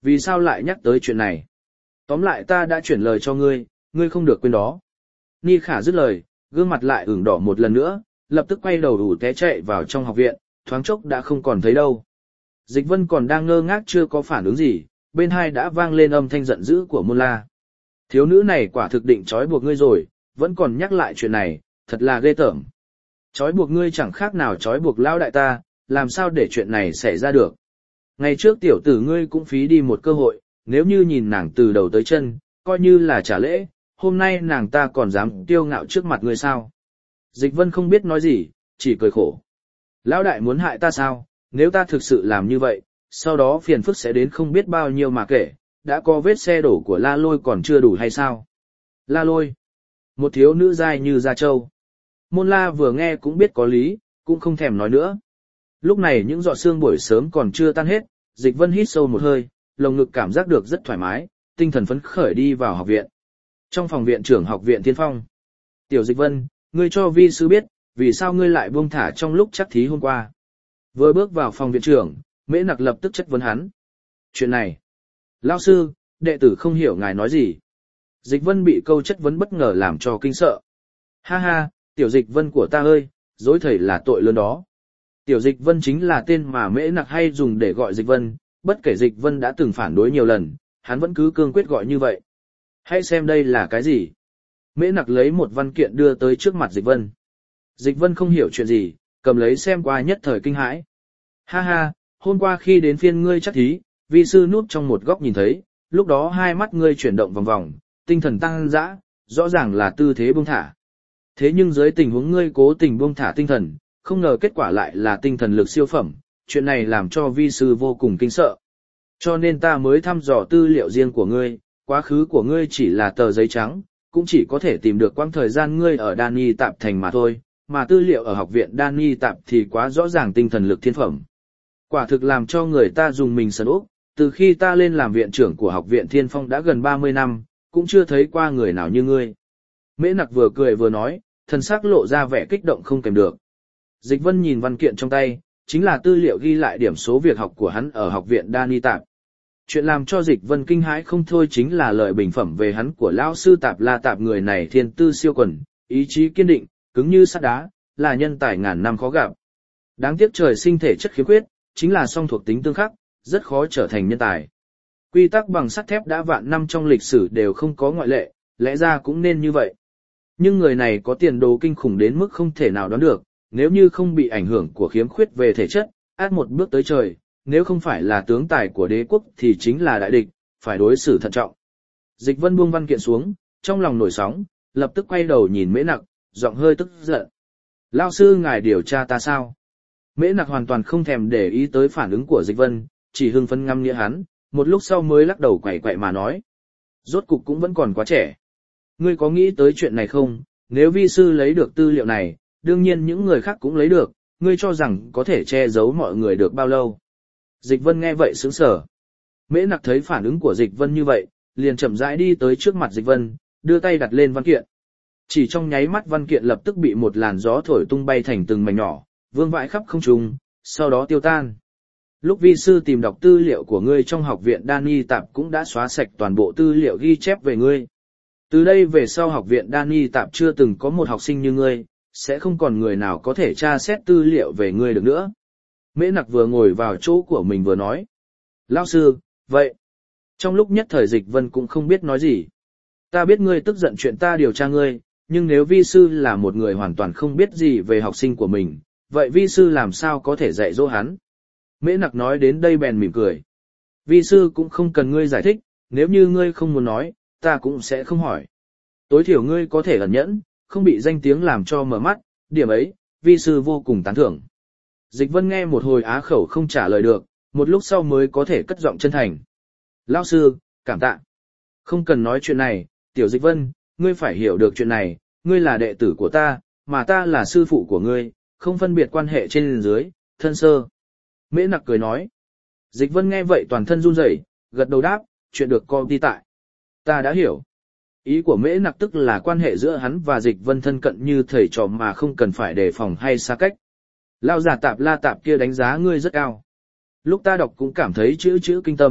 A: Vì sao lại nhắc tới chuyện này? Tóm lại ta đã chuyển lời cho ngươi, ngươi không được quên đó. Ni Khả dứt lời, gương mặt lại ửng đỏ một lần nữa, lập tức quay đầu đủ té chạy vào trong học viện, thoáng chốc đã không còn thấy đâu. Dịch Vân còn đang ngơ ngác chưa có phản ứng gì, bên hai đã vang lên âm thanh giận dữ của Môn La. Thiếu nữ này quả thực định trói buộc ngươi rồi, vẫn còn nhắc lại chuyện này, thật là ghê tởm. Trói buộc ngươi chẳng khác nào trói buộc lão đại ta, làm sao để chuyện này xảy ra được. Ngày trước tiểu tử ngươi cũng phí đi một cơ hội, nếu như nhìn nàng từ đầu tới chân, coi như là trả lễ, hôm nay nàng ta còn dám kiêu ngạo trước mặt ngươi sao. Dịch Vân không biết nói gì, chỉ cười khổ. Lão đại muốn hại ta sao, nếu ta thực sự làm như vậy, sau đó phiền phức sẽ đến không biết bao nhiêu mà kể, đã có vết xe đổ của La Lôi còn chưa đủ hay sao. La Lôi, một thiếu nữ dai như da trâu. Môn La vừa nghe cũng biết có lý, cũng không thèm nói nữa. Lúc này những giọt sương buổi sớm còn chưa tan hết, Dịch Vân hít sâu một hơi, lồng ngực cảm giác được rất thoải mái, tinh thần phấn khởi đi vào học viện. Trong phòng viện trưởng học viện Thiên Phong. Tiểu Dịch Vân, ngươi cho vi sư biết, vì sao ngươi lại buông thả trong lúc chắc thí hôm qua. Vừa bước vào phòng viện trưởng, Mễ Nặc lập tức chất vấn hắn. Chuyện này, lão sư, đệ tử không hiểu ngài nói gì. Dịch Vân bị câu chất vấn bất ngờ làm cho kinh sợ. Ha ha, Tiểu Dịch Vân của ta ơi, dối thầy là tội lớn đó. Tiểu Dịch Vân chính là tên mà Mễ Nặc hay dùng để gọi Dịch Vân, bất kể Dịch Vân đã từng phản đối nhiều lần, hắn vẫn cứ cương quyết gọi như vậy. Hãy xem đây là cái gì. Mễ Nặc lấy một văn kiện đưa tới trước mặt Dịch Vân. Dịch Vân không hiểu chuyện gì, cầm lấy xem qua nhất thời kinh hãi. Ha ha, hôm qua khi đến phiên ngươi chắc thí, vi sư núp trong một góc nhìn thấy, lúc đó hai mắt ngươi chuyển động vòng vòng, tinh thần tăng dã, rõ ràng là tư thế buông thả. Thế nhưng dưới tình huống ngươi cố tình buông thả tinh thần, không ngờ kết quả lại là tinh thần lực siêu phẩm, chuyện này làm cho vi sư vô cùng kinh sợ. Cho nên ta mới thăm dò tư liệu riêng của ngươi, quá khứ của ngươi chỉ là tờ giấy trắng, cũng chỉ có thể tìm được quãng thời gian ngươi ở Đani Tạp Thành mà thôi, mà tư liệu ở học viện Đani Tạp thì quá rõ ràng tinh thần lực thiên phẩm. Quả thực làm cho người ta dùng mình sờn ốc, từ khi ta lên làm viện trưởng của học viện Thiên Phong đã gần ba mươi năm, cũng chưa thấy qua người nào như ngươi. Mễ Nặc vừa cười vừa nói, thần sắc lộ ra vẻ kích động không kèm được. Dịch Vân nhìn văn kiện trong tay, chính là tư liệu ghi lại điểm số việc học của hắn ở học viện Đani Tạp. Chuyện làm cho Dịch Vân kinh hãi không thôi chính là lời bình phẩm về hắn của lão sư Tạp La Tạp, người này thiên tư siêu quần, ý chí kiên định, cứng như sắt đá, là nhân tài ngàn năm khó gặp. Đáng tiếc trời sinh thể chất khiếm khuyết, chính là song thuộc tính tương khắc, rất khó trở thành nhân tài. Quy tắc bằng sắt thép đã vạn năm trong lịch sử đều không có ngoại lệ, lẽ ra cũng nên như vậy. Nhưng người này có tiền đồ kinh khủng đến mức không thể nào đoán được, nếu như không bị ảnh hưởng của khiếm khuyết về thể chất, át một bước tới trời, nếu không phải là tướng tài của đế quốc thì chính là đại địch, phải đối xử thận trọng. Dịch Vân buông văn kiện xuống, trong lòng nổi sóng, lập tức quay đầu nhìn Mễ Nặc, giọng hơi tức giận. Lão sư ngài điều tra ta sao? Mễ Nặc hoàn toàn không thèm để ý tới phản ứng của Dịch Vân, chỉ hưng phấn ngắm nghĩa hắn, một lúc sau mới lắc đầu quẩy quậy mà nói. Rốt cục cũng vẫn còn quá trẻ. Ngươi có nghĩ tới chuyện này không? Nếu vi sư lấy được tư liệu này, đương nhiên những người khác cũng lấy được, ngươi cho rằng có thể che giấu mọi người được bao lâu? Dịch Vân nghe vậy sững sờ. Mễ Nặc thấy phản ứng của Dịch Vân như vậy, liền chậm rãi đi tới trước mặt Dịch Vân, đưa tay đặt lên văn kiện. Chỉ trong nháy mắt văn kiện lập tức bị một làn gió thổi tung bay thành từng mảnh nhỏ, vương vãi khắp không trung, sau đó tiêu tan. Lúc vi sư tìm đọc tư liệu của ngươi trong học viện Đani Tạp cũng đã xóa sạch toàn bộ tư liệu ghi chép về ngươi. Từ đây về sau học viện Đani Tạp chưa từng có một học sinh như ngươi, sẽ không còn người nào có thể tra xét tư liệu về ngươi được nữa. Mễ Nặc vừa ngồi vào chỗ của mình vừa nói. Lão sư, vậy. Trong lúc nhất thời Dịch Vân cũng không biết nói gì. Ta biết ngươi tức giận chuyện ta điều tra ngươi, nhưng nếu vi sư là một người hoàn toàn không biết gì về học sinh của mình, vậy vi sư làm sao có thể dạy dỗ hắn? Mễ Nặc nói đến đây bèn mỉm cười. Vi sư cũng không cần ngươi giải thích, nếu như ngươi không muốn nói, ta cũng sẽ không hỏi. Tối thiểu ngươi có thể ẩn nhẫn, không bị danh tiếng làm cho mở mắt, điểm ấy, vi sư vô cùng tán thưởng. Dịch Vân nghe một hồi á khẩu không trả lời được, một lúc sau mới có thể cất giọng chân thành. Lão sư, cảm tạ. Không cần nói chuyện này, Tiểu Dịch Vân, ngươi phải hiểu được chuyện này, ngươi là đệ tử của ta, mà ta là sư phụ của ngươi, không phân biệt quan hệ trên dưới, thân sơ. Mễ Nặc cười nói. Dịch Vân nghe vậy toàn thân run rẩy, gật đầu đáp, chuyện được con đi tại. Ta đã hiểu. Ý của Mễ Nặc tức là quan hệ giữa hắn và Dịch Vân thân cận như thầy trò mà không cần phải đề phòng hay xa cách. Lão giả Tạp La Tạp kia đánh giá ngươi rất cao. Lúc ta đọc cũng cảm thấy chữ chữ kinh tâm,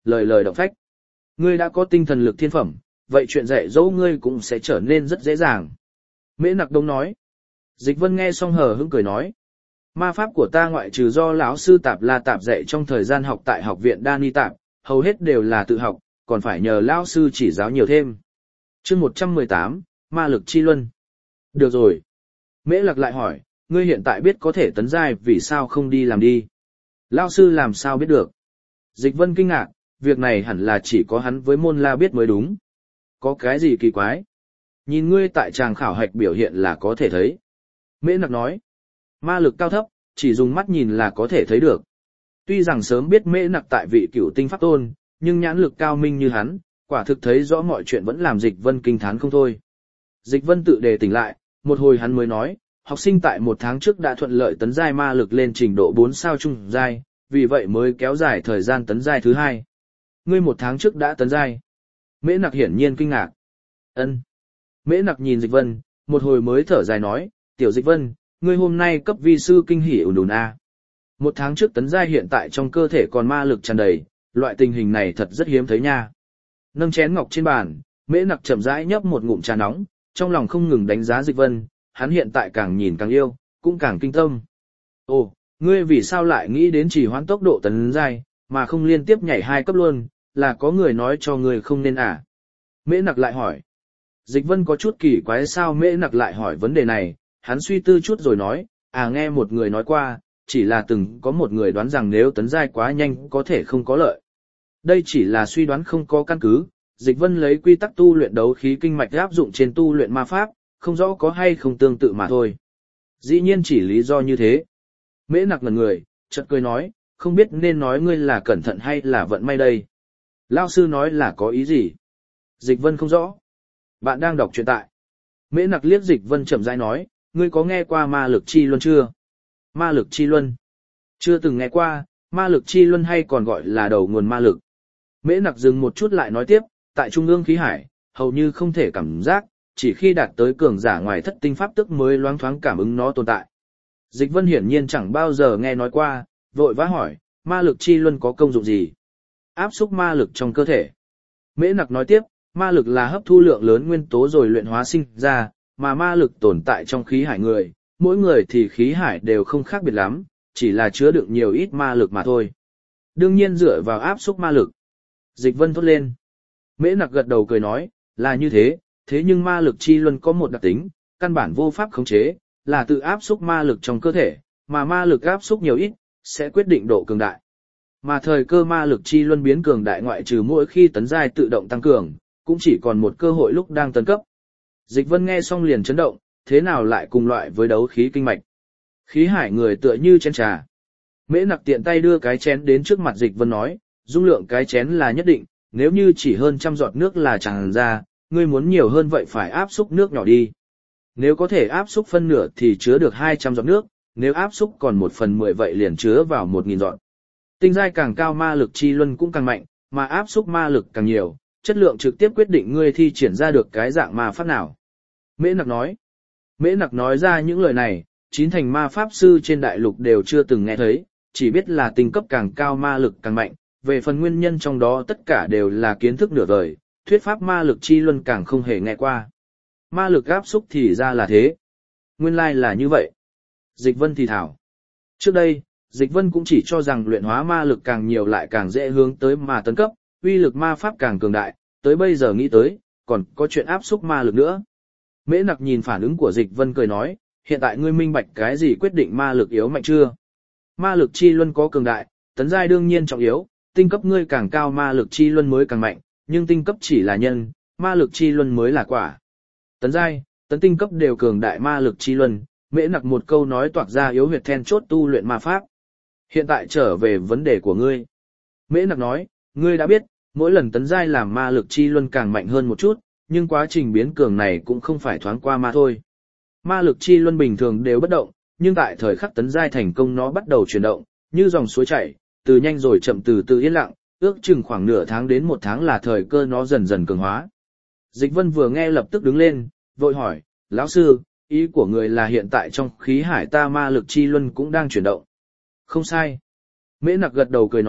A: lời lời động phách. Ngươi đã có tinh thần lực thiên phẩm, vậy chuyện dạy dỗ ngươi cũng sẽ trở nên rất dễ dàng. Mễ Nặc Đông nói. Dịch Vân nghe xong hờ hững cười nói. Ma pháp của ta ngoại trừ do lão sư Tạp La Tạp dạy trong thời gian học tại học viện Đa Ni Tạp, hầu hết đều là tự học, còn phải nhờ lão sư chỉ giáo nhiều thêm. Chương một trăm mười tám, Ma lực chi luân. Được rồi. Mễ Lạc lại hỏi, ngươi hiện tại biết có thể tấn giai vì sao không đi làm đi? Lão sư làm sao biết được? Dịch Vân kinh ngạc, việc này hẳn là chỉ có hắn với môn la biết mới đúng. Có cái gì kỳ quái? Nhìn ngươi tại tràng khảo hạch biểu hiện là có thể thấy. Mễ Nặc nói, ma lực cao thấp, chỉ dùng mắt nhìn là có thể thấy được. Tuy rằng sớm biết Mễ Nặc tại vị cửu tinh pháp tôn, nhưng nhãn lực cao minh như hắn, quả thực thấy rõ mọi chuyện vẫn làm Dịch Vân kinh thán không thôi. Dịch Vân tự đề tỉnh lại, một hồi hắn mới nói, học sinh tại một tháng trước đã thuận lợi tấn giai ma lực lên trình độ bốn sao trung giai, vì vậy mới kéo dài thời gian tấn giai thứ hai. Ngươi một tháng trước đã tấn giai. Mễ Nặc hiển nhiên kinh ngạc. Ân. Mễ Nặc nhìn Dịch Vân, một hồi mới thở dài nói, tiểu Dịch Vân, ngươi hôm nay cấp vi sư kinh hỉ ùn ùn a. Một tháng trước tấn giai hiện tại trong cơ thể còn ma lực tràn đầy, loại tình hình này thật rất hiếm thấy nha. Nâng chén ngọc trên bàn, Mễ Nặc chậm rãi nhấp một ngụm trà nóng, trong lòng không ngừng đánh giá Dịch Vân, hắn hiện tại càng nhìn càng yêu, cũng càng kinh tâm. Ồ, ngươi vì sao lại nghĩ đến chỉ hoãn tốc độ tấn giai, mà không liên tiếp nhảy hai cấp luôn, là có người nói cho ngươi không nên à? Mễ Nặc lại hỏi. Dịch Vân có chút kỳ quái sao Mễ Nặc lại hỏi vấn đề này, hắn suy tư chút rồi nói, à nghe một người nói qua, chỉ là từng có một người đoán rằng nếu tấn giai quá nhanh có thể không có lợi. Đây chỉ là suy đoán không có căn cứ, Dịch Vân lấy quy tắc tu luyện đấu khí kinh mạch áp dụng trên tu luyện ma pháp, không rõ có hay không tương tự mà thôi. Dĩ nhiên chỉ lý do như thế. Mễ Nặc ngẩn người, chợt cười nói, không biết nên nói ngươi là cẩn thận hay là vận may đây. Lão sư nói là có ý gì? Dịch Vân không rõ. Bạn đang đọc truyện tại. Mễ Nặc liếc Dịch Vân chậm rãi nói, ngươi có nghe qua ma lực chi luân chưa? Ma lực chi luân. Chưa từng nghe qua, ma lực chi luân hay còn gọi là đầu nguồn ma lực. Mễ Nặc dừng một chút lại nói tiếp, tại trung ương khí hải, hầu như không thể cảm giác, chỉ khi đạt tới cường giả ngoài thất tinh pháp tức mới loáng thoáng cảm ứng nó tồn tại. Dịch Vân hiển nhiên chẳng bao giờ nghe nói qua, vội vã hỏi, ma lực chi luân có công dụng gì? Áp xúc ma lực trong cơ thể. Mễ Nặc nói tiếp, ma lực là hấp thu lượng lớn nguyên tố rồi luyện hóa sinh ra, mà ma lực tồn tại trong khí hải người, mỗi người thì khí hải đều không khác biệt lắm, chỉ là chứa đựng nhiều ít ma lực mà thôi. Đương nhiên dựa vào áp xúc ma lực. Dịch Vân thốt lên. Mễ Nặc gật đầu cười nói, là như thế, thế nhưng ma lực chi luân có một đặc tính, căn bản vô pháp khống chế, là tự áp xúc ma lực trong cơ thể, mà ma lực áp xúc nhiều ít, sẽ quyết định độ cường đại. Mà thời cơ ma lực chi luân biến cường đại ngoại trừ mỗi khi tấn giai tự động tăng cường, cũng chỉ còn một cơ hội lúc đang tấn cấp. Dịch Vân nghe xong liền chấn động, thế nào lại cùng loại với đấu khí kinh mạch. Khí hải người tựa như chén trà. Mễ Nặc tiện tay đưa cái chén đến trước mặt Dịch Vân nói, dung lượng cái chén là nhất định, nếu như chỉ hơn trăm giọt nước là tràn ra, ngươi muốn nhiều hơn vậy phải áp xúc nước nhỏ đi. Nếu có thể áp xúc phân nửa thì chứa được hai trăm giọt nước, nếu áp xúc còn một phần mười vậy liền chứa vào một nghìn giọt. Tinh giai càng cao ma lực chi luân cũng càng mạnh, mà áp xúc ma lực càng nhiều, chất lượng trực tiếp quyết định ngươi thi triển ra được cái dạng ma pháp nào. Mễ Nặc nói. Mễ Nặc nói ra những lời này, chín thành ma pháp sư trên đại lục đều chưa từng nghe thấy, chỉ biết là tinh cấp càng cao ma lực càng mạnh, về phần nguyên nhân trong đó tất cả đều là kiến thức nửa vời, thuyết pháp ma lực chi luân càng không hề nghe qua. Ma lực áp xúc thì ra là thế. Nguyên lai là như vậy. Dịch Vân thì thảo. Trước đây, Dịch Vân cũng chỉ cho rằng luyện hóa ma lực càng nhiều lại càng dễ hướng tới mà tấn cấp, uy lực ma pháp càng cường đại, tới bây giờ nghĩ tới, còn có chuyện áp xúc ma lực nữa. Mễ Nặc nhìn phản ứng của Dịch Vân cười nói, hiện tại ngươi minh bạch cái gì quyết định ma lực yếu mạnh chưa? Ma lực chi luân có cường đại, tấn giai đương nhiên trọng yếu, tinh cấp ngươi càng cao ma lực chi luân mới càng mạnh, nhưng tinh cấp chỉ là nhân, ma lực chi luân mới là quả. Tấn giai, tấn tinh cấp đều cường đại ma lực chi luân, Mễ Nặc một câu nói toạc ra yếu huyệt then chốt tu luyện ma pháp. Hiện tại trở về vấn đề của ngươi. Mễ Nặc nói, ngươi đã biết, mỗi lần tấn giai làm ma lực chi luân càng mạnh hơn một chút, nhưng quá trình biến cường này cũng không phải thoáng qua mà thôi. Ma lực chi luân bình thường đều bất động, nhưng tại thời khắc tấn giai thành công nó bắt đầu chuyển động, như dòng suối chảy, từ nhanh rồi chậm từ từ yên lặng, ước chừng khoảng nửa tháng đến một tháng là thời cơ nó dần dần cường hóa. Dịch Vân vừa nghe lập tức đứng lên, vội hỏi, lão sư, ý của người là hiện tại trong khí hải ta ma lực chi luân cũng đang chuyển động. Không sai. Mễ Nặc gật đầu cười nói,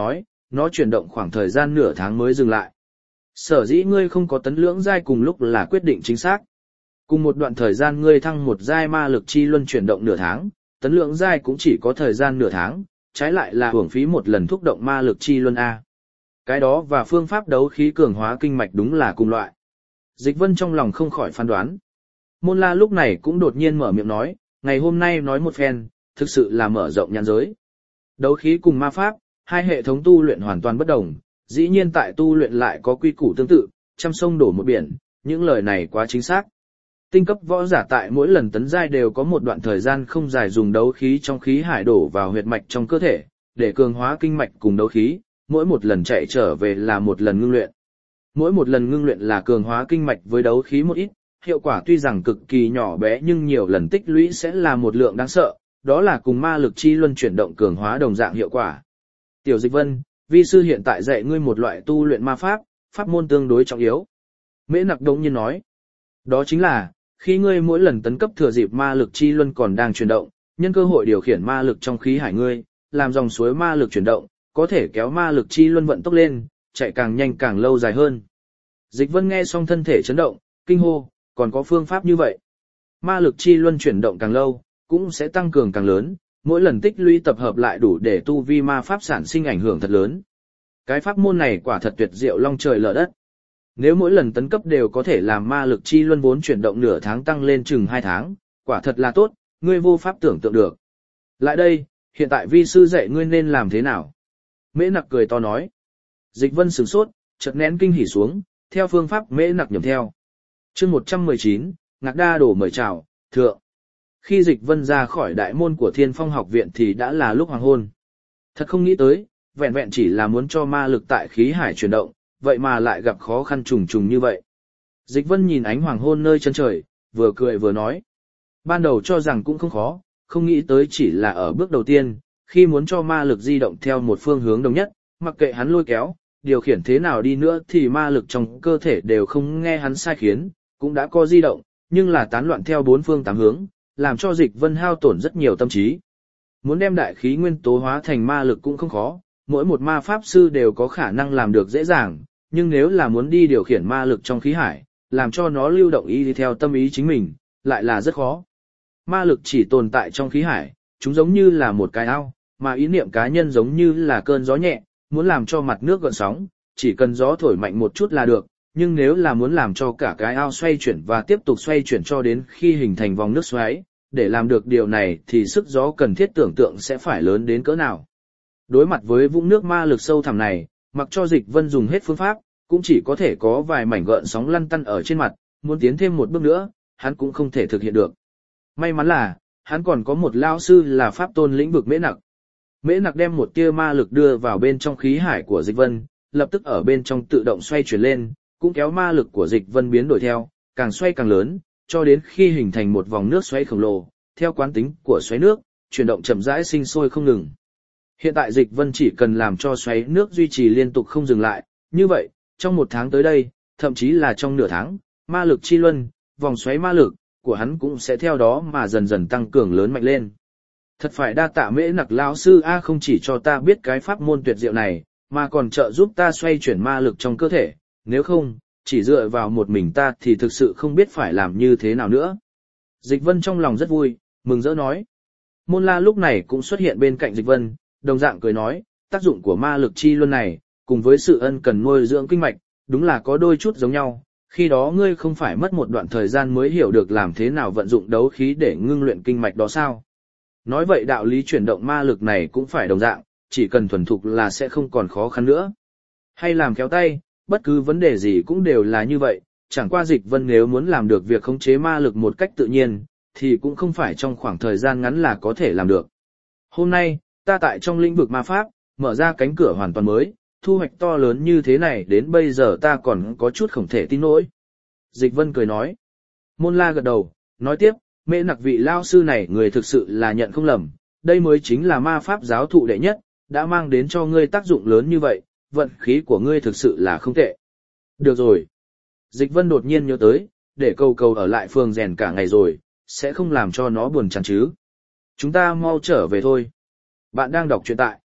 A: nó chuyển động khoảng thời gian nửa tháng mới dừng lại. Sở dĩ ngươi không có tấn lưỡng giai cùng lúc là quyết định chính xác. Cùng một đoạn thời gian ngươi thăng một giai ma lực chi luân chuyển động nửa tháng, tấn lưỡng giai cũng chỉ có thời gian nửa tháng, trái lại là hưởng phí một lần thúc động ma lực chi luân A. Cái đó và phương pháp đấu khí cường hóa kinh mạch đúng là cùng loại. Dịch Vân trong lòng không khỏi phán đoán. Môn La lúc này cũng đột nhiên mở miệng nói, ngày hôm nay nói một phen, thực sự là mở rộng nhãn giới. Đấu khí cùng ma pháp, hai hệ thống tu luyện hoàn toàn bất đồng, dĩ nhiên tại tu luyện lại có quy củ tương tự, trăm sông đổ một biển, những lời này quá chính xác. Tinh cấp võ giả tại mỗi lần tấn giai đều có một đoạn thời gian không dài dùng đấu khí trong khí hải đổ vào huyệt mạch trong cơ thể, để cường hóa kinh mạch cùng đấu khí, mỗi một lần chạy trở về là một lần ngưng luyện. Mỗi một lần ngưng luyện là cường hóa kinh mạch với đấu khí một ít, hiệu quả tuy rằng cực kỳ nhỏ bé nhưng nhiều lần tích lũy sẽ là một lượng đáng sợ, đó là cùng ma lực chi luân chuyển động cường hóa đồng dạng hiệu quả. Tiểu Dịch Vân, vi sư hiện tại dạy ngươi một loại tu luyện ma pháp, pháp môn tương đối trọng yếu. Mễ Nặc đống nhiên nói, đó chính là, khi ngươi mỗi lần tấn cấp thừa dịp ma lực chi luân còn đang chuyển động, nhân cơ hội điều khiển ma lực trong khí hải ngươi, làm dòng suối ma lực chuyển động, có thể kéo ma lực chi luân vận tốc lên, chạy càng nhanh càng lâu dài hơn. Dịch Vân nghe xong thân thể chấn động, kinh hô, còn có phương pháp như vậy. Ma lực chi luân chuyển động càng lâu, cũng sẽ tăng cường càng lớn, mỗi lần tích lũy tập hợp lại đủ để tu vi ma pháp sản sinh ảnh hưởng thật lớn. Cái pháp môn này quả thật tuyệt diệu long trời lở đất. Nếu mỗi lần tấn cấp đều có thể làm ma lực chi luân vốn chuyển động nửa tháng tăng lên chừng hai tháng, quả thật là tốt, ngươi vô pháp tưởng tượng được. Lại đây, hiện tại vi sư dạy ngươi nên làm thế nào? Mễ Nặc cười to nói. Dịch Vân sửng sốt, chợt nén kinh hỉ xuống, theo phương pháp Mễ Nặc nhầm theo. Chương một trăm mười chín, Ngạc Đa đổ mời chào, thượng. Khi Dịch Vân ra khỏi đại môn của Thiên Phong học viện thì đã là lúc hoàng hôn. Thật không nghĩ tới, vẹn vẹn chỉ là muốn cho ma lực tại khí hải chuyển động, vậy mà lại gặp khó khăn trùng trùng như vậy. Dịch Vân nhìn ánh hoàng hôn nơi chân trời, vừa cười vừa nói. Ban đầu cho rằng cũng không khó, không nghĩ tới chỉ là ở bước đầu tiên, khi muốn cho ma lực di động theo một phương hướng đồng nhất, mặc kệ hắn lôi kéo, điều khiển thế nào đi nữa thì ma lực trong cơ thể đều không nghe hắn sai khiến, cũng đã có di động, nhưng là tán loạn theo bốn phương tám hướng, làm cho Dịch Vân hao tổn rất nhiều tâm trí. Muốn đem đại khí nguyên tố hóa thành ma lực cũng không khó, mỗi một ma pháp sư đều có khả năng làm được dễ dàng, nhưng nếu là muốn đi điều khiển ma lực trong khí hải, làm cho nó lưu động y theo tâm ý chính mình, lại là rất khó. Ma lực chỉ tồn tại trong khí hải, chúng giống như là một cái ao, mà ý niệm cá nhân giống như là cơn gió nhẹ, muốn làm cho mặt nước gợn sóng, chỉ cần gió thổi mạnh một chút là được, nhưng nếu là muốn làm cho cả cái ao xoay chuyển và tiếp tục xoay chuyển cho đến khi hình thành vòng nước xoáy, để làm được điều này thì sức gió cần thiết tưởng tượng sẽ phải lớn đến cỡ nào. Đối mặt với vũng nước ma lực sâu thẳm này, mặc cho Dịch Vân dùng hết phương pháp, cũng chỉ có thể có vài mảnh gợn sóng lăn tăn ở trên mặt, muốn tiến thêm một bước nữa, hắn cũng không thể thực hiện được. May mắn là, hắn còn có một lao sư là pháp tôn lĩnh vực Mễ Nặc. Mễ Nặc đem một tia ma lực đưa vào bên trong khí hải của Dịch Vân, lập tức ở bên trong tự động xoay chuyển lên, cũng kéo ma lực của Dịch Vân biến đổi theo, càng xoay càng lớn, cho đến khi hình thành một vòng nước xoáy khổng lồ, theo quán tính của xoáy nước, chuyển động chậm rãi sinh sôi không ngừng. Hiện tại Dịch Vân chỉ cần làm cho xoáy nước duy trì liên tục không dừng lại, như vậy, trong một tháng tới đây, thậm chí là trong nửa tháng, ma lực chi luân, vòng xoáy ma lực của hắn cũng sẽ theo đó mà dần dần tăng cường lớn mạnh lên. Thật phải đa tạ Mễ Nặc lão sư a, không chỉ cho ta biết cái pháp môn tuyệt diệu này, mà còn trợ giúp ta xoay chuyển ma lực trong cơ thể, nếu không, chỉ dựa vào một mình ta thì thực sự không biết phải làm như thế nào nữa. Dịch Vân trong lòng rất vui, mừng rỡ nói. Môn La lúc này cũng xuất hiện bên cạnh Dịch Vân, đồng dạng cười nói, tác dụng của ma lực chi luân này, cùng với sự ân cần nuôi dưỡng kinh mạch, đúng là có đôi chút giống nhau, khi đó ngươi không phải mất một đoạn thời gian mới hiểu được làm thế nào vận dụng đấu khí để ngưng luyện kinh mạch đó sao. Nói vậy đạo lý chuyển động ma lực này cũng phải đồng dạng, chỉ cần thuần thục là sẽ không còn khó khăn nữa. Hay làm khéo tay, bất cứ vấn đề gì cũng đều là như vậy, chẳng qua Dịch Vân nếu muốn làm được việc khống chế ma lực một cách tự nhiên, thì cũng không phải trong khoảng thời gian ngắn là có thể làm được. Hôm nay, ta tại trong lĩnh vực ma pháp, mở ra cánh cửa hoàn toàn mới, thu hoạch to lớn như thế này đến bây giờ ta còn có chút không thể tin nổi. Dịch Vân cười nói. Môn La gật đầu, nói tiếp, Mễ Nặc vị lao sư này người thực sự là nhận không lầm, đây mới chính là ma pháp giáo thụ đệ nhất, đã mang đến cho ngươi tác dụng lớn như vậy, vận khí của ngươi thực sự là không tệ. Được rồi. Dịch Vân đột nhiên nhớ tới, để cầu cầu ở lại phường rèn cả ngày rồi, sẽ không làm cho nó buồn chán chứ. Chúng ta mau trở về thôi. Bạn đang đọc truyện tại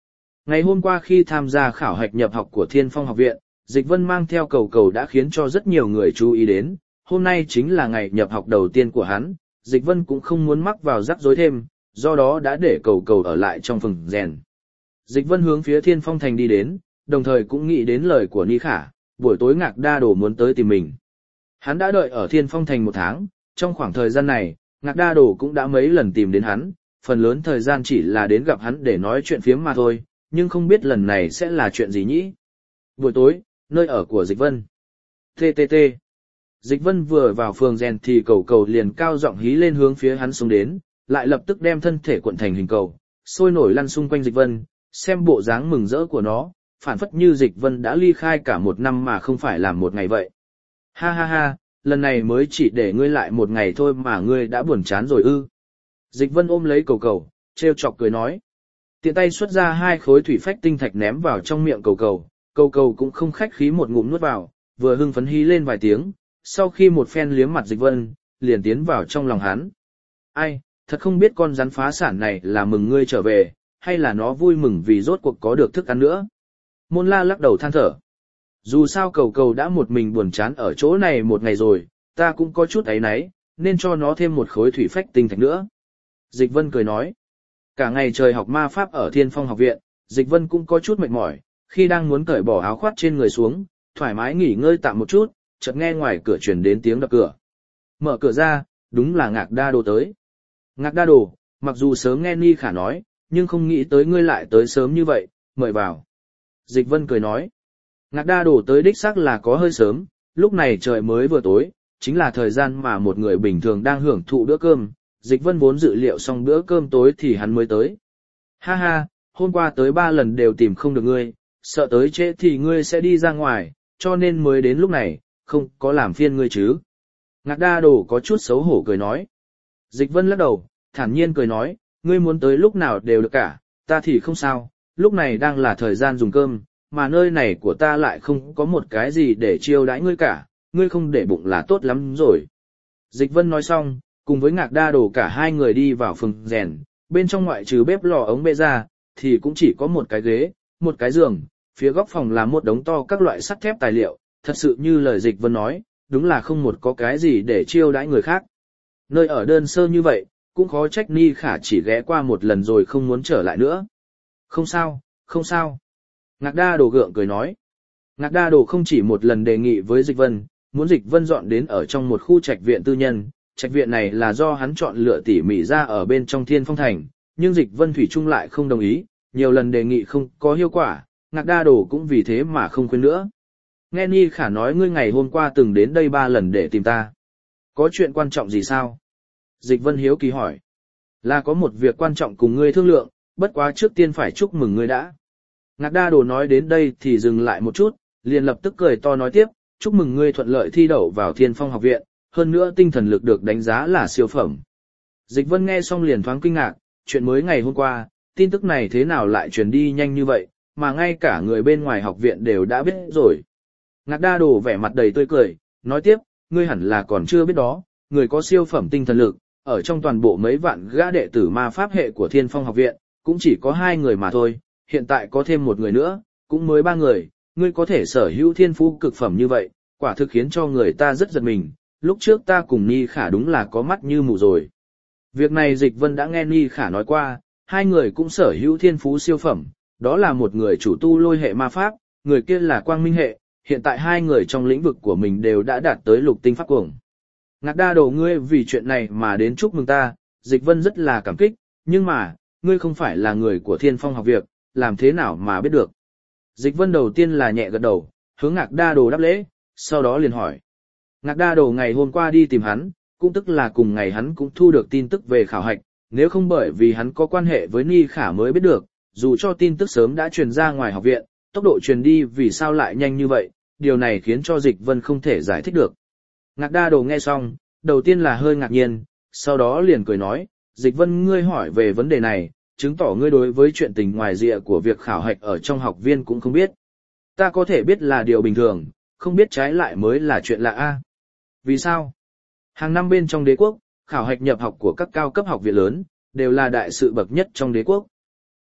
A: Ngày hôm qua khi tham gia khảo hạch nhập học của Thiên Phong học viện, Dịch Vân mang theo cầu cầu đã khiến cho rất nhiều người chú ý đến, hôm nay chính là ngày nhập học đầu tiên của hắn, Dịch Vân cũng không muốn mắc vào rắc rối thêm, do đó đã để cầu cầu ở lại trong phòng rèn. Dịch Vân hướng phía Thiên Phong thành đi đến, đồng thời cũng nghĩ đến lời của Ni Khả, buổi tối Ngạc Đa Đồ muốn tới tìm mình. Hắn đã đợi ở Thiên Phong thành một tháng, trong khoảng thời gian này, Ngạc Đa Đồ cũng đã mấy lần tìm đến hắn, phần lớn thời gian chỉ là đến gặp hắn để nói chuyện phiếm mà thôi, nhưng không biết lần này sẽ là chuyện gì nhỉ. Buổi tối, nơi ở của Dịch Vân. tê tê tê. Dịch Vân vừa vào phường rèn thì cầu cầu liền cao giọng hí lên hướng phía hắn xuống đến, lại lập tức đem thân thể cuộn thành hình cầu, sôi nổi lăn xung quanh Dịch Vân, xem bộ dáng mừng rỡ của nó, phản phất như Dịch Vân đã ly khai cả một năm mà không phải làm một ngày vậy. Ha ha ha, lần này mới chỉ để ngươi lại một ngày thôi mà ngươi đã buồn chán rồi ư. Dịch Vân ôm lấy cầu cầu, trêu chọc cười nói. Tiện tay xuất ra hai khối thủy phách tinh thạch ném vào trong miệng cầu cầu, cầu cầu cũng không khách khí một ngụm nuốt vào, vừa hưng phấn hí lên vài tiếng, sau khi một phen liếm mặt Dịch Vân, liền tiến vào trong lòng hắn. Ai, thật không biết con rắn phá sản này là mừng ngươi trở về, hay là nó vui mừng vì rốt cuộc có được thức ăn nữa. Môn La lắc đầu than thở. Dù sao cầu cầu đã một mình buồn chán ở chỗ này một ngày rồi, ta cũng có chút áy náy, nên cho nó thêm một khối thủy phách tinh thạch nữa. Dịch Vân cười nói. Cả ngày trời học ma pháp ở Thiên Phong học viện, Dịch Vân cũng có chút mệt mỏi, khi đang muốn cởi bỏ áo khoác trên người xuống, thoải mái nghỉ ngơi tạm một chút, chợt nghe ngoài cửa truyền đến tiếng đập cửa. Mở cửa ra, đúng là Ngạc Đa Đồ tới. Ngạc Đa Đồ, mặc dù sớm nghe Ni Khả nói, nhưng không nghĩ tới ngươi lại tới sớm như vậy, mời vào. Dịch Vân cười nói. Ngạc Đa Đồ tới đích xác là có hơi sớm, lúc này trời mới vừa tối, chính là thời gian mà một người bình thường đang hưởng thụ bữa cơm. Dịch Vân vốn dự liệu xong bữa cơm tối thì hắn mới tới. Ha ha, hôm qua tới ba lần đều tìm không được ngươi, sợ tới trễ thì ngươi sẽ đi ra ngoài, cho nên mới đến lúc này, không có làm phiền ngươi chứ. Ngạc Đa Đồ có chút xấu hổ cười nói. Dịch Vân lắc đầu, thản nhiên cười nói, ngươi muốn tới lúc nào đều được cả, ta thì không sao, lúc này đang là thời gian dùng cơm, mà nơi này của ta lại không có một cái gì để chiêu đãi ngươi cả, ngươi không để bụng là tốt lắm rồi. Dịch Vân nói xong, cùng với Ngạc Đa Đồ cả hai người đi vào phòng rèn, bên trong ngoại trừ bếp lò ống bê ra, thì cũng chỉ có một cái ghế, một cái giường, phía góc phòng là một đống to các loại sắt thép tài liệu, thật sự như lời Dịch Vân nói, đúng là không một có cái gì để chiêu đãi người khác. Nơi ở đơn sơ như vậy, cũng khó trách Ni Khả chỉ ghé qua một lần rồi không muốn trở lại nữa. Không sao, không sao. Ngạc Đa Đồ gượng cười nói. Ngạc Đa Đồ không chỉ một lần đề nghị với Dịch Vân, muốn Dịch Vân dọn đến ở trong một khu trạch viện tư nhân. Trạch viện này là do hắn chọn lựa tỉ mỉ ra ở bên trong Thiên Phong thành, nhưng Dịch Vân thủy chung lại không đồng ý, nhiều lần đề nghị không có hiệu quả, Ngạc Đa Đồ cũng vì thế mà không khuyên nữa. Nghe Ni Khả nói ngươi ngày hôm qua từng đến đây ba lần để tìm ta. Có chuyện quan trọng gì sao? Dịch Vân hiếu kỳ hỏi. Là có một việc quan trọng cùng ngươi thương lượng, bất quá trước tiên phải chúc mừng ngươi đã. Ngạc Đa Đồ nói đến đây thì dừng lại một chút, liền lập tức cười to nói tiếp, chúc mừng ngươi thuận lợi thi đậu vào Thiên Phong học viện, hơn nữa tinh thần lực được đánh giá là siêu phẩm. Dịch Vân nghe xong liền thoáng kinh ngạc, chuyện mới ngày hôm qua, tin tức này thế nào lại truyền đi nhanh như vậy, mà ngay cả người bên ngoài học viện đều đã biết rồi. Ngạc Đa Đồ vẻ mặt đầy tươi cười, nói tiếp, ngươi hẳn là còn chưa biết đó, người có siêu phẩm tinh thần lực, ở trong toàn bộ mấy vạn gã đệ tử ma pháp hệ của Thiên Phong học viện, cũng chỉ có hai người mà thôi, hiện tại có thêm một người nữa, cũng mới ba người, ngươi có thể sở hữu thiên phú cực phẩm như vậy, quả thực khiến cho người ta rất giật mình, lúc trước ta cùng Ni Khả đúng là có mắt như mù rồi. Việc này Dịch Vân đã nghe Ni Khả nói qua, hai người cũng sở hữu thiên phú siêu phẩm, đó là một người chủ tu lôi hệ ma pháp, người kia là quang minh hệ, hiện tại hai người trong lĩnh vực của mình đều đã đạt tới lục tinh pháp cuồng. Ngạc Đa Đồ ngươi vì chuyện này mà đến chúc mừng ta, Dịch Vân rất là cảm kích, nhưng mà, ngươi không phải là người của Thiên Phong học viện, làm thế nào mà biết được. Dịch Vân đầu tiên là nhẹ gật đầu, hướng Ngạc Đa Đồ đáp lễ, sau đó liền hỏi. Ngạc Đa Đồ ngày hôm qua đi tìm hắn, cũng tức là cùng ngày hắn cũng thu được tin tức về khảo hạch, nếu không bởi vì hắn có quan hệ với Ni Khả mới biết được, dù cho tin tức sớm đã truyền ra ngoài học viện, tốc độ truyền đi vì sao lại nhanh như vậy, điều này khiến cho Dịch Vân không thể giải thích được. Ngạc Đa Đồ nghe xong, đầu tiên là hơi ngạc nhiên, sau đó liền cười nói, Dịch Vân ngươi hỏi về vấn đề này, chứng tỏ ngươi đối với chuyện tình ngoài rìa của việc khảo hạch ở trong học viên cũng không biết. Ta có thể biết là điều bình thường, không biết trái lại mới là chuyện lạ a. Vì sao? Hàng năm bên trong đế quốc, khảo hạch nhập học của các cao cấp học viện lớn, đều là đại sự bậc nhất trong đế quốc.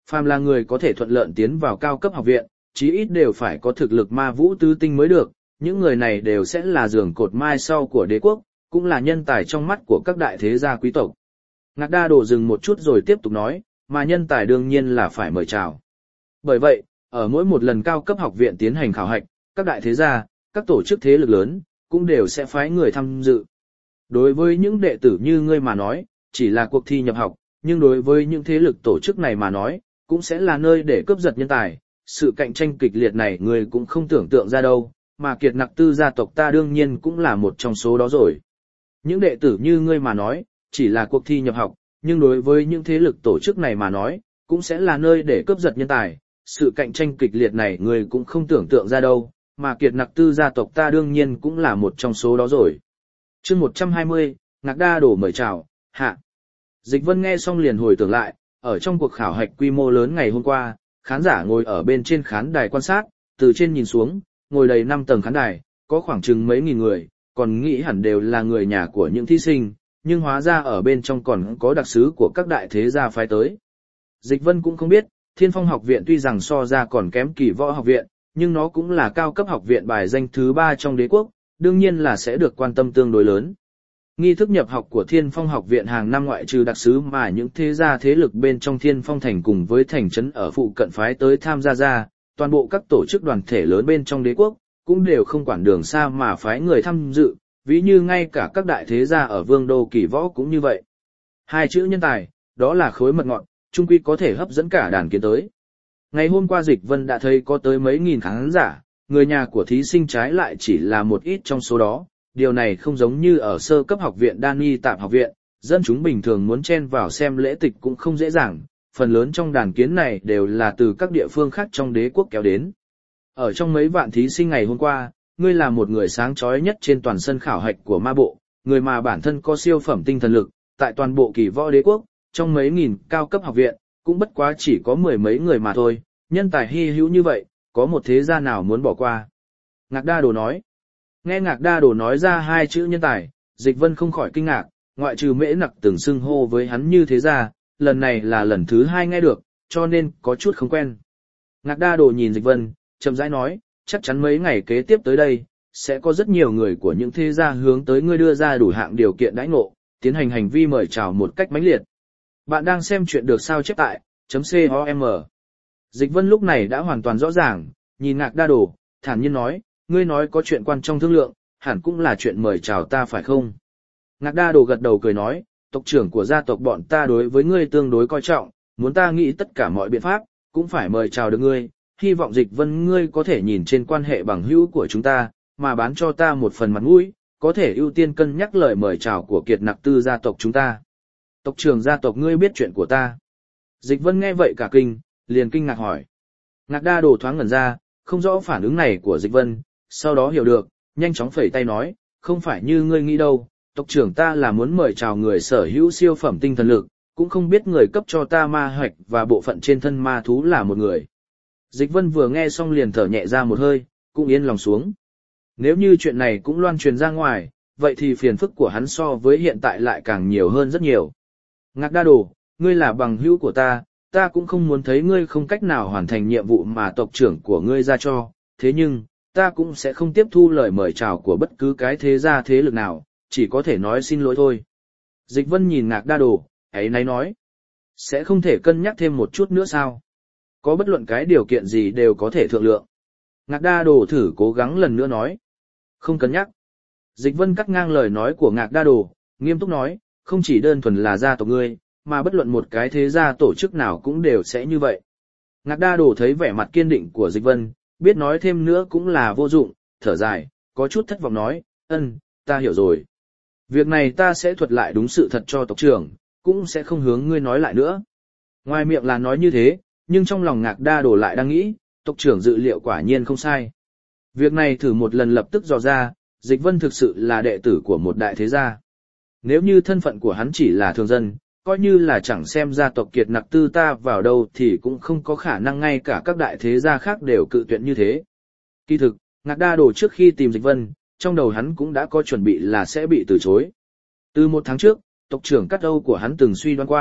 A: Phàm là người có thể thuận lợi tiến vào cao cấp học viện, chí ít đều phải có thực lực ma vũ tứ tinh mới được, những người này đều sẽ là giường cột mai sau của đế quốc, cũng là nhân tài trong mắt của các đại thế gia quý tộc. Ngạc Đa Đồ dừng một chút rồi tiếp tục nói, mà nhân tài đương nhiên là phải mời chào. Bởi vậy, ở mỗi một lần cao cấp học viện tiến hành khảo hạch, các đại thế gia, các tổ chức thế lực lớn, cũng đều sẽ phái người tham dự. Đối với những đệ tử như ngươi mà nói, chỉ là cuộc thi nhập học, nhưng đối với những thế lực tổ chức này mà nói, cũng sẽ là nơi để cướp giật nhân tài. Sự cạnh tranh kịch liệt này ngươi cũng không tưởng tượng ra đâu, mà Kiệt Nặc Tư gia tộc ta đương nhiên cũng là một trong số đó rồi. Những đệ tử như ngươi mà nói, chỉ là cuộc thi nhập học, nhưng đối với những thế lực tổ chức này mà nói, cũng sẽ là nơi để cướp giật nhân tài. Sự cạnh tranh kịch liệt này ngươi cũng không tưởng tượng ra đâu, mà Kiệt Nặc Tư gia tộc ta đương nhiên cũng là một trong số đó rồi. Chương một trăm hai mươi, Ngạc Đa Đồ mời chào, hạ. Dịch Vân nghe xong liền hồi tưởng lại, ở trong cuộc khảo hạch quy mô lớn ngày hôm qua, khán giả ngồi ở bên trên khán đài quan sát, từ trên nhìn xuống, ngồi đầy năm tầng khán đài, có khoảng chừng mấy nghìn người, còn nghĩ hẳn đều là người nhà của những thí sinh, nhưng hóa ra ở bên trong còn có đặc sứ của các đại thế gia phái tới. Dịch Vân cũng không biết, Thiên Phong học viện tuy rằng so ra còn kém Kỳ Võ học viện, nhưng nó cũng là cao cấp học viện bài danh thứ ba trong đế quốc, đương nhiên là sẽ được quan tâm tương đối lớn. Nghi thức nhập học của Thiên Phong học viện hàng năm ngoại trừ đặc sứ mà những thế gia thế lực bên trong Thiên Phong thành cùng với thành trấn ở phụ cận phái tới tham gia ra, toàn bộ các tổ chức đoàn thể lớn bên trong đế quốc cũng đều không quản đường xa mà phái người tham dự, ví như ngay cả các đại thế gia ở Vương đô Kỳ Võ cũng như vậy. Hai chữ nhân tài, đó là khối mật ngọt, chung quy có thể hấp dẫn cả đàn kiến tới. Ngày hôm qua Dịch Vân đã thấy có tới mấy nghìn khán giả, người nhà của thí sinh trái lại chỉ là một ít trong số đó. Điều này không giống như ở sơ cấp học viện Đani Tạp học viện, dân chúng bình thường muốn chen vào xem lễ tịch cũng không dễ dàng, phần lớn trong đàn kiến này đều là từ các địa phương khác trong đế quốc kéo đến. Ở trong mấy vạn thí sinh ngày hôm qua, ngươi là một người sáng chói nhất trên toàn sân khảo hạch của ma bộ, người mà bản thân có siêu phẩm tinh thần lực, tại toàn bộ Kỳ Võ đế quốc, trong mấy nghìn cao cấp học viện, cũng bất quá chỉ có mười mấy người mà thôi, nhân tài hy hữu như vậy, có một thế gia nào muốn bỏ qua. Ngạc Đa Đồ nói. Nghe Ngạc Đa Đồ nói ra hai chữ nhân tài, Dịch Vân không khỏi kinh ngạc, ngoại trừ Mễ Nặc từng xưng hô với hắn như thế ra, lần này là lần thứ hai nghe được, cho nên có chút không quen. Ngạc Đa Đồ nhìn Dịch Vân, chậm rãi nói, chắc chắn mấy ngày kế tiếp tới đây, sẽ có rất nhiều người của những thế gia hướng tới ngươi đưa ra đủ hạng điều kiện đãi ngộ, tiến hành hành vi mời chào một cách mãnh liệt. Bạn đang xem chuyện được sao chép tại .com. Dịch Vân lúc này đã hoàn toàn rõ ràng, nhìn Ngạc Đa Đồ, thản nhiên nói, ngươi nói có chuyện quan trong thương lượng, hẳn cũng là chuyện mời chào ta phải không? Ngạc Đa Đồ gật đầu cười nói, tộc trưởng của gia tộc bọn ta đối với ngươi tương đối coi trọng, muốn ta nghĩ tất cả mọi biện pháp, cũng phải mời chào được ngươi, hy vọng Dịch Vân ngươi có thể nhìn trên quan hệ bằng hữu của chúng ta, mà bán cho ta một phần mặt mũi, có thể ưu tiên cân nhắc lời mời chào của Kiệt Nặc Tư gia tộc chúng ta. Tộc trưởng gia tộc ngươi biết chuyện của ta. Dịch Vân nghe vậy cả kinh, liền kinh ngạc hỏi. Ngạc Đa Đồ thoáng ngẩn ra, không rõ phản ứng này của Dịch Vân, sau đó hiểu được, nhanh chóng phẩy tay nói, không phải như ngươi nghĩ đâu, tộc trưởng ta là muốn mời chào người sở hữu siêu phẩm tinh thần lực, cũng không biết người cấp cho ta ma hạch và bộ phận trên thân ma thú là một người. Dịch Vân vừa nghe xong liền thở nhẹ ra một hơi, cũng yên lòng xuống. Nếu như chuyện này cũng loan truyền ra ngoài, vậy thì phiền phức của hắn so với hiện tại lại càng nhiều hơn rất nhiều. Ngạc Đa Đồ, ngươi là bằng hữu của ta, ta cũng không muốn thấy ngươi không cách nào hoàn thành nhiệm vụ mà tộc trưởng của ngươi ra cho, thế nhưng, ta cũng sẽ không tiếp thu lời mời chào của bất cứ cái thế gia thế lực nào, chỉ có thể nói xin lỗi thôi. Dịch Vân nhìn Ngạc Đa Đồ, ấy nấy nói, sẽ không thể cân nhắc thêm một chút nữa sao? Có bất luận cái điều kiện gì đều có thể thượng lượng. Ngạc Đa Đồ thử cố gắng lần nữa nói, không cân nhắc. Dịch Vân cắt ngang lời nói của Ngạc Đa Đồ, nghiêm túc nói, không chỉ đơn thuần là gia tộc ngươi, mà bất luận một cái thế gia tổ chức nào cũng đều sẽ như vậy. Ngạc Đa Đồ thấy vẻ mặt kiên định của Dịch Vân, biết nói thêm nữa cũng là vô dụng, thở dài, có chút thất vọng nói, ân, ta hiểu rồi. Việc này ta sẽ thuật lại đúng sự thật cho tộc trưởng, cũng sẽ không hướng ngươi nói lại nữa. Ngoài miệng là nói như thế, nhưng trong lòng Ngạc Đa Đồ lại đang nghĩ, tộc trưởng dự liệu quả nhiên không sai. Việc này thử một lần lập tức dò ra, Dịch Vân thực sự là đệ tử của một đại thế gia. Nếu như thân phận của hắn chỉ là thường dân, coi như là chẳng xem gia tộc Kiệt Nặc Tư ta vào đâu thì cũng không có khả năng ngay cả các đại thế gia khác đều cự tuyệt như thế. Kỳ thực, Ngạc Đa Đồ trước khi tìm Dịch Vân, trong đầu hắn cũng đã có chuẩn bị là sẽ bị từ chối. Từ một tháng trước, tộc trưởng Cát Âu của hắn từng suy đoán qua,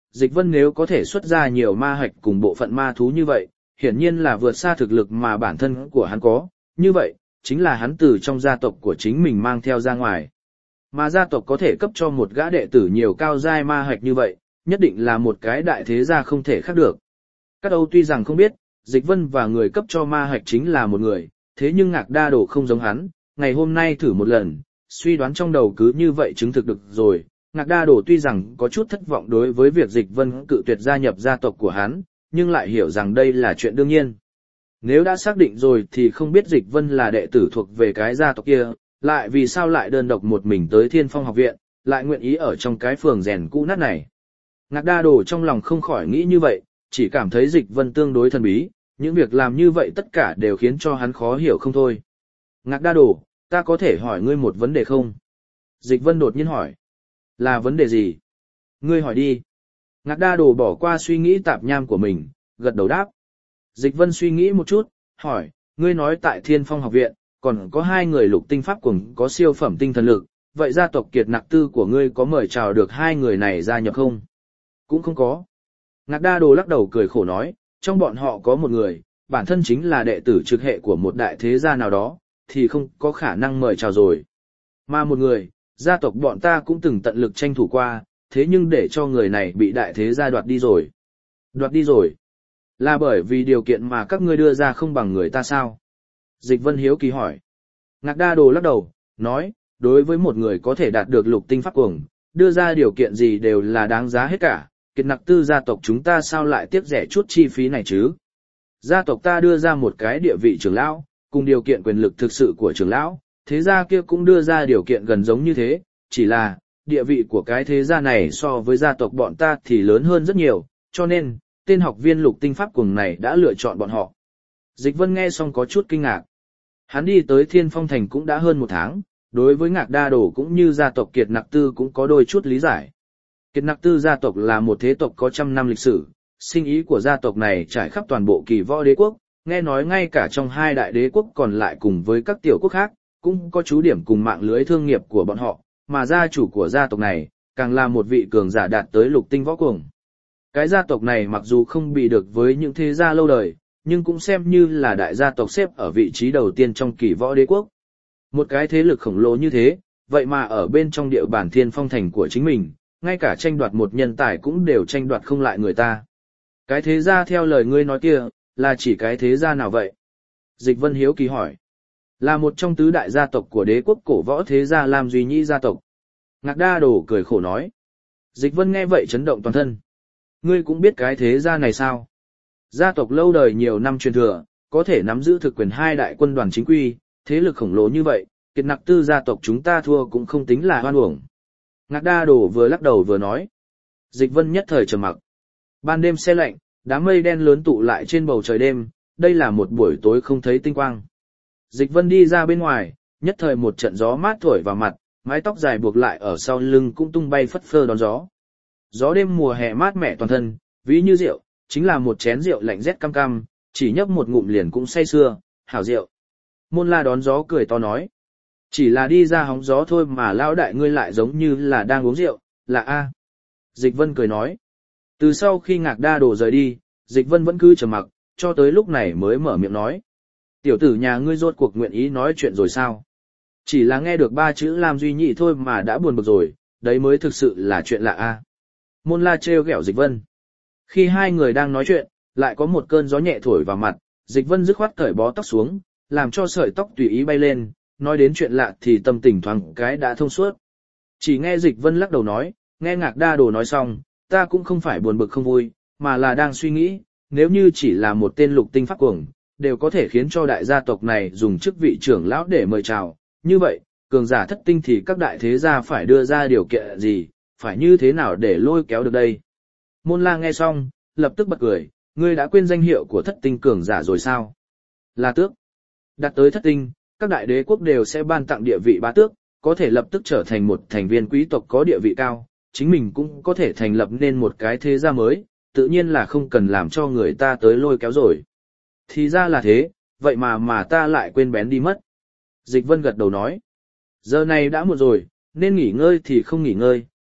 A: Dịch Vân nếu có thể xuất ra nhiều ma hạch cùng bộ phận ma thú như vậy, hiển nhiên là vượt xa thực lực mà bản thân của hắn có, như vậy, chính là hắn từ trong gia tộc của chính mình mang theo ra ngoài. Mà gia tộc có thể cấp cho một gã đệ tử nhiều cao giai ma hạch như vậy, nhất định là một cái đại thế gia không thể khác được. Các Âu tuy rằng không biết, Dịch Vân và người cấp cho ma hạch chính là một người, thế nhưng Ngạc Đa Đồ không giống hắn, ngày hôm nay thử một lần, suy đoán trong đầu cứ như vậy chứng thực được rồi. Ngạc Đa Đồ tuy rằng có chút thất vọng đối với việc Dịch Vân cự tuyệt gia nhập gia tộc của hắn, nhưng lại hiểu rằng đây là chuyện đương nhiên. Nếu đã xác định rồi thì không biết Dịch Vân là đệ tử thuộc về cái gia tộc kia, lại vì sao lại đơn độc một mình tới Thiên Phong học viện, lại nguyện ý ở trong cái phường rèn cũ nát này. Ngạc Đa Đồ trong lòng không khỏi nghĩ như vậy, chỉ cảm thấy Dịch Vân tương đối thần bí, những việc làm như vậy tất cả đều khiến cho hắn khó hiểu không thôi. Ngạc Đa Đồ, ta có thể hỏi ngươi một vấn đề không? Dịch Vân đột nhiên hỏi. Là vấn đề gì? Ngươi hỏi đi. Ngạc Đa Đồ bỏ qua suy nghĩ tạp nham của mình, gật đầu đáp. Dịch Vân suy nghĩ một chút, hỏi, ngươi nói tại Thiên Phong học viện, còn có hai người lục tinh pháp cùng có siêu phẩm tinh thần lực, vậy gia tộc Kiệt Nặc Tư của ngươi có mời chào được hai người này gia nhập không? Cũng không có. Ngạc Đa Đồ lắc đầu cười khổ nói, trong bọn họ có một người, bản thân chính là đệ tử trực hệ của một đại thế gia nào đó, thì không có khả năng mời chào rồi. Mà một người, gia tộc bọn ta cũng từng tận lực tranh thủ qua, thế nhưng để cho người này bị đại thế gia đoạt đi rồi. Đoạt đi rồi? Là bởi vì điều kiện mà các ngươi đưa ra không bằng người ta sao? Dịch Vân hiếu kỳ hỏi. Ngạc Đa Đồ lắc đầu, nói, đối với một người có thể đạt được lục tinh pháp cuồng, đưa ra điều kiện gì đều là đáng giá hết cả, Kiệt Nặc Tư gia tộc chúng ta sao lại tiếc rẻ chút chi phí này chứ? Gia tộc ta đưa ra một cái địa vị trưởng lão, cùng điều kiện quyền lực thực sự của trưởng lão, thế gia kia cũng đưa ra điều kiện gần giống như thế, chỉ là, địa vị của cái thế gia này so với gia tộc bọn ta thì lớn hơn rất nhiều, cho nên, tên học viên lục tinh pháp cuồng này đã lựa chọn bọn họ. Dịch Vân nghe xong có chút kinh ngạc. Hắn đi tới Thiên Phong Thành cũng đã hơn một tháng, đối với Ngạc Đa Đồ cũng như gia tộc Kiệt Nặc Tư cũng có đôi chút lý giải. Kiệt Nặc Tư gia tộc là một thế tộc có trăm năm lịch sử, sinh ý của gia tộc này trải khắp toàn bộ Kỳ Võ Đế quốc, nghe nói ngay cả trong hai đại đế quốc còn lại cùng với các tiểu quốc khác, cũng có chú điểm cùng mạng lưới thương nghiệp của bọn họ, mà gia chủ của gia tộc này, càng là một vị cường giả đạt tới lục tinh võ cuồng. Cái gia tộc này mặc dù không bị được với những thế gia lâu đời, nhưng cũng xem như là đại gia tộc xếp ở vị trí đầu tiên trong Kỳ Võ Đế quốc. Một cái thế lực khổng lồ như thế, vậy mà ở bên trong địa bàn Thiên Phong Thành của chính mình, ngay cả tranh đoạt một nhân tài cũng đều tranh đoạt không lại người ta. Cái thế gia theo lời ngươi nói kia, là chỉ cái thế gia nào vậy? Dịch Vân hiếu kỳ hỏi. Là một trong tứ đại gia tộc của đế quốc cổ võ thế gia Lam Duy Nhĩ gia tộc. Ngạc Đa Đồ cười khổ nói. Dịch Vân nghe vậy chấn động toàn thân. Ngươi cũng biết cái thế gia này sao? Gia tộc lâu đời nhiều năm truyền thừa, có thể nắm giữ thực quyền hai đại quân đoàn chính quy, thế lực khổng lồ như vậy, Kiệt Nặc Tư gia tộc chúng ta thua cũng không tính là hoan uổng. Ngạc Đa Đồ vừa lắc đầu vừa nói. Dịch Vân nhất thời trầm mặc. Ban đêm se lạnh, đám mây đen lớn tụ lại trên bầu trời đêm, đây là một buổi tối không thấy tinh quang. Dịch Vân đi ra bên ngoài, nhất thời một trận gió mát thổi vào mặt, mái tóc dài buộc lại ở sau lưng cũng tung bay phất phơ đón gió. Gió đêm mùa hè mát mẻ toàn thân, ví như rượu, chính là một chén rượu lạnh rét cam cam, chỉ nhấp một ngụm liền cũng say sưa, hảo rượu. Môn La đón gió cười to nói. Chỉ là đi ra hóng gió thôi mà lão đại ngươi lại giống như là đang uống rượu, là a. Dịch Vân cười nói. Từ sau khi Ngạc Đa Đồ rời đi, Dịch Vân vẫn cứ trầm mặc, cho tới lúc này mới mở miệng nói. Tiểu tử nhà ngươi rốt cuộc nguyện ý nói chuyện rồi sao? Chỉ là nghe được ba chữ Lam Duy Nhĩ thôi mà đã buồn bực rồi, đấy mới thực sự là chuyện lạ a. Môn La trêu ghẹo Dịch Vân. Khi hai người đang nói chuyện, lại có một cơn gió nhẹ thổi vào mặt, Dịch Vân dứt khoát cởi bó tóc xuống, làm cho sợi tóc tùy ý bay lên, nói đến chuyện lạ thì tâm tình thoáng cái đã thông suốt. Chỉ nghe Dịch Vân lắc đầu nói, nghe Ngạc Đa Đồ nói xong, ta cũng không phải buồn bực không vui, mà là đang suy nghĩ, nếu như chỉ là một tên lục tinh pháp cuồng, đều có thể khiến cho đại gia tộc này dùng chức vị trưởng lão để mời chào, như vậy, cường giả thất tinh thì các đại thế gia phải đưa ra điều kiện gì, phải như thế nào để lôi kéo được đây. Môn La nghe xong, lập tức bật cười, ngươi đã quên danh hiệu của thất tinh cường giả rồi sao? Là tước. Đạt tới thất tinh, các đại đế quốc đều sẽ ban tặng địa vị bá tước, có thể lập tức trở thành một thành viên quý tộc có địa vị cao, chính mình cũng có thể thành lập nên một cái thế gia mới, tự nhiên là không cần làm cho người ta tới lôi kéo rồi. Thì ra là thế, vậy mà mà ta lại quên bén đi mất. Dịch Vân gật đầu nói. Giờ này đã muộn rồi, nên nghỉ ngơi thì không nghỉ ngơi,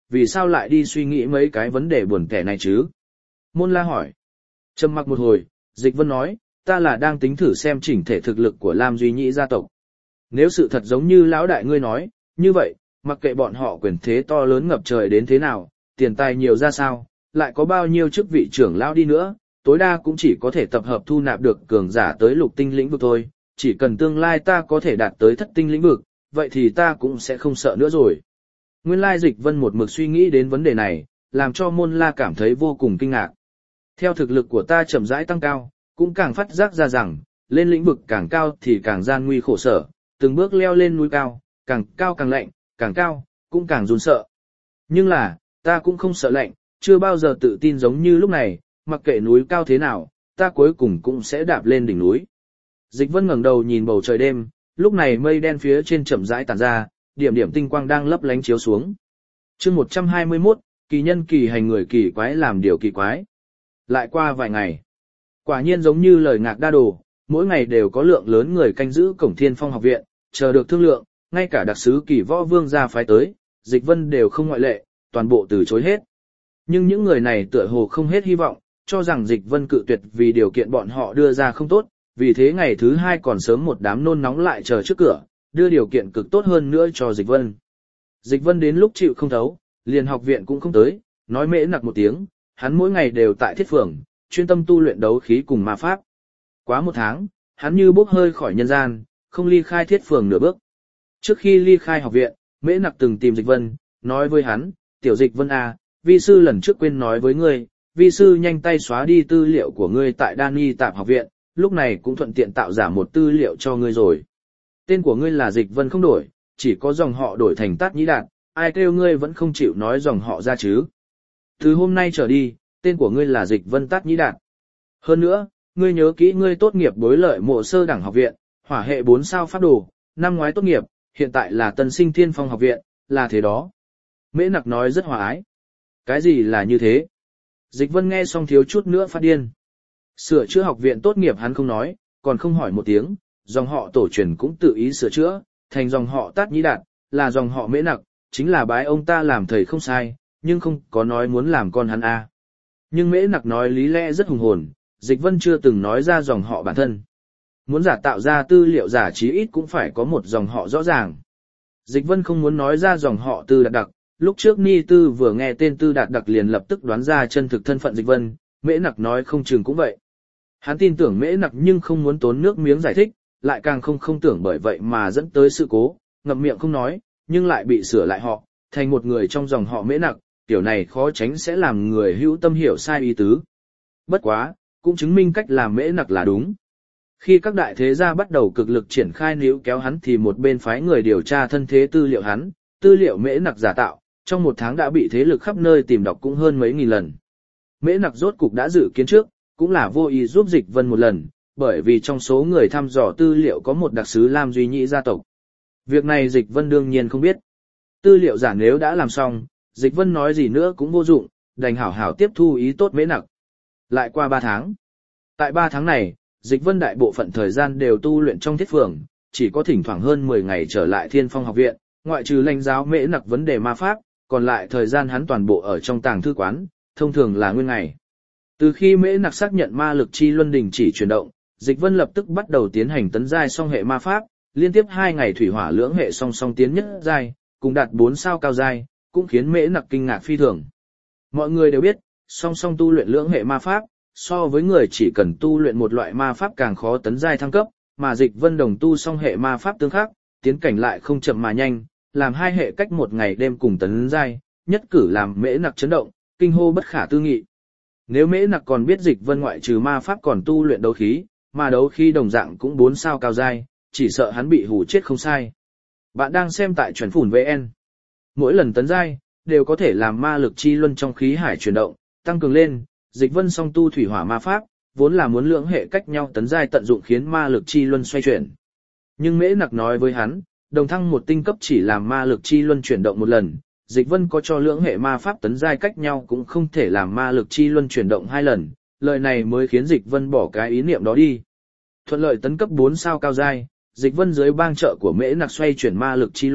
A: vì sao lại đi suy nghĩ mấy cái vấn đề buồn kẻ này chứ? Môn La hỏi. Trầm mặc một hồi, Dịch Vân nói, ta là đang tính thử xem chỉnh thể thực lực của Lam Duy Nhĩ gia tộc. Nếu sự thật giống như lão đại ngươi nói, như vậy, mặc kệ bọn họ quyền thế to lớn ngập trời đến thế nào, tiền tài nhiều ra sao, lại có bao nhiêu chức vị trưởng lão đi nữa, tối đa cũng chỉ có thể tập hợp thu nạp được cường giả tới lục tinh lĩnh vực thôi, chỉ cần tương lai ta có thể đạt tới thất tinh lĩnh vực, vậy thì ta cũng sẽ không sợ nữa rồi. Nguyên lai Dịch Vân một mực suy nghĩ đến vấn đề này, làm cho Môn La cảm thấy vô cùng kinh ngạc. Theo thực lực của ta chậm rãi tăng cao, cũng càng phát giác ra rằng, lên lĩnh vực càng cao thì càng gian nguy khổ sở, từng bước leo lên núi cao, càng cao càng lạnh, càng cao, cũng càng run sợ. Nhưng là, ta cũng không sợ lạnh, chưa bao giờ tự tin giống như lúc này, mặc kệ núi cao thế nào, ta cuối cùng cũng sẽ đạp lên đỉnh núi. Dịch Vân ngẩng đầu nhìn bầu trời đêm, lúc này mây đen phía trên chậm rãi tản ra, điểm điểm tinh quang đang lấp lánh chiếu xuống. Chương một trăm hai mươi mốt, kỳ nhân kỳ hành người kỳ quái làm điều kỳ quái. Lại qua vài ngày, quả nhiên giống như lời Ngạc Đa Đồ, mỗi ngày đều có lượng lớn người canh giữ cổng Thiên Phong học viện, chờ được thương lượng, ngay cả đặc sứ Kỳ Võ Vương gia phái tới, Dịch Vân đều không ngoại lệ, toàn bộ từ chối hết. Nhưng những người này tựa hồ không hết hy vọng, cho rằng Dịch Vân cự tuyệt vì điều kiện bọn họ đưa ra không tốt, vì thế ngày thứ hai còn sớm một đám nôn nóng lại chờ trước cửa, đưa điều kiện cực tốt hơn nữa cho Dịch Vân. Dịch Vân đến lúc chịu không thấu, liền học viện cũng không tới, nói mễ nặc một tiếng, hắn mỗi ngày đều tại thiết phường, chuyên tâm tu luyện đấu khí cùng ma pháp. Quá một tháng, hắn như bốc hơi khỏi nhân gian, không ly khai thiết phường nửa bước. Trước khi ly khai học viện, mễ nặc từng tìm Dịch Vân, nói với hắn, tiểu Dịch Vân à, vi sư lần trước quên nói với ngươi, vi sư nhanh tay xóa đi tư liệu của ngươi tại Đan Tạp học viện, lúc này cũng thuận tiện tạo giả một tư liệu cho ngươi rồi. Tên của ngươi là Dịch Vân không đổi, chỉ có dòng họ đổi thành Tát Nhĩ Đạt, ai kêu ngươi vẫn không chịu nói dòng họ ra chứ. Từ hôm nay trở đi, tên của ngươi là Dịch Vân Tát Nhĩ Đạt. Hơn nữa, ngươi nhớ kỹ ngươi tốt nghiệp bối lợi mộ sơ đẳng học viện, hỏa hệ bốn sao pháp đồ, năm ngoái tốt nghiệp, hiện tại là tân sinh Thiên Phong học viện, là thế đó. Mễ nặc nói rất hòa ái. Cái gì là như thế? Dịch Vân nghe xong thiếu chút nữa phát điên. Sửa chữa học viện tốt nghiệp hắn không nói, còn không hỏi một tiếng, dòng họ tổ truyền cũng tự ý sửa chữa, thành dòng họ Tát Nhĩ Đạt, là dòng họ Mễ nặc, chính là bái ông ta làm thầy không sai, nhưng không có nói muốn làm con hắn a. Nhưng Mễ nặc nói lý lẽ rất hùng hồn, Dịch Vân chưa từng nói ra dòng họ bản thân. Muốn giả tạo ra tư liệu giả chí ít cũng phải có một dòng họ rõ ràng. Dịch Vân không muốn nói ra dòng họ Tư Đạt Đặc, lúc trước Ni Tư vừa nghe tên Tư Đạt Đặc liền lập tức đoán ra chân thực thân phận Dịch Vân, Mễ nặc nói không chừng cũng vậy. Hắn tin tưởng Mễ nặc nhưng không muốn tốn nước miếng giải thích, lại càng không không tưởng bởi vậy mà dẫn tới sự cố, ngậm miệng không nói, nhưng lại bị sửa lại họ, thành một người trong dòng họ Mễ nặc, kiểu này khó tránh sẽ làm người hữu tâm hiểu sai ý tứ. Bất quá, cũng chứng minh cách làm Mễ nặc là đúng. Khi các đại thế gia bắt đầu cực lực triển khai níu kéo hắn thì một bên phái người điều tra thân thế tư liệu hắn, tư liệu Mễ nặc giả tạo, trong một tháng đã bị thế lực khắp nơi tìm đọc cũng hơn mấy nghìn lần. Mễ nặc rốt cục đã dự kiến trước, cũng là vô ý giúp Dịch Vân một lần, bởi vì trong số người thăm dò tư liệu có một đặc sứ Lam Duy Nhĩ gia tộc. Việc này Dịch Vân đương nhiên không biết. Tư liệu giả nếu đã làm xong, Dịch Vân nói gì nữa cũng vô dụng, đành hảo hảo tiếp thu ý tốt Mễ nặc. Lại qua ba tháng. Tại ba tháng này, Dịch Vân đại bộ phận thời gian đều tu luyện trong thiết phường, chỉ có thỉnh thoảng hơn mười ngày trở lại Thiên Phong học viện, ngoại trừ lãnh giáo Mễ nặc vấn đề ma pháp, còn lại thời gian hắn toàn bộ ở trong tàng thư quán, thông thường là nguyên ngày. Từ khi Mễ nặc xác nhận ma lực chi luân đình chỉ chuyển động, Dịch Vân lập tức bắt đầu tiến hành tấn giai song hệ ma pháp, liên tiếp hai ngày thủy hỏa lưỡng hệ song song tiến nhất giai, cùng đạt bốn sao cao giai, cũng khiến Mễ nặc kinh ngạc phi thường. Mọi người đều biết, song song tu luyện lưỡng hệ ma pháp, so với người chỉ cần tu luyện một loại ma pháp càng khó tấn giai thăng cấp, mà Dịch Vân đồng tu song hệ ma pháp tương khắc, tiến cảnh lại không chậm mà nhanh, làm hai hệ cách một ngày đêm cùng tấn giai, nhất cử làm Mễ nặc chấn động, kinh hô bất khả tư nghị. Nếu Mễ nặc còn biết Dịch Vân ngoại trừ ma pháp còn tu luyện đấu khí, mà đấu khí đồng dạng cũng bốn sao cao giai, chỉ sợ hắn bị hù chết không sai. Bạn đang xem tại Chuẩn Phủn vê en. Mỗi lần tấn giai đều có thể làm ma lực chi luân trong khí hải chuyển động, tăng cường lên. Dịch Vân song tu thủy hỏa ma pháp, vốn là muốn lưỡng hệ cách nhau tấn giai tận dụng khiến ma lực chi luân xoay chuyển. Nhưng Mễ nặc nói với hắn, đồng thăng một tinh cấp chỉ làm ma lực chi luân chuyển động một lần, Dịch Vân có cho lưỡng hệ ma pháp tấn giai cách nhau cũng không thể làm ma lực chi luân chuyển động hai lần, lời này mới khiến Dịch Vân bỏ cái ý niệm đó đi. Thuận lợi tấn cấp bốn sao cao giai, Dịch Vân dưới bang trợ của Mễ nặc xoay chuyển ma lực chi luân,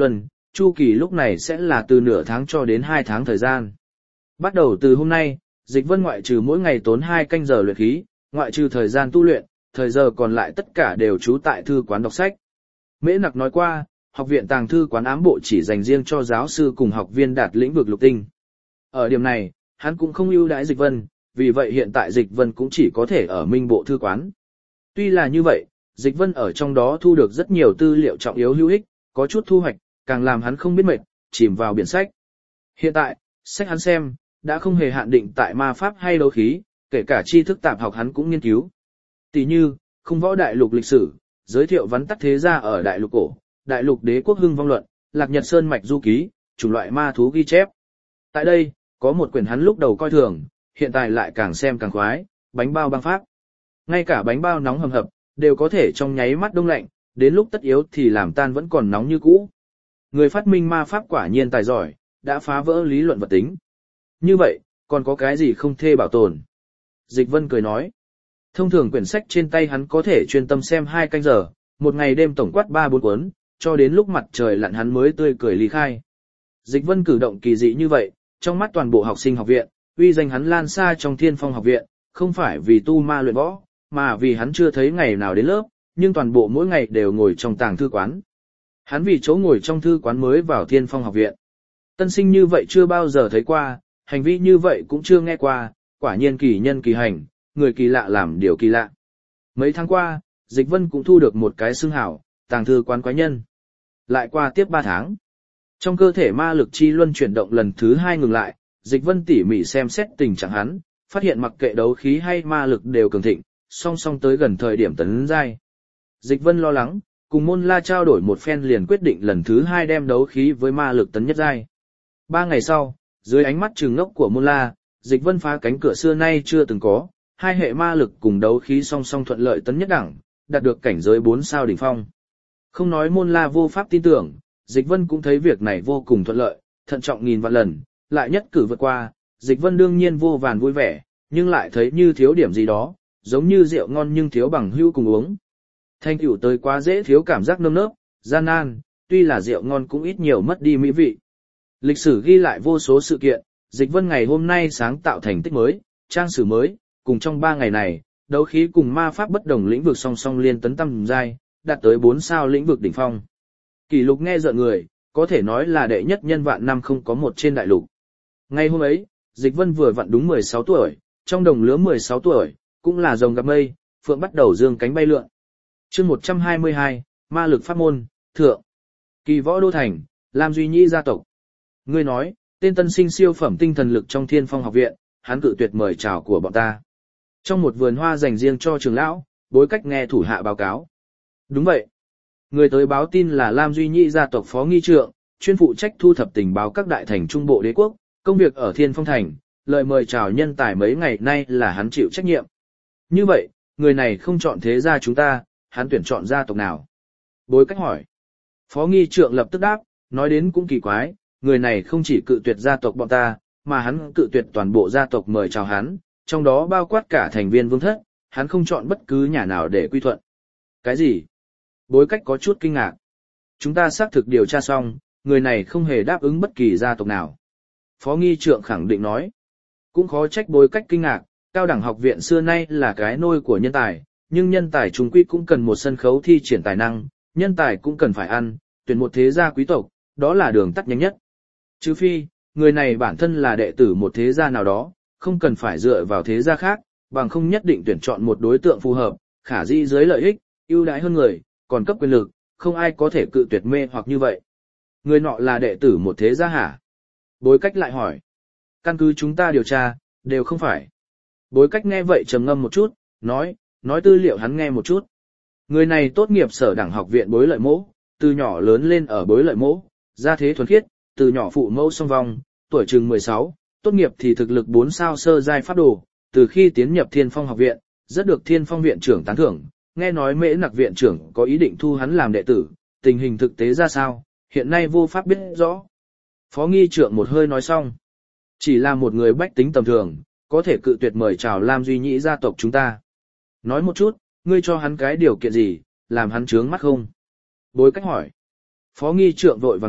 A: chu kỳ lúc này sẽ là từ nửa tháng cho đến hai tháng thời gian. Bắt đầu từ hôm nay, Dịch Vân ngoại trừ mỗi ngày tốn hai canh giờ luyện khí, ngoại trừ thời gian tu luyện, thời giờ còn lại tất cả đều trú tại thư quán đọc sách. Mễ Nặc nói qua, học viện tàng thư quán ám bộ chỉ dành riêng cho giáo sư cùng học viên đạt lĩnh vực lục tinh. Ở điểm này, hắn cũng không ưu đãi Dịch Vân, vì vậy hiện tại Dịch Vân cũng chỉ có thể ở minh bộ thư quán. Tuy là như vậy, Dịch Vân ở trong đó thu được rất nhiều tư liệu trọng yếu hữu ích, có chút thu hoạch, càng làm hắn không biết mệt, chìm vào biển sách. Hiện tại, sách hắn xem, đã không hề hạn định tại ma pháp hay đấu khí, kể cả tri thức tạp học hắn cũng nghiên cứu. Tỷ như, khung võ đại lục lịch sử, giới thiệu vắn tắt thế gia ở đại lục cổ, đại lục đế quốc hưng vong luận, lạc nhật sơn mạch du ký, chủng loại ma thú ghi chép. Tại đây, có một quyển hắn lúc đầu coi thường, hiện tại lại càng xem càng khoái, bánh bao băng pháp. Ngay cả bánh bao nóng hầm hập, đều có thể trong nháy mắt đông lạnh, đến lúc tất yếu thì làm tan vẫn còn nóng như cũ. Người phát minh ma pháp quả nhiên tài giỏi, đã phá vỡ lý luận vật tính. Như vậy, còn có cái gì không thể bảo tồn? Dịch Vân cười nói. Thông thường quyển sách trên tay hắn có thể chuyên tâm xem hai canh giờ, một ngày đêm tổng quát ba bốn cuốn, cho đến lúc mặt trời lặn hắn mới tươi cười ly khai. Dịch Vân cử động kỳ dị như vậy, trong mắt toàn bộ học sinh học viện, uy danh hắn lan xa trong Thiên Phong học viện, không phải vì tu ma luyện võ, mà vì hắn chưa thấy ngày nào đến lớp, nhưng toàn bộ mỗi ngày đều ngồi trong tàng thư quán. Hắn vì chỗ ngồi trong thư quán mới vào Thiên Phong học viện. Tân sinh như vậy chưa bao giờ thấy qua, hành vi như vậy cũng chưa nghe qua, quả nhiên kỳ nhân kỳ hành, người kỳ lạ làm điều kỳ lạ. Mấy tháng qua, Dịch Vân cũng thu được một cái xưng hảo, tàng thư quán quái nhân. Lại qua tiếp ba tháng. Trong cơ thể ma lực chi luân chuyển động lần thứ hai ngừng lại, Dịch Vân tỉ mỉ xem xét tình trạng hắn, phát hiện mặc kệ đấu khí hay ma lực đều cường thịnh, song song tới gần thời điểm tấn giai. Dịch Vân lo lắng, cùng Môn La trao đổi một phen liền quyết định lần thứ hai đem đấu khí với ma lực tấn nhất giai. Ba ngày sau, dưới ánh mắt trừng ngốc của Môn La, Dịch Vân phá cánh cửa xưa nay chưa từng có, hai hệ ma lực cùng đấu khí song song thuận lợi tấn nhất đẳng, đạt được cảnh giới bốn sao đỉnh phong. Không nói Môn La vô pháp tin tưởng, Dịch Vân cũng thấy việc này vô cùng thuận lợi, thận trọng nghìn vạn lần, lại nhất cử vượt qua, Dịch Vân đương nhiên vô vàn vui vẻ, nhưng lại thấy như thiếu điểm gì đó, giống như rượu ngon nhưng thiếu bằng hữu cùng uống. Thanh tựu tới quá dễ thiếu cảm giác nơm nớp, gian nan, tuy là rượu ngon cũng ít nhiều mất đi mỹ vị. Lịch sử ghi lại vô số sự kiện, Dịch Vân ngày hôm nay sáng tạo thành tích mới, trang sử mới, cùng trong ba ngày này, đấu khí cùng ma pháp bất đồng lĩnh vực song song liên tấn tăng giai, đạt tới bốn sao lĩnh vực đỉnh phong. Kỷ lục nghe rợn người, có thể nói là đệ nhất nhân vạn năm không có một trên đại lục. Ngày hôm ấy, Dịch Vân vừa vặn đúng mười sáu tuổi, trong đồng lứa mười sáu tuổi, cũng là rồng gặp mây, phượng bắt đầu dương cánh bay lượn. Chương một trăm hai mươi hai, ma lực pháp môn, thượng. Kỳ võ đô thành, Lam Duy Nhĩ gia tộc. Ngươi nói, tên tân sinh siêu phẩm tinh thần lực trong Thiên Phong học viện, hắn cự tuyệt mời chào của bọn ta. Trong một vườn hoa dành riêng cho trường lão, Bối Cách nghe thủ hạ báo cáo. Đúng vậy. Người tới báo tin là Lam Duy Nhĩ gia tộc phó nghi trượng, chuyên phụ trách thu thập tình báo các đại thành trung bộ đế quốc, công việc ở Thiên Phong thành, lời mời chào nhân tài mấy ngày nay là hắn chịu trách nhiệm. Như vậy, người này không chọn thế gia chúng ta, hắn tuyển chọn gia tộc nào? Bối Cách hỏi. Phó nghi trượng lập tức đáp, nói đến cũng kỳ quái, người này không chỉ cự tuyệt gia tộc bọn ta, mà hắn cự tuyệt toàn bộ gia tộc mời chào hắn, trong đó bao quát cả thành viên vương thất, hắn không chọn bất cứ nhà nào để quy thuận. Cái gì? Bối Cách có chút kinh ngạc. Chúng ta xác thực điều tra xong, người này không hề đáp ứng bất kỳ gia tộc nào. Phó nghi trượng khẳng định nói. Cũng khó trách Bối Cách kinh ngạc, cao đẳng học viện xưa nay là cái nôi của nhân tài, nhưng nhân tài chúng quy cũng cần một sân khấu thi triển tài năng, nhân tài cũng cần phải ăn, tuyển một thế gia quý tộc, đó là đường tắt nhanh nhất. Trừ phi, người này bản thân là đệ tử một thế gia nào đó, không cần phải dựa vào thế gia khác, bằng không nhất định tuyển chọn một đối tượng phù hợp, khả dĩ dưới lợi ích, ưu đãi hơn người, còn cấp quyền lực, không ai có thể cự tuyệt mê hoặc như vậy. Người nọ là đệ tử một thế gia hả? Bối Cách lại hỏi. Căn cứ chúng ta điều tra, đều không phải. Bối Cách nghe vậy trầm ngâm một chút, nói, nói tư liệu hắn nghe một chút. Người này tốt nghiệp sở đẳng học viện Bối Lợi Mỗ, từ nhỏ lớn lên ở Bối Lợi Mỗ, gia thế thuần khiết, từ nhỏ phụ mẫu song vong, tuổi chừng mười sáu, tốt nghiệp thì thực lực bốn sao sơ giai pháp đồ, từ khi tiến nhập Thiên Phong học viện, rất được Thiên Phong viện trưởng tán thưởng, nghe nói Mễ Nặc viện trưởng có ý định thu hắn làm đệ tử, tình hình thực tế ra sao, hiện nay vô pháp biết rõ. Phó nghi trượng một hơi nói xong. Chỉ là một người bách tính tầm thường, có thể cự tuyệt mời chào Lam Duy Nhĩ gia tộc chúng ta. Nói một chút, ngươi cho hắn cái điều kiện gì, làm hắn trướng mắt không? Bối Cách hỏi. Phó nghi trượng vội vàng đáp,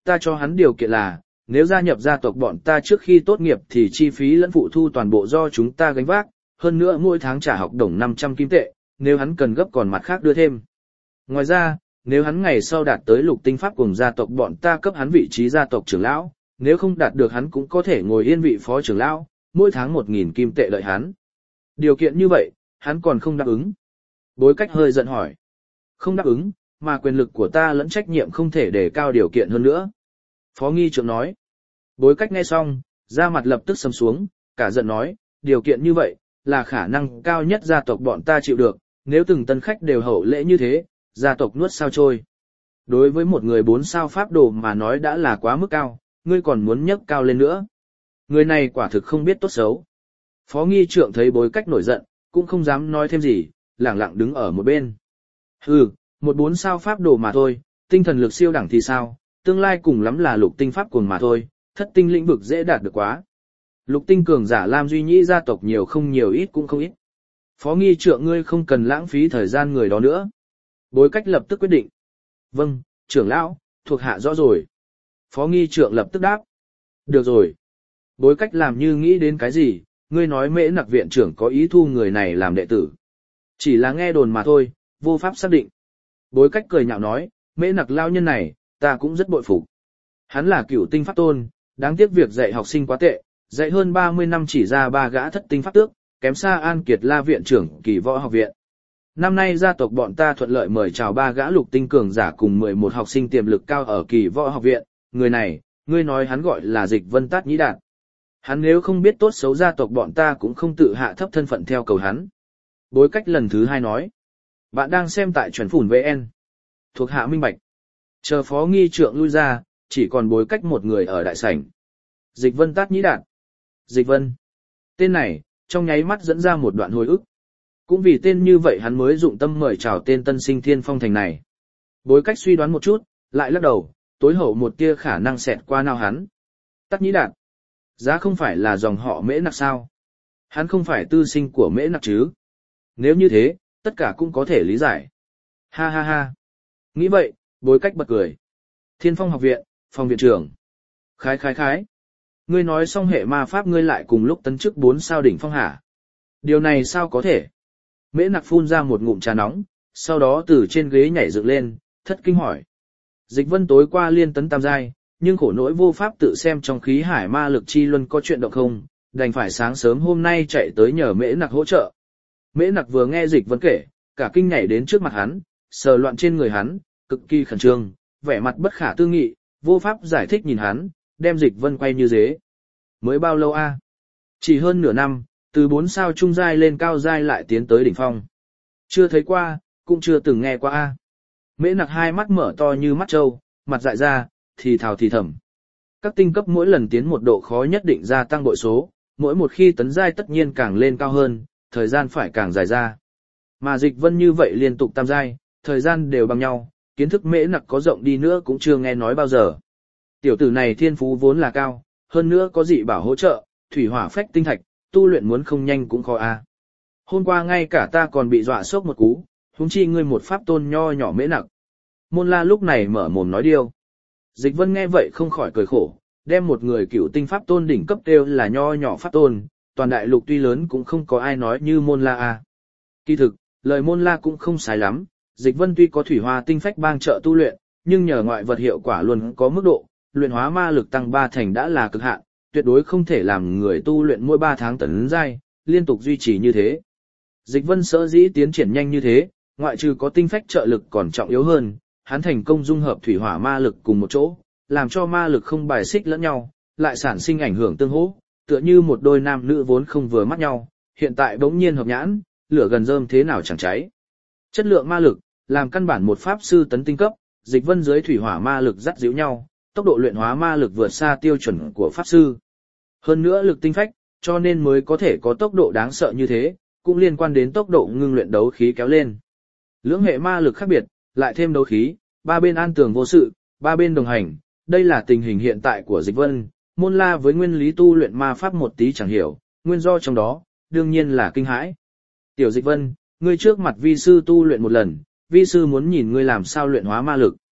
A: ta cho hắn điều kiện là, nếu gia nhập gia tộc bọn ta trước khi tốt nghiệp thì chi phí lẫn phụ thu toàn bộ do chúng ta gánh vác, hơn nữa mỗi tháng trả học đồng năm trăm kim tệ, nếu hắn cần gấp còn mặt khác đưa thêm. Ngoài ra, nếu hắn ngày sau đạt tới lục tinh pháp cùng gia tộc bọn ta cấp hắn vị trí gia tộc trưởng lão, nếu không đạt được hắn cũng có thể ngồi yên vị phó trưởng lão, mỗi tháng một nghìn kim tệ đợi hắn. Điều kiện như vậy, hắn còn không đáp ứng. Bối cách hơi giận hỏi. Không đáp ứng, mà quyền lực của ta lẫn trách nhiệm không thể đề cao điều kiện hơn nữa. Phó nghi trưởng nói. Bối cách nghe xong, da mặt lập tức sầm xuống, cả giận nói, điều kiện như vậy, là khả năng cao nhất gia tộc bọn ta chịu được, nếu từng tân khách đều hậu lễ như thế, gia tộc nuốt sao trôi. Đối với một người bốn sao pháp đồ mà nói đã là quá mức cao, ngươi còn muốn nhấc cao lên nữa. Người này quả thực không biết tốt xấu. Phó nghi trượng thấy bối cách nổi giận, cũng không dám nói thêm gì, lẳng lặng đứng ở một bên. Hừ, một bốn sao pháp đồ mà thôi, tinh thần lực siêu đẳng thì sao, tương lai cùng lắm là lục tinh pháp cuồng mà thôi, thất tinh lĩnh vực dễ đạt được quá. Lục tinh cường giả Lam Duy Nhĩ gia tộc nhiều không nhiều ít cũng không ít. Phó nghi trượng ngươi không cần lãng phí thời gian người đó nữa. Bối cách lập tức quyết định. Vâng, trưởng lão, thuộc hạ rõ rồi. Phó nghi trượng lập tức đáp. Được rồi. Bối cách làm như nghĩ đến cái gì, ngươi nói Mễ Nặc viện trưởng có ý thu người này làm đệ tử. Chỉ là nghe đồn mà thôi, vô pháp xác định. Bối cách cười nhạo nói, Mễ Nặc lao nhân này, ta cũng rất bội phục. Hắn là cửu tinh pháp tôn, đáng tiếc việc dạy học sinh quá tệ, dạy hơn ba mươi năm chỉ ra ba gã thất tinh pháp tước, kém xa An Kiệt La viện trưởng Kỳ Võ học viện. Năm nay gia tộc bọn ta thuận lợi mời chào ba gã lục tinh cường giả cùng mười một học sinh tiềm lực cao ở Kỳ Võ học viện, người này, ngươi nói hắn gọi là Dịch Vân Tát Nhĩ Đạt. Hắn nếu không biết tốt xấu gia tộc bọn ta cũng không tự hạ thấp thân phận theo cầu hắn. Bối cách lần thứ hai nói. Bạn đang xem tại Chuẩn Phủn vê en. Thuộc hạ minh bạch. Chờ phó nghi trượng lui ra, chỉ còn bối cách một người ở đại sảnh. Dịch Vân Tát Nhĩ Đạt. Dịch Vân. Tên này, trong nháy mắt dẫn ra một đoạn hồi ức. Cũng vì tên như vậy hắn mới dụng tâm mời chào tên tân sinh Thiên Phong Thành này. Bối cách suy đoán một chút, lại lắc đầu, tối hậu một tia khả năng xẹt qua nào hắn. Tát Nhĩ Đạt. Giá không phải là dòng họ Mễ Nặc sao? Hắn không phải tư sinh của Mễ Nặc chứ? Nếu như thế, tất cả cũng có thể lý giải. Ha ha ha. Nghĩ vậy, bối cách bật cười. Thiên Phong học viện, phòng viện trưởng. Khái khái khái. Ngươi nói xong hệ ma pháp ngươi lại cùng lúc tấn chức bốn sao đỉnh phong hả? Điều này sao có thể? Mễ Nặc phun ra một ngụm trà nóng, sau đó từ trên ghế nhảy dựng lên, thất kinh hỏi. Dịch Vân tối qua liên tấn tam giai, nhưng khổ nỗi vô pháp tự xem trong khí hải ma lực chi luân có chuyện động không, đành phải sáng sớm hôm nay chạy tới nhờ Mễ Nặc hỗ trợ. Mễ Nặc vừa nghe Dịch Vân kể, cả kinh nhảy đến trước mặt hắn, sờ loạn trên người hắn, cực kỳ khẩn trương, vẻ mặt bất khả tư nghị, vô pháp giải thích nhìn hắn, đem Dịch Vân quay như dế. Mới bao lâu a? À? Chỉ hơn nửa năm, từ bốn sao trung giai lên cao giai lại tiến tới đỉnh phong. Chưa thấy qua, cũng chưa từng nghe qua a. À? Mễ Nặc hai mắt mở to như mắt trâu, mặt dại ra, thì thào thì thầm. Các tinh cấp mỗi lần tiến một độ khó nhất định gia tăng bội số, mỗi một khi tấn giai tất nhiên càng lên cao hơn, thời gian phải càng dài ra. Mà Dịch Vân như vậy liên tục tam giai, thời gian đều bằng nhau, kiến thức Mễ Nặc có rộng đi nữa cũng chưa nghe nói bao giờ. Tiểu tử này thiên phú vốn là cao, hơn nữa có dị bảo hỗ trợ, thủy hỏa phách tinh thạch, tu luyện muốn không nhanh cũng khó a. À. Hôm qua ngay cả ta còn bị dọa sốc một cú, huống chi ngươi một pháp tôn nho nhỏ Mễ Nặc. Môn La lúc này mở mồm nói điêu. Dịch Vân nghe vậy không khỏi cười khổ, đem một người cửu tinh pháp tôn đỉnh cấp đều là nho nhỏ pháp tôn, toàn đại lục tuy lớn cũng không có ai nói như Môn La a. Kỳ thực, lời Môn La cũng không sai lắm, Dịch Vân tuy có thủy hoa tinh phách bang trợ tu luyện, nhưng nhờ ngoại vật hiệu quả luôn có mức độ, luyện hóa ma lực tăng ba thành đã là cực hạn, tuyệt đối không thể làm người tu luyện mỗi ba tháng tấn giai, liên tục duy trì như thế. Dịch Vân sở dĩ tiến triển nhanh như thế, ngoại trừ có tinh phách trợ lực còn trọng yếu hơn, hắn thành công dung hợp thủy hỏa ma lực cùng một chỗ, làm cho ma lực không bài xích lẫn nhau, lại sản sinh ảnh hưởng tương hỗ, tựa như một đôi nam nữ vốn không vừa mắt nhau, hiện tại bỗng nhiên hợp nhãn, lửa gần rơm thế nào chẳng cháy. Chất lượng ma lực, làm căn bản một pháp sư tấn tinh cấp, Dịch Vân dưới thủy hỏa ma lực dắt díu nhau, tốc độ luyện hóa ma lực vượt xa tiêu chuẩn của pháp sư. Hơn nữa lực tinh phách, cho nên mới có thể có tốc độ đáng sợ như thế, cũng liên quan đến tốc độ ngưng luyện đấu khí kéo lên. Lưỡng hệ ma lực khác biệt, lại thêm đấu khí, ba bên an tường vô sự, ba bên đồng hành, đây là tình hình hiện tại của Dịch Vân. Môn La với nguyên lý tu luyện ma pháp một tí chẳng hiểu, nguyên do trong đó, đương nhiên là kinh hãi. Tiểu Dịch Vân, ngươi trước mặt vi sư tu luyện một lần, vi sư muốn nhìn ngươi làm sao luyện hóa ma lực.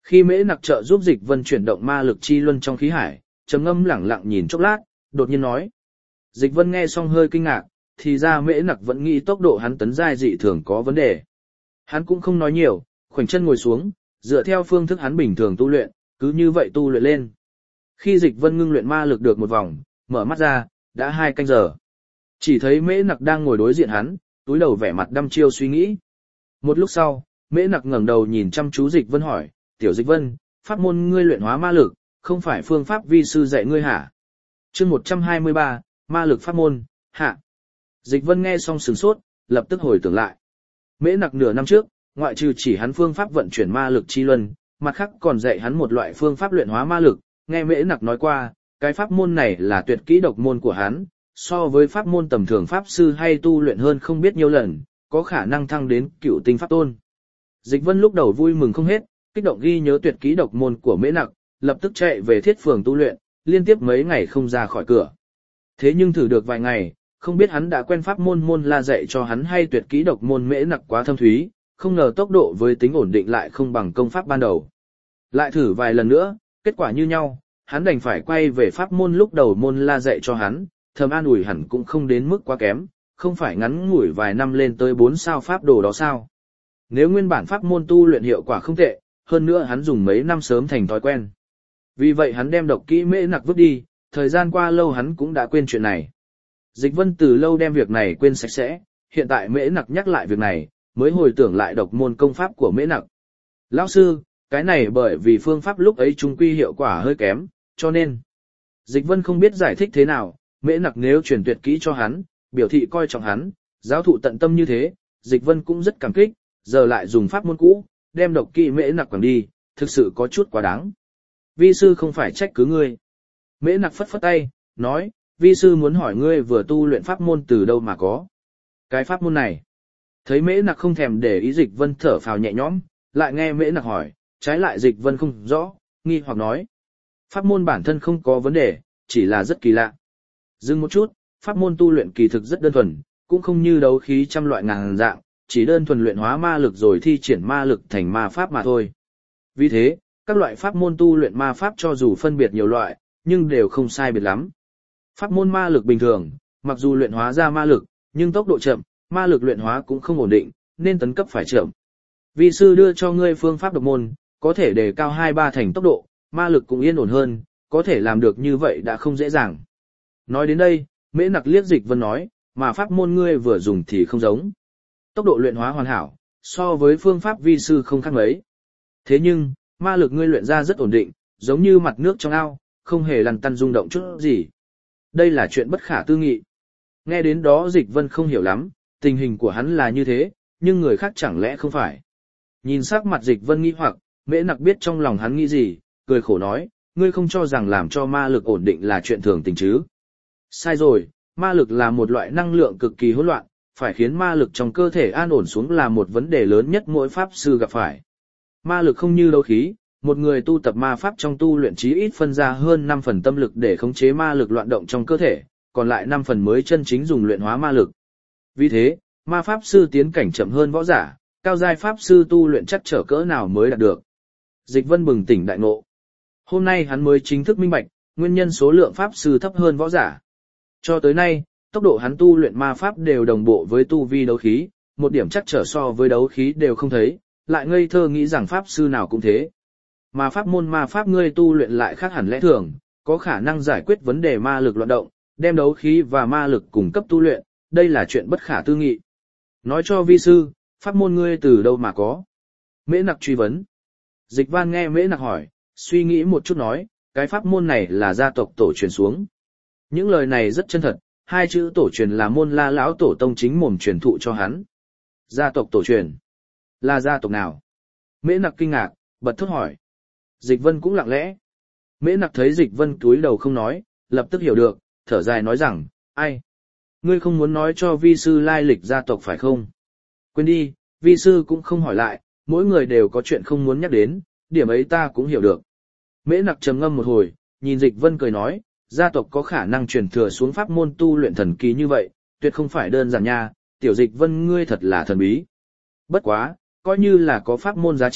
A: Khi Mễ Nặc trợ giúp Dịch Vân chuyển động ma lực chi luân trong khí hải, trầm ngâm lẳng lặng nhìn chốc lát, đột nhiên nói. Dịch Vân nghe xong hơi kinh ngạc, thì ra Mễ Nặc vẫn nghĩ tốc độ hắn tấn giai dị thường có vấn đề. Hắn cũng không nói nhiều, khoanh chân ngồi xuống, dựa theo phương thức hắn bình thường tu luyện, cứ như vậy tu luyện lên. Khi Dịch Vân ngưng luyện ma lực được một vòng, mở mắt ra, đã hai canh giờ. Chỉ thấy Mễ Nặc đang ngồi đối diện hắn, túi đầu vẻ mặt đăm chiêu suy nghĩ. Một lúc sau, Mễ Nặc ngẩng đầu nhìn chăm chú Dịch Vân hỏi, "Tiểu Dịch Vân, pháp môn ngươi luyện hóa ma lực, không phải phương pháp vi sư dạy ngươi hả?" Chương một trăm hai mươi ba, ma lực pháp môn, hạ. Dịch Vân nghe xong sửng sốt, lập tức hồi tưởng lại. Mễ Nặc nửa năm trước, ngoại trừ chỉ hắn phương pháp vận chuyển ma lực chi luân, mặt khác còn dạy hắn một loại phương pháp luyện hóa ma lực, nghe Mễ Nặc nói qua, cái pháp môn này là tuyệt kỹ độc môn của hắn, so với pháp môn tầm thường pháp sư hay tu luyện hơn không biết nhiều lần, có khả năng thăng đến cựu tinh pháp tôn. Dịch Vân lúc đầu vui mừng không hết, kích động ghi nhớ tuyệt kỹ độc môn của Mễ Nặc, lập tức chạy về thiết phường tu luyện, liên tiếp mấy ngày không ra khỏi cửa. Thế nhưng thử được vài ngày, không biết hắn đã quen pháp môn môn la dạy cho hắn hay tuyệt kỹ độc môn Mễ Nặc quá thâm thúy, không ngờ tốc độ với tính ổn định lại không bằng công pháp ban đầu. Lại thử vài lần nữa, kết quả như nhau, hắn đành phải quay về pháp môn lúc đầu môn la dạy cho hắn, thầm an ủi hẳn cũng không đến mức quá kém, không phải ngắn ngủi vài năm lên tới bốn sao pháp đồ đó sao. Nếu nguyên bản pháp môn tu luyện hiệu quả không tệ, hơn nữa hắn dùng mấy năm sớm thành thói quen. Vì vậy hắn đem độc kỹ Mễ Nặc vứt đi, thời gian qua lâu hắn cũng đã quên chuyện này. Dịch Vân từ lâu đem việc này quên sạch sẽ, hiện tại Mễ Nặc nhắc lại việc này, mới hồi tưởng lại độc môn công pháp của Mễ Nặc. Lão sư, cái này bởi vì phương pháp lúc ấy trung quy hiệu quả hơi kém, cho nên. Dịch Vân không biết giải thích thế nào, Mễ Nặc nếu truyền tuyệt kỹ cho hắn, biểu thị coi trọng hắn, giáo thụ tận tâm như thế, Dịch Vân cũng rất cảm kích, giờ lại dùng pháp môn cũ, đem độc kỹ Mễ Nặc quẳng đi, thực sự có chút quá đáng. Vi sư không phải trách cứ ngươi. Mễ Nặc phất phất tay, nói, vi sư muốn hỏi ngươi vừa tu luyện pháp môn từ đâu mà có. Cái pháp môn này. Thấy Mễ Nặc không thèm để ý Dịch Vân thở phào nhẹ nhõm, lại nghe Mễ Nặc hỏi, trái lại Dịch Vân không rõ, nghi hoặc nói. Pháp môn bản thân không có vấn đề, chỉ là rất kỳ lạ. Dừng một chút, pháp môn tu luyện kỳ thực rất đơn thuần, cũng không như đấu khí trăm loại ngàn dạng, chỉ đơn thuần luyện hóa ma lực rồi thi triển ma lực thành ma pháp mà thôi. Vì thế, các loại pháp môn tu luyện ma pháp cho dù phân biệt nhiều loại, nhưng đều không sai biệt lắm. Pháp môn ma lực bình thường, mặc dù luyện hóa ra ma lực, nhưng tốc độ chậm, ma lực luyện hóa cũng không ổn định, nên tấn cấp phải chậm. Vi sư đưa cho ngươi phương pháp độc môn, có thể đề cao hai ba thành tốc độ, ma lực cũng yên ổn hơn, có thể làm được như vậy đã không dễ dàng. Nói đến đây, Mễ Nặc liếc Dịch Vân nói, mà pháp môn ngươi vừa dùng thì không giống. Tốc độ luyện hóa hoàn hảo, so với phương pháp vi sư không khác mấy. Thế nhưng, ma lực ngươi luyện ra rất ổn định, giống như mặt nước trong ao, không hề lăn tăn rung động chút gì. Đây là chuyện bất khả tư nghị. Nghe đến đó Dịch Vân không hiểu lắm, tình hình của hắn là như thế, nhưng người khác chẳng lẽ không phải. Nhìn sắc mặt Dịch Vân nghi hoặc, Mễ Nặc biết trong lòng hắn nghĩ gì, cười khổ nói, ngươi không cho rằng làm cho ma lực ổn định là chuyện thường tình chứ. Sai rồi, ma lực là một loại năng lượng cực kỳ hỗn loạn, phải khiến ma lực trong cơ thể an ổn xuống là một vấn đề lớn nhất mỗi pháp sư gặp phải. Ma lực không như đấu khí, một người tu tập ma pháp trong tu luyện chí ít phân ra hơn năm phần tâm lực để khống chế ma lực loạn động trong cơ thể, còn lại năm phần mới chân chính dùng luyện hóa ma lực. Vì thế, ma pháp sư tiến cảnh chậm hơn võ giả, cao giai pháp sư tu luyện chắc trở cỡ nào mới đạt được. Dịch Vân bừng tỉnh đại ngộ. Hôm nay hắn mới chính thức minh bạch, nguyên nhân số lượng pháp sư thấp hơn võ giả. Cho tới nay, tốc độ hắn tu luyện ma pháp đều đồng bộ với tu vi đấu khí, một điểm chắc trở so với đấu khí đều không thấy, lại ngây thơ nghĩ rằng pháp sư nào cũng thế. Mà pháp môn ma pháp ngươi tu luyện lại khác hẳn lẽ thường, có khả năng giải quyết vấn đề ma lực loạn động, đem đấu khí và ma lực cùng cấp tu luyện, đây là chuyện bất khả tư nghị. Nói cho vi sư, pháp môn ngươi từ đâu mà có? Mễ Nặc truy vấn. Dịch Văn nghe Mễ Nặc hỏi, suy nghĩ một chút nói, cái pháp môn này là gia tộc tổ truyền xuống. Những lời này rất chân thật, hai chữ tổ truyền là môn La lão tổ tông chính mồm truyền thụ cho hắn. Gia tộc tổ truyền? Là gia tộc nào? Mễ Nặc kinh ngạc, bật thốt hỏi. Dịch Vân cũng lặng lẽ. Mễ Nặc thấy Dịch Vân cúi đầu không nói, lập tức hiểu được, thở dài nói rằng, ai? Ngươi không muốn nói cho vi sư lai lịch gia tộc phải không? Quên đi, vi sư cũng không hỏi lại, mỗi người đều có chuyện không muốn nhắc đến, điểm ấy ta cũng hiểu được. Mễ Nặc trầm ngâm một hồi, nhìn Dịch Vân cười nói, gia tộc có khả năng truyền thừa xuống pháp môn tu luyện thần kỳ như vậy, tuyệt không phải đơn giản nha, tiểu Dịch Vân ngươi thật là thần bí. Bất quá, coi như là có pháp môn giá trị,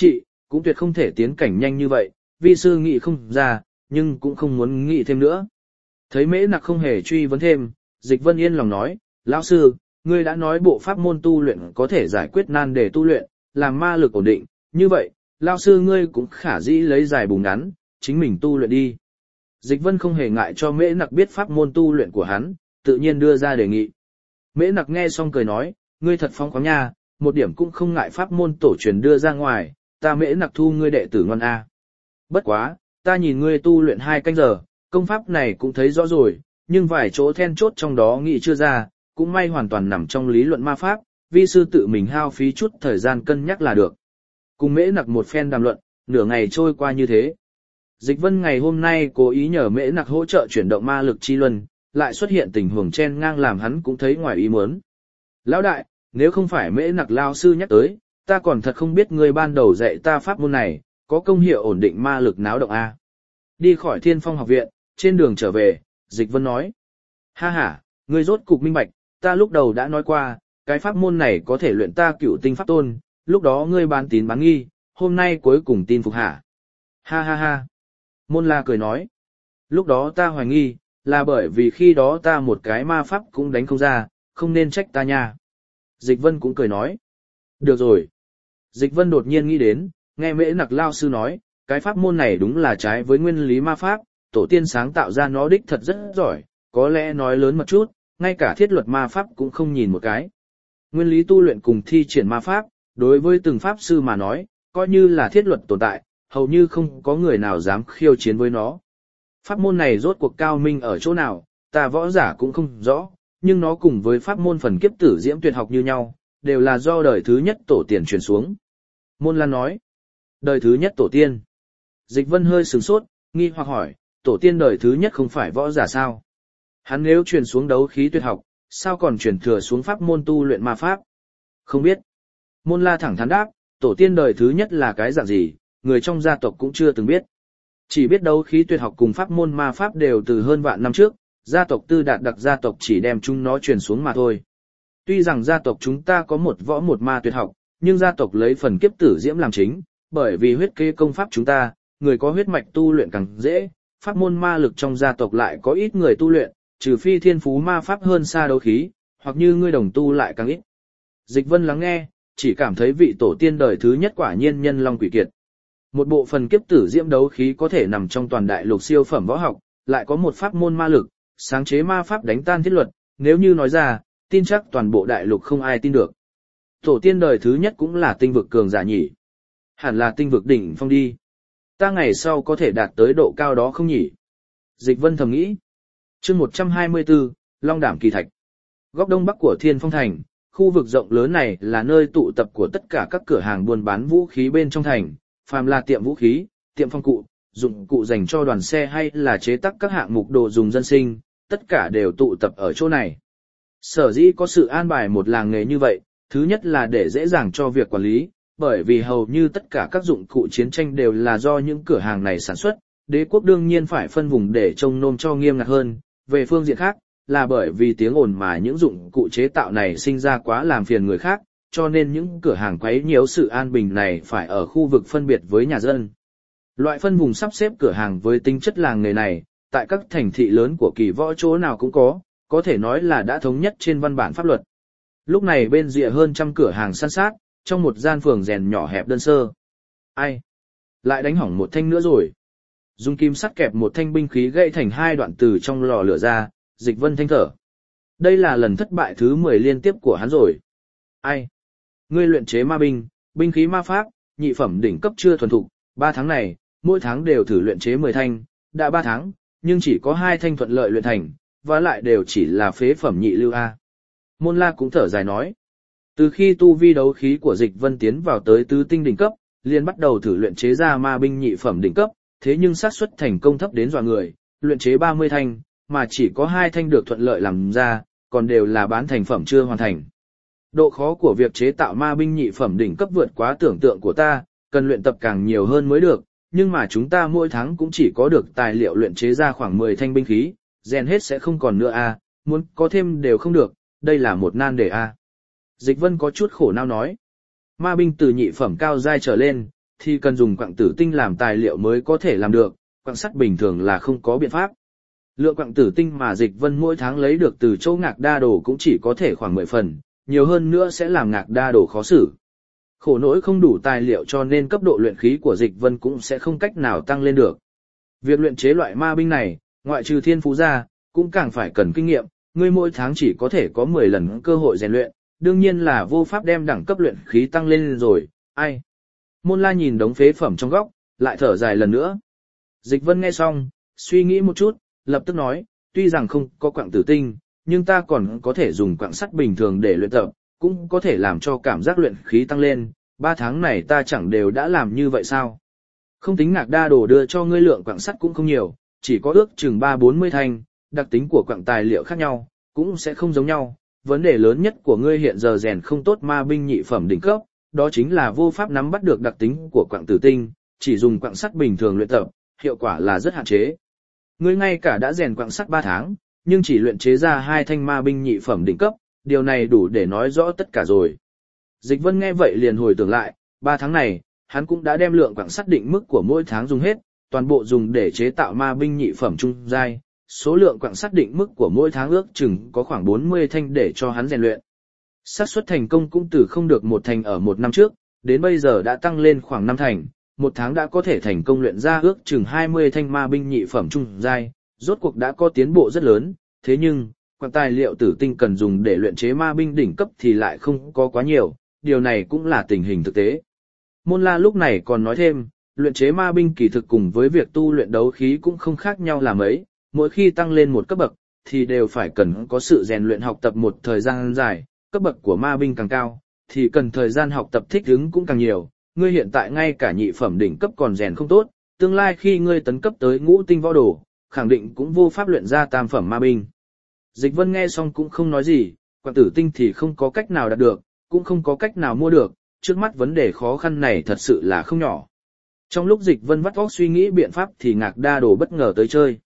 A: cũng tuyệt không thể tiến cảnh nhanh như vậy, vi sư nghĩ không ra, nhưng cũng không muốn nghĩ thêm nữa. Thấy Mễ Nặc không hề truy vấn thêm, Dịch Vân yên lòng nói, lão sư, ngươi đã nói bộ pháp môn tu luyện có thể giải quyết nan đề tu luyện, làm ma lực ổn định, như vậy, lão sư ngươi cũng khả dĩ lấy dài bùng ngắn, chính mình tu luyện đi. Dịch Vân không hề ngại cho Mễ Nặc biết pháp môn tu luyện của hắn, tự nhiên đưa ra đề nghị. Mễ Nặc nghe xong cười nói, ngươi thật phóng khoáng nha, một điểm cũng không ngại pháp môn tổ truyền đưa ra ngoài, ta Mễ Nặc thu ngươi đệ tử ngoan a. Bất quá, ta nhìn ngươi tu luyện hai canh giờ, công pháp này cũng thấy rõ rồi, nhưng vài chỗ then chốt trong đó nghĩ chưa ra, cũng may hoàn toàn nằm trong lý luận ma pháp, vi sư tự mình hao phí chút thời gian cân nhắc là được. Cùng Mễ Nặc một phen đàm luận, nửa ngày trôi qua như thế. Dịch Vân ngày hôm nay cố ý nhờ Mễ Nặc hỗ trợ chuyển động ma lực chi luân, lại xuất hiện tình huống chen ngang làm hắn cũng thấy ngoài ý muốn. Lão đại, nếu không phải Mễ Nặc lao sư nhắc tới, ta còn thật không biết ngươi ban đầu dạy ta pháp môn này, có công hiệu ổn định ma lực náo động a. Đi khỏi Thiên Phong học viện, trên đường trở về, Dịch Vân nói. Ha ha, ngươi rốt cục minh bạch, ta lúc đầu đã nói qua, cái pháp môn này có thể luyện ta cửu tinh pháp tôn, lúc đó ngươi bán tín bán nghi, hôm nay cuối cùng tin phục hả. Ha ha ha. Môn La cười nói. Lúc đó ta hoài nghi, là bởi vì khi đó ta một cái ma pháp cũng đánh không ra, không nên trách ta nha. Dịch Vân cũng cười nói. Được rồi. Dịch Vân đột nhiên nghĩ đến, nghe Mễ Nặc lao sư nói, cái pháp môn này đúng là trái với nguyên lý ma pháp, tổ tiên sáng tạo ra nó đích thật rất giỏi, có lẽ nói lớn một chút, ngay cả thiết luật ma pháp cũng không nhìn một cái. Nguyên lý tu luyện cùng thi triển ma pháp, đối với từng pháp sư mà nói, coi như là thiết luật tồn tại, hầu như không có người nào dám khiêu chiến với nó. Pháp môn này rốt cuộc cao minh ở chỗ nào, ta võ giả cũng không rõ, nhưng nó cùng với pháp môn phần kiếp tử diễm tuyệt học như nhau, đều là do đời thứ nhất tổ tiên truyền xuống. Môn Lan nói, đời thứ nhất tổ tiên. Dịch Vân hơi sửng sốt, nghi hoặc hỏi, tổ tiên đời thứ nhất không phải võ giả sao? Hắn nếu truyền xuống đấu khí tuyệt học, sao còn truyền thừa xuống pháp môn tu luyện ma pháp? Không biết. Môn La thẳng thắn đáp, tổ tiên đời thứ nhất là cái dạng gì, người trong gia tộc cũng chưa từng biết. Chỉ biết đấu khí tuyệt học cùng pháp môn ma pháp đều từ hơn vạn năm trước, gia tộc Tư Đạt đặc gia tộc chỉ đem chúng nó truyền xuống mà thôi. Tuy rằng gia tộc chúng ta có một võ một ma tuyệt học, nhưng gia tộc lấy phần kiếp tử diễm làm chính, bởi vì huyết kế công pháp chúng ta, người có huyết mạch tu luyện càng dễ, pháp môn ma lực trong gia tộc lại có ít người tu luyện, trừ phi thiên phú ma pháp hơn xa đấu khí, hoặc như ngươi đồng tu lại càng ít. Dịch Vân lắng nghe, chỉ cảm thấy vị tổ tiên đời thứ nhất quả nhiên nhân long quỷ kiệt. Một bộ phần kiếp tử diễm đấu khí có thể nằm trong toàn đại lục siêu phẩm võ học, lại có một pháp môn ma lực, sáng chế ma pháp đánh tan thiết luật, nếu như nói ra, tin chắc toàn bộ đại lục không ai tin được. Tổ tiên đời thứ nhất cũng là tinh vực cường giả nhỉ. Hẳn là tinh vực đỉnh phong đi. Ta ngày sau có thể đạt tới độ cao đó không nhỉ? Dịch Vân thầm nghĩ. Chương một trăm hai mươi tư, Long Đảm Kỳ Thạch. Góc đông bắc của Thiên Phong thành, khu vực rộng lớn này là nơi tụ tập của tất cả các cửa hàng buôn bán vũ khí bên trong thành, phàm là tiệm vũ khí, tiệm phong cụ, dụng cụ dành cho đoàn xe hay là chế tác các hạng mục đồ dùng dân sinh, tất cả đều tụ tập ở chỗ này. Sở dĩ có sự an bài một làng nghề như vậy, thứ nhất là để dễ dàng cho việc quản lý, bởi vì hầu như tất cả các dụng cụ chiến tranh đều là do những cửa hàng này sản xuất, đế quốc đương nhiên phải phân vùng để trông nom cho nghiêm ngặt hơn. Về phương diện khác, là bởi vì tiếng ồn mà những dụng cụ chế tạo này sinh ra quá làm phiền người khác, cho nên những cửa hàng quấy nhiễu sự an bình này phải ở khu vực phân biệt với nhà dân. Loại phân vùng sắp xếp cửa hàng với tính chất làng nghề này, tại các thành thị lớn của Kỳ Võ chỗ nào cũng có, có thể nói là đã thống nhất trên văn bản pháp luật. Lúc này bên rìa hơn trăm cửa hàng san sát, trong một gian phường rèn nhỏ hẹp đơn sơ. Ai? Lại đánh hỏng một thanh nữa rồi. Dùng kim sắt kẹp một thanh binh khí gãy thành hai đoạn từ trong lò lửa ra, Dịch Vân thanh thở. Đây là lần thất bại thứ mười liên tiếp của hắn rồi. Ai? Ngươi luyện chế ma binh, binh khí ma pháp, nhị phẩm đỉnh cấp chưa thuần thục, ba tháng này, mỗi tháng đều thử luyện chế mười thanh, đã ba tháng, nhưng chỉ có hai thanh thuận lợi luyện thành, và lại đều chỉ là phế phẩm nhị lưu A. Môn La cũng thở dài nói. Từ khi tu vi đấu khí của Dịch Vân tiến vào tới tứ tinh đỉnh cấp, liền bắt đầu thử luyện chế ra ma binh nhị phẩm đỉnh cấp, thế nhưng xác suất thành công thấp đến dọa người, luyện chế ba mươi thanh, mà chỉ có hai thanh được thuận lợi làm ra, còn đều là bán thành phẩm chưa hoàn thành. Độ khó của việc chế tạo ma binh nhị phẩm đỉnh cấp vượt quá tưởng tượng của ta, cần luyện tập càng nhiều hơn mới được, nhưng mà chúng ta mỗi tháng cũng chỉ có được tài liệu luyện chế ra khoảng mười thanh binh khí, rèn hết sẽ không còn nữa a, muốn có thêm đều không được, đây là một nan đề a. Dịch Vân có chút khổ não nói. Ma binh từ nhị phẩm cao giai trở lên, thì cần dùng quặng tử tinh làm tài liệu mới có thể làm được, quặng sắt bình thường là không có biện pháp. Lượng quặng tử tinh mà Dịch Vân mỗi tháng lấy được từ chỗ Ngạc Đa Đồ cũng chỉ có thể khoảng mười phần, nhiều hơn nữa sẽ làm Ngạc Đa Đồ khó xử. Khổ nỗi không đủ tài liệu cho nên cấp độ luyện khí của Dịch Vân cũng sẽ không cách nào tăng lên được. Việc luyện chế loại ma binh này, ngoại trừ thiên phú ra, cũng càng phải cần kinh nghiệm, ngươi mỗi tháng chỉ có thể có mười lần cơ hội rèn luyện, đương nhiên là vô pháp đem đẳng cấp luyện khí tăng lên rồi, ai. Môn La nhìn đống phế phẩm trong góc, lại thở dài lần nữa. Dịch Vân nghe xong, suy nghĩ một chút, lập tức nói, tuy rằng không có quặng tử tinh, nhưng ta còn có thể dùng quặng sắt bình thường để luyện tập, cũng có thể làm cho cảm giác luyện khí tăng lên, ba tháng này ta chẳng đều đã làm như vậy sao. Không tính Ngạc Đa Đồ đưa cho ngươi lượng quặng sắt cũng không nhiều, chỉ có ước chừng ba bốn mươi thanh, đặc tính của quặng tài liệu khác nhau, cũng sẽ không giống nhau. Vấn đề lớn nhất của ngươi hiện giờ rèn không tốt ma binh nhị phẩm đỉnh cấp, đó chính là vô pháp nắm bắt được đặc tính của quặng tử tinh, chỉ dùng quặng sắt bình thường luyện tập, hiệu quả là rất hạn chế. Ngươi ngay cả đã rèn quặng sắt ba tháng, nhưng chỉ luyện chế ra hai thanh ma binh nhị phẩm đỉnh cấp, điều này đủ để nói rõ tất cả rồi. Dịch Vân nghe vậy liền hồi tưởng lại, ba tháng này, hắn cũng đã đem lượng quặng sắt định mức của mỗi tháng dùng hết, toàn bộ dùng để chế tạo ma binh nhị phẩm trung giai. Số lượng quặng sắt định mức của mỗi tháng ước chừng có khoảng bốn mươi thanh để cho hắn rèn luyện. Xác suất thành công cũng từ không được một thành ở một năm trước, đến bây giờ đã tăng lên khoảng năm thành, một tháng đã có thể thành công luyện ra ước chừng hai mươi thanh ma binh nhị phẩm trung giai, rốt cuộc đã có tiến bộ rất lớn, thế nhưng, quặng tài liệu tử tinh cần dùng để luyện chế ma binh đỉnh cấp thì lại không có quá nhiều, điều này cũng là tình hình thực tế. Môn La lúc này còn nói thêm, luyện chế ma binh kỳ thực cùng với việc tu luyện đấu khí cũng không khác nhau là mấy. Mỗi khi tăng lên một cấp bậc, thì đều phải cần có sự rèn luyện học tập một thời gian dài, cấp bậc của ma binh càng cao, thì cần thời gian học tập thích ứng cũng càng nhiều. Ngươi hiện tại ngay cả nhị phẩm đỉnh cấp còn rèn không tốt, tương lai khi ngươi tấn cấp tới ngũ tinh võ đồ, khẳng định cũng vô pháp luyện ra tam phẩm ma binh. Dịch Vân nghe xong cũng không nói gì, quặng tử tinh thì không có cách nào đạt được, cũng không có cách nào mua được, trước mắt vấn đề khó khăn này thật sự là không nhỏ. Trong lúc Dịch Vân vắt óc suy nghĩ biện pháp thì Ngạc Đa Đồ bất ngờ tới chơi.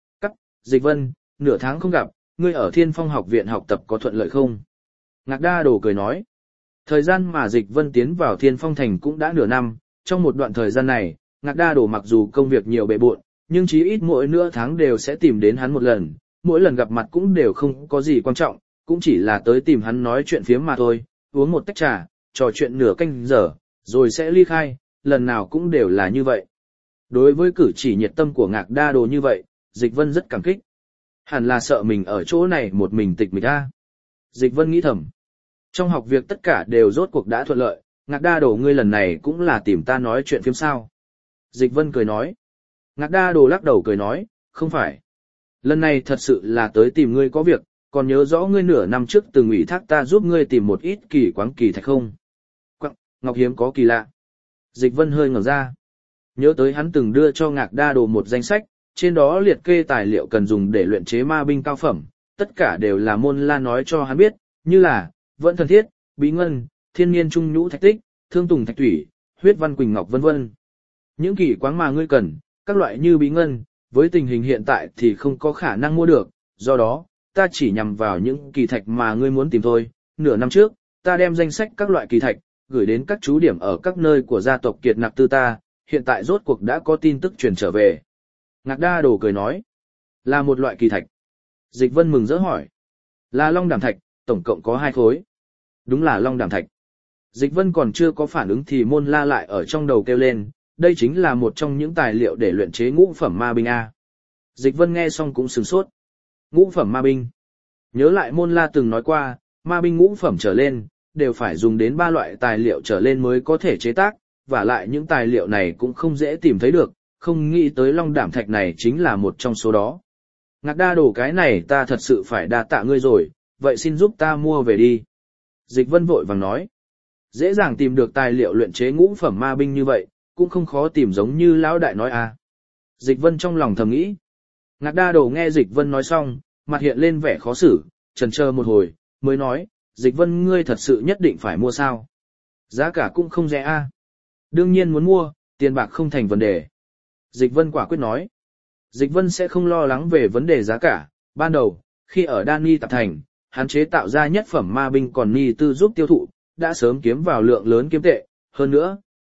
A: Dịch Vân, nửa tháng không gặp, ngươi ở Thiên Phong học viện học tập có thuận lợi không? Ngạc Đa Đồ cười nói. Thời gian mà Dịch Vân tiến vào Thiên Phong thành cũng đã nửa năm, trong một đoạn thời gian này, Ngạc Đa Đồ mặc dù công việc nhiều bề bộn, nhưng chí ít mỗi nửa tháng đều sẽ tìm đến hắn một lần, mỗi lần gặp mặt cũng đều không có gì quan trọng, cũng chỉ là tới tìm hắn nói chuyện phiếm mà thôi, uống một tách trà, trò chuyện nửa canh giờ, rồi sẽ ly khai, lần nào cũng đều là như vậy. Đối với cử chỉ nhiệt tâm của Ngạc Đa Đồ như vậy, Dịch Vân rất cảm kích. Hẳn là sợ mình ở chỗ này một mình tịch mịch a. Dịch Vân nghĩ thầm. Trong học việc tất cả đều rốt cuộc đã thuận lợi, Ngạc Đa Đồ ngươi lần này cũng là tìm ta nói chuyện phiếm sao. Dịch Vân cười nói. Ngạc Đa Đồ lắc đầu cười nói, không phải. Lần này thật sự là tới tìm ngươi có việc, còn nhớ rõ ngươi nửa năm trước từng ủy thác ta giúp ngươi tìm một ít kỳ quáng kỳ thạch không? Quặng, ngọc hiếm có kỳ lạ. Dịch Vân hơi ngẩn ra. Nhớ tới hắn từng đưa cho Ngạc Đa Đồ một danh sách, trên đó liệt kê tài liệu cần dùng để luyện chế ma binh cao phẩm, tất cả đều là Môn La nói cho hắn biết, như là Vẫn Thần Thiết, Bí Ngân, Thiên Nhiên Trung Nhũ Thạch Tích, Thương Tùng Thạch Thủy, Huyết Văn Quỳnh Ngọc vân vân. Những kỳ quáng mà ngươi cần, các loại như bí ngân, với tình hình hiện tại thì không có khả năng mua được, do đó, ta chỉ nhằm vào những kỳ thạch mà ngươi muốn tìm thôi. Nửa năm trước, ta đem danh sách các loại kỳ thạch, gửi đến các chú điểm ở các nơi của gia tộc Kiệt Nạp Tư ta, hiện tại rốt cuộc đã có tin tức truyền trở về. Ngạc Đa Đồ cười nói, là một loại kỳ thạch. Dịch Vân mừng rỡ hỏi, là long đảm thạch, tổng cộng có hai khối. Đúng là long đảm thạch. Dịch Vân còn chưa có phản ứng thì Môn La lại ở trong đầu kêu lên, đây chính là một trong những tài liệu để luyện chế ngũ phẩm ma binh a. Dịch Vân nghe xong cũng sửng sốt. Ngũ phẩm ma binh. Nhớ lại Môn La từng nói qua, ma binh ngũ phẩm trở lên, đều phải dùng đến ba loại tài liệu trở lên mới có thể chế tác, và lại những tài liệu này cũng không dễ tìm thấy được, không nghĩ tới long đảm thạch này chính là một trong số đó. Ngạc Đa Đồ cái này ta thật sự phải đa tạ ngươi rồi, vậy xin giúp ta mua về đi. Dịch Vân vội vàng nói. Dễ dàng tìm được tài liệu luyện chế ngũ phẩm ma binh như vậy, cũng không khó tìm giống như lão đại nói à. Dịch Vân trong lòng thầm nghĩ. Ngạc Đa Đồ nghe Dịch Vân nói xong, mặt hiện lên vẻ khó xử, chần chờ một hồi, mới nói, Dịch Vân ngươi thật sự nhất định phải mua sao? Giá cả cũng không rẻ a. Đương nhiên muốn mua, tiền bạc không thành vấn đề. Dịch Vân quả quyết nói. Dịch Vân sẽ không lo lắng về vấn đề giá cả, ban đầu, khi ở Đan Ni Tạp Thành, hắn chế tạo ra nhất phẩm ma binh còn Ni Tư giúp tiêu thụ, đã sớm kiếm vào lượng lớn kiếm tệ, hơn nữa,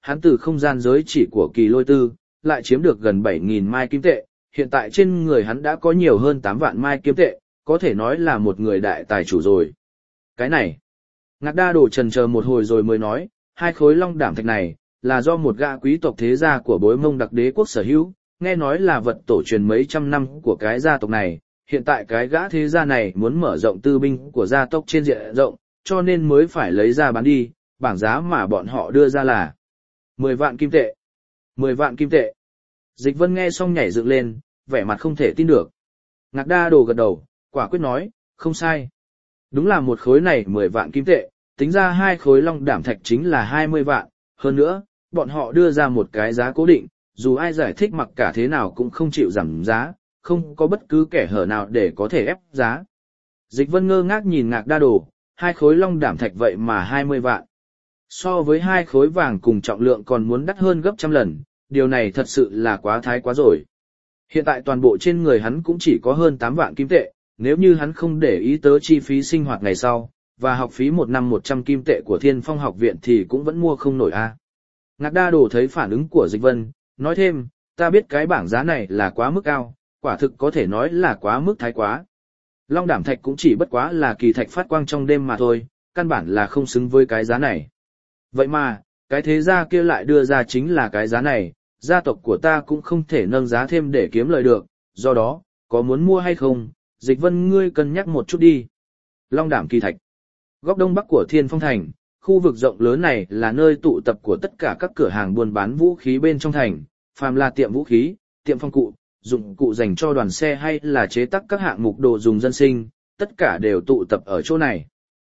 A: hắn từ không gian giới chỉ của Kỳ Lôi Tư, lại chiếm được gần bảy nghìn mai kim tệ, hiện tại trên người hắn đã có nhiều hơn tám vạn mai kim tệ, có thể nói là một người đại tài chủ rồi. Cái này, Ngạc Đa Đồ trần chờ một hồi rồi mới nói, hai khối long đảm thạch này, là do một gã quý tộc thế gia của bối Mông Đặc Đế quốc sở hữu, nghe nói là vật tổ truyền mấy trăm năm của cái gia tộc này, hiện tại cái gã thế gia này muốn mở rộng tư binh của gia tộc trên diện rộng, cho nên mới phải lấy ra bán đi, bảng giá mà bọn họ đưa ra là mười vạn kim tệ. mười vạn kim tệ. Dịch Vân nghe xong nhảy dựng lên, vẻ mặt không thể tin được. Ngạc Đa Đồ gật đầu, quả quyết nói, không sai. Đúng là một khối này mười vạn kim tệ, tính ra hai khối long đảm thạch chính là hai mươi vạn, hơn nữa, bọn họ đưa ra một cái giá cố định, dù ai giải thích mặc cả thế nào cũng không chịu giảm giá, không có bất cứ kẻ hở nào để có thể ép giá. Dịch Vân ngơ ngác nhìn Ngạc Đa Đồ, hai khối long đảm thạch vậy mà hai mươi vạn. So với hai khối vàng cùng trọng lượng còn muốn đắt hơn gấp trăm lần, điều này thật sự là quá thái quá rồi. Hiện tại toàn bộ trên người hắn cũng chỉ có hơn tám vạn kim tệ, nếu như hắn không để ý tới chi phí sinh hoạt ngày sau, và học phí một năm một trăm kim tệ của Thiên Phong học viện thì cũng vẫn mua không nổi a. Ngạc Đa Đồ thấy phản ứng của Dịch Vân, nói thêm, ta biết cái bảng giá này là quá mức cao, quả thực có thể nói là quá mức thái quá. Long đảm thạch cũng chỉ bất quá là kỳ thạch phát quang trong đêm mà thôi, căn bản là không xứng với cái giá này. Vậy mà, cái thế gia kia lại đưa ra chính là cái giá này, gia tộc của ta cũng không thể nâng giá thêm để kiếm lời được, do đó, có muốn mua hay không, Dịch Vân ngươi cân nhắc một chút đi. Long đảm kỳ thạch. Góc đông bắc của Thiên Phong thành, khu vực rộng lớn này là nơi tụ tập của tất cả các cửa hàng buôn bán vũ khí bên trong thành, phàm là tiệm vũ khí, tiệm phong cụ, dụng cụ dành cho đoàn xe hay là chế tác các hạng mục đồ dùng dân sinh, tất cả đều tụ tập ở chỗ này.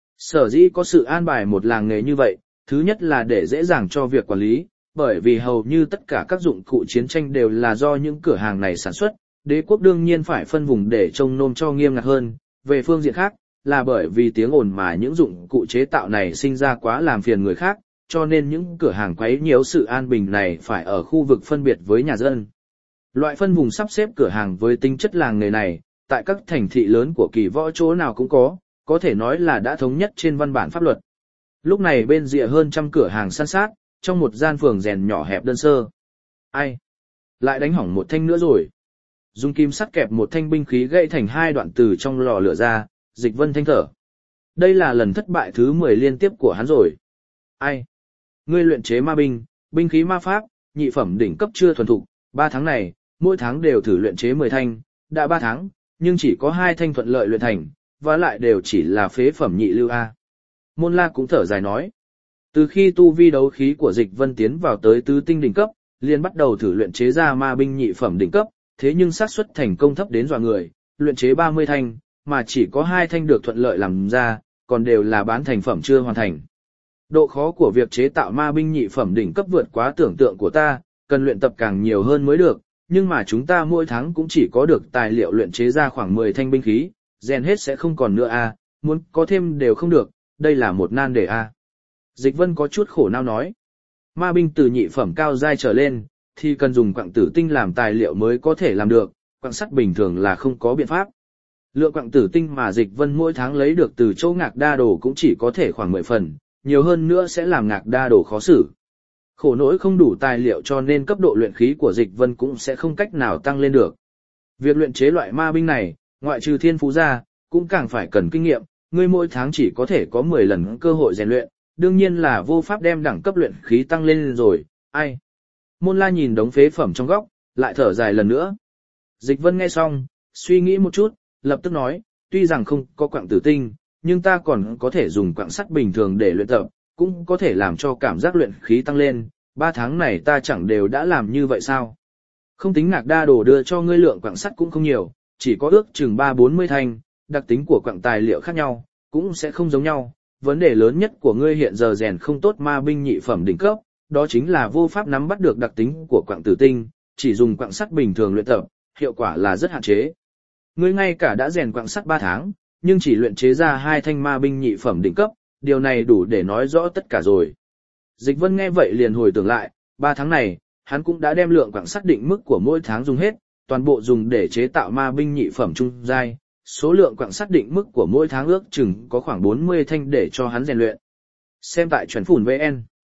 A: Sở dĩ có sự an bài một làng nghề như vậy, thứ nhất là để dễ dàng cho việc quản lý, bởi vì hầu như tất cả các dụng cụ chiến tranh đều là do những cửa hàng này sản xuất, đế quốc đương nhiên phải phân vùng để trông nom cho nghiêm ngặt hơn. Về phương diện khác, là bởi vì tiếng ồn mà những dụng cụ chế tạo này sinh ra quá làm phiền người khác, cho nên những cửa hàng quấy nhiễu sự an bình này phải ở khu vực phân biệt với nhà dân. Loại phân vùng sắp xếp cửa hàng với tính chất làng nghề này, tại các thành thị lớn của Kỳ Võ chỗ nào cũng có, có thể nói là đã thống nhất trên văn bản pháp luật. Lúc này bên rìa hơn trăm cửa hàng san sát, trong một gian phường rèn nhỏ hẹp đơn sơ. Ai? Lại đánh hỏng một thanh nữa rồi. Dùng kim sắt kẹp một thanh binh khí gãy thành hai đoạn từ trong lò lửa ra, Dịch Vân thanh thở. Đây là lần thất bại thứ mười liên tiếp của hắn rồi. Ai? Ngươi luyện chế ma binh, binh khí ma pháp, nhị phẩm đỉnh cấp chưa thuần thục, ba tháng này, mỗi tháng đều thử luyện chế mười thanh, đã ba tháng, nhưng chỉ có hai thanh thuận lợi luyện thành, và lại đều chỉ là phế phẩm nhị lưu A. Môn La cũng thở dài nói. Từ khi tu vi đấu khí của Dịch Vân tiến vào tới tứ tinh đỉnh cấp, liền bắt đầu thử luyện chế ra ma binh nhị phẩm đỉnh cấp, thế nhưng xác suất thành công thấp đến dọa người, luyện chế ba mươi thanh, mà chỉ có hai thanh được thuận lợi làm ra, còn đều là bán thành phẩm chưa hoàn thành. Độ khó của việc chế tạo ma binh nhị phẩm đỉnh cấp vượt quá tưởng tượng của ta, cần luyện tập càng nhiều hơn mới được, nhưng mà chúng ta mỗi tháng cũng chỉ có được tài liệu luyện chế ra khoảng mười thanh binh khí, rèn hết sẽ không còn nữa a, muốn có thêm đều không được, đây là một nan đề a. Dịch Vân có chút khổ não nói, ma binh từ nhị phẩm cao giai trở lên, thì cần dùng quặng tử tinh làm tài liệu mới có thể làm được, quặng sắt bình thường là không có biện pháp. Lượng quặng tử tinh mà Dịch Vân mỗi tháng lấy được từ chỗ Ngạc Đa Đồ cũng chỉ có thể khoảng mười phần, nhiều hơn nữa sẽ làm Ngạc Đa Đồ khó xử. Khổ nỗi không đủ tài liệu cho nên cấp độ luyện khí của Dịch Vân cũng sẽ không cách nào tăng lên được. Việc luyện chế loại ma binh này, ngoại trừ thiên phú ra, cũng càng phải cần kinh nghiệm, ngươi mỗi tháng chỉ có thể có mười lần cơ hội rèn luyện, đương nhiên là vô pháp đem đẳng cấp luyện khí tăng lên rồi, ai. Môn La nhìn đống phế phẩm trong góc, lại thở dài lần nữa. Dịch Vân nghe xong, suy nghĩ một chút, lập tức nói, tuy rằng không có quặng tử tinh, nhưng ta còn có thể dùng quặng sắt bình thường để luyện tập, cũng có thể làm cho cảm giác luyện khí tăng lên, ba tháng này ta chẳng đều đã làm như vậy sao. Không tính Ngạc Đa Đồ đưa cho ngươi lượng quặng sắt cũng không nhiều, chỉ có ước chừng ba bốn mươi thanh, đặc tính của quặng tài liệu khác nhau, cũng sẽ không giống nhau. Vấn đề lớn nhất của ngươi hiện giờ rèn không tốt ma binh nhị phẩm đỉnh cấp, đó chính là vô pháp nắm bắt được đặc tính của quặng tử tinh, chỉ dùng quặng sắt bình thường luyện tập, hiệu quả là rất hạn chế. Ngươi ngay cả đã rèn quặng sắt ba tháng, nhưng chỉ luyện chế ra hai thanh ma binh nhị phẩm đỉnh cấp, điều này đủ để nói rõ tất cả rồi. Dịch Vân nghe vậy liền hồi tưởng lại, ba tháng này, hắn cũng đã đem lượng quặng sắt định mức của mỗi tháng dùng hết, toàn bộ dùng để chế tạo ma binh nhị phẩm trung giai, số lượng quặng sắt định mức của mỗi tháng ước chừng có khoảng bốn mươi thanh để cho hắn rèn luyện. Xem tại Chuẩn Phủn vê en.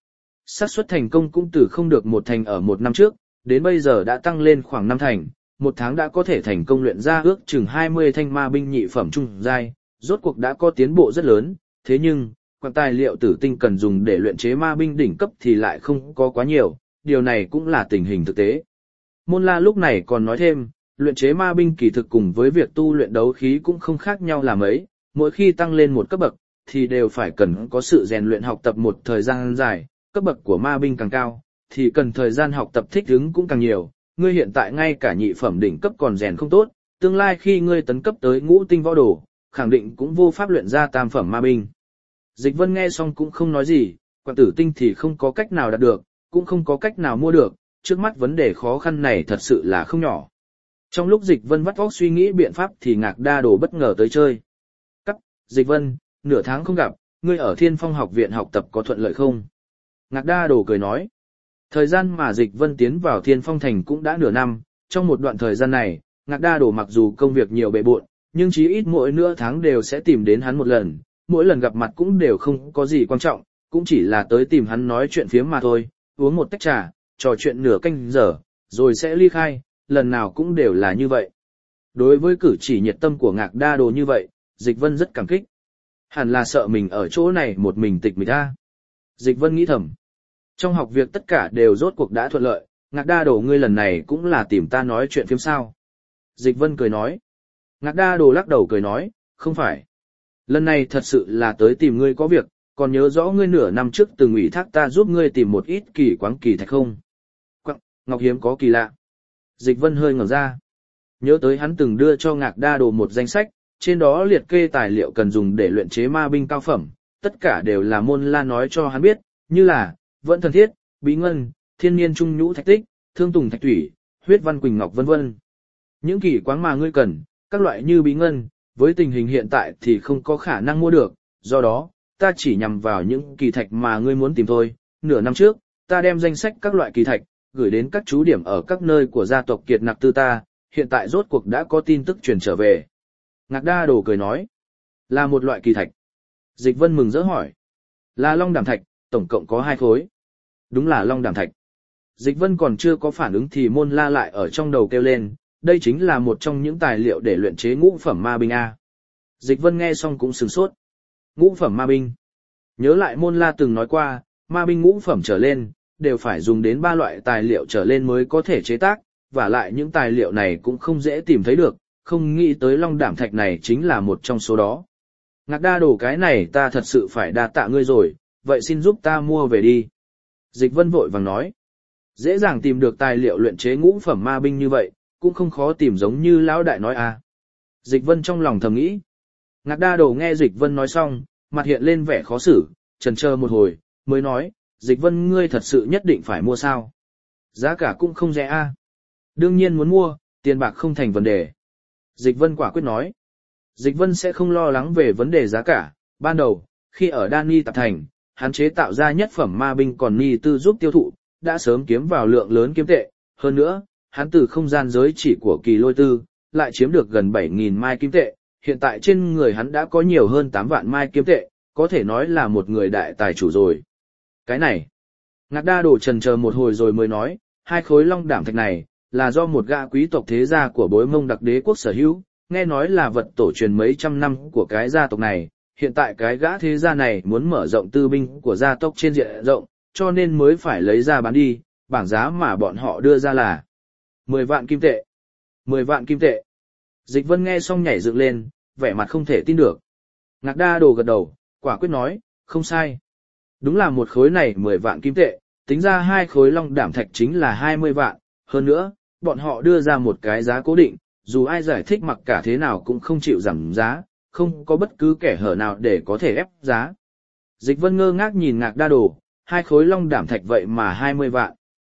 A: xác suất thành công cũng từ không được một thành ở một năm trước, đến bây giờ đã tăng lên khoảng năm thành, một tháng đã có thể thành công luyện ra ước chừng hai mươi thanh ma binh nhị phẩm trung giai, rốt cuộc đã có tiến bộ rất lớn, thế nhưng, quặng tài liệu tử tinh cần dùng để luyện chế ma binh đỉnh cấp thì lại không có quá nhiều, điều này cũng là tình hình thực tế. Môn La lúc này còn nói thêm, luyện chế ma binh kỳ thực cùng với việc tu luyện đấu khí cũng không khác nhau là mấy, mỗi khi tăng lên một cấp bậc, thì đều phải cần có sự rèn luyện học tập một thời gian dài, cấp bậc của ma binh càng cao, thì cần thời gian học tập thích ứng cũng càng nhiều, ngươi hiện tại ngay cả nhị phẩm đỉnh cấp còn rèn không tốt, tương lai khi ngươi tấn cấp tới ngũ tinh võ đồ, khẳng định cũng vô pháp luyện ra tam phẩm ma binh. Dịch Vân nghe xong cũng không nói gì, quặng tử tinh thì không có cách nào đạt được, cũng không có cách nào mua được, trước mắt vấn đề khó khăn này thật sự là không nhỏ. Trong lúc Dịch Vân vắt óc suy nghĩ biện pháp thì Ngạc Đa Đồ bất ngờ tới chơi. Cắt, Dịch Vân, nửa tháng không gặp, ngươi ở Thiên Phong học viện học tập có thuận lợi không? Ngạc Đa Đồ cười nói. Thời gian mà Dịch Vân tiến vào Thiên Phong thành cũng đã nửa năm, trong một đoạn thời gian này, Ngạc Đa Đồ mặc dù công việc nhiều bề bộn, nhưng chí ít mỗi nửa tháng đều sẽ tìm đến hắn một lần, mỗi lần gặp mặt cũng đều không có gì quan trọng, cũng chỉ là tới tìm hắn nói chuyện phiếm mà thôi, uống một tách trà, trò chuyện nửa canh giờ, rồi sẽ ly khai, lần nào cũng đều là như vậy. Đối với cử chỉ nhiệt tâm của Ngạc Đa Đồ như vậy, Dịch Vân rất cảm kích. Hẳn là sợ mình ở chỗ này một mình tịch mịch ra. Dịch Vân nghĩ thầm. Trong học việc tất cả đều rốt cuộc đã thuận lợi, Ngạc Đa Đồ ngươi lần này cũng là tìm ta nói chuyện phiếm sao. Dịch Vân cười nói. Ngạc Đa Đồ lắc đầu cười nói, không phải. Lần này thật sự là tới tìm ngươi có việc, còn nhớ rõ ngươi nửa năm trước từng ủy thác ta giúp ngươi tìm một ít kỳ quáng kỳ thạch không? Quặng, ngọc hiếm có kỳ lạ. Dịch Vân hơi ngẩng ra. Nhớ tới hắn từng đưa cho Ngạc Đa Đồ một danh sách, trên đó liệt kê tài liệu cần dùng để luyện chế ma binh cao phẩm, tất cả đều là Môn La nói cho hắn biết, như là Vẫn Thần Thiết, Bí Ngân, Thiên Niên Trung Nhũ Thạch Tích, Thương Tùng Thạch Thủy, Huyết Văn Quỳnh Ngọc vân vân. Những kỳ quáng mà ngươi cần, các loại như bí ngân, với tình hình hiện tại thì không có khả năng mua được, do đó, ta chỉ nhằm vào những kỳ thạch mà ngươi muốn tìm thôi. Nửa năm trước, ta đem danh sách các loại kỳ thạch, gửi đến các chú điểm ở các nơi của gia tộc Kiệt Nặc Tư ta, hiện tại rốt cuộc đã có tin tức truyền trở về. Ngạc Đa Đồ cười nói, là một loại kỳ thạch. Dịch Vân mừng rỡ hỏi, là long đảm thạch, tổng cộng có hai khối. Đúng là long đảm thạch. Dịch Vân còn chưa có phản ứng thì Môn La lại ở trong đầu kêu lên, đây chính là một trong những tài liệu để luyện chế ngũ phẩm ma binh A. Dịch Vân nghe xong cũng sửng sốt. Ngũ phẩm ma binh. Nhớ lại Môn La từng nói qua, ma binh ngũ phẩm trở lên, đều phải dùng đến ba loại tài liệu trở lên mới có thể chế tác, và lại những tài liệu này cũng không dễ tìm thấy được, không nghĩ tới long đảm thạch này chính là một trong số đó. Ngạc Đa Đồ cái này ta thật sự phải đa tạ ngươi rồi, vậy xin giúp ta mua về đi. Dịch Vân vội vàng nói. Dễ dàng tìm được tài liệu luyện chế ngũ phẩm ma binh như vậy, cũng không khó tìm giống như lão đại nói à. Dịch Vân trong lòng thầm nghĩ. Ngạc Đa Đồ nghe Dịch Vân nói xong, mặt hiện lên vẻ khó xử, chần chờ một hồi, mới nói, Dịch Vân ngươi thật sự nhất định phải mua sao? Giá cả cũng không rẻ a. Đương nhiên muốn mua, tiền bạc không thành vấn đề. Dịch Vân quả quyết nói. Dịch Vân sẽ không lo lắng về vấn đề giá cả, ban đầu, khi ở Đan Ni Tạp Thành, hắn chế tạo ra nhất phẩm ma binh còn Ni Tư giúp tiêu thụ, đã sớm kiếm vào lượng lớn kiếm tệ, hơn nữa, hắn từ không gian giới chỉ của Kỳ Lôi Tư, lại chiếm được gần bảy nghìn mai kim tệ, hiện tại trên người hắn đã có nhiều hơn tám vạn mai kim tệ, có thể nói là một người đại tài chủ rồi. Cái này, Ngạc Đa Đồ trần chờ một hồi rồi mới nói, hai khối long đảm thạch này, là do một gã quý tộc thế gia của bối Mông Đặc Đế quốc sở hữu, nghe nói là vật tổ truyền mấy trăm năm của cái gia tộc này, hiện tại cái gã thế gia này muốn mở rộng tư binh của gia tộc trên diện rộng, cho nên mới phải lấy ra bán đi, bảng giá mà bọn họ đưa ra là mười vạn kim tệ. mười vạn kim tệ. Dịch Vân nghe xong nhảy dựng lên, vẻ mặt không thể tin được. Ngạc Đa Đồ gật đầu, quả quyết nói, không sai. Đúng là một khối này mười vạn kim tệ, tính ra hai khối long đảm thạch chính là hai mươi vạn, hơn nữa, bọn họ đưa ra một cái giá cố định, dù ai giải thích mặc cả thế nào cũng không chịu giảm giá, không có bất cứ kẻ hở nào để có thể ép giá. Dịch Vân ngơ ngác nhìn Ngạc Đa Đồ, hai khối long đảm thạch vậy mà hai mươi vạn.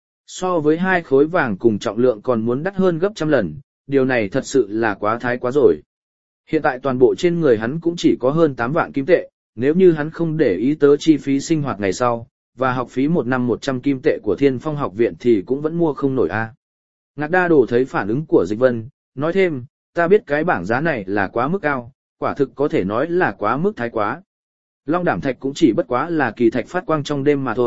A: So với hai khối vàng cùng trọng lượng còn muốn đắt hơn gấp trăm lần, điều này thật sự là quá thái quá rồi. Hiện tại toàn bộ trên người hắn cũng chỉ có hơn tám vạn kim tệ, nếu như hắn không để ý tới chi phí sinh hoạt ngày sau, và học phí một năm một trăm kim tệ của Thiên Phong học viện thì cũng vẫn mua không nổi a. À. Ngạc Đa Đồ thấy phản ứng của Dịch Vân, nói thêm, ta biết cái bảng giá này là quá mức cao, quả thực có thể nói là quá mức thái quá. Long đảm thạch cũng chỉ bất quá là kỳ thạch phát quang trong đêm mà thôi,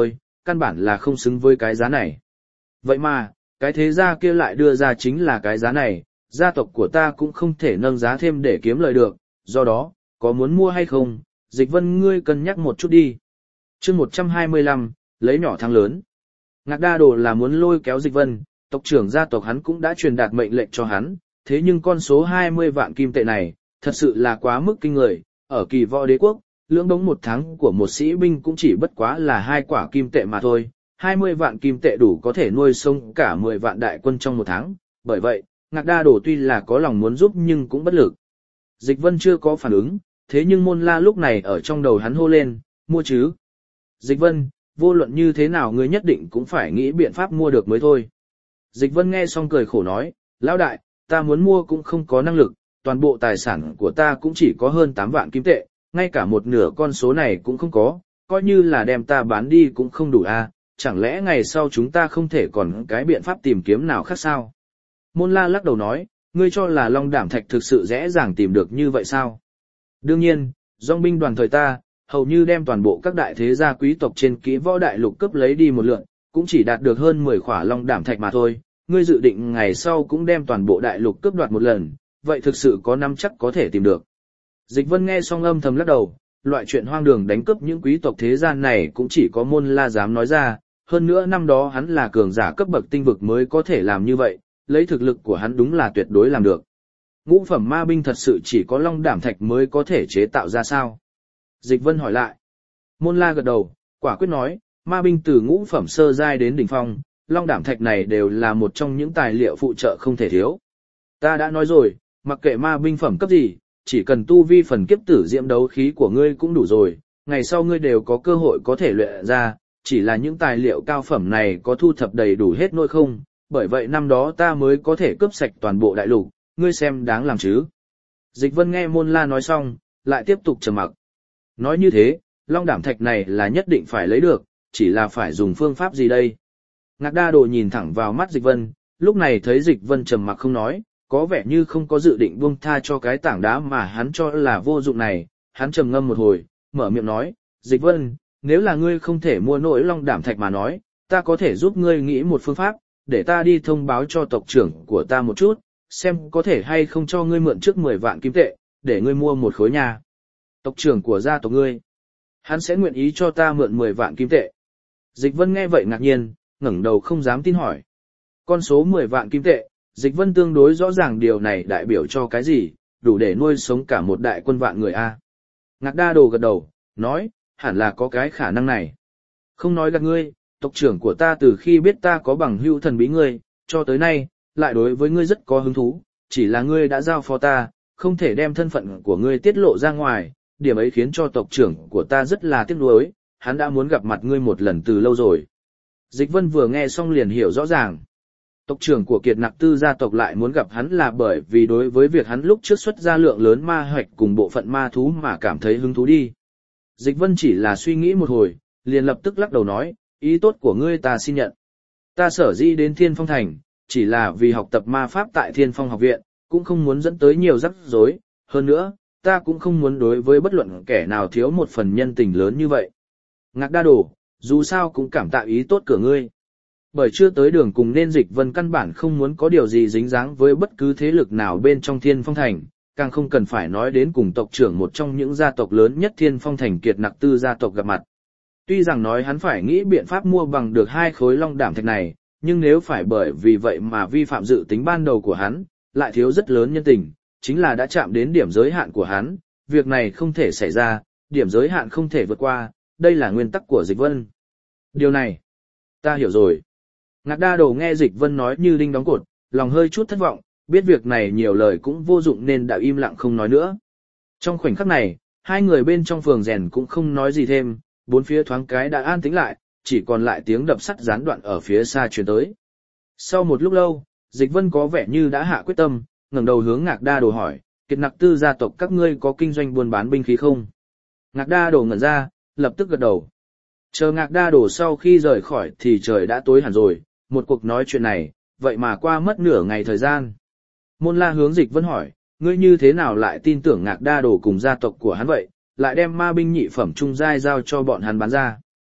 A: căn bản là không xứng với cái giá này. Vậy mà, cái thế gia kia lại đưa ra chính là cái giá này, gia tộc của ta cũng không thể nâng giá thêm để kiếm lời được, do đó, có muốn mua hay không, Dịch Vân ngươi cân nhắc một chút đi. Chương một trăm hai mươi lăm, lấy nhỏ thắng lớn. Ngạc Đa Đồ là muốn lôi kéo Dịch Vân, tộc trưởng gia tộc hắn cũng đã truyền đạt mệnh lệnh cho hắn, thế nhưng con số hai mươi vạn kim tệ này, thật sự là quá mức kinh người, ở Kỳ Võ Đế quốc, lưỡng đống một tháng của một sĩ binh cũng chỉ bất quá là hai quả kim tệ mà thôi, hai mươi vạn kim tệ đủ có thể nuôi sống cả mười vạn đại quân trong một tháng, bởi vậy, Ngạc Đa Đồ tuy là có lòng muốn giúp nhưng cũng bất lực. Dịch Vân chưa có phản ứng, thế nhưng Môn La lúc này ở trong đầu hắn hô lên, mua chứ. Dịch Vân, vô luận như thế nào ngươi nhất định cũng phải nghĩ biện pháp mua được mới thôi. Dịch Vân nghe xong cười khổ nói, lão đại, ta muốn mua cũng không có năng lực, toàn bộ tài sản của ta cũng chỉ có hơn tám vạn kim tệ, ngay cả một nửa con số này cũng không có, coi như là đem ta bán đi cũng không đủ a, chẳng lẽ ngày sau chúng ta không thể còn cái biện pháp tìm kiếm nào khác sao? Môn La lắc đầu nói, ngươi cho là Long Đảm Thạch thực sự dễ dàng tìm được như vậy sao? Đương nhiên, dòng binh đoàn thời ta, hầu như đem toàn bộ các đại thế gia quý tộc trên Kỹ Võ đại lục cấp lấy đi một lượt, cũng chỉ đạt được hơn mười khỏa Long Đảm Thạch mà thôi, ngươi dự định ngày sau cũng đem toàn bộ đại lục cướp đoạt một lần, vậy thực sự có nắm chắc có thể tìm được. Dịch Vân nghe xong âm thầm lắc đầu, loại chuyện hoang đường đánh cướp những quý tộc thế gian này cũng chỉ có Môn La dám nói ra, hơn nữa năm đó hắn là cường giả cấp bậc tinh vực mới có thể làm như vậy, lấy thực lực của hắn đúng là tuyệt đối làm được. Ngũ phẩm ma binh thật sự chỉ có Long Đảm Thạch mới có thể chế tạo ra sao? Dịch Vân hỏi lại. Môn La gật đầu, quả quyết nói, ma binh từ ngũ phẩm sơ giai đến đỉnh phong, Long Đảm Thạch này đều là một trong những tài liệu phụ trợ không thể thiếu. Ta đã nói rồi, mặc kệ ma binh phẩm cấp gì, chỉ cần tu vi phần kiếp tử diễm đấu khí của ngươi cũng đủ rồi, ngày sau ngươi đều có cơ hội có thể luyện ra, chỉ là những tài liệu cao phẩm này có thu thập đầy đủ hết nỗi không, bởi vậy năm đó ta mới có thể cướp sạch toàn bộ đại lục, ngươi xem đáng làm chứ. Dịch Vân nghe Môn La nói xong, lại tiếp tục trầm mặc. Nói như thế, Long Đảm Thạch này là nhất định phải lấy được, chỉ là phải dùng phương pháp gì đây? Ngạc Đa Đồ nhìn thẳng vào mắt Dịch Vân, lúc này thấy Dịch Vân trầm mặc không nói, có vẻ như không có dự định buông tha cho cái tảng đá mà hắn cho là vô dụng này, hắn trầm ngâm một hồi, mở miệng nói, Dịch Vân, nếu là ngươi không thể mua nổi Long Đảm Thạch mà nói, ta có thể giúp ngươi nghĩ một phương pháp, để ta đi thông báo cho tộc trưởng của ta một chút, xem có thể hay không cho ngươi mượn trước mười vạn kim tệ, để ngươi mua một khối nhà. Tộc trưởng của gia tộc ngươi, hắn sẽ nguyện ý cho ta mượn mười vạn kim tệ. Dịch Vân nghe vậy ngạc nhiên, ngẩng đầu không dám tin hỏi. Con số mười vạn kim tệ, Dịch Vân tương đối rõ ràng điều này đại biểu cho cái gì, đủ để nuôi sống cả một đại quân vạn người a. Ngạc Đa Đồ gật đầu, nói, hẳn là có cái khả năng này. Không nói gạt ngươi, tộc trưởng của ta từ khi biết ta có bằng hữu thần bí ngươi, cho tới nay, lại đối với ngươi rất có hứng thú, chỉ là ngươi đã giao phó ta, không thể đem thân phận của ngươi tiết lộ ra ngoài, điểm ấy khiến cho tộc trưởng của ta rất là tiếc nuối, hắn đã muốn gặp mặt ngươi một lần từ lâu rồi. Dịch Vân vừa nghe xong liền hiểu rõ ràng. Tộc trưởng của Kiệt Nặc Tư gia tộc lại muốn gặp hắn là bởi vì đối với việc hắn lúc trước xuất ra lượng lớn ma hoạch cùng bộ phận ma thú mà cảm thấy hứng thú đi. Dịch Vân chỉ là suy nghĩ một hồi, liền lập tức lắc đầu nói, ý tốt của ngươi ta xin nhận. Ta sở dĩ đến Thiên Phong Thành, chỉ là vì học tập ma pháp tại Thiên Phong học viện, cũng không muốn dẫn tới nhiều rắc rối, hơn nữa, ta cũng không muốn đối với bất luận kẻ nào thiếu một phần nhân tình lớn như vậy. Ngạc Đa Đồ, dù sao cũng cảm tạ ý tốt của ngươi. Bởi chưa tới đường cùng nên Dịch Vân căn bản không muốn có điều gì dính dáng với bất cứ thế lực nào bên trong Thiên Phong Thành, càng không cần phải nói đến cùng tộc trưởng một trong những gia tộc lớn nhất Thiên Phong Thành Kiệt Nặc Tư gia tộc gặp mặt. Tuy rằng nói hắn phải nghĩ biện pháp mua bằng được hai khối Long Đảm Thạch này, nhưng nếu phải bởi vì vậy mà vi phạm dự tính ban đầu của hắn, lại thiếu rất lớn nhân tình, chính là đã chạm đến điểm giới hạn của hắn, việc này không thể xảy ra, điểm giới hạn không thể vượt qua, đây là nguyên tắc của Dịch Vân. Điều này, ta hiểu rồi. Ngạc Đa Đồ nghe Dịch Vân nói như đinh đóng cột, lòng hơi chút thất vọng, biết việc này nhiều lời cũng vô dụng nên đã im lặng không nói nữa. Trong khoảnh khắc này, hai người bên trong phường rèn cũng không nói gì thêm, bốn phía thoáng cái đã an tĩnh lại, chỉ còn lại tiếng đập sắt gián đoạn ở phía xa truyền tới. Sau một lúc lâu, Dịch Vân có vẻ như đã hạ quyết tâm, ngẩng đầu hướng Ngạc Đa Đồ hỏi, Kiệt Nặc Tư gia tộc các ngươi có kinh doanh buôn bán binh khí không? Ngạc Đa Đồ ngẩn ra, lập tức gật đầu. Chờ Ngạc Đa Đồ sau khi rời khỏi thì trời đã tối hẳn rồi, một cuộc nói chuyện này, vậy mà qua mất nửa ngày thời gian. Môn La hướng Dịch Vân hỏi, ngươi như thế nào lại tin tưởng Ngạc Đa Đồ cùng gia tộc của hắn vậy, lại đem ma binh nhị phẩm trung giai giao cho bọn hắn bán ra?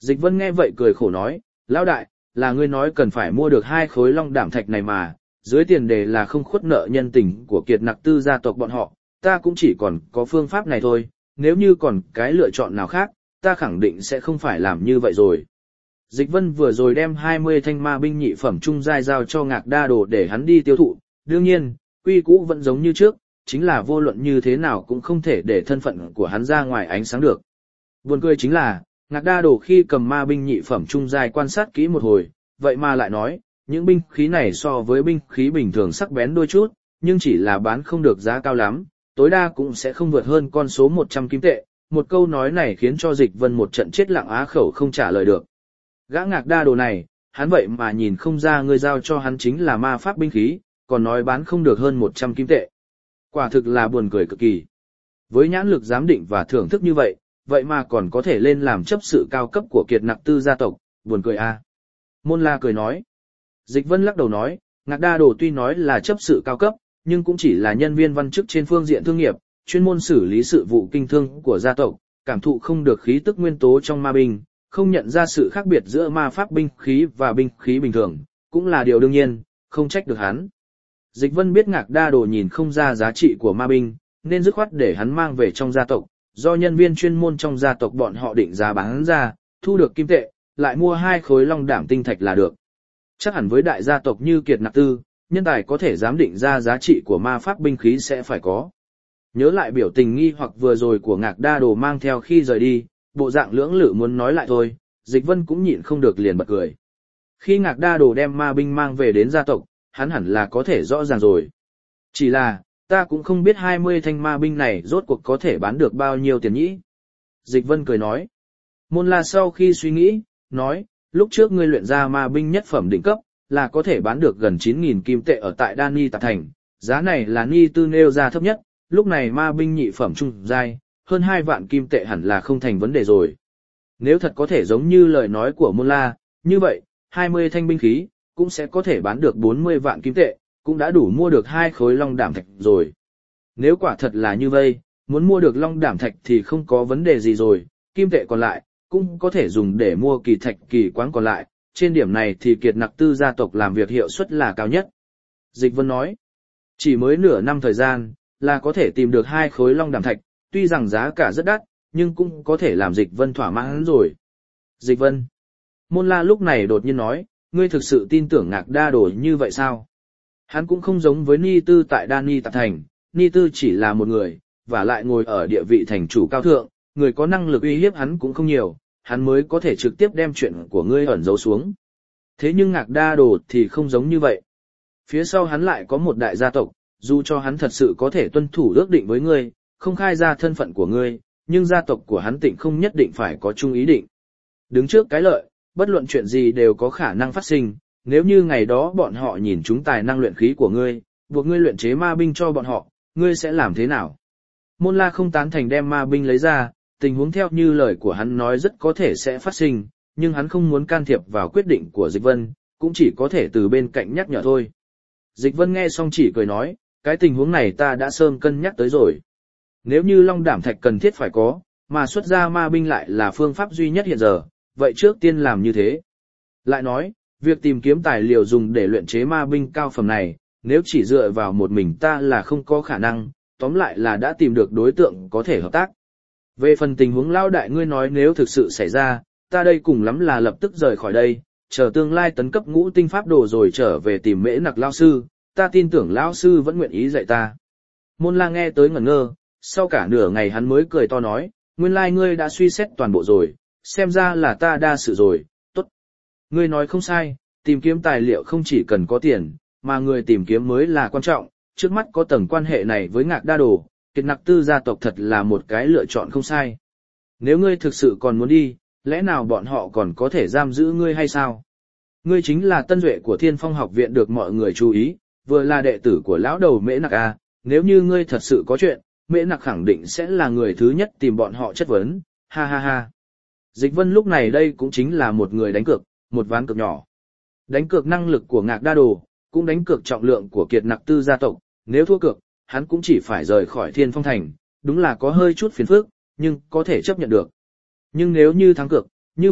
A: Dịch Vân nghe vậy cười khổ nói, lão đại, là ngươi nói cần phải mua được hai khối long đảm thạch này mà, dưới tiền đề là không khuất nợ nhân tình của Kiệt Nặc Tư gia tộc bọn họ, ta cũng chỉ còn có phương pháp này thôi, nếu như còn cái lựa chọn nào khác, ta khẳng định sẽ không phải làm như vậy rồi. Dịch Vân vừa rồi đem hai mươi thanh ma binh nhị phẩm trung giai giao cho Ngạc Đa Đồ để hắn đi tiêu thụ, đương nhiên, quy cũ vẫn giống như trước, chính là vô luận như thế nào cũng không thể để thân phận của hắn ra ngoài ánh sáng được. Buồn cười chính là, Ngạc Đa Đồ khi cầm ma binh nhị phẩm trung giai quan sát kỹ một hồi, vậy mà lại nói, những binh khí này so với binh khí bình thường sắc bén đôi chút, nhưng chỉ là bán không được giá cao lắm, tối đa cũng sẽ không vượt hơn con số một trăm kim tệ. Một câu nói này khiến cho Dịch Vân một trận chết lặng á khẩu không trả lời được. Gã Ngạc Đa Đồ này, hắn vậy mà nhìn không ra ngươi giao cho hắn chính là ma pháp binh khí, còn nói bán không được hơn một trăm kim tệ. Quả thực là buồn cười cực kỳ. Với nhãn lực giám định và thưởng thức như vậy, vậy mà còn có thể lên làm chấp sự cao cấp của Kiệt Nặc Tư gia tộc, buồn cười a. À. Môn La cười nói. Dịch Vân lắc đầu nói, Ngạc Đa Đồ tuy nói là chấp sự cao cấp, nhưng cũng chỉ là nhân viên văn chức trên phương diện thương nghiệp, chuyên môn xử lý sự vụ kinh thương của gia tộc, cảm thụ không được khí tức nguyên tố trong ma binh, không nhận ra sự khác biệt giữa ma pháp binh khí và binh khí bình thường, cũng là điều đương nhiên, không trách được hắn. Dịch Vân biết Ngạc Đa Đồ nhìn không ra giá trị của ma binh, nên dứt khoát để hắn mang về trong gia tộc, do nhân viên chuyên môn trong gia tộc bọn họ định giá bán ra, thu được kim tệ, lại mua hai khối long đảm tinh thạch là được. Chắc hẳn với đại gia tộc như Kiệt Nặc Tư, nhân tài có thể giám định ra giá trị của ma pháp binh khí sẽ phải có. Nhớ lại biểu tình nghi hoặc vừa rồi của Ngạc Đa Đồ mang theo khi rời đi, bộ dạng lưỡng lự muốn nói lại thôi, Dịch Vân cũng nhịn không được liền bật cười. Khi Ngạc Đa Đồ đem ma binh mang về đến gia tộc, hắn hẳn là có thể rõ ràng rồi. Chỉ là, ta cũng không biết hai mươi thanh ma binh này rốt cuộc có thể bán được bao nhiêu tiền nhỉ? Dịch Vân cười nói. Môn La sau khi suy nghĩ, nói, lúc trước ngươi luyện ra ma binh nhất phẩm đỉnh cấp, là có thể bán được gần chín nghìn kim tệ ở tại Đan Ni Tạp Thành, giá này là Ni Tư nêu ra thấp nhất, lúc này ma binh nhị phẩm trung giai, hơn hai vạn kim tệ hẳn là không thành vấn đề rồi. Nếu thật có thể giống như lời nói của Môn La, như vậy, hai mươi thanh binh khí, cũng sẽ có thể bán được bốn mươi vạn kim tệ, cũng đã đủ mua được hai khối long đảm thạch rồi. Nếu quả thật là như vậy, muốn mua được long đảm thạch thì không có vấn đề gì rồi, kim tệ còn lại, cũng có thể dùng để mua kỳ thạch kỳ quáng còn lại, trên điểm này thì Kiệt Nặc Tư gia tộc làm việc hiệu suất là cao nhất. Dịch Vân nói, chỉ mới nửa năm thời gian, là có thể tìm được hai khối long đảm thạch, tuy rằng giá cả rất đắt, nhưng cũng có thể làm Dịch Vân thỏa mãn rồi. Dịch Vân. Môn La lúc này đột nhiên nói, ngươi thực sự tin tưởng Ngạc Đa Đồ như vậy sao? Hắn cũng không giống với Ni Tư tại Đan Ni Tạp Thành, Ni Tư chỉ là một người, và lại ngồi ở địa vị thành chủ cao thượng, người có năng lực uy hiếp hắn cũng không nhiều, hắn mới có thể trực tiếp đem chuyện của ngươi ẩn giấu xuống. Thế nhưng Ngạc Đa Đồ thì không giống như vậy. Phía sau hắn lại có một đại gia tộc, dù cho hắn thật sự có thể tuân thủ ước định với ngươi, không khai ra thân phận của ngươi, nhưng gia tộc của hắn Tịnh không nhất định phải có chung ý định. Đứng trước cái lợi, bất luận chuyện gì đều có khả năng phát sinh, nếu như ngày đó bọn họ nhìn chúng tài năng luyện khí của ngươi, buộc ngươi luyện chế ma binh cho bọn họ, ngươi sẽ làm thế nào? Môn La không tán thành đem ma binh lấy ra, tình huống theo như lời của hắn nói rất có thể sẽ phát sinh, nhưng hắn không muốn can thiệp vào quyết định của Dịch Vân, cũng chỉ có thể từ bên cạnh nhắc nhở thôi. Dịch Vân nghe xong chỉ cười nói, cái tình huống này ta đã sớm cân nhắc tới rồi. Nếu như long đảm thạch cần thiết phải có, mà xuất ra ma binh lại là phương pháp duy nhất hiện giờ, vậy trước tiên làm như thế. Lại nói, việc tìm kiếm tài liệu dùng để luyện chế ma binh cao phẩm này, nếu chỉ dựa vào một mình ta là không có khả năng, tóm lại là đã tìm được đối tượng có thể hợp tác. Về phần tình huống lao đại ngươi nói nếu thực sự xảy ra, ta đây cùng lắm là lập tức rời khỏi đây, chờ tương lai tấn cấp ngũ tinh pháp đồ rồi trở về tìm Mễ Nặc lao sư, ta tin tưởng lão sư vẫn nguyện ý dạy ta. Môn La nghe tới ngẩn ngơ, sau cả nửa ngày hắn mới cười to nói, nguyên lai ngươi đã suy xét toàn bộ rồi, xem ra là ta đa sự rồi, tốt. Ngươi nói không sai, tìm kiếm tài liệu không chỉ cần có tiền, mà người tìm kiếm mới là quan trọng, trước mắt có tầng quan hệ này với Ngạc Đa Đồ, Kiệt Nặc Tư gia tộc thật là một cái lựa chọn không sai. Nếu ngươi thực sự còn muốn đi, lẽ nào bọn họ còn có thể giam giữ ngươi hay sao? Ngươi chính là tân duệ của Thiên Phong học viện được mọi người chú ý, vừa là đệ tử của lão đầu Mễ Nặc A, nếu như ngươi thật sự có chuyện, Mễ Nặc khẳng định sẽ là người thứ nhất tìm bọn họ chất vấn, ha ha ha. Dịch Vân lúc này đây cũng chính là một người đánh cược, một ván cược nhỏ. Đánh cược năng lực của Ngạc Đa Đồ, cũng đánh cược trọng lượng của Kiệt Nặc Tư gia tộc, nếu thua cược, hắn cũng chỉ phải rời khỏi Thiên Phong Thành, đúng là có hơi chút phiền phức, nhưng có thể chấp nhận được. Nhưng nếu như thắng cược, như vậy,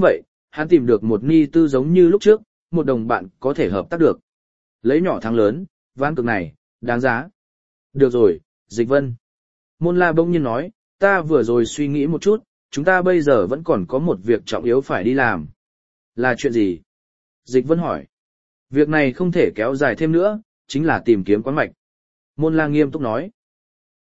A: hắn tìm được một ni tư giống như lúc trước, một đồng bạn có thể hợp tác được. Lấy nhỏ thắng lớn, ván cược này, đáng giá. Được rồi, Dịch Vân. Môn La bỗng nhiên nói, ta vừa rồi suy nghĩ một chút, chúng ta bây giờ vẫn còn có một việc trọng yếu phải đi làm. Là chuyện gì? Dịch Vân hỏi. Việc này không thể kéo dài thêm nữa, chính là tìm kiếm quán mạch. Môn La nghiêm túc nói.